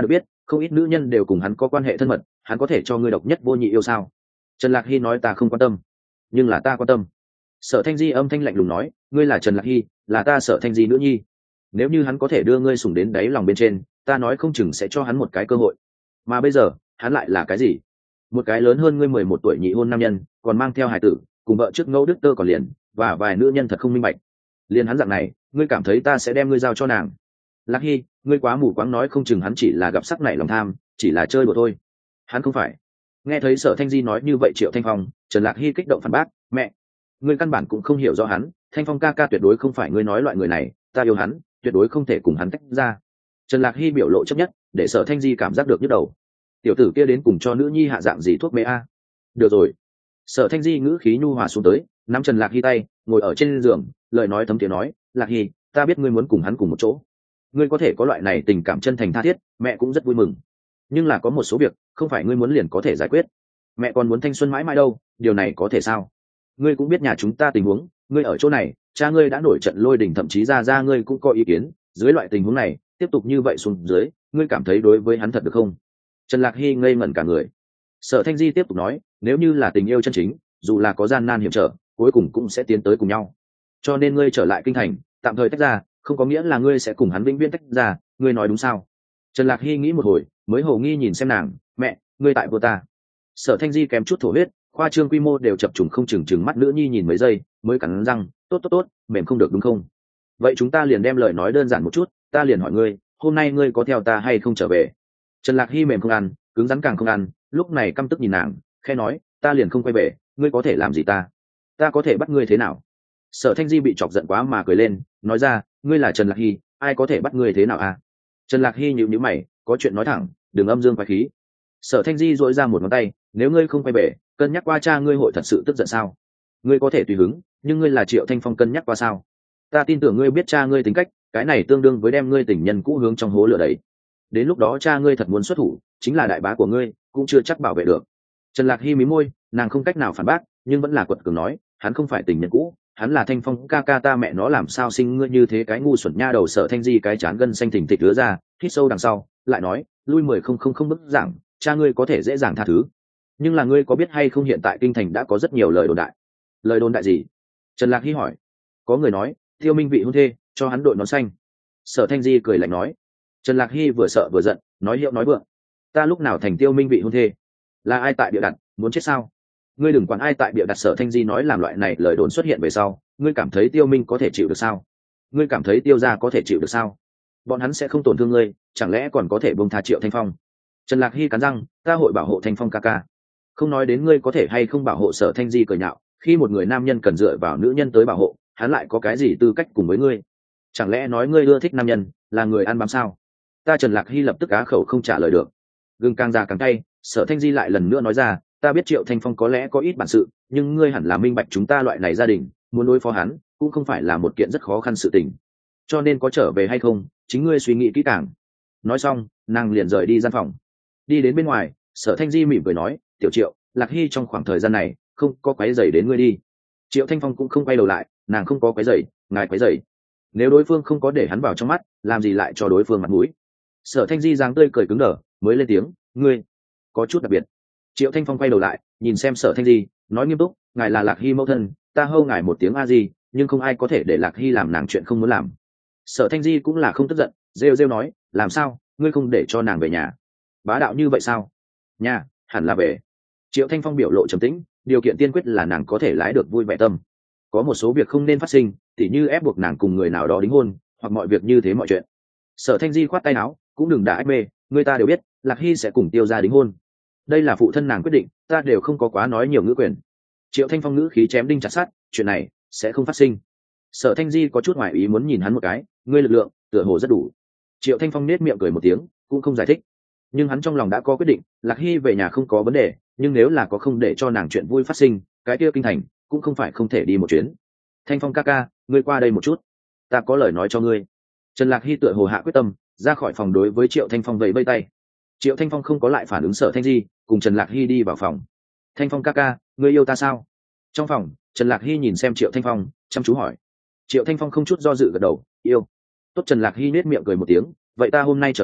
không ít nữ nhân đều cùng hắn có quan hệ thân mật, hắn có thể cho ngươi độc nhất vô nhị yêu sao? Trần Lạc Hy nói ta không quan tâm, nhưng là ta quan tâm. Sở Thanh Di âm thanh lạnh lùng nói, ngươi là Trần Lạc Hy, là ta Sở Thanh Di nữ nhi, nếu như hắn có thể đưa ngươi sủng đến đáy lòng bên trên, ta nói không chừng sẽ cho hắn một cái cơ hội. Mà bây giờ hắn lại là cái gì? Một cái lớn hơn ngươi mười một tuổi nhị hôn nam nhân, còn mang theo hài tử, cùng vợ trước ngẫu đức tơ còn liền, và vài nữ nhân thật không minh bạch. Liên hắn dạng này, ngươi cảm thấy ta sẽ đem ngươi giao cho nàng? Lạc Hy, ngươi quá mù quáng, nói không chừng hắn chỉ là gặp sắc nảy lòng tham, chỉ là chơi đùa thôi. Hắn không phải. Nghe thấy Sở Thanh Di nói như vậy Triệu Thanh Phong, Trần Lạc Hy kích động phản bác, mẹ, ngươi căn bản cũng không hiểu rõ hắn, Thanh Phong ca ca tuyệt đối không phải ngươi nói loại người này, ta yêu hắn, tuyệt đối không thể cùng hắn tách ra. Trần Lạc Hy biểu lộ chấp nhất, để Sở Thanh Di cảm giác được nhức đầu. Tiểu tử kia đến cùng cho nữ nhi hạ dạng gì thuốc mê a? Được rồi. Sở Thanh Di ngữ khí nhu hòa xuống tới, nắm Trần Lạc Hy tay, ngồi ở trên giường, lời nói thấm tiếng nói, Lạc Hy, ta biết ngươi muốn cùng hắn cùng một chỗ, ngươi có thể có loại này tình cảm chân thành tha thiết, mẹ cũng rất vui mừng. Nhưng là có một số việc không phải ngươi muốn liền có thể giải quyết, mẹ còn muốn thanh xuân mãi mãi đâu, điều này có thể sao? Ngươi cũng biết nhà chúng ta tình huống, ngươi ở chỗ này, cha ngươi đã nổi trận lôi đình, thậm chí ra ra ngươi cũng có ý kiến, dưới loại tình huống này tiếp tục như vậy xuống dưới, ngươi cảm thấy đối với hắn thật được không? Trần Lạc Hy ngây ngẩn cả người. Sở Thanh Di tiếp tục nói, nếu như là tình yêu chân chính, dù là có gian nan hiểm trở, cuối cùng cũng sẽ tiến tới cùng nhau. Cho nên ngươi trở lại kinh thành, tạm thời tách ra, không có nghĩa là ngươi sẽ cùng hắn vĩnh viễn tách ra, ngươi nói đúng sao? Trần Lạc Hy nghĩ một hồi, mới hồ nghi nhìn xem nàng, mẹ, ngươi tại vô ta. Sở Thanh Di kém chút thổ huyết, khoa trương quy mô đều chập trùng không chừng chừng mắt nữ nhi nhìn mấy giây, mới cắn răng, tốt tốt tốt, mềm không được đúng không? Vậy chúng ta liền đem lời nói đơn giản một chút, ta liền hỏi ngươi, hôm nay ngươi có theo ta hay không trở về? Trần Lạc Hy mềm không ăn, cứng rắn càng không ăn, lúc này căm tức nhìn nàng, khẽ nói, ta liền không quay về, ngươi có thể làm gì ta? Ta có thể bắt ngươi thế nào? Sở Thanh Di bị chọc giận quá mà cười lên, nói ra, ngươi là Trần Lạc Hy, ai có thể bắt ngươi thế nào à? Trần Lạc Hy nhíu nhíu mày, có chuyện nói thẳng, đừng âm dương quái khí. Sở Thanh Di duỗi ra một ngón tay, nếu ngươi không quay về, cân nhắc qua cha ngươi hội thật sự tức giận sao? Ngươi có thể tùy hứng, nhưng ngươi là Triệu Thanh Phong, cân nhắc qua sao? Ta tin tưởng ngươi biết cha ngươi tính cách, cái này tương đương với đem ngươi tình nhân cũ hướng trong hố lửa đấy. Đến lúc đó cha ngươi thật muốn xuất thủ, chính là đại bá của ngươi, cũng chưa chắc bảo vệ được. Trần Lạc Hy mí môi, nàng không cách nào phản bác, nhưng vẫn là quật cường nói, hắn không phải tình nhân cũ, hắn là Thanh Phong ca ca, ta mẹ nó làm sao sinh ngươi như thế cái ngu xuẩn nha đầu. Sở Thanh Di cái chán gân xanh thình thịch ứa ra, hít sâu đằng sau, lại nói, lui mười không không không bức giảng, cha ngươi có thể dễ dàng tha thứ. Nhưng là ngươi có biết hay không, hiện tại kinh thành đã có rất nhiều lời đồn đại. Lời đồn đại gì? Trần Lạc Hy hỏi. Có người nói, Tiêu Minh vị hôn thê, cho hắn đội nón xanh. Sở Thanh Di cười lạnh nói. Trần Lạc Hy vừa sợ vừa giận, nói hiệu nói vượng. Ta lúc nào thành Tiêu Minh vị hôn thê? Là ai tại bịa đặt, muốn chết sao? Ngươi đừng quản ai tại bịa đặt. Sở Thanh Di nói, làm loại này lời đồn xuất hiện về sau, ngươi cảm thấy Tiêu Minh có thể chịu được sao? Ngươi cảm thấy Tiêu gia có thể chịu được sao? Bọn hắn sẽ không tổn thương ngươi, chẳng lẽ còn có thể buông tha Triệu Thanh Phong? Trần Lạc Hy cắn răng, ta hội bảo hộ Thanh Phong ca ca. Không nói đến ngươi có thể hay không bảo hộ. Sở Thanh Di cười nhạo, khi một người nam nhân cần dựa vào nữ nhân tới bảo hộ, hắn lại có cái gì tư cách cùng với ngươi? Chẳng lẽ nói ngươi ưa thích nam nhân, là người ăn bám sao? Ta Trần Lạc Hy lập tức á khẩu không trả lời được. Gừng càng già càng cay. Sở Thanh Di lại lần nữa nói ra, ta biết Triệu Thanh Phong có lẽ có ít bản sự, nhưng ngươi hẳn là minh bạch, chúng ta loại này gia đình muốn đối phó hắn cũng không phải là một kiện rất khó khăn sự tình, cho nên có trở về hay không, chính ngươi suy nghĩ kỹ càng. Nói xong, nàng liền rời đi gian phòng. Đi đến bên ngoài, Sở Thanh Di mỉm cười nói, tiểu Triệu, Lạc Hy trong khoảng thời gian này không có quấy rầy đến ngươi đi. Triệu Thanh Phong cũng không quay đầu lại, nàng không có quấy rầy, ngài quấy rầy. Nếu đối phương không có để hắn vào trong mắt, làm gì lại cho đối phương mặt mũi? Sở Thanh Di dáng tươi cười cứng đờ, mới lên tiếng, ngươi có chút đặc biệt. Triệu Thanh Phong quay đầu lại, nhìn xem Sở Thanh Di, nói nghiêm túc, ngài là Lạc Hy mẫu thân, ta hâu ngài một tiếng a di, nhưng không ai có thể để Lạc Hy làm nàng chuyện không muốn làm. Sở Thanh Di cũng là không tức giận, rêu rêu nói, làm sao, ngươi không để cho nàng về nhà? Bá đạo như vậy sao? Nhà, hẳn là về. Triệu Thanh Phong biểu lộ trầm tĩnh, điều kiện tiên quyết là nàng có thể lái được vui vẻ tâm. Có một số việc không nên phát sinh, tỉ như ép buộc nàng cùng người nào đó đính hôn, hoặc mọi việc như thế mọi chuyện. Sở Thanh Di khoát tay áo, cũng đừng đả ách mê, người ta đều biết Lạc Hy sẽ cùng Tiêu gia đính hôn, đây là phụ thân nàng quyết định, ta đều không có quá nói nhiều ngữ quyền. Triệu Thanh Phong ngữ khí chém đinh chặt sắt, chuyện này sẽ không phát sinh. Sở Thanh Di có chút ngoài ý muốn nhìn hắn một cái, ngươi lực lượng tựa hồ rất đủ. Triệu Thanh Phong nết miệng cười một tiếng, cũng không giải thích, nhưng hắn trong lòng đã có quyết định, Lạc Hy về nhà không có vấn đề, nhưng nếu là có không để cho nàng chuyện vui phát sinh, cái kia kinh thành cũng không phải không thể đi một chuyến. Thanh Phong ca ca, ngươi qua đây một chút, ta có lời nói cho ngươi. Trần Lạc Hy tựa hồ hạ quyết tâm, ra khỏi phòng đối với Triệu Thanh Phong vẫy vẫy tay. Triệu Thanh Phong không có lại phản ứng Sở Thanh Di, cùng Trần Lạc Hy đi vào phòng. Thanh Phong ca ca, ngươi yêu ta sao? Trong phòng, Trần Lạc Hy nhìn xem Triệu Thanh Phong, chăm chú hỏi. Triệu Thanh Phong không chút do dự gật đầu, yêu. Tốt. Trần Lạc Hy nết miệng cười một tiếng, vậy ta hôm nay trở về,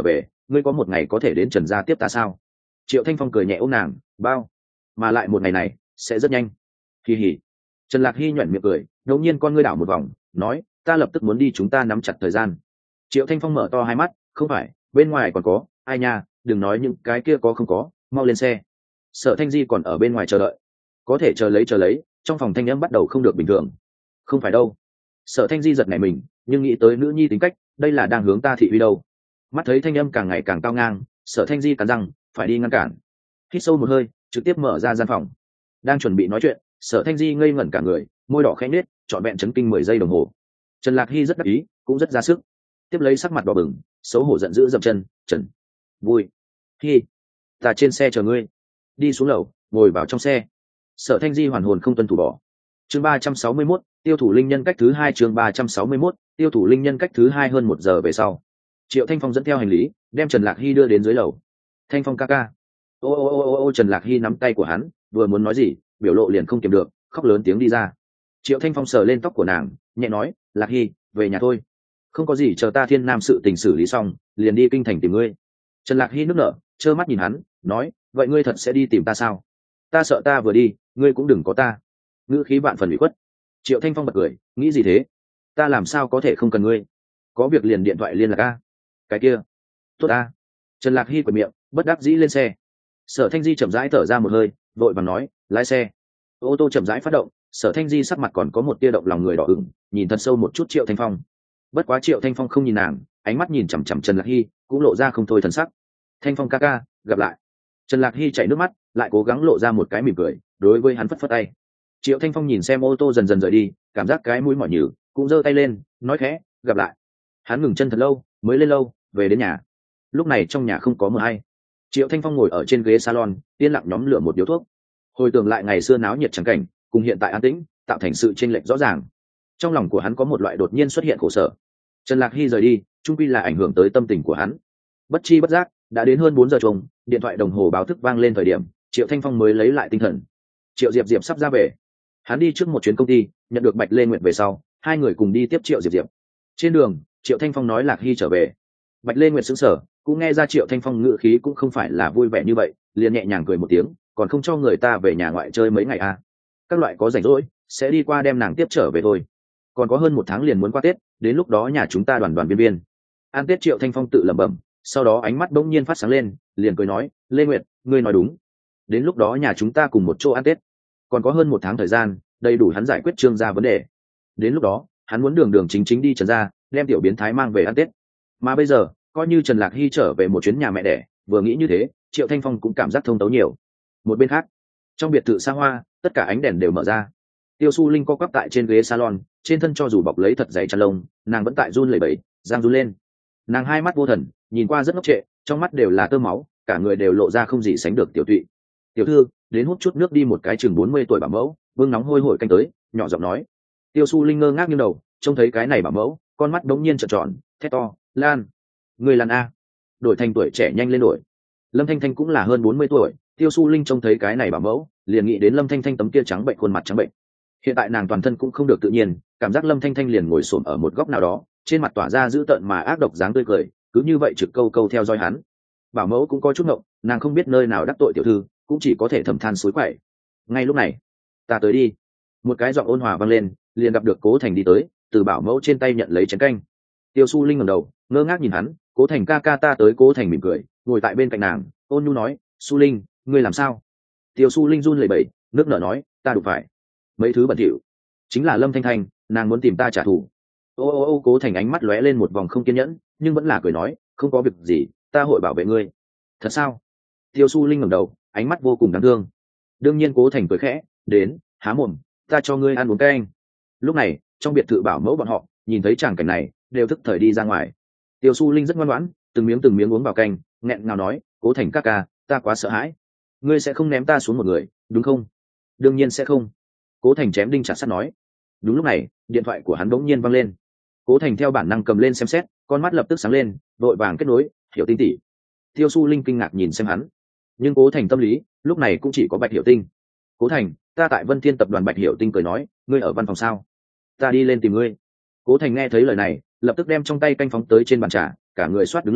ngươi có một ngày có thể đến Trần gia tiếp ta sao? Triệu Thanh Phong cười nhẹ ôm nàng, bao, mà lại một ngày này sẽ rất nhanh. Kỳ hỉ. Trần Lạc Hy nhoẻn miệng cười, đột nhiên con ngươi đảo một vòng, nói, ta lập tức muốn đi, chúng ta nắm chặt thời gian. Triệu Thanh Phong mở to hai mắt, không phải, bên ngoài còn có, ai nha, đừng nói những cái kia có không có, mau lên xe. Sở Thanh Di còn ở bên ngoài chờ đợi, có thể chờ lấy chờ lấy, trong phòng thanh âm bắt đầu không được bình thường. Không phải đâu. Sở Thanh Di giật nảy mình, nhưng nghĩ tới nữ nhi tính cách, đây là đang hướng ta thị uy đâu. Mắt thấy thanh âm càng ngày càng cao ngang, Sở Thanh Di cắn răng, phải đi ngăn cản. Hít sâu một hơi, trực tiếp mở ra gian phòng. Đang chuẩn bị nói chuyện, Sở Thanh Di ngây ngẩn cả người, môi đỏ khẽ nết, trọn vẹn chấn kinh mười giây đồng hồ. Trần Lạc Hy rất đắc ý, cũng rất ra sức. Tiếp lấy sắc mặt đỏ bừng, xấu hổ giận dữ dậm chân, "Trần, vui, Hy, ta trên xe chờ ngươi." Đi xuống lầu, ngồi vào trong xe. Sở Thanh Di hoàn hồn không tuân thủ bỏ. Chương ba trăm sáu mươi mốt, tiêu thủ linh nhân cách thứ hai. Chương ba trăm sáu mươi mốt, tiêu thủ linh nhân cách thứ hai. Hơn một giờ về sau, Triệu Thanh Phong dẫn theo hành lý, đem Trần Lạc Hy đưa đến dưới lầu. "Thanh Phong ca ca." Ô ô ô ô ô Trần Lạc Hy nắm tay của hắn, vừa muốn nói gì, biểu lộ liền không kiềm được, khóc lớn tiếng đi ra. Triệu Thanh Phong sờ lên tóc của nàng, nhẹ nói, "Lạc Hy, về nhà thôi, không có gì, chờ ta Thiên Nam sự tình xử lý xong, liền đi kinh thành tìm ngươi." Trần Lạc Hy nước nở, trơ mắt nhìn hắn, nói, "Vậy ngươi thật sẽ đi tìm ta sao? Ta sợ ta vừa đi, ngươi cũng đừng có ta." Ngữ khí vạn phần ủy khuất. Triệu Thanh Phong bật cười, "Nghĩ gì thế? Ta làm sao có thể không cần ngươi? Có việc liền điện thoại liên lạc a." "Cái kia, tốt a." Trần Lạc Hy quệt miệng, bất đắc dĩ lên xe. Sở Thanh Di chậm rãi thở ra một hơi, vội vàng nói, "Lái xe." Ô tô chậm rãi phát động, Sở Thanh Di sắc mặt còn có một tia động lòng người đỏ ửng, nhìn thật sâu một chút Triệu Thanh Phong. Bất quá Triệu Thanh Phong không nhìn nàng, ánh mắt nhìn chằm chằm Trần Lạc Hy, cũng lộ ra không thôi thần sắc. "Thanh Phong ca ca, gặp lại." Trần Lạc Hy chảy nước mắt, lại cố gắng lộ ra một cái mỉm cười, đối với hắn phất phất tay. Triệu Thanh Phong nhìn xem ô tô dần dần rời đi, cảm giác cái mũi mỏi nhừ, cũng giơ tay lên, nói khẽ, "Gặp lại." Hắn ngừng chân thật lâu, mới lên lâu, về đến nhà. Lúc này trong nhà không có mờ hay. Triệu Thanh Phong ngồi ở trên ghế salon, yên lặng nhóm lửa một điếu thuốc. Hồi tưởng lại ngày xưa náo nhiệt chẳng cảnh, cùng hiện tại an tĩnh, tạo thành sự chênh lệch rõ ràng. Trong lòng của hắn có một loại đột nhiên xuất hiện khổ sở. Trần Lạc Hy rời đi, chung quy là ảnh hưởng tới tâm tình của hắn. Bất chi bất giác, đã đến hơn bốn giờ trùng, điện thoại đồng hồ báo thức vang lên thời điểm, Triệu Thanh Phong mới lấy lại tinh thần. Triệu Diệp Diệp sắp ra về. Hắn đi trước một chuyến công ty, nhận được Bạch Lê Nguyệt về sau, hai người cùng đi tiếp Triệu Diệp Diệp. Trên đường, Triệu Thanh Phong nói Lạc Hy trở về. Bạch Lê Nguyệt sững sờ, cũng nghe ra Triệu Thanh Phong ngữ khí cũng không phải là vui vẻ như vậy, liền nhẹ nhàng cười một tiếng, "Còn không cho người ta về nhà ngoại chơi mấy ngày à? Các loại có rảnh rỗi, sẽ đi qua đem nàng tiếp trở về thôi. Còn có hơn một tháng liền muốn qua Tết, đến lúc đó nhà chúng ta đoàn đoàn viên viên." Ăn Tết. Triệu Thanh Phong tự lẩm bẩm, sau đó ánh mắt bỗng nhiên phát sáng lên, liền cười nói, "Lê Nguyệt, ngươi nói đúng. Đến lúc đó nhà chúng ta cùng một chỗ ăn Tết. Còn có hơn một tháng thời gian, đầy đủ hắn giải quyết Trương gia vấn đề. Đến lúc đó, hắn muốn đường đường chính chính đi Trần gia, đem tiểu biến thái mang về ăn Tết." Mà bây giờ, coi như Trần Lạc Hy trở về một chuyến nhà mẹ đẻ, vừa nghĩ như thế, Triệu Thanh Phong cũng cảm giác thông tấu nhiều. Một bên khác, trong biệt thự xa hoa, tất cả ánh đèn đều mở ra. Tiêu Su Linh co quắp tại trên ghế salon, trên thân cho dù bọc lấy thật dày chăn lông, nàng vẫn tại run lẩy bẩy, giang run lên. Nàng hai mắt vô thần, nhìn qua rất ngốc trệ, trong mắt đều là tơ máu, cả người đều lộ ra không gì sánh được tiểu tụy. "Tiểu thư, đến hút chút nước đi." Một cái chừng bốn mươi tuổi bảo mẫu, vương nóng hôi hổi canh tới, nhỏ giọng nói. Tiêu Su Linh ngơ ngác như đầu, trông thấy cái này bảo mẫu, con mắt đống nhiên trợn tròn, thét to, "Lan, người Lan a, đổi thành tuổi trẻ nhanh lên đổi." Lâm Thanh Thanh cũng là hơn bốn mươi tuổi, Tiêu Su Linh trông thấy cái này bảo mẫu, liền nghĩ đến Lâm Thanh Thanh tấm kia trắng bệnh khuôn mặt trắng bệnh. Hiện tại nàng toàn thân cũng không được tự nhiên, cảm giác Lâm Thanh Thanh liền ngồi xổm ở một góc nào đó, trên mặt tỏa ra dữ tợn mà ác độc dáng tươi cười, cứ như vậy trực câu câu theo dõi hắn. Bảo mẫu cũng có chút ngộng, nàng không biết nơi nào đắc tội tiểu thư, cũng chỉ có thể thầm than suối quậy. Ngay lúc này, "Ta tới đi." Một cái giọng ôn hòa vang lên, liền gặp được Cố Thành đi tới, từ bảo mẫu trên tay nhận lấy chén canh. Tiêu Su Linh ngẩng đầu, ngơ ngác nhìn hắn, "Cố Thành ca ca." Ta tới. Cố Thành mỉm cười, ngồi tại bên cạnh nàng, ôn nhu nói, "Su Linh, ngươi làm sao?" Tiêu Su Linh run lẩy bẩy, nước nở nói, "Ta đụng phải mấy thứ bẩn thỉu, chính là Lâm Thanh Thanh, nàng muốn tìm ta trả thù." Ô ô ô Cố Thành ánh mắt lóe lên một vòng không kiên nhẫn, nhưng vẫn là cười nói, "Không có việc gì, ta hội bảo vệ ngươi." "Thật sao?" Tiêu Su Linh ngẩng đầu, ánh mắt vô cùng đáng thương. Đương nhiên Cố Thành cười khẽ, "Đến, há mồm, ta cho ngươi ăn uống canh." Lúc này, trong biệt thự bảo mẫu bọn họ, nhìn thấy tràng cảnh này, đều thức thời đi ra ngoài. Tiêu Su Linh rất ngoan ngoãn, từng miếng từng miếng uống vào canh, nghẹn ngào nói, "Cố Thành ca ca, ta quá sợ hãi. Ngươi sẽ không ném ta xuống một người, đúng không?" "Đương nhiên sẽ không." Cố Thành chém đinh chặt sắt nói. Đúng lúc này, điện thoại của hắn bỗng nhiên vang lên. Cố Thành theo bản năng cầm lên xem xét, con mắt lập tức sáng lên, vội vàng kết nối, "Hiểu Tinh tỷ." Tiêu Su Linh kinh ngạc nhìn xem hắn, nhưng Cố Thành tâm lý lúc này cũng chỉ có Bạch Hiểu Tinh. "Cố Thành, ta tại Vân Thiên tập đoàn." Bạch Hiểu Tinh cười nói, "Ngươi ở văn phòng sao? Ta đi lên tìm ngươi." Cố Thành nghe thấy lời này, lập tức đem trong tay canh phóng tới trên bàn trà, cả người xoát đứng lên,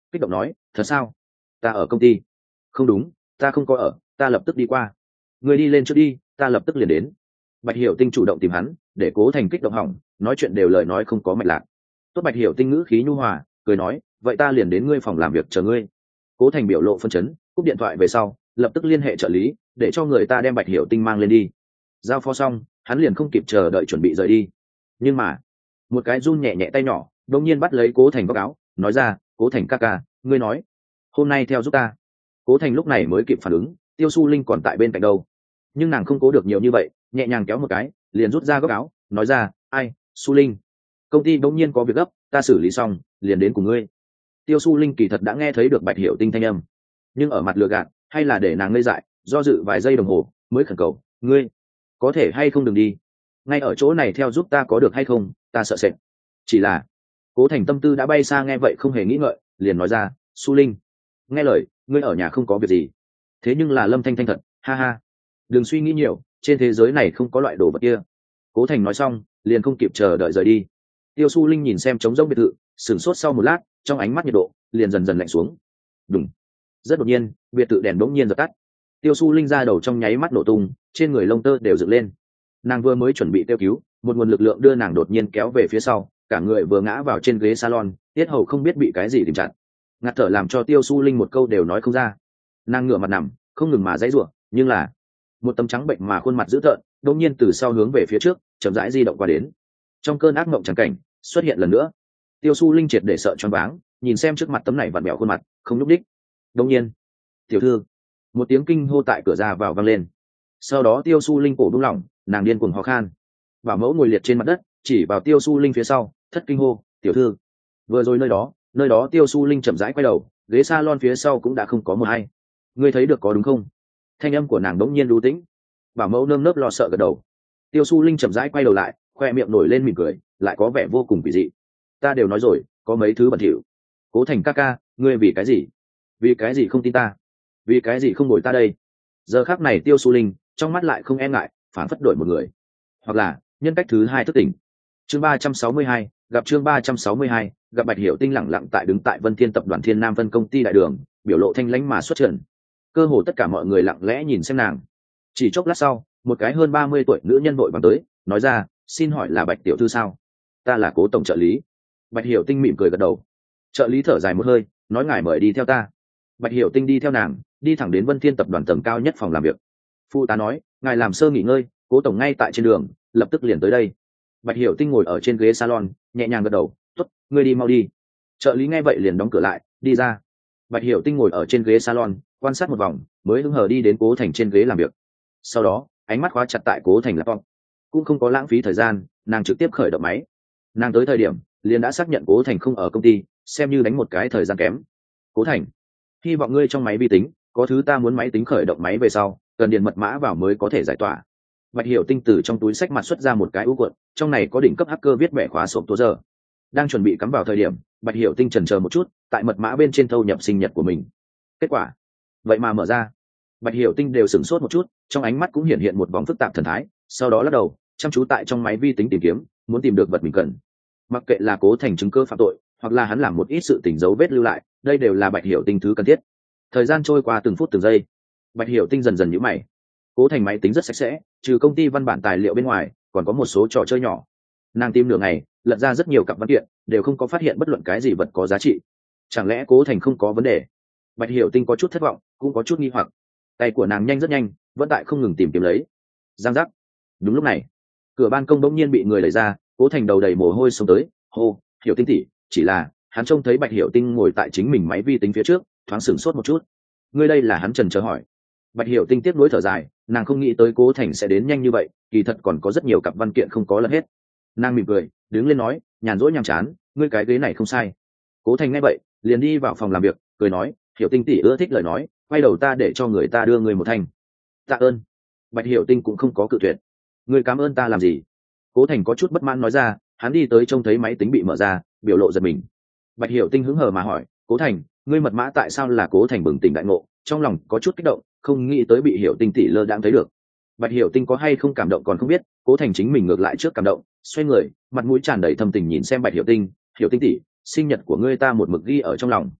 kích động nói, thật sao? Ta ở công ty. Không đúng, ta không có ở, ta lập tức đi qua. Ngươi đi lên trước đi, ta lập tức liền đến. Bạch Hiểu Tinh chủ động tìm hắn, để Cố Thành kích động hỏng, nói chuyện đều lời nói không có mạch lạc. Tốt. Bạch Hiểu Tinh ngữ khí nhu hòa, cười nói, vậy ta liền đến ngươi phòng làm việc chờ ngươi. Cố Thành biểu lộ phân chấn, cúp điện thoại về sau, lập tức liên hệ trợ lý, để cho người ta đem Bạch Hiểu Tinh mang lên đi. Giao phó xong, hắn liền không kịp chờ đợi chuẩn bị rời đi. Nhưng mà, một cái run nhẹ nhẹ tay nhỏ, đột nhiên bắt lấy Cố Thành góc áo, nói ra, Cố Thành ca ca, ngươi nói, hôm nay theo giúp ta. Cố Thành lúc này mới kịp phản ứng, Tiêu Su Linh còn tại bên cạnh đâu. Nhưng nàng không cố được nhiều như vậy, nhẹ nhàng kéo một cái, liền rút ra góc áo, nói ra, ai, Su Linh, công ty bỗng nhiên có việc gấp, ta xử lý xong, liền đến cùng ngươi. Tiêu Su Linh kỳ thật đã nghe thấy được Bạch Hiểu Tinh thanh âm, nhưng ở mặt lừa gạt, hay là để nàng ngây dại, do dự vài giây đồng hồ, mới khẩn cầu, ngươi, có thể hay không đừng đi, ngay ở chỗ này theo giúp ta có được hay không, ta sợ sệt. Chỉ là, Cố Thành tâm tư đã bay xa nghe vậy không hề nghĩ ngợi, liền nói ra, Su Linh, nghe lời, ngươi ở nhà không có việc gì. Thế nhưng là Lâm Thanh Thanh thật, ha ha, đừng suy nghĩ nhiều, trên thế giới này không có loại đồ vật kia. Cố Thành nói xong, liền không kịp chờ đợi rời đi. Tiêu Su Linh nhìn xem trống rỗng biệt thự, sửng sốt sau một lát, trong ánh mắt nhiệt độ liền dần dần lạnh xuống. Đúng. Rất đột nhiên, biệt thự đèn bỗng nhiên dập tắt. Tiêu Su Linh ra đầu trong nháy mắt nổ tung, trên người lông tơ đều dựng lên. Nàng vừa mới chuẩn bị kêu cứu, một nguồn lực lượng đưa nàng đột nhiên kéo về phía sau, cả người vừa ngã vào trên ghế salon, tiết hầu không biết bị cái gì tìm chặt. Ngạt thở làm cho Tiêu Su Linh một câu đều nói không ra. Nàng ngửa mặt nằm, không ngừng mà dãy rủa, nhưng là một tấm trắng bệnh mà khuôn mặt dữ tợn, đột nhiên từ sau hướng về phía trước, chậm rãi di động qua đến. Trong cơn ác mộng chẳng cảnh xuất hiện lần nữa. Tiêu Su Linh triệt để sợ choáng váng, nhìn xem trước mặt tấm này vặn bẹo khuôn mặt, không nhúc đích. Đột nhiên, tiểu thư, một tiếng kinh hô tại cửa ra vào vang lên. Sau đó Tiêu Su Linh cổ buông lỏng, nàng điên cuồng ho khan. Bảo mẫu ngồi liệt trên mặt đất, chỉ vào Tiêu Su Linh phía sau, thất kinh hô, tiểu thư. Vừa rồi nơi đó, nơi đó Tiêu Su Linh chậm rãi quay đầu, ghế salon phía sau cũng đã không có một ai. Ngươi thấy được có đúng không? Thanh âm của nàng đống nhiên lưu tĩnh. Bảo mẫu nơm nớp lo sợ gật đầu. Tiêu Su Linh chậm rãi quay đầu lại, khoe miệng nổi lên mỉm cười, lại có vẻ vô cùng kỳ dị. Ta đều nói rồi, có mấy thứ bẩn thỉu. Cố Thành ca ca, ngươi vì cái gì? Vì cái gì không tin ta? Vì cái gì không ngồi ta đây? Giờ khắc này Tiêu Su Linh trong mắt lại không e ngại, phản phất đổi một người, hoặc là nhân cách thứ hai thức tỉnh. Chương ba trăm sáu mươi hai, gặp chương ba trăm sáu mươi hai, gặp Bạch Hiểu Tinh lẳng lặng tại đứng tại Vân Thiên tập đoàn Thiên Nam Vân công ty đại đường, biểu lộ thanh lãnh mà xuất trần. Cơ hồ tất cả mọi người lặng lẽ nhìn xem nàng. Chỉ chốc lát sau, một cái hơn ba mươi tuổi nữ nhân vội vàng tới, nói ra, xin hỏi là Bạch tiểu thư sao? Ta là Cố tổng trợ lý. Bạch Hiểu Tinh mỉm cười gật đầu. Trợ lý thở dài một hơi, nói ngài mời đi theo ta. Bạch Hiểu Tinh đi theo nàng, đi thẳng đến Vân Thiên tập đoàn tầng cao nhất phòng làm việc. Phụ tá nói, ngài làm sơ nghỉ ngơi, Cố tổng ngay tại trên đường, lập tức liền tới đây. Bạch Hiểu Tinh ngồi ở trên ghế salon, nhẹ nhàng gật đầu, tốt, ngươi đi mau đi. Trợ lý nghe vậy liền đóng cửa lại, đi ra. Bạch Hiểu Tinh ngồi ở trên ghế salon, quan sát một vòng, mới hứng hờ đi đến Cố Thành trên ghế làm việc. Sau đó, ánh mắt khóa chặt tại Cố Thành laptop, cũng không có lãng phí thời gian, nàng trực tiếp khởi động máy. Nàng tới thời điểm, liền đã xác nhận Cố Thành không ở công ty, xem như đánh một cái thời gian kém. Cố Thành, hy vọng ngươi trong máy vi tính có thứ ta muốn máy tính khởi động máy về sau, cần điền mật mã vào mới có thể giải tỏa. Bạch Hiểu Tinh từ trong túi xách mặt xuất ra một cái ú cuộn, trong này có đỉnh cấp hacker viết bẻ khóa sộp tố giờ. Đang chuẩn bị cắm vào thời điểm, Bạch Hiểu Tinh chần chờ một chút, tại mật mã bên trên thâu nhập sinh nhật của mình. Kết quả, vậy mà mở ra. Bạch Hiểu Tinh đều sửng sốt một chút, trong ánh mắt cũng hiện hiện một vòng phức tạp thần thái, sau đó lắc đầu, chăm chú tại trong máy vi tính tìm kiếm, muốn tìm được vật mình cần. Mặc kệ là Cố Thành chứng cứ phạm tội, hoặc là hắn làm một ít sự tình dấu vết lưu lại, đây đều là Bạch Hiểu Tinh thứ cần thiết. Thời gian trôi qua từng phút từng giây, Bạch Hiểu Tinh dần dần nhíu mày. Cố Thành máy tính rất sạch sẽ, trừ công ty văn bản tài liệu bên ngoài, còn có một số trò chơi nhỏ. Nàng tìm nửa ngày, lật ra rất nhiều cặp văn kiện, đều không có phát hiện bất luận cái gì vật có giá trị. Chẳng lẽ Cố Thành không có vấn đề? Bạch Hiểu Tinh có chút thất vọng, cũng có chút nghi hoặc. Tay của nàng nhanh rất nhanh, vẫn tại không ngừng tìm kiếm lấy. Giang giác. Đúng lúc này, cửa ban công bỗng nhiên bị người đẩy ra, Cố Thành đầu đầy mồ hôi xông tới, hô, Hiểu Tinh tỷ, chỉ là hắn trông thấy Bạch Hiểu Tinh ngồi tại chính mình máy vi tính phía trước, thoáng sửng sốt một chút. Ngươi đây là hắn trần chờ hỏi. Bạch Hiểu Tinh tiếc nuối thở dài, nàng không nghĩ tới Cố Thành sẽ đến nhanh như vậy, kỳ thật còn có rất nhiều cặp văn kiện không có lẫn hết. Nàng mỉm cười, đứng lên nói, nhàn rỗi nhàm chán, ngươi cái ghế này không sai. Cố Thành nghe vậy, liền đi vào phòng làm việc, cười nói, Hiểu Tinh tỷ ưa thích lời nói, quay đầu ta để cho người ta đưa người một thanh. Tạ ơn. Bạch Hiểu Tinh cũng không có cự tuyệt. Ngươi cảm ơn ta làm gì? Cố Thành có chút bất mãn nói ra, hắn đi tới trông thấy máy tính bị mở ra, biểu lộ giật mình. Bạch Hiểu Tinh hứng hờ mà hỏi, Cố Thành, ngươi mật mã tại sao là Cố Thành bừng tỉnh đại ngộ, trong lòng có chút kích động, không nghĩ tới bị Hiểu Tinh tỷ lơ đãng thấy được. Bạch Hiểu Tinh có hay không cảm động còn không biết, Cố Thành chính mình ngược lại trước cảm động, xoay người, mặt mũi tràn đầy thâm tình nhìn xem Bạch Hiểu Tinh, Hiểu Tinh tỷ, sinh nhật của ngươi ta một mực ghi ở trong lòng.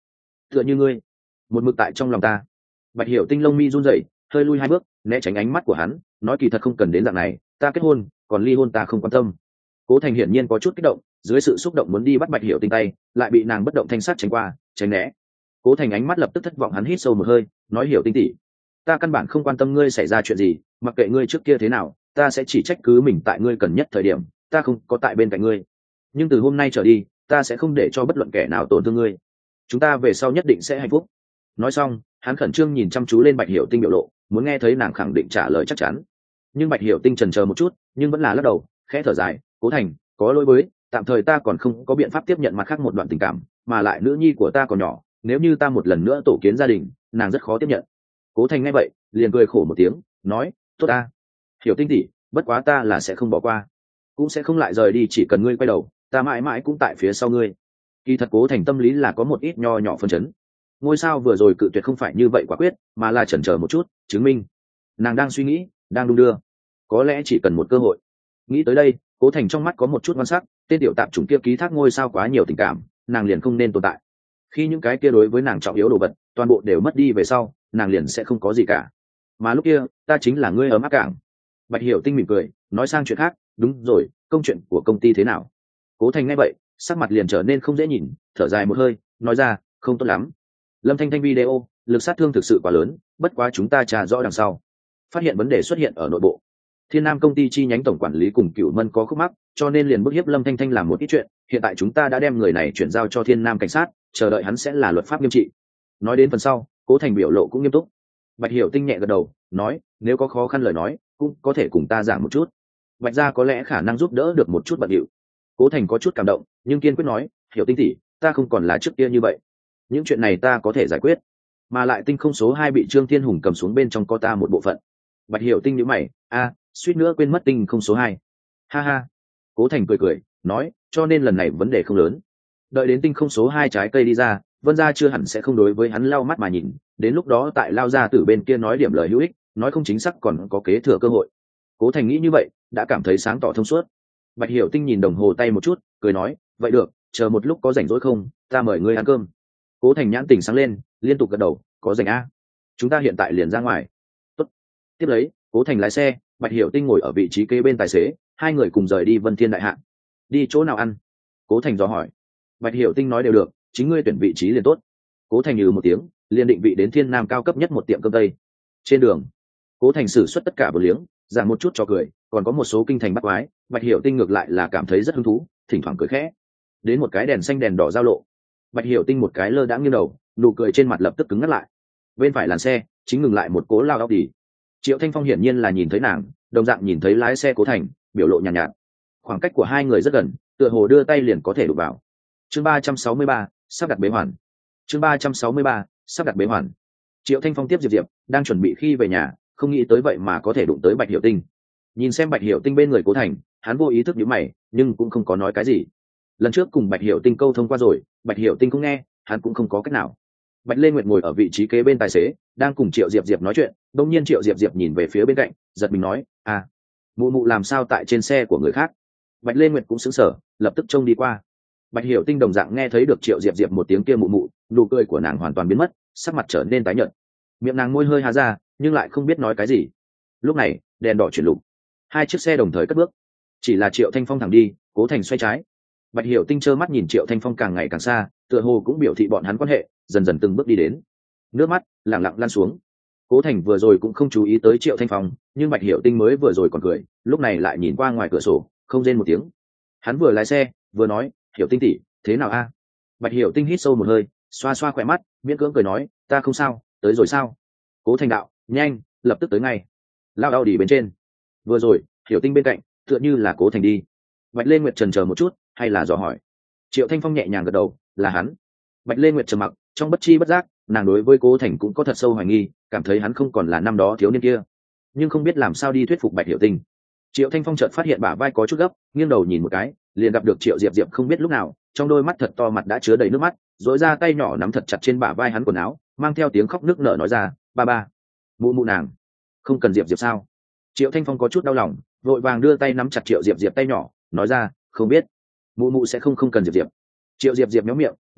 tựa như ngươi một mực tại trong lòng ta. Bạch Hiểu Tinh lông mi run rẩy, hơi lui hai bước né tránh ánh mắt của hắn, nói kỳ thật không cần đến dạng này, ta kết hôn, còn ly hôn ta không quan tâm. Cố Thành hiển nhiên có chút kích động, dưới sự xúc động muốn đi bắt Bạch Hiểu Tinh tay, lại bị nàng bất động thanh sát tránh qua, tránh né. Cố Thành ánh mắt lập tức thất vọng, hắn hít sâu một hơi, nói Hiểu Tinh tỷ, ta căn bản không quan tâm ngươi xảy ra chuyện gì, mặc kệ ngươi trước kia thế nào, ta sẽ chỉ trách cứ mình tại ngươi cần nhất thời điểm, ta không có tại bên cạnh ngươi. Nhưng từ hôm nay trở đi, ta sẽ không để cho bất luận kẻ nào tổn thương ngươi. Chúng ta về sau nhất định sẽ hạnh phúc. Nói xong, hắn khẩn trương nhìn chăm chú lên Bạch Hiểu Tinh biểu lộ, muốn nghe thấy nàng khẳng định trả lời chắc chắn. Nhưng Bạch Hiểu Tinh chần chờ một chút, nhưng vẫn là lắc đầu, khẽ thở dài, Cố Thành, có lỗi với, tạm thời ta còn không có biện pháp tiếp nhận mặt khác một đoạn tình cảm, mà lại nữ nhi của ta còn nhỏ, nếu như ta một lần nữa tổ kiến gia đình, nàng rất khó tiếp nhận. Cố Thành nghe vậy, liền cười khổ một tiếng, nói, tốt ta, Hiểu Tinh tỷ, bất quá ta là sẽ không bỏ qua, cũng sẽ không lại rời đi, chỉ cần ngươi quay đầu, ta mãi mãi cũng tại phía sau ngươi. Kỳ thật Cố Thành tâm lý là có một ít nho nhỏ phân chấn. Ngôi sao vừa rồi cự tuyệt không phải như vậy quả quyết, mà là chần chờ một chút, chứng minh nàng đang suy nghĩ, đang đung đưa, có lẽ chỉ cần một cơ hội. Nghĩ tới đây, Cố Thành trong mắt có một chút ngoan sắc, tên tiểu tạp chủng kia ký thác ngôi sao quá nhiều tình cảm, nàng liền không nên tồn tại. Khi những cái kia đối với nàng trọng yếu đồ vật toàn bộ đều mất đi về sau, nàng liền sẽ không có gì cả, mà lúc kia ta chính là ngươi ấm áp cảng. Bạch Hiểu Tinh mỉm cười, nói sang chuyện khác, đúng rồi, công chuyện của công ty thế nào? Cố Thành nghe vậy, sắc mặt liền trở nên không dễ nhìn, thở dài một hơi, nói ra, không tốt lắm. Lâm Thanh Thanh video, lực sát thương thực sự quá lớn, bất quá chúng ta tra rõ đằng sau, phát hiện vấn đề xuất hiện ở nội bộ. Thiên Nam công ty chi nhánh tổng quản lý cùng Cửu Mân có khúc mắc, cho nên liền bức hiếp Lâm Thanh Thanh làm một ít chuyện, hiện tại chúng ta đã đem người này chuyển giao cho Thiên Nam cảnh sát, chờ đợi hắn sẽ là luật pháp nghiêm trị. Nói đến phần sau, Cố Thành biểu lộ cũng nghiêm túc. Bạch Hiểu Tinh nhẹ gật đầu, nói, nếu có khó khăn lời nói, cũng có thể cùng ta giảng một chút. Bạch gia có lẽ khả năng giúp đỡ được một chút bận điệu. Cố Thành có chút cảm động, nhưng kiên quyết nói, Hiểu Tinh tỷ, ta không còn là trước kia như vậy. Những chuyện này ta có thể giải quyết, mà lại tinh không số hai bị Trương Thiên Hùng cầm xuống, bên trong có ta một bộ phận. Bạch Hiểu Tinh nhíu mày, a, suýt nữa quên mất tinh không số hai. Ha ha. Cố Thành cười cười, nói, cho nên lần này vấn đề không lớn. Đợi đến tinh không số hai trái cây đi ra, Vân gia chưa hẳn sẽ không đối với hắn lau mắt mà nhìn, đến lúc đó tại lao ra từ bên kia nói điểm lời hữu ích, nói không chính xác còn có kế thừa cơ hội. Cố Thành nghĩ như vậy, đã cảm thấy sáng tỏ thông suốt. Bạch Hiểu Tinh nhìn đồng hồ tay một chút, cười nói, vậy được, chờ một lúc có rảnh rỗi không, ta mời ngươi ăn cơm. Cố Thành nhãn tình sáng lên, liên tục gật đầu, có rảnh a, chúng ta hiện tại liền ra ngoài. Tốt. Tiếp lấy, Cố Thành lái xe, Bạch Hiểu Tinh ngồi ở vị trí kế bên tài xế, hai người cùng rời đi Vân Thiên đại hạ. Đi chỗ nào ăn? Cố Thành dò hỏi. Bạch Hiểu Tinh nói đều được, chính ngươi tuyển vị trí liền tốt. Cố Thành nhừ một tiếng, liền định vị đến Thiên Nam cao cấp nhất một tiệm cơm tây. Trên đường, Cố Thành sử xuất tất cả bờ liếng, giảng một chút cho cười, còn có một số kinh thành bắt quái. Bạch Hiểu Tinh ngược lại là cảm thấy rất hứng thú, thỉnh thoảng cười khẽ. Đến một cái đèn xanh đèn đỏ giao lộ, Bạch Hiểu Tinh một cái lơ đãng nghiêng đầu, nụ cười trên mặt lập tức cứng ngắt lại. Bên phải làn xe chính ngừng lại một cố lao Audi. Triệu Thanh Phong hiển nhiên là nhìn thấy nàng, đồng dạng nhìn thấy lái xe Cố Thành, biểu lộ nhàn nhạt, nhạt. Khoảng cách của hai người rất gần, tựa hồ đưa tay liền có thể đụng vào. Chương ba trăm sáu mươi ba, sắp đặt bế hoàn. Chương ba trăm sáu mươi ba, sắp đặt bế hoàn. Triệu Thanh Phong tiếp Diệp Diệp, đang chuẩn bị khi về nhà, không nghĩ tới vậy mà có thể đụng tới Bạch Hiểu Tinh. Nhìn xem Bạch Hiểu Tinh bên người Cố Thành, hắn vô ý thức nhíu mày, nhưng cũng không có nói cái gì. Lần trước cùng Bạch Hiểu Tinh câu thông qua rồi, Bạch Hiểu Tinh cũng nghe, hắn cũng không có cách nào. Bạch Lê Nguyệt ngồi ở vị trí kế bên tài xế, đang cùng Triệu Diệp Diệp nói chuyện, đột nhiên Triệu Diệp Diệp nhìn về phía bên cạnh, giật mình nói, "À, mụ mụ làm sao tại trên xe của người khác?" Bạch Lê Nguyệt cũng sững sờ, lập tức trông đi qua. Bạch Hiểu Tinh đồng dạng nghe thấy được Triệu Diệp Diệp một tiếng kia mụ mụ, nụ cười của nàng hoàn toàn biến mất, sắc mặt trở nên tái nhợt, miệng nàng môi hơi há ra, nhưng lại không biết nói cái gì. Lúc này, đèn đỏ chuyển lục, hai chiếc xe đồng thời cất bước. Chỉ là Triệu Thanh Phong thẳng đi, Cố Thành xoay trái. Bạch Hiểu Tinh trơ mắt nhìn Triệu Thanh Phong càng ngày càng xa, tựa hồ cũng biểu thị bọn hắn quan hệ dần dần từng bước đi đến. Nước mắt lặng lặng lan xuống. Cố Thành vừa rồi cũng không chú ý tới Triệu Thanh Phong, nhưng Bạch Hiểu Tinh mới vừa rồi còn cười, lúc này lại nhìn qua ngoài cửa sổ, không rên một tiếng. Hắn vừa lái xe, vừa nói, "Hiểu Tinh tỷ, thế nào a?" Bạch Hiểu Tinh hít sâu một hơi, xoa xoa khỏe mắt, miễn cưỡng cười nói, "Ta không sao, tới rồi sao?" Cố Thành đạo, "Nhanh, lập tức tới ngay." Lao đau đi bên trên. Vừa rồi, Hiểu Tinh bên cạnh, tựa như là Cố Thành đi. Bạch Lê Nguyệt chần chờ một chút, hay là dò hỏi. Triệu Thanh Phong nhẹ nhàng gật đầu, là hắn. Bạch Lê Nguyệt trầm mặc, trong bất chi bất giác, nàng đối với Cố Thành cũng có thật sâu hoài nghi, cảm thấy hắn không còn là năm đó thiếu niên kia, nhưng không biết làm sao đi thuyết phục Bạch Hiểu Tinh. Triệu Thanh Phong chợt phát hiện bả vai có chút gấp, nghiêng đầu nhìn một cái, liền gặp được Triệu Diệp Diệp không biết lúc nào, trong đôi mắt thật to mặt đã chứa đầy nước mắt, rối ra tay nhỏ nắm thật chặt trên bả vai hắn quần áo, mang theo tiếng khóc nức nở nói ra, "Ba ba, mụ mụ nàng, không cần Diệp Diệp sao?" Triệu Thanh Phong có chút đau lòng, vội vàng đưa tay nắm chặt Triệu Diệp Diệp tay nhỏ, nói ra, "Không biết, mụ mụ sẽ không không cần Diệp Diệp." Triệu Diệp Diệp méo miệng,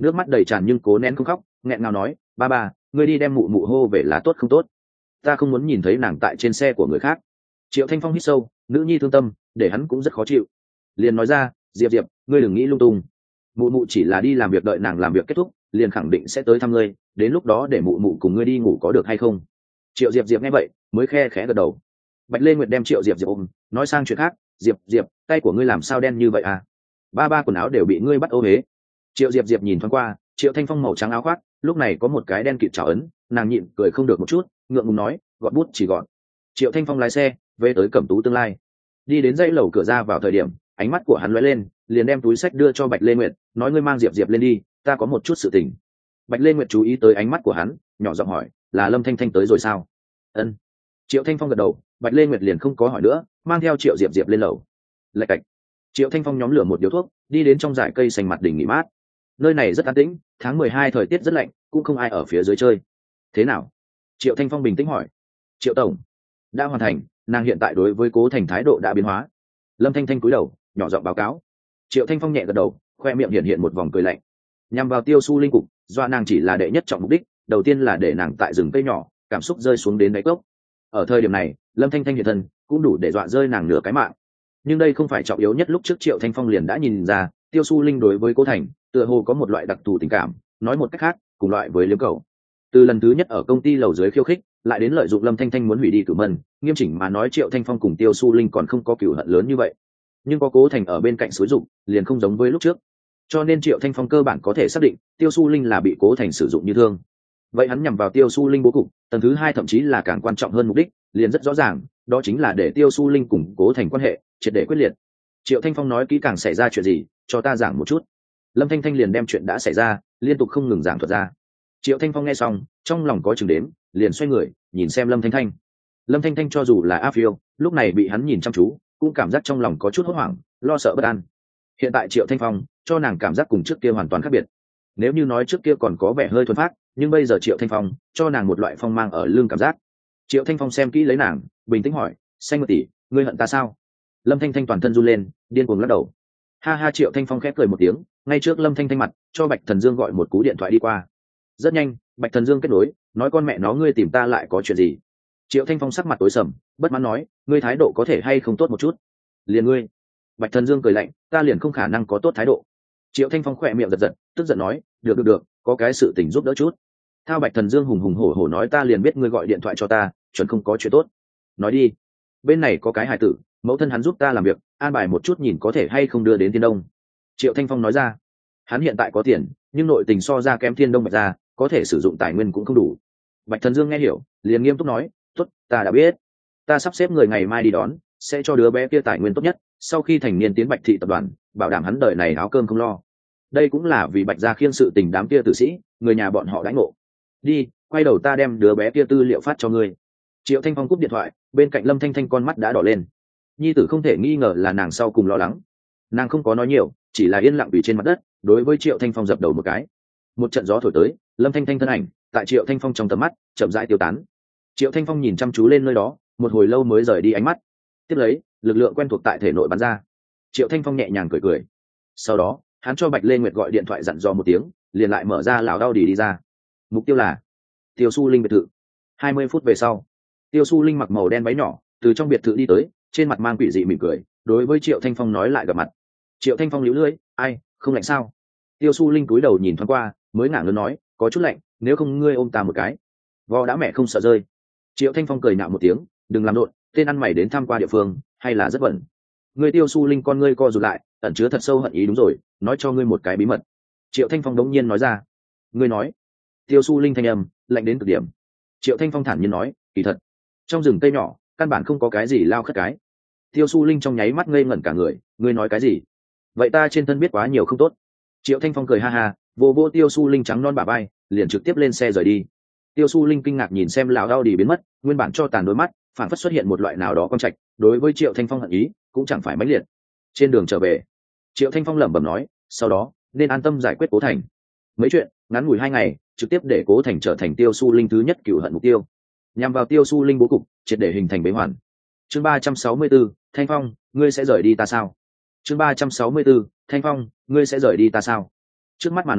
nước mắt đầy tràn nhưng cố nén không khóc, nghẹn ngào nói, ba ba, ngươi đi đem mụ mụ hô về là tốt không tốt, ta không muốn nhìn thấy nàng tại trên xe của người khác. Triệu Thanh Phong hít sâu, nữ nhi thương tâm để hắn cũng rất khó chịu, liền nói ra, diệp diệp, ngươi đừng nghĩ lung tung, mụ mụ chỉ là đi làm việc đợi nàng làm việc kết thúc liền khẳng định sẽ tới thăm ngươi, đến lúc đó để mụ mụ cùng ngươi đi ngủ có được hay không? Triệu diệp diệp nghe vậy mới khe khẽ gật đầu. Bạch Lê Nguyệt đem Triệu diệp diệp ôm, nói sang chuyện khác, diệp diệp, tay của ngươi làm sao đen như vậy à? Ba ba quần áo đều bị ngươi bắt ô huế. Triệu diệp diệp nhìn thoáng qua Triệu Thanh Phong màu trắng áo khoác, lúc này có một cái đen kịt trào ấn, nàng nhịn cười không được một chút, ngượng ngùng nói, gọn bút chỉ gọn. Triệu Thanh Phong lái xe về tới Cẩm Tú Tương Lai, đi đến dãy lầu cửa ra vào thời điểm, ánh mắt của hắn lóe lên, liền đem túi sách đưa cho Bạch Lê Nguyệt, nói ngươi mang diệp diệp lên đi, ta có một chút sự tình. Bạch Lê Nguyệt chú ý tới ánh mắt của hắn, nhỏ giọng hỏi, là Lâm Thanh Thanh tới rồi sao? Ân. Triệu Thanh Phong gật đầu, Bạch Lê Nguyệt liền không có hỏi nữa, mang theo Triệu diệp diệp lên lầu. Lạch cạch. Triệu Thanh Phong nhóm lửa một điếu thuốc, đi đến trong dải cây xanh mặt đỉnh nghỉ mát. Nơi này rất an tĩnh, tháng mười hai thời tiết rất lạnh, cũng không ai ở phía dưới chơi. Thế nào? Triệu Thanh Phong bình tĩnh hỏi. Triệu tổng, đã hoàn thành, nàng hiện tại đối với Cố Thành thái độ đã biến hóa. Lâm Thanh Thanh cúi đầu, nhỏ giọng báo cáo. Triệu Thanh Phong nhẹ gật đầu, khoe miệng hiện hiện một vòng cười lạnh. Nhằm vào Tiêu Su Linh cục, do nàng chỉ là đệ nhất trọng mục đích, đầu tiên là để nàng tại rừng cây nhỏ, cảm xúc rơi xuống đến đáy cốc. Ở thời điểm này, Lâm Thanh Thanh hiện thân, cũng đủ để dọa rơi nàng nửa cái mạng. Nhưng đây không phải trọng yếu nhất, lúc trước Triệu Thanh Phong liền đã nhìn ra, Tiêu Su Linh đối với Cố Thành, tựa hồ có một loại đặc thù tình cảm, nói một cách khác, cùng loại với liếm cầu. Từ lần thứ nhất ở công ty lầu dưới khiêu khích, lại đến lợi dụng Lâm Thanh Thanh muốn hủy đi cửu mân, nghiêm chỉnh mà nói Triệu Thanh Phong cùng Tiêu Su Linh còn không có cửu hận lớn như vậy. Nhưng có Cố Thành ở bên cạnh xúi dụng, liền không giống với lúc trước. Cho nên Triệu Thanh Phong cơ bản có thể xác định, Tiêu Su Linh là bị Cố Thành sử dụng như thương. Vậy hắn nhằm vào Tiêu Su Linh bố cục, tầng thứ hai thậm chí là càng quan trọng hơn mục đích, liền rất rõ ràng, đó chính là để Tiêu Su Linh cùng Cố Thành quan hệ triệt để quyết liệt. Triệu Thanh Phong nói kỹ càng xảy ra chuyện gì, cho ta giảng một chút. Lâm Thanh Thanh liền đem chuyện đã xảy ra liên tục không ngừng giảng thuật ra. Triệu Thanh Phong nghe xong, trong lòng có chừng đếm, liền xoay người nhìn xem Lâm Thanh Thanh. Lâm Thanh Thanh cho dù là A Phiêu, lúc này bị hắn nhìn chăm chú, cũng cảm giác trong lòng có chút hốt hoảng, lo sợ bất an. Hiện tại Triệu Thanh Phong cho nàng cảm giác cùng trước kia hoàn toàn khác biệt. Nếu như nói trước kia còn có vẻ hơi thuần phát, nhưng bây giờ Triệu Thanh Phong cho nàng một loại phong mang ở lưng cảm giác. Triệu Thanh Phong xem kỹ lấy nàng, bình tĩnh hỏi, xanh một tỷ, ngươi hận ta sao? Lâm Thanh Thanh toàn thân run lên, điên cuồng lắc đầu. Ha ha. Triệu Thanh Phong khép cười một tiếng, ngay trước Lâm Thanh Thanh mặt, cho Bạch Thần Dương gọi một cú điện thoại đi qua. Rất nhanh, Bạch Thần Dương kết nối, nói con mẹ nó ngươi tìm ta lại có chuyện gì? Triệu Thanh Phong sắc mặt tối sầm, bất mãn nói, ngươi thái độ có thể hay không tốt một chút? Liền ngươi? Bạch Thần Dương cười lạnh, ta liền không khả năng có tốt thái độ. Triệu Thanh Phong khỏe miệng giật giật, tức giận nói, được được được, có cái sự tình giúp đỡ chút. Thao. Bạch Thần Dương hùng hùng hổ hổ nói, ta liền biết ngươi gọi điện thoại cho ta, chuẩn không có chuyện tốt. Nói đi. Bên này có cái hài tử, mẫu thân hắn giúp ta làm việc, an bài một chút nhìn có thể hay không đưa đến Thiên Đông. Triệu Thanh Phong nói ra, hắn hiện tại có tiền, nhưng nội tình so ra kém Thiên Đông Bạch ra, có thể sử dụng tài nguyên cũng không đủ. Bạch Thần Dương nghe hiểu, liền nghiêm túc nói, tốt, ta đã biết, ta sắp xếp người ngày mai đi đón, sẽ cho đứa bé kia tài nguyên tốt nhất, sau khi thành niên tiến Bạch thị tập đoàn, bảo đảm hắn đời này áo cơm không lo. Đây cũng là vì Bạch gia khiêng sự tình đám kia tử sĩ, người nhà bọn họ đãi ngộ. Đi, quay đầu ta đem đứa bé kia tư liệu phát cho ngươi. Triệu Thanh Phong cúp điện thoại, bên cạnh Lâm Thanh Thanh con mắt đã đỏ lên. Nhi tử không thể nghi ngờ là nàng sau cùng lo lắng. Nàng không có nói nhiều, chỉ là yên lặng vì trên mặt đất, đối với Triệu Thanh Phong dập đầu một cái. Một trận gió thổi tới, Lâm Thanh Thanh thân ảnh tại Triệu Thanh Phong trong tầm mắt chậm rãi tiêu tán. Triệu Thanh Phong nhìn chăm chú lên nơi đó, một hồi lâu mới rời đi ánh mắt. Tiếp lấy, lực lượng quen thuộc tại thể nội bắn ra. Triệu Thanh Phong nhẹ nhàng cười cười. Sau đó, hắn cho Bạch Lê Nguyệt gọi điện thoại dặn dò một tiếng, liền lại mở ra lão đau đỉ đi ra. Mục tiêu là Tiêu Su Linh biệt thự. hai mươi phút về sau, Tiêu Su Linh mặc màu đen váy nhỏ, từ trong biệt thự đi tới, trên mặt mang quỷ dị mỉm cười, đối với Triệu Thanh Phong nói lại gặp mặt. Triệu Thanh Phong liễu lưỡi, ai, không lạnh sao? Tiêu Su Linh cúi đầu nhìn thoáng qua, mới ngả ngớn nói, có chút lạnh, nếu không ngươi ôm ta một cái. Vò đã mẹ không sợ rơi. Triệu Thanh Phong cười nhạo một tiếng, đừng làm đột, tên ăn mày đến tham qua địa phương, hay là rất bẩn. Ngươi Tiêu Su Linh con ngươi co rụt lại, ẩn chứa thật sâu hận ý, đúng rồi, nói cho ngươi một cái bí mật. Triệu Thanh Phong đống nhiên nói ra. Ngươi nói. Tiêu Su Linh thanh âm lạnh đến cực điểm. Triệu Thanh Phong thản nhiên nói, kỳ thật, trong rừng cây nhỏ, căn bản không có cái gì lao khất cái. Tiêu Su Linh trong nháy mắt ngây ngẩn cả người, ngươi nói cái gì? Vậy ta trên thân biết quá nhiều không tốt. Triệu Thanh Phong cười ha ha, vô vô Tiêu Su Linh trắng non bả vai, liền trực tiếp lên xe rời đi. Tiêu Su Linh kinh ngạc nhìn xem lão đau đi biến mất, nguyên bản cho tàn đôi mắt phản phất xuất hiện một loại nào đó quang trạch, đối với Triệu Thanh Phong hận ý cũng chẳng phải mãnh liệt. Trên đường trở về, Triệu Thanh Phong lẩm bẩm nói, sau đó nên an tâm giải quyết Cố Thành. Mấy chuyện ngắn ngủi hai ngày, trực tiếp để Cố Thành trở thành Tiêu Su Linh thứ nhất cửu hận mục tiêu, nhằm vào Tiêu Su Linh bố cục triệt để hình thành bế hoàn. Chương ba trăm sáu mươi tư, Thanh Phong, ngươi sẽ rời đi ta sao? Chương ba trăm sáu mươi tư, Thanh Phong, ngươi sẽ rời đi ta sao? Trước mắt mà nói,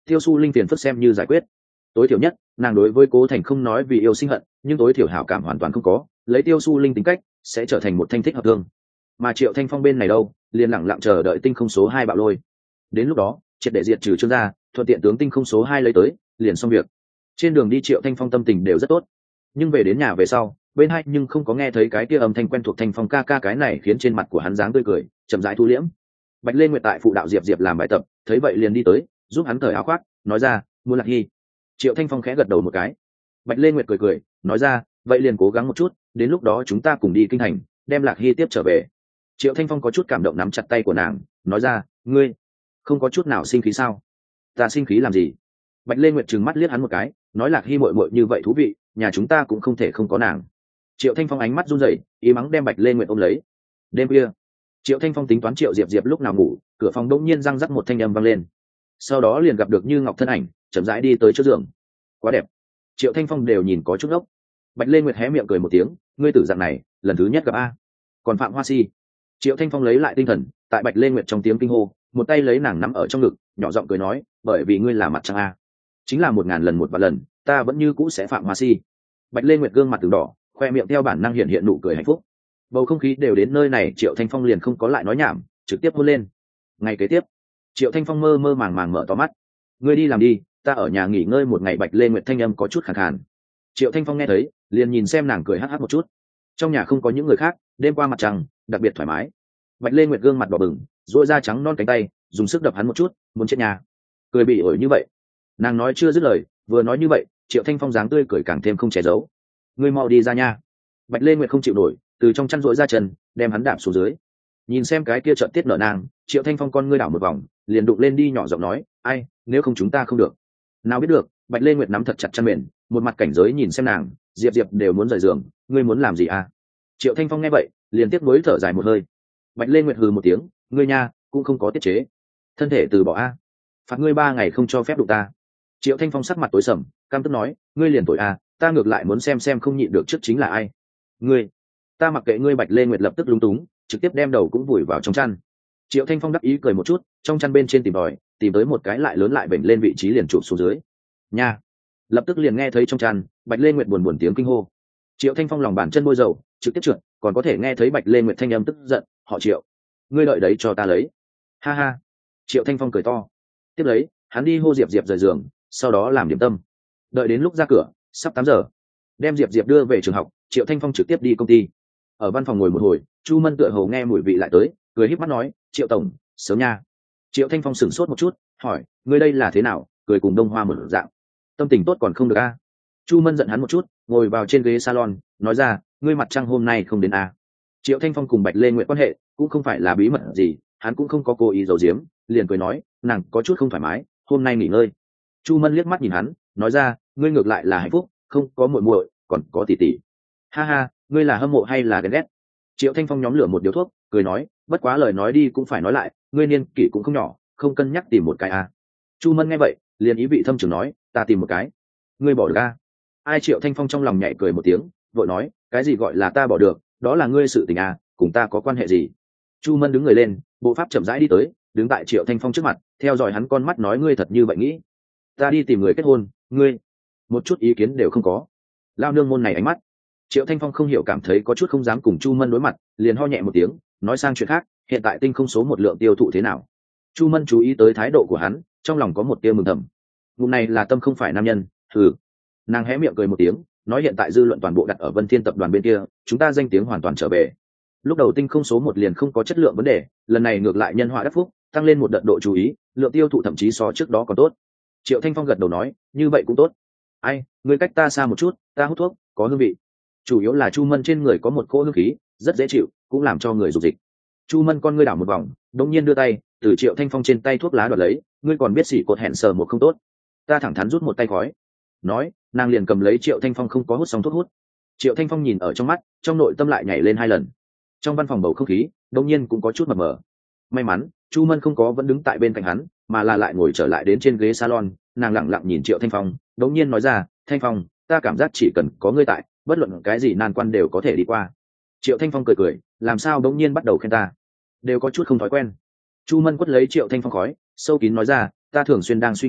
tiêu su linh phiền phức xem như giải quyết. Tối thiểu nhất nàng đối với Cố Thành không nói vì yêu sinh hận, nhưng tối thiểu hảo cảm hoàn toàn không có, lấy tiêu su linh tính cách sẽ trở thành một thanh thích hợp thương. Mà Triệu Thanh Phong bên này đâu, liền lẳng lặng chờ đợi tinh không số hai bạo lôi. Đến lúc đó triệt để diệt trừ Trương gia, thuận tiện tướng tinh không số hai lấy tới, liền xong việc. Trên đường đi Triệu Thanh Phong tâm tình đều rất tốt, nhưng về đến nhà về sau, bên hai nhưng không có nghe thấy cái kia âm thanh quen thuộc Thanh Phong ca ca, cái này khiến trên mặt của hắn dáng tươi cười chậm rãi thu liễm. Bạch Lê Nguyệt tại phụ đạo Diệp Diệp làm bài tập, thấy vậy liền đi tới, giúp hắn cởi áo khoác, nói ra, muốn Lạc Hy. Triệu Thanh Phong khẽ gật đầu một cái. Bạch Lê Nguyệt cười cười, nói ra, vậy liền cố gắng một chút, đến lúc đó chúng ta cùng đi kinh thành, đem Lạc Hy tiếp trở về. Triệu Thanh Phong có chút cảm động nắm chặt tay của nàng, nói ra, ngươi không có chút nào sinh khí sao? Ta sinh khí làm gì? Bạch Lê Nguyệt trừng mắt liếc hắn một cái, nói Lạc Hy muội muội như vậy thú vị, nhà chúng ta cũng không thể không có nàng. Triệu Thanh Phong ánh mắt run rẩy, ý mắng đem Bạch Lê Nguyệt ôm lấy. Đêm khuya, Triệu Thanh Phong tính toán Triệu Diệp Diệp lúc nào ngủ, cửa phòng đột nhiên răng rắc một thanh âm vang lên. Sau đó liền gặp được Như Ngọc thân ảnh, chậm rãi đi tới trước giường. Quá đẹp. Triệu Thanh Phong đều nhìn có chút ốc. Bạch Lê Nguyệt hé miệng cười một tiếng, ngươi tử dạng này, lần thứ nhất gặp a. Còn Phạm Hoa Si. Triệu Thanh Phong lấy lại tinh thần, tại Bạch Lê Nguyệt trong tiếng kinh hô, một tay lấy nàng nắm ở trong ngực, nhỏ giọng cười nói, bởi vì ngươi là mặt trăng a, chính là một ngàn lần một vạn lần, ta vẫn như cũ sẽ Phạm Hoa Si. Bạch Lê Nguyệt gương mặt từng đỏ, khoe miệng theo bản năng hiện hiện nụ cười hạnh phúc. Bầu không khí đều đến nơi này, Triệu Thanh Phong liền không có lại nói nhảm, trực tiếp hôn lên. Ngày kế tiếp, Triệu Thanh Phong mơ mơ màng màng mở to mắt. Ngươi đi làm đi, ta ở nhà nghỉ ngơi một ngày. Bạch Lê Nguyệt thanh âm có chút khàn khàn. Triệu Thanh Phong nghe thấy, liền nhìn xem nàng cười hắc hắc một chút. Trong nhà không có những người khác, đêm qua mặt trăng đặc biệt thoải mái. Bạch Lê Nguyệt gương mặt đỏ bừng, duỗi ra trắng non cánh tay, dùng sức đập hắn một chút, muốn chết nhà. Cười bị ổi như vậy. Nàng nói chưa dứt lời, vừa nói như vậy, Triệu Thanh Phong dáng tươi cười càng thêm không che giấu. Ngươi mau đi ra nha. Bạch Lê Nguyệt không chịu nổi, từ trong chăn duỗi ra chân, đem hắn đạp xuống dưới. Nhìn xem cái kia trợn tiết nở nàng, Triệu Thanh Phong con ngươi đảo một vòng, liền đụng lên đi nhỏ giọng nói, ai, nếu không chúng ta không được. Nào biết được, Bạch Lê Nguyệt nắm thật chặt chăn mền, một mặt cảnh giới nhìn xem nàng, Diệp Diệp đều muốn rời giường, ngươi muốn làm gì à? Triệu Thanh Phong nghe vậy, liền tiếp nối thở dài một hơi. Bạch Lê Nguyệt hừ một tiếng, ngươi nha, cũng không có tiết chế, thân thể từ bỏ a, phạt ngươi ba ngày không cho phép đụng ta. Triệu Thanh Phong sắc mặt tối sầm, cam tức nói, ngươi liền tội a, ta ngược lại muốn xem xem không nhịn được trước chính là ai. Ngươi, ta mặc kệ ngươi. Bạch Lê Nguyệt lập tức lúng túng, trực tiếp đem đầu cũng vùi vào trong chăn. Triệu Thanh Phong đắc ý cười một chút, trong chăn bên trên tìm tòi, tìm tới một cái lại lớn lại vểnh lên vị trí liền chụp xuống dưới. Nha, lập tức liền nghe thấy trong chăn Bạch Lê Nguyệt buồn buồn tiếng kinh hô. Triệu Thanh Phong lòng bàn chân bôi dầu, trực tiếp trượt, còn có thể nghe thấy Bạch Lê Nguyệt thanh âm tức giận, họ Triệu, ngươi đợi đấy cho ta lấy. Ha ha. Triệu Thanh Phong cười to, tiếp lấy hắn đi hô Diệp Diệp rời giường, sau đó làm điểm tâm. Đợi đến lúc ra cửa, sắp tám giờ, đem Diệp Diệp đưa về trường học, Triệu Thanh Phong trực tiếp đi công ty. Ở văn phòng ngồi một hồi, Chu Mân tựa hồ nghe mùi vị lại tới, cười híp mắt nói, Triệu tổng, sớm nha. Triệu Thanh Phong sửng sốt một chút, hỏi, ngươi đây là thế nào? Cười cùng Đông Hoa một dạng, tâm tình tốt còn không được a? Chu Mân giận hắn một chút, ngồi vào trên ghế salon, nói ra, ngươi mặt trăng hôm nay không đến a? Triệu Thanh Phong cùng Bạch Lê Nguyệt quan hệ cũng không phải là bí mật gì, hắn cũng không có cố ý giấu giếm, liền cười nói, nàng có chút không thoải mái, hôm nay nghỉ ngơi. Chu Mân liếc mắt nhìn hắn, nói ra, ngươi ngược lại là hạnh phúc, không có muội muội, còn có tỷ tỷ. Ha ha, ngươi là hâm mộ hay là ghen ghét? Triệu Thanh Phong nhóm lửa một điếu thuốc, cười nói, bất quá lời nói đi cũng phải nói lại, ngươi niên kỷ cũng không nhỏ, không cân nhắc tìm một cái à? Chu Mân nghe vậy, liền ý vị thâm trường nói, ta tìm một cái, ngươi bỏ được à? Ai? Triệu Thanh Phong trong lòng nhảy cười một tiếng, vội nói, cái gì gọi là ta bỏ được, đó là ngươi sự tình à, cùng ta có quan hệ gì? Chu Mân đứng người lên, bộ pháp chậm rãi đi tới, đứng tại Triệu Thanh Phong trước mặt, theo dõi hắn con mắt nói, ngươi thật như vậy nghĩ? Ta đi tìm người kết hôn, ngươi một chút ý kiến đều không có. Lao nương môn này ánh mắt. Triệu Thanh Phong không hiểu, cảm thấy có chút không dám cùng Chu Mân đối mặt, liền ho nhẹ một tiếng, nói sang chuyện khác, hiện tại tinh không số một lượng tiêu thụ thế nào? Chu Mân chú ý tới thái độ của hắn, trong lòng có một tia mừng thầm. Ngụm này là tâm không phải nam nhân, thử. Nàng hé miệng cười một tiếng, nói hiện tại dư luận toàn bộ đặt ở Vân Thiên tập đoàn bên kia, chúng ta danh tiếng hoàn toàn trở về. Lúc đầu tinh không số một liền không có chất lượng vấn đề, lần này ngược lại nhân họa đắc phúc, tăng lên một đợt độ chú ý, lượng tiêu thụ thậm chí so trước đó còn tốt. Triệu Thanh Phong gật đầu nói, như vậy cũng tốt. Ai, ngươi cách ta xa một chút, ta hút thuốc, có hương vị. Chủ yếu là Chu Mân trên người có một cỗ hương khí, rất dễ chịu, cũng làm cho người dục dịch. Chu Mân con ngươi đảo một vòng, đột nhiên đưa tay từ Triệu Thanh Phong trên tay thuốc lá đoạt lấy, ngươi còn biết xỉ cột hẹn sờ một không tốt, ta thẳng thắn rút một tay khói. Nói, nàng liền cầm lấy Triệu Thanh Phong không có hút xong thuốc hút. Triệu Thanh Phong nhìn ở trong mắt, trong nội tâm lại nhảy lên hai lần. Trong văn phòng bầu không khí đột nhiên cũng có chút mập mờ. May mắn Chu Mân không có vẫn đứng tại bên cạnh hắn, mà là lại ngồi trở lại đến trên ghế salon. Nàng lặng lặng nhìn Triệu Thanh Phong, đột nhiên nói ra, Thanh Phong, ta cảm giác chỉ cần có ngươi tại, bất luận cái gì nan quan đều có thể đi qua. Triệu Thanh Phong cười cười, làm sao đột nhiên bắt đầu khen ta, đều có chút không thói quen. Chu Mân quất lấy Triệu Thanh Phong khói, sâu kín nói ra, ta thường xuyên đang suy nghĩ,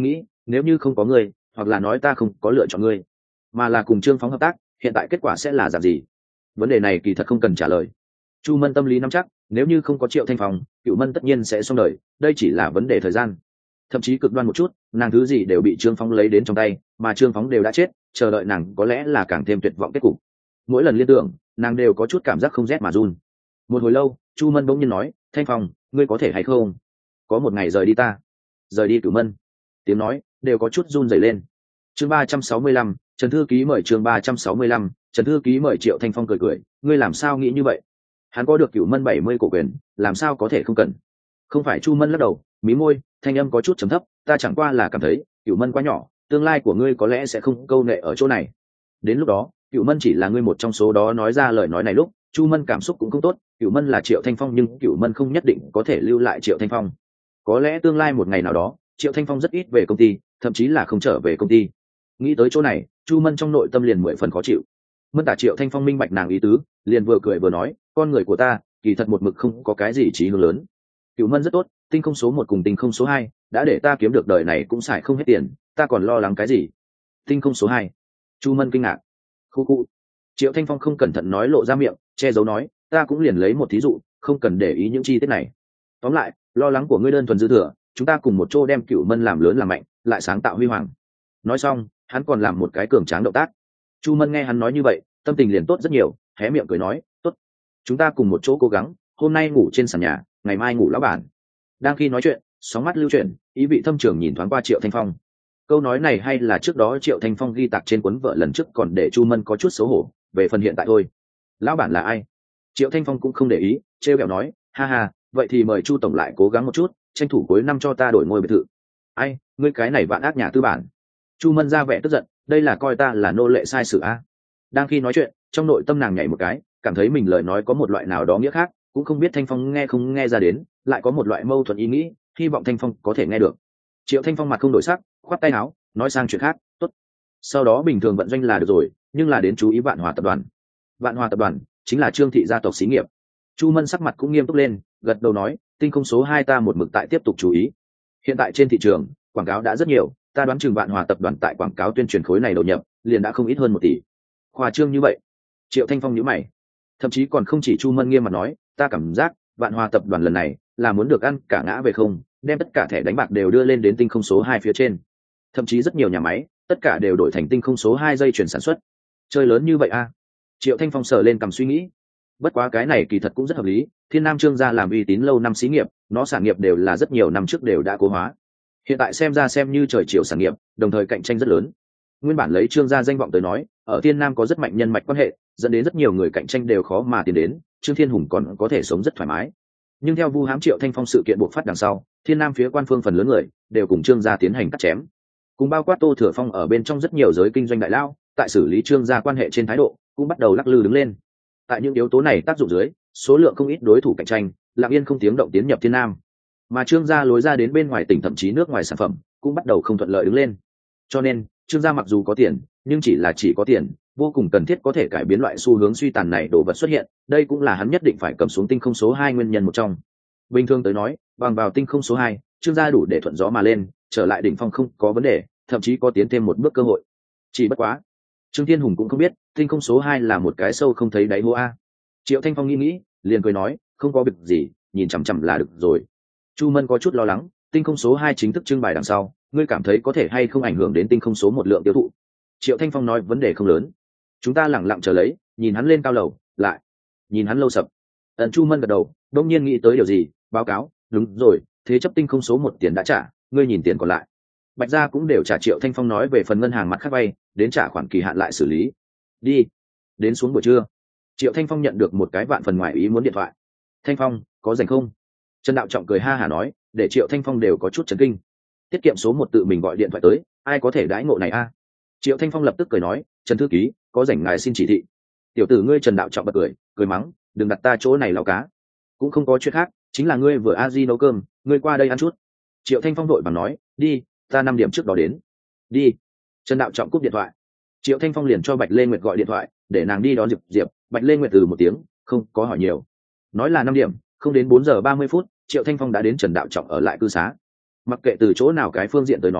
nếu như không có ngươi, hoặc là nói ta không có lựa chọn ngươi, mà là cùng Trương Phóng hợp tác, hiện tại kết quả sẽ là dạng gì? Vấn đề này kỳ thật không cần trả lời. Chu Mân tâm lý nắm chắc, nếu như không có Triệu Thanh Phong, Cửu Mân tất nhiên sẽ xong đời, đây chỉ là vấn đề thời gian. Thậm chí cực đoan một chút, nàng thứ gì đều bị Trương Phóng lấy đến trong tay, mà Trương Phóng đều đã chết, chờ đợi nàng có lẽ là càng thêm tuyệt vọng kết cục. Mỗi lần liên tưởng, nàng đều có chút cảm giác không rét mà run. Một hồi lâu, Chu Mân bỗng nhiên nói, Thanh Phong, ngươi có thể hay không có một ngày rời đi ta, rời đi Cửu Mân. Tiếng nói đều có chút run rẩy lên. Chương ba trăm sáu mươi lăm, Trần thư ký mời chương ba trăm sáu mươi lăm, Trần thư ký mời. Triệu Thanh Phong cười cười, ngươi làm sao nghĩ như vậy? Hắn có được Cửu Mân bảy mươi cổ quyền, làm sao có thể không cần? Không phải. Chu Mân lắc đầu, mí môi, thanh âm có chút trầm thấp, ta chẳng qua là cảm thấy Cửu Mân quá nhỏ, tương lai của ngươi có lẽ sẽ không câu nệ ở chỗ này. Đến lúc đó, Cửu Mân chỉ là ngươi một trong số đó. Nói ra lời nói này lúc, Chu Mân cảm xúc cũng không tốt. Cửu Mân là Triệu Thanh Phong, nhưng Cửu Mân không nhất định có thể lưu lại Triệu Thanh Phong. Có lẽ tương lai một ngày nào đó, Triệu Thanh Phong rất ít về công ty, thậm chí là không trở về công ty. Nghĩ tới chỗ này, Chu Mân trong nội tâm liền mười phần khó chịu. Mân tả Triệu Thanh Phong minh bạch nàng ý tứ, liền vừa cười vừa nói, con người của ta kỳ thật một mực không có cái gì chí hướng lớn. Cửu Mân rất tốt, tinh không số một cùng tinh không số hai đã để ta kiếm được đời này cũng xài không hết tiền, ta còn lo lắng cái gì? Tinh không số hai? Chu Mân kinh ngạc. Khu khu. Triệu Thanh Phong không cẩn thận nói lộ ra miệng, che giấu nói, ta cũng liền lấy một thí dụ, không cần để ý những chi tiết này. Tóm lại, lo lắng của ngươi đơn thuần dư thừa, chúng ta cùng một chỗ đem Cửu Mân làm lớn làm mạnh, lại sáng tạo huy hoàng. Nói xong, hắn còn làm một cái cường tráng động tác. Chu Mân nghe hắn nói như vậy, tâm tình liền tốt rất nhiều, hé miệng cười nói, tốt, chúng ta cùng một chỗ cố gắng, hôm nay ngủ trên sàn nhà, ngày mai ngủ lão bản. Đang khi nói chuyện, sóng mắt lưu chuyển, ý vị thâm trường nhìn thoáng qua Triệu Thanh Phong. Câu nói này hay là trước đó Triệu Thanh Phong ghi tạc trên cuốn vợ lần trước, còn để Chu Mân có chút xấu hổ. Về phần hiện tại thôi, lão bản là ai? Triệu Thanh Phong cũng không để ý, trêu ghẹo nói, ha ha, vậy thì mời Chu tổng lại cố gắng một chút, tranh thủ cuối năm cho ta đổi ngôi biệt thự. Ai, ngươi cái này vạn ác nhà tư bản. Chu Mân ra vẻ tức giận, đây là coi ta là nô lệ sai sự a? Đang khi nói chuyện, trong nội tâm nàng nhảy một cái, cảm thấy mình lời nói có một loại nào đó nghĩa khác, cũng không biết Thanh Phong nghe không nghe ra đến, lại có một loại mâu thuẫn ý nghĩ, hy vọng Thanh Phong có thể nghe được. Triệu Thanh Phong mặt không đổi sắc, khoát tay áo, nói sang chuyện khác, tốt. Sau đó bình thường vận doanh là được rồi, nhưng là đến chú ý Vạn Hòa tập đoàn. Vạn Hòa tập đoàn chính là Trương thị gia tộc xí nghiệp. Chu Mân sắc mặt cũng nghiêm túc lên, gật đầu nói, tinh không số hai ta một mực tại tiếp tục chú ý. Hiện tại trên thị trường, quảng cáo đã rất nhiều, ta đoán chừng Vạn Hòa tập đoàn tại quảng cáo tuyên truyền khối này đầu nhập, liền đã không ít hơn một tỷ. Khoa trương như vậy? Triệu Thanh Phong nhíu mày. Thậm chí còn không chỉ Chu Mân nghiêm mặt nói, ta cảm giác Vạn Hòa tập đoàn lần này là muốn được ăn cả ngã về không, đem tất cả thẻ đánh bạc đều đưa lên đến tinh không số hai phía trên. Thậm chí rất nhiều nhà máy, tất cả đều đổi thành tinh không số hai dây chuyển sản xuất. Chơi lớn như vậy a? À? Triệu Thanh Phong sờ lên cầm suy nghĩ. Bất quá cái này kỳ thật cũng rất hợp lý, Thiên Nam Trương gia làm uy tín lâu năm xí nghiệp, nó sản nghiệp đều là rất nhiều năm trước đều đã cố hóa. Hiện tại xem ra xem như trời chiều sản nghiệp, đồng thời cạnh tranh rất lớn. Nguyên bản lấy Trương gia danh vọng tới nói, ở Thiên Nam có rất mạnh nhân mạch quan hệ, dẫn đến rất nhiều người cạnh tranh đều khó mà tiến đến, Trương Thiên Hùng còn có thể sống rất thoải mái. Nhưng theo vu hãm Triệu Thanh Phong sự kiện buộc phát đằng sau, Thiên Nam phía quan phương phần lớn người đều cùng Trương gia tiến hành cắt chém. Cùng bao quát Tô Thừa Phong ở bên trong rất nhiều giới kinh doanh đại lao, tại xử lý Trương gia quan hệ trên thái độ cũng bắt đầu lắc lư đứng lên. Tại những yếu tố này tác dụng dưới, số lượng không ít đối thủ cạnh tranh lặng yên không tiếng động tiến nhập Thiên Nam, mà Trương gia lối ra đến bên ngoài tỉnh thậm chí nước ngoài sản phẩm cũng bắt đầu không thuận lợi đứng lên. Cho nên Trương gia mặc dù có tiền, nhưng chỉ là chỉ có tiền, vô cùng cần thiết có thể cải biến loại xu hướng suy tàn này đồ vật xuất hiện, đây cũng là hắn nhất định phải cầm xuống tinh không số hai nguyên nhân một trong. Bình thường tới nói, bằng vào tinh không số hai, Trương gia đủ để thuận gió mà lên, trở lại đỉnh phong không có vấn đề, thậm chí có tiến thêm một bước cơ hội. Chỉ bất quá, Trương Thiên Hùng cũng không biết, tinh không số hai là một cái sâu không thấy đáy hố a. Triệu Thanh Phong nghĩ nghĩ, liền cười nói, không có việc gì, nhìn chằm chằm là được rồi. Chu Mân có chút lo lắng, tinh không số hai chính thức trưng bày đằng sau, ngươi cảm thấy có thể hay không ảnh hưởng đến tinh không số một lượng tiêu thụ? Triệu Thanh Phong nói vấn đề không lớn, chúng ta lẳng lặng chờ lấy, nhìn hắn lên cao lầu, lại nhìn hắn lâu sập. Ẩn Chu Mân gật đầu, đông nhiên nghĩ tới điều gì, báo cáo, đúng rồi, thế chấp tinh không số một tiền đã trả, ngươi nhìn tiền còn lại. Bạch gia cũng đều trả. Triệu Thanh Phong nói về phần ngân hàng mặt khác vay, đến trả khoản kỳ hạn lại xử lý. Đi. Đến xuống buổi trưa, Triệu Thanh Phong nhận được một cái vạn phần ngoài ý muốn điện thoại. Thanh Phong, có rảnh không? Trần Đạo Trọng cười ha hả nói, để Triệu Thanh Phong đều có chút chấn kinh. Tiết kiệm số một tự mình gọi điện thoại tới, ai có thể đãi ngộ này a? Triệu Thanh Phong lập tức cười nói, Trần thư ký, có rảnh ngài xin chỉ thị. Tiểu tử ngươi. Trần Đạo Trọng bật cười, cười mắng, đừng đặt ta chỗ này lao cá. Cũng không có chuyện khác, chính là ngươi vừa a di nấu cơm, ngươi qua đây ăn chút. Triệu Thanh Phong đội bằng nói, đi, ta năm điểm trước đó đến. Đi. Trần Đạo Trọng cúp điện thoại. Triệu Thanh Phong liền cho Bạch Lê Nguyệt gọi điện thoại, để nàng đi đón Diệp Diệp. Bạch Lê Nguyệt từ một tiếng, không có hỏi nhiều, nói là năm điểm, không đến bốn giờ ba mươi phút, Triệu Thanh Phong đã đến Trần Đạo Trọng ở lại cư xá. Mặc kệ từ chỗ nào cái phương diện tới nói,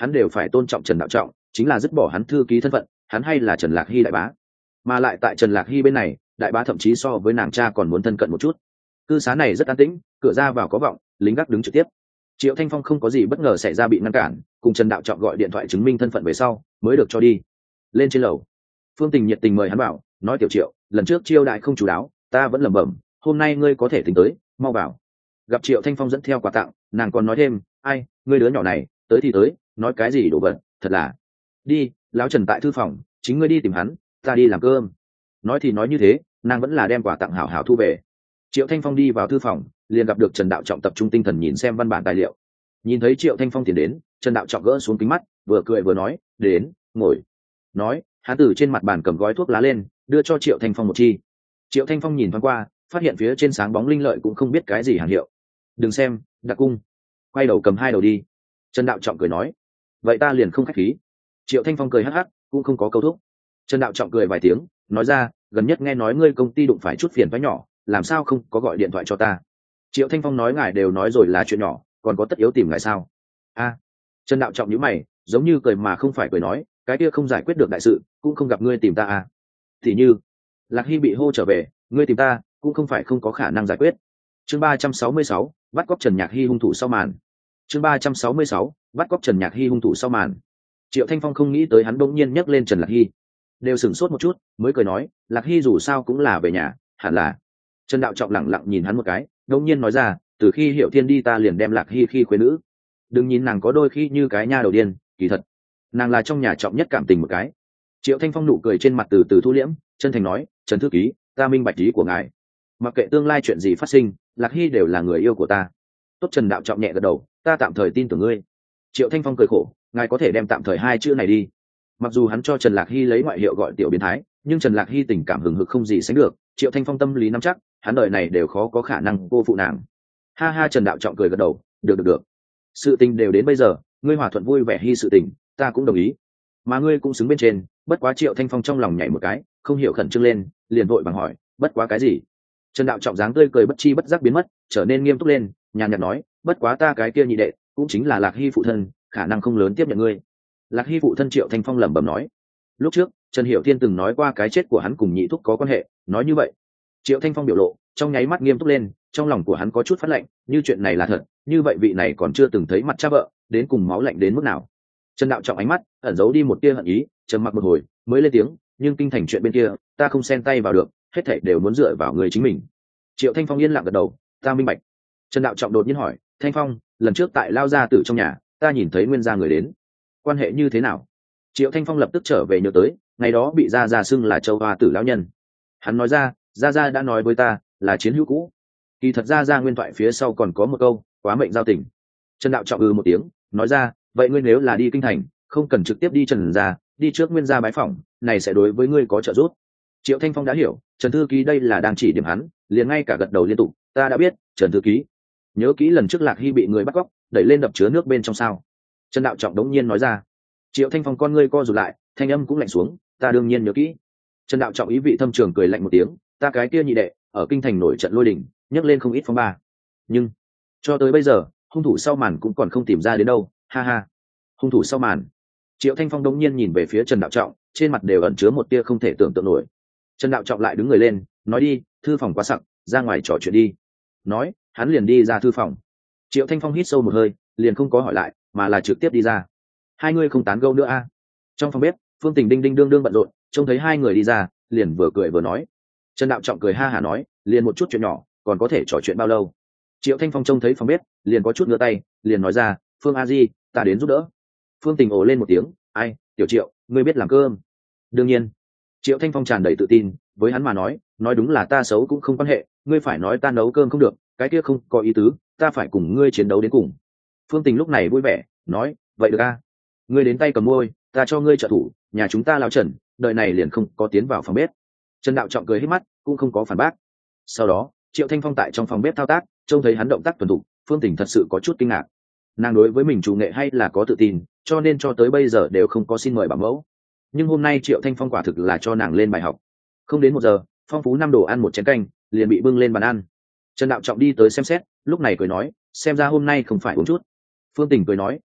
hắn đều phải tôn trọng Trần Đạo Trọng, chính là dứt bỏ hắn thư ký thân phận, hắn hay là Trần Lạc Hy đại bá. Mà lại tại Trần Lạc Hy bên này, đại bá thậm chí so với nàng cha còn muốn thân cận một chút. Cư xá này rất an tĩnh, cửa ra vào có vọng, lính gác đứng trực tiếp. Triệu Thanh Phong không có gì bất ngờ xảy ra bị ngăn cản, cùng Trần Đạo Trọng gọi điện thoại chứng minh thân phận về sau, mới được cho đi. Lên trên lầu, Phương Tình nhiệt tình mời hắn vào, nói tiểu Triệu, lần trước chiêu đại không chú đáo, ta vẫn lẩm bẩm, hôm nay ngươi có thể tính tới, mau vào. Gặp Triệu Thanh Phong dẫn theo quà tặng, nàng còn nói thêm, ai, ngươi đứa nhỏ này, tới thì tới, nói cái gì đồ vật, thật là. Đi, lão Trần tại thư phòng, chính ngươi đi tìm hắn, ta đi làm cơm. Nói thì nói như thế, nàng vẫn là đem quà tặng hảo hảo thu về. Triệu Thanh Phong đi vào thư phòng, liền gặp được Trần Đạo Trọng tập trung tinh thần nhìn xem văn bản tài liệu. Nhìn thấy Triệu Thanh Phong tiến đến, Trần Đạo Trọng gỡ xuống kính mắt, vừa cười vừa nói, đến, ngồi. Nói, hắn từ trên mặt bàn cầm gói thuốc lá lên, đưa cho Triệu Thanh Phong một chi. Triệu Thanh Phong nhìn thoáng qua, phát hiện phía trên sáng bóng linh lợi cũng không biết cái gì hàng hiệu. Đừng xem, đặc cung. Quay đầu cầm hai đầu đi. Trần Đạo Trọng cười nói, vậy ta liền không khách khí. Triệu Thanh Phong cười hắc hắc, cũng không có câu thúc. Trần Đạo Trọng cười vài tiếng, nói ra, gần nhất nghe nói ngươi công ty đụng phải chút phiền toái nhỏ, làm sao không có gọi điện thoại cho ta. Triệu Thanh Phong nói, ngài đều nói rồi là chuyện nhỏ, còn có tất yếu tìm ngài sao? A. À, Trần Đạo Trọng nhíu mày, giống như cười mà không phải cười nói, cái kia không giải quyết được đại sự, cũng không gặp ngươi tìm ta à? Thì như Lạc Hy bị hô trở về, ngươi tìm ta cũng không phải không có khả năng giải quyết. Chương ba trăm sáu mươi sáu, bắt cóc Trần Nhạc Hy hung thủ sau màn. Chương ba trăm sáu mươi sáu, bắt cóc Trần Nhạc Hy hung thủ sau màn. Triệu Thanh Phong không nghĩ tới hắn bỗng nhiên nhắc lên Trần Lạc Hy, đều sửng sốt một chút, mới cười nói, Lạc Hy dù sao cũng là về nhà, hẳn là. Trần Đạo Trọng lẳng lặng nhìn hắn một cái, đống nhiên nói ra, từ khi Hiểu Thiên đi ta liền đem Lạc Hy khi khuê nữ. Đừng nhìn nàng có đôi khi như cái nha đầu điên, kỳ thật nàng là trong nhà trọng nhất cảm tình một cái. Triệu Thanh Phong nụ cười trên mặt từ từ thu liễm, chân thành nói, Trần thư ký, ta minh bạch ý của ngài, mặc kệ tương lai chuyện gì phát sinh, Lạc Hy đều là người yêu của ta. Tốt. Trần Đạo Trọng nhẹ gật đầu, ta tạm thời tin tưởng ngươi. Triệu Thanh Phong cười khổ, ngài có thể đem tạm thời hai chữ này đi. Mặc dù hắn cho Trần Lạc Hy lấy ngoại hiệu gọi tiểu biến thái, nhưng Trần Lạc Hy tình cảm hừng hực không gì sánh được. Triệu Thanh Phong tâm lý nắm chắc, hắn đời này đều khó có khả năng cô phụ nàng. Ha ha. Trần Đạo Trọng cười gật đầu, được được được, sự tình đều đến bây giờ, ngươi hòa thuận vui vẻ hy sự tình, ta cũng đồng ý, mà ngươi cũng xứng bên trên. Bất quá Triệu Thanh Phong trong lòng nhảy một cái, không hiểu khẩn trương lên, liền vội bằng hỏi, bất quá cái gì? Trần Đạo Trọng dáng tươi cười bất chi bất giác biến mất, trở nên nghiêm túc lên, nhàn nhạt nói, bất quá ta cái kia nhị đệ cũng chính là Lạc Hy phụ thân, khả năng không lớn tiếp nhận ngươi. Lạc Hy phụ thân? Triệu Thanh Phong lẩm bẩm nói, lúc trước Trần Hiểu Thiên từng nói qua cái chết của hắn cùng nhị thúc có quan hệ, nói như vậy. Triệu Thanh Phong biểu lộ trong nháy mắt nghiêm túc lên, trong lòng của hắn có chút phát lạnh, như chuyện này là thật, như vậy vị này còn chưa từng thấy mặt cha vợ, đến cùng máu lạnh đến mức nào. Trần Đạo Trọng ánh mắt ẩn giấu đi một tia hận ý, trầm mặc một hồi mới lên tiếng, nhưng kinh thành chuyện bên kia ta không xen tay vào được, hết thảy đều muốn dựa vào người chính mình. Triệu Thanh Phong yên lặng gật đầu, ta minh bạch. Trần Đạo Trọng đột nhiên hỏi, Thanh Phong, lần trước tại Lao gia tử trong nhà ta nhìn thấy Nguyên gia người đến, quan hệ như thế nào? Triệu Thanh Phong lập tức trở về nhớ tới, ngày đó bị gia gia xưng là Châu Hoa tử lão nhân. Hắn nói ra, gia gia đã nói với ta là chiến hữu cũ. Kỳ thật gia gia nguyên thoại phía sau còn có một câu, quá mệnh giao tình. Trần Đạo Trọng ư một tiếng, nói ra, vậy ngươi nếu là đi kinh thành, không cần trực tiếp đi Trần gia, đi trước Nguyên gia bái phỏng, này sẽ đối với ngươi có trợ giúp. Triệu Thanh Phong đã hiểu, Trần thư ký đây là đang chỉ điểm hắn, liền ngay cả gật đầu liên tục, ta đã biết. Trần thư ký, nhớ kỹ lần trước Lạc Hy bị người bắt cóc, đẩy lên đập chứa nước bên trong sao? Trần Đạo Trọng đống nhiên nói ra. Triệu Thanh Phong con ngươi co rụt lại, thanh âm cũng lạnh xuống, ta đương nhiên nhớ kỹ. Trần Đạo Trọng ý vị thâm trường cười lạnh một tiếng, ta cái kia nhị đệ ở kinh thành nổi trận lôi đình, nhấc lên không ít phong ba, nhưng cho tới bây giờ hung thủ sau màn cũng còn không tìm ra đến đâu. Ha ha. Hung thủ sau màn? Triệu Thanh Phong đống nhiên nhìn về phía Trần Đạo Trọng, trên mặt đều ẩn chứa một tia không thể tưởng tượng nổi. Trần Đạo Trọng lại đứng người lên, nói đi, thư phòng quá sặc, ra ngoài trò chuyện đi. Nói, hắn liền đi ra thư phòng. Triệu Thanh Phong hít sâu một hơi, liền không có hỏi lại, mà là trực tiếp đi ra. Hai người không tán gẫu nữa a? À? Trong phòng bếp, Phương Tình đinh đinh đương đương bận rộn, trông thấy hai người đi ra, liền vừa cười vừa nói. Trần Đạo Trọng cười ha hả nói, liền một chút chuyện nhỏ, còn có thể trò chuyện bao lâu? Triệu Thanh Phong trông thấy phòng bếp, liền có chút ngửa tay, liền nói ra, Phương A Di, ta đến giúp đỡ. Phương Tình ồ lên một tiếng, ai, Tiểu Triệu, ngươi biết làm cơm? Đương nhiên. Triệu Thanh Phong tràn đầy tự tin, với hắn mà nói, nói đúng là ta xấu cũng không quan hệ, ngươi phải nói ta nấu cơm không được, cái kia không có ý tứ, ta phải cùng ngươi chiến đấu đến cùng. Phương Tình lúc này vui vẻ, nói, vậy được a, ngươi đến tay cầm môi, ta cho ngươi trợ thủ, nhà chúng ta Lão Trần, đợi này liền không có tiến vào phòng bếp. Trần Đạo Trọng cười hết mắt, cũng không có phản bác. Sau đó, Triệu Thanh Phong tại trong phòng bếp thao tác, trông thấy hắn động tác thuần thục, Phương Tình thật sự có chút kinh ngạc. Nàng đối với mình chủ nghệ hay là có tự tin, cho nên cho tới bây giờ đều không có xin mời bảo mẫu. Nhưng hôm nay Triệu Thanh Phong quả thực là cho nàng lên bài học. Không đến một giờ, phong phú năm đồ ăn một chén canh liền bị bưng lên bàn ăn. Trần Đạo Trọng đi tới xem xét, lúc này cười nói, xem ra hôm nay không phải uống chút. Phương Tình cười nói,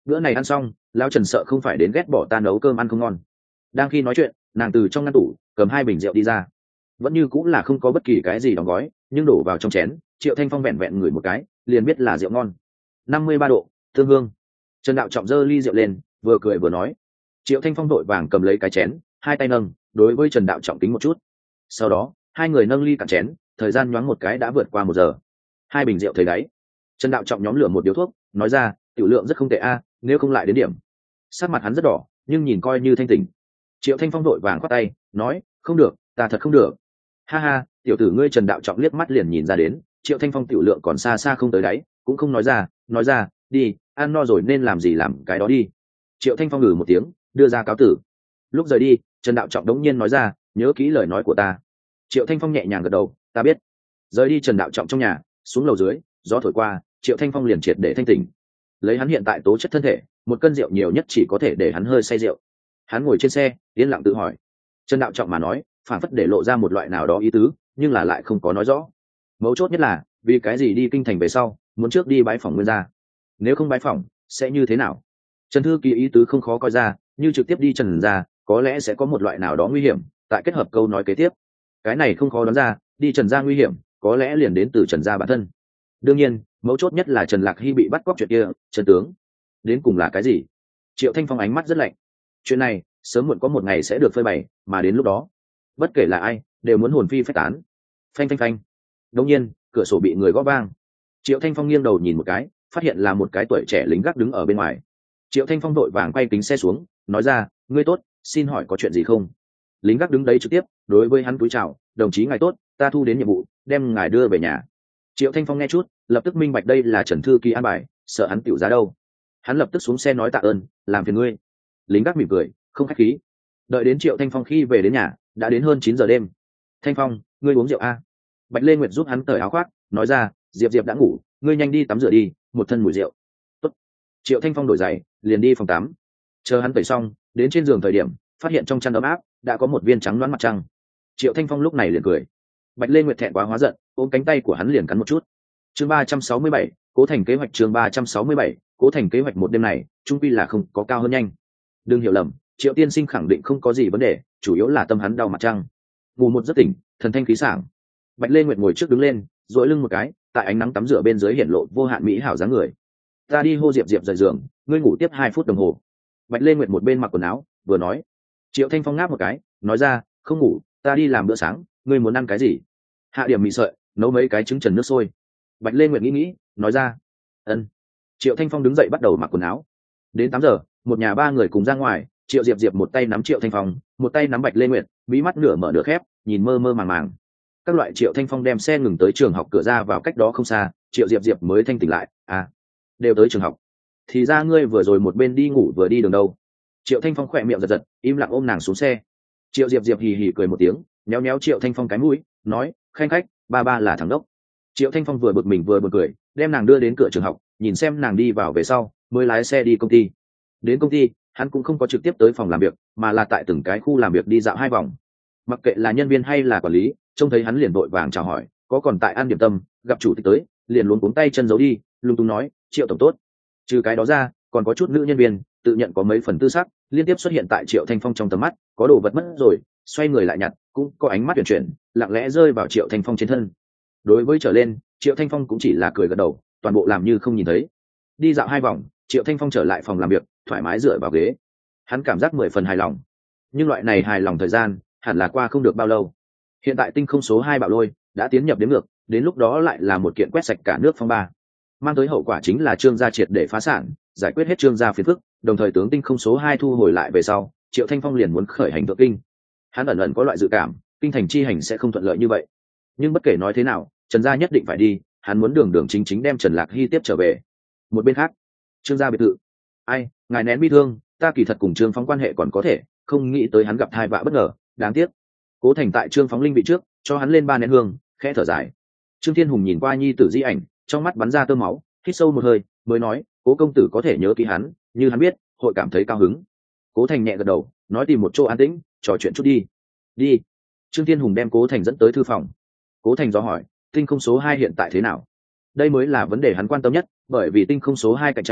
bữa này ăn xong lão Trần sợ không phải đến ghét bỏ ta nấu cơm ăn không ngon. Đang khi nói chuyện nàng từ trong ngăn tủ cầm hai bình rượu đi ra, vẫn như cũng là không có bất kỳ cái gì đóng gói, nhưng đổ vào trong chén Triệu Thanh Phong vẹn vẹn ngửi một cái liền biết là rượu ngon. Năm mươi ba độ thương hương. Trần Đạo Trọng giơ ly rượu lên vừa cười vừa nói. Triệu Thanh Phong đội vàng cầm lấy cái chén, hai tay nâng đối với Trần Đạo Trọng kính một chút, sau đó hai người nâng ly cạn chén, thời gian nhoáng một cái đã vượt qua một giờ. Hai bình rượu thấy đáy, Trần Đạo Trọng nhóm lửa một điếu thuốc nói ra, tiểu lượng rất không tệ a, nếu không lại đến điểm. Sắc mặt hắn rất đỏ nhưng nhìn coi như thanh tỉnh. Triệu Thanh Phong đội vàng khoát tay nói, không được, ta thật không được. Ha ha, tiểu tử ngươi. Trần Đạo Trọng liếc mắt liền nhìn ra đến Triệu Thanh Phong tiểu lượng còn xa xa không tới đáy, cũng không nói ra, nói ra, đi, ăn no rồi nên làm gì làm cái đó đi. Triệu Thanh Phong ngừ một tiếng đưa ra cáo tử. Lúc rời đi Trần Đạo Trọng đống nhiên nói ra, nhớ kỹ lời nói của ta. Triệu Thanh Phong nhẹ nhàng gật đầu, ta biết. Rời đi Trần Đạo Trọng trong nhà, xuống lầu dưới, gió thổi qua Triệu Thanh Phong liền triệt để thanh tỉnh. Lấy hắn hiện tại tố chất thân thể, một cân rượu nhiều nhất chỉ có thể để hắn hơi say rượu. Hắn ngồi trên xe yên lặng tự hỏi. Trần Đạo Trọng mà nói phản phất để lộ ra một loại nào đó ý tứ, nhưng là lại không có nói rõ. Mấu chốt nhất là vì cái gì đi kinh thành về sau muốn trước đi bái phỏng Nguyên gia, nếu không bái phỏng sẽ như thế nào? Trần thư ký ý tứ không khó coi ra, như trực tiếp đi Trần gia có lẽ sẽ có một loại nào đó nguy hiểm, tại kết hợp câu nói kế tiếp cái này không khó đoán ra, đi Trần gia nguy hiểm có lẽ liền đến từ Trần gia bản thân. Đương nhiên mấu chốt nhất là Trần Lạc Hy bị bắt cóc chuyện kia, Trần tướng đến cùng là cái gì? Triệu Thanh Phong ánh mắt rất lạnh. Chuyện này sớm muộn có một ngày sẽ được phơi bày, mà đến lúc đó bất kể là ai đều muốn hồn phi phách tán. Phanh phanh phanh. Đột nhiên cửa sổ bị người gõ vang. Triệu Thanh Phong nghiêng đầu nhìn một cái, phát hiện là một cái tuổi trẻ lính gác đứng ở bên ngoài. Triệu Thanh Phong đội vàng quay kính xe xuống nói ra, ngươi tốt, xin hỏi có chuyện gì không? Lính gác đứng đấy trực tiếp đối với hắn cúi chào, đồng chí ngài tốt, ta thu đến nhiệm vụ đem ngài đưa về nhà. Triệu Thanh Phong nghe chút lập tức minh bạch đây là Trần thư ký an bài, sợ hắn tiểu giá đâu. Hắn lập tức xuống xe nói tạ ơn, làm phiền ngươi. Lính gác mỉm cười không khách khí. Đợi đến Triệu Thanh Phong khi về đến nhà đã đến hơn chín giờ đêm. Thanh Phong, ngươi uống rượu a? Bạch Lê Nguyệt giúp hắn cởi áo khoác nói ra, diệp diệp đã ngủ, ngươi nhanh đi tắm rửa đi, một thân mùi rượu. Tốt. Triệu Thanh Phong đổi giày liền đi phòng tắm. Chờ hắn tẩy xong đến trên giường thời điểm phát hiện trong chăn ấm áp đã có một viên trắng đoán mặt trăng. Triệu Thanh Phong lúc này liền cười. Bạch Lê Nguyệt thẹn quá hóa giận ôm cánh tay của hắn liền cắn một chút. Chương ba trăm sáu mươi bảy, cố thành kế hoạch. Chương ba trăm sáu mươi bảy, cố thành kế hoạch. Một đêm này trung quy là không có cao hơn nhanh. Đừng hiểu lầm, Triệu tiên sinh khẳng định không có gì vấn đề, chủ yếu là tâm hắn đau mặt trăng. Ngủ một giấc tỉnh thần thanh khí sảng. Bạch Lê Nguyệt ngồi trước đứng lên duỗi lưng một cái, tại ánh nắng tắm rửa bên dưới hiện lộ vô hạn mỹ hảo dáng người. Ta đi hô diệp diệp rời giường, ngươi ngủ tiếp hai phút đồng hồ. Bạch Lê Nguyệt một bên mặc quần áo vừa nói. Triệu Thanh Phong ngáp một cái nói ra, không ngủ, ta đi làm bữa sáng, ngươi muốn ăn cái gì? Hạ điểm mì sợi, nấu mấy cái trứng trần nước sôi. Bạch Lê Nguyệt nghĩ nghĩ nói ra. Ân. Triệu Thanh Phong đứng dậy bắt đầu mặc quần áo. Đến tám giờ một nhà ba người cùng ra ngoài. Triệu diệp diệp một tay nắm Triệu Thanh Phong, một tay nắm Bạch Lê Nguyệt, mí mắt nửa mở nửa khép nhìn mơ mơ màng màng. Các loại Triệu Thanh Phong đem xe ngừng tới trường học cửa ra vào cách đó không xa, Triệu diệp diệp mới thanh tỉnh lại. À, đều tới trường học, thì ra ngươi vừa rồi một bên đi ngủ vừa đi đường đâu? Triệu Thanh Phong khỏe miệng giật giật im lặng ôm nàng xuống xe. Triệu diệp diệp hì hì cười một tiếng méo méo Triệu Thanh Phong cái mũi nói, khanh khách, ba ba là thằng đốc. Triệu Thanh Phong vừa bực mình vừa bực cười, đem nàng đưa đến cửa trường học, nhìn xem nàng đi vào về sau mới lái xe đi công ty. Đến công ty hắn cũng không có trực tiếp tới phòng làm việc, mà là tại từng cái khu làm việc đi dạo hai vòng. Mặc kệ là nhân viên hay là quản lý, trông thấy hắn liền vội vàng chào hỏi, có còn tại ăn điểm tâm, gặp chủ tịch tới liền luống cuống tay chân giấu đi, lung tung nói, Triệu tổng tốt. Trừ cái đó ra còn có chút nữ nhân viên tự nhận có mấy phần tư sắc liên tiếp xuất hiện tại Triệu Thanh Phong trong tầm mắt, có đồ vật mất rồi xoay người lại nhặt, cũng có ánh mắt chuyển chuyển lặng lẽ rơi vào Triệu Thanh Phong trên thân. Đối với trở lên, Triệu Thanh Phong cũng chỉ là cười gật đầu, toàn bộ làm như không nhìn thấy. Đi dạo hai vòng, Triệu Thanh Phong trở lại phòng làm việc, thoải mái dựa vào ghế. Hắn cảm giác mười phần hài lòng, nhưng loại này hài lòng thời gian hẳn là qua không được bao lâu. Hiện tại tinh không số hai bạo lôi đã tiến nhập đến ngược, đến lúc đó lại là một kiện quét sạch cả nước phong ba, mang tới hậu quả chính là Trương gia triệt để phá sản, giải quyết hết Trương gia phiền phức, đồng thời tướng tinh không số hai thu hồi lại về sau, Triệu Thanh Phong liền muốn khởi hành thượng kinh. Hắn ẩn ẩn có loại dự cảm kinh thành chi hành sẽ không thuận lợi như vậy, nhưng bất kể nói thế nào Trần gia nhất định phải đi, hắn muốn đường đường chính chính đem Trần Lạc Hy tiếp trở về. Một bên khác, Trương gia biệt thự. Ai, ngài nén bi thương, ta kỳ thật cùng Trương Phóng quan hệ còn có thể, không nghĩ tới hắn gặp thai vạ bất ngờ, đáng tiếc. Cố Thành tại Trương Phóng linh vị trước cho hắn lên ba nén hương, khẽ thở dài. Trương Thiên Hùng nhìn qua nhi tử di ảnh, trong mắt bắn ra tơ máu, hít sâu một hơi mới nói, Cố công tử có thể nhớ kỹ hắn, như hắn biết hội cảm thấy cao hứng. Cố Thành nhẹ gật đầu nói, tìm một chỗ an tĩnh trò chuyện chút đi. Đi. Trương Thiên Hùng đem Cố Thành dẫn tới thư phòng. Cố Thành do hỏi, tinh không số hai hiện tại thế nào? Đây mới là vấn đề hắn quan tâm nhất, bởi vì tinh không số hai cạnh tranh,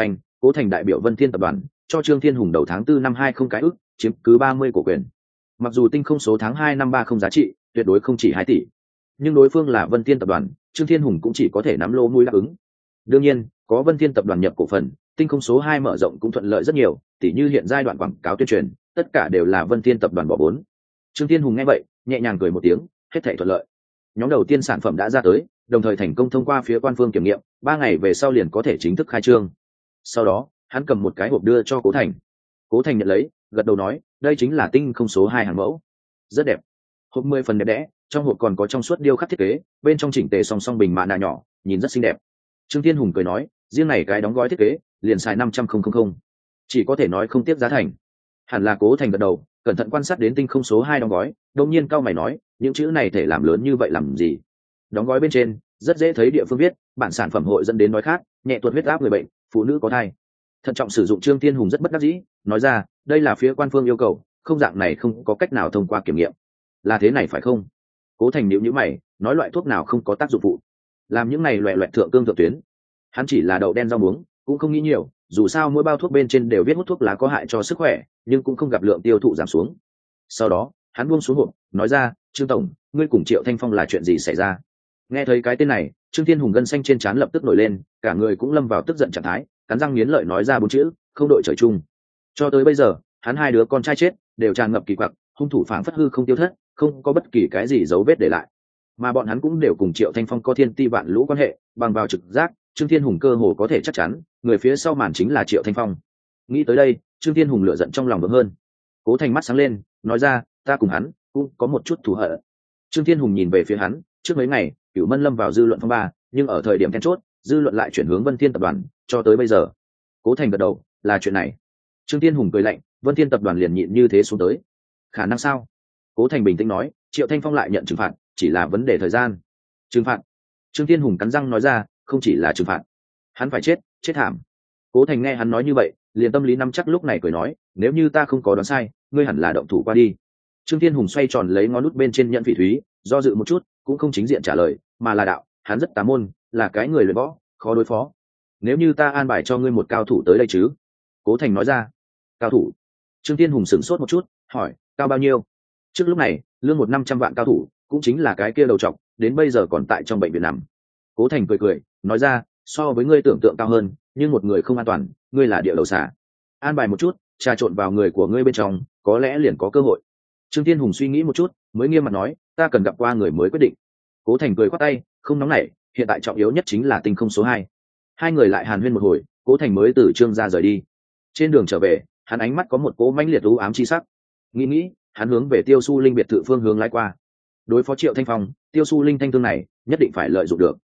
Cố Thành đại biểu Vân Thiên tập đoàn cho Trương Thiên Hùng đầu tháng tư năm hai không cái ức, chiếm cứ ba mươi cổ quyền. Mặc dù tinh không số tháng hai năm ba không giá trị tuyệt đối không chỉ hai tỷ, nhưng đối phương là Vân Thiên tập đoàn, Trương Thiên Hùng cũng chỉ có thể nắm lô mũi đáp ứng. Đương nhiên, có Vân Thiên tập đoàn nhập cổ phần, tinh không số hai mở rộng cũng thuận lợi rất nhiều, tỉ như hiện giai đoạn quảng cáo tuyên truyền, tất cả đều là Vân Thiên tập đoàn bỏ vốn. Trương Thiên Hùng nghe vậy, nhẹ nhàng cười một tiếng, hết thảy thuận lợi. Nhóm đầu tiên sản phẩm đã ra tới, đồng thời thành công thông qua phía quan phương kiểm nghiệm, ba ngày về sau liền có thể chính thức khai trương. Sau đó, hắn cầm một cái hộp đưa cho Cố Thành. Cố Thành nhận lấy, gật đầu nói, đây chính là tinh không số hai hàng mẫu. Rất đẹp. Hộp mười phần đẹp đẽ, trong hộp còn có trong suốt điêu khắc thiết kế, bên trong chỉnh tề song song bình mạ nạ nhỏ, nhìn rất xinh đẹp. Trương Thiên Hùng cười nói, riêng này cái đóng gói thiết kế, liền xài năm trăm nghìn, chỉ có thể nói không tiếp giá thành. Hẳn là Cố Thành gật đầu, cẩn thận quan sát đến tinh không số hai đóng gói, đột nhiên cau mày nói, những chữ này thể làm lớn như vậy làm gì? Đóng gói bên trên rất dễ thấy địa phương viết, bản sản phẩm hội dẫn đến đói khát, nhẹ tuột huyết áp người bệnh, phụ nữ có thai. Thận trọng sử dụng. Trương Thiên Hùng rất bất đắc dĩ, nói ra, đây là phía quan phương yêu cầu, không dạng này không có cách nào thông qua kiểm nghiệm. Là thế này phải không? Cố Thành nhíu nhíu mày, nói loại thuốc nào không có tác dụng phụ? Làm những này loẹt loẹt thượng cương thượng tuyến. Hắn chỉ là đậu đen rau muống, cũng không nghĩ nhiều, dù sao mỗi bao thuốc bên trên đều viết hút thuốc lá có hại cho sức khỏe, nhưng cũng không gặp lượng tiêu thụ giảm xuống. Sau đó, hắn buông xuống hộp, nói ra, Trương tổng, ngươi cùng Triệu Thanh Phong là chuyện gì xảy ra? Nghe thấy cái tên này, Trương Thiên Hùng gân xanh trên trán lập tức nổi lên, cả người cũng lâm vào tức giận trạng thái, cắn răng nghiến lợi nói ra bốn chữ, không đội trời chung. Cho tới bây giờ, hắn hai đứa con trai chết đều tràn ngập kỳ quặc, hung thủ phảng phất hư không tiêu thất, không có bất kỳ cái gì dấu vết để lại, mà bọn hắn cũng đều cùng Triệu Thanh Phong có thiên ti vạn lũ quan hệ, bằng vào trực giác, Trương Thiên Hùng cơ hồ có thể chắc chắn, người phía sau màn chính là Triệu Thanh Phong. Nghĩ tới đây, Trương Thiên Hùng lửa giận trong lòng vững hơn. Cố Thành mắt sáng lên, nói ra, ta cùng hắn cũng có một chút thù hận. Trương Thiên Hùng nhìn về phía hắn, trước mấy ngày, Cửu Mân lâm vào dư luận phong ba, nhưng ở thời điểm then chốt, dư luận lại chuyển hướng Vân Thiên tập đoàn, cho tới bây giờ. Cố Thành gật đầu, là chuyện này. Trương Thiên Hùng cười lạnh, Vân Thiên tập đoàn liền nhịn như thế xuống tới. Khả năng sao? Cố Thành bình tĩnh nói, Triệu Thanh Phong lại nhận trừng phạt, chỉ là vấn đề thời gian. Trừng phạt? Trương Thiên Hùng cắn răng nói ra, không chỉ là trừng phạt, hắn phải chết, chết thảm. Cố Thành nghe hắn nói như vậy, liền tâm lý nắm chắc lúc này cười nói, nếu như ta không có đoán sai, ngươi hẳn là động thủ qua đi. Trương Thiên Hùng xoay tròn lấy ngón nút bên trên nhận vị thúy, do dự một chút, cũng không chính diện trả lời, mà là đạo, hắn rất tà môn, là cái người luyện võ, khó đối phó. Nếu như ta an bài cho ngươi một cao thủ tới đây chứ? Cố Thành nói ra. Cao thủ? Trương Thiên Hùng sửng sốt một chút, hỏi, cao bao nhiêu? Trước lúc này, lương một năm trăm vạn cao thủ, cũng chính là cái kia đầu trọc, đến bây giờ còn tại trong bệnh viện nằm. Cố Thành cười cười, nói ra, so với ngươi tưởng tượng cao hơn, nhưng một người không an toàn, ngươi là địa đầu xả. An bài một chút, trà trộn vào người của ngươi bên trong, có lẽ liền có cơ hội. Trương Thiên Hùng suy nghĩ một chút, mới nghiêm mặt nói, ta cần gặp qua người mới quyết định. Cố Thành cười khoát tay, không nóng nảy, hiện tại trọng yếu nhất chính là tinh không số hai. Hai người lại hàn huyên một hồi, Cố Thành mới từ Trương gia rời đi. Trên đường trở về, hắn ánh mắt có một cỗ mãnh liệt u ám chi sắc. Nghĩ nghĩ, hắn hướng về Tiêu Su Linh biệt thự phương hướng lái qua. Đối phó Triệu Thanh Phong, Tiêu Su Linh thanh thương này nhất định phải lợi dụng được.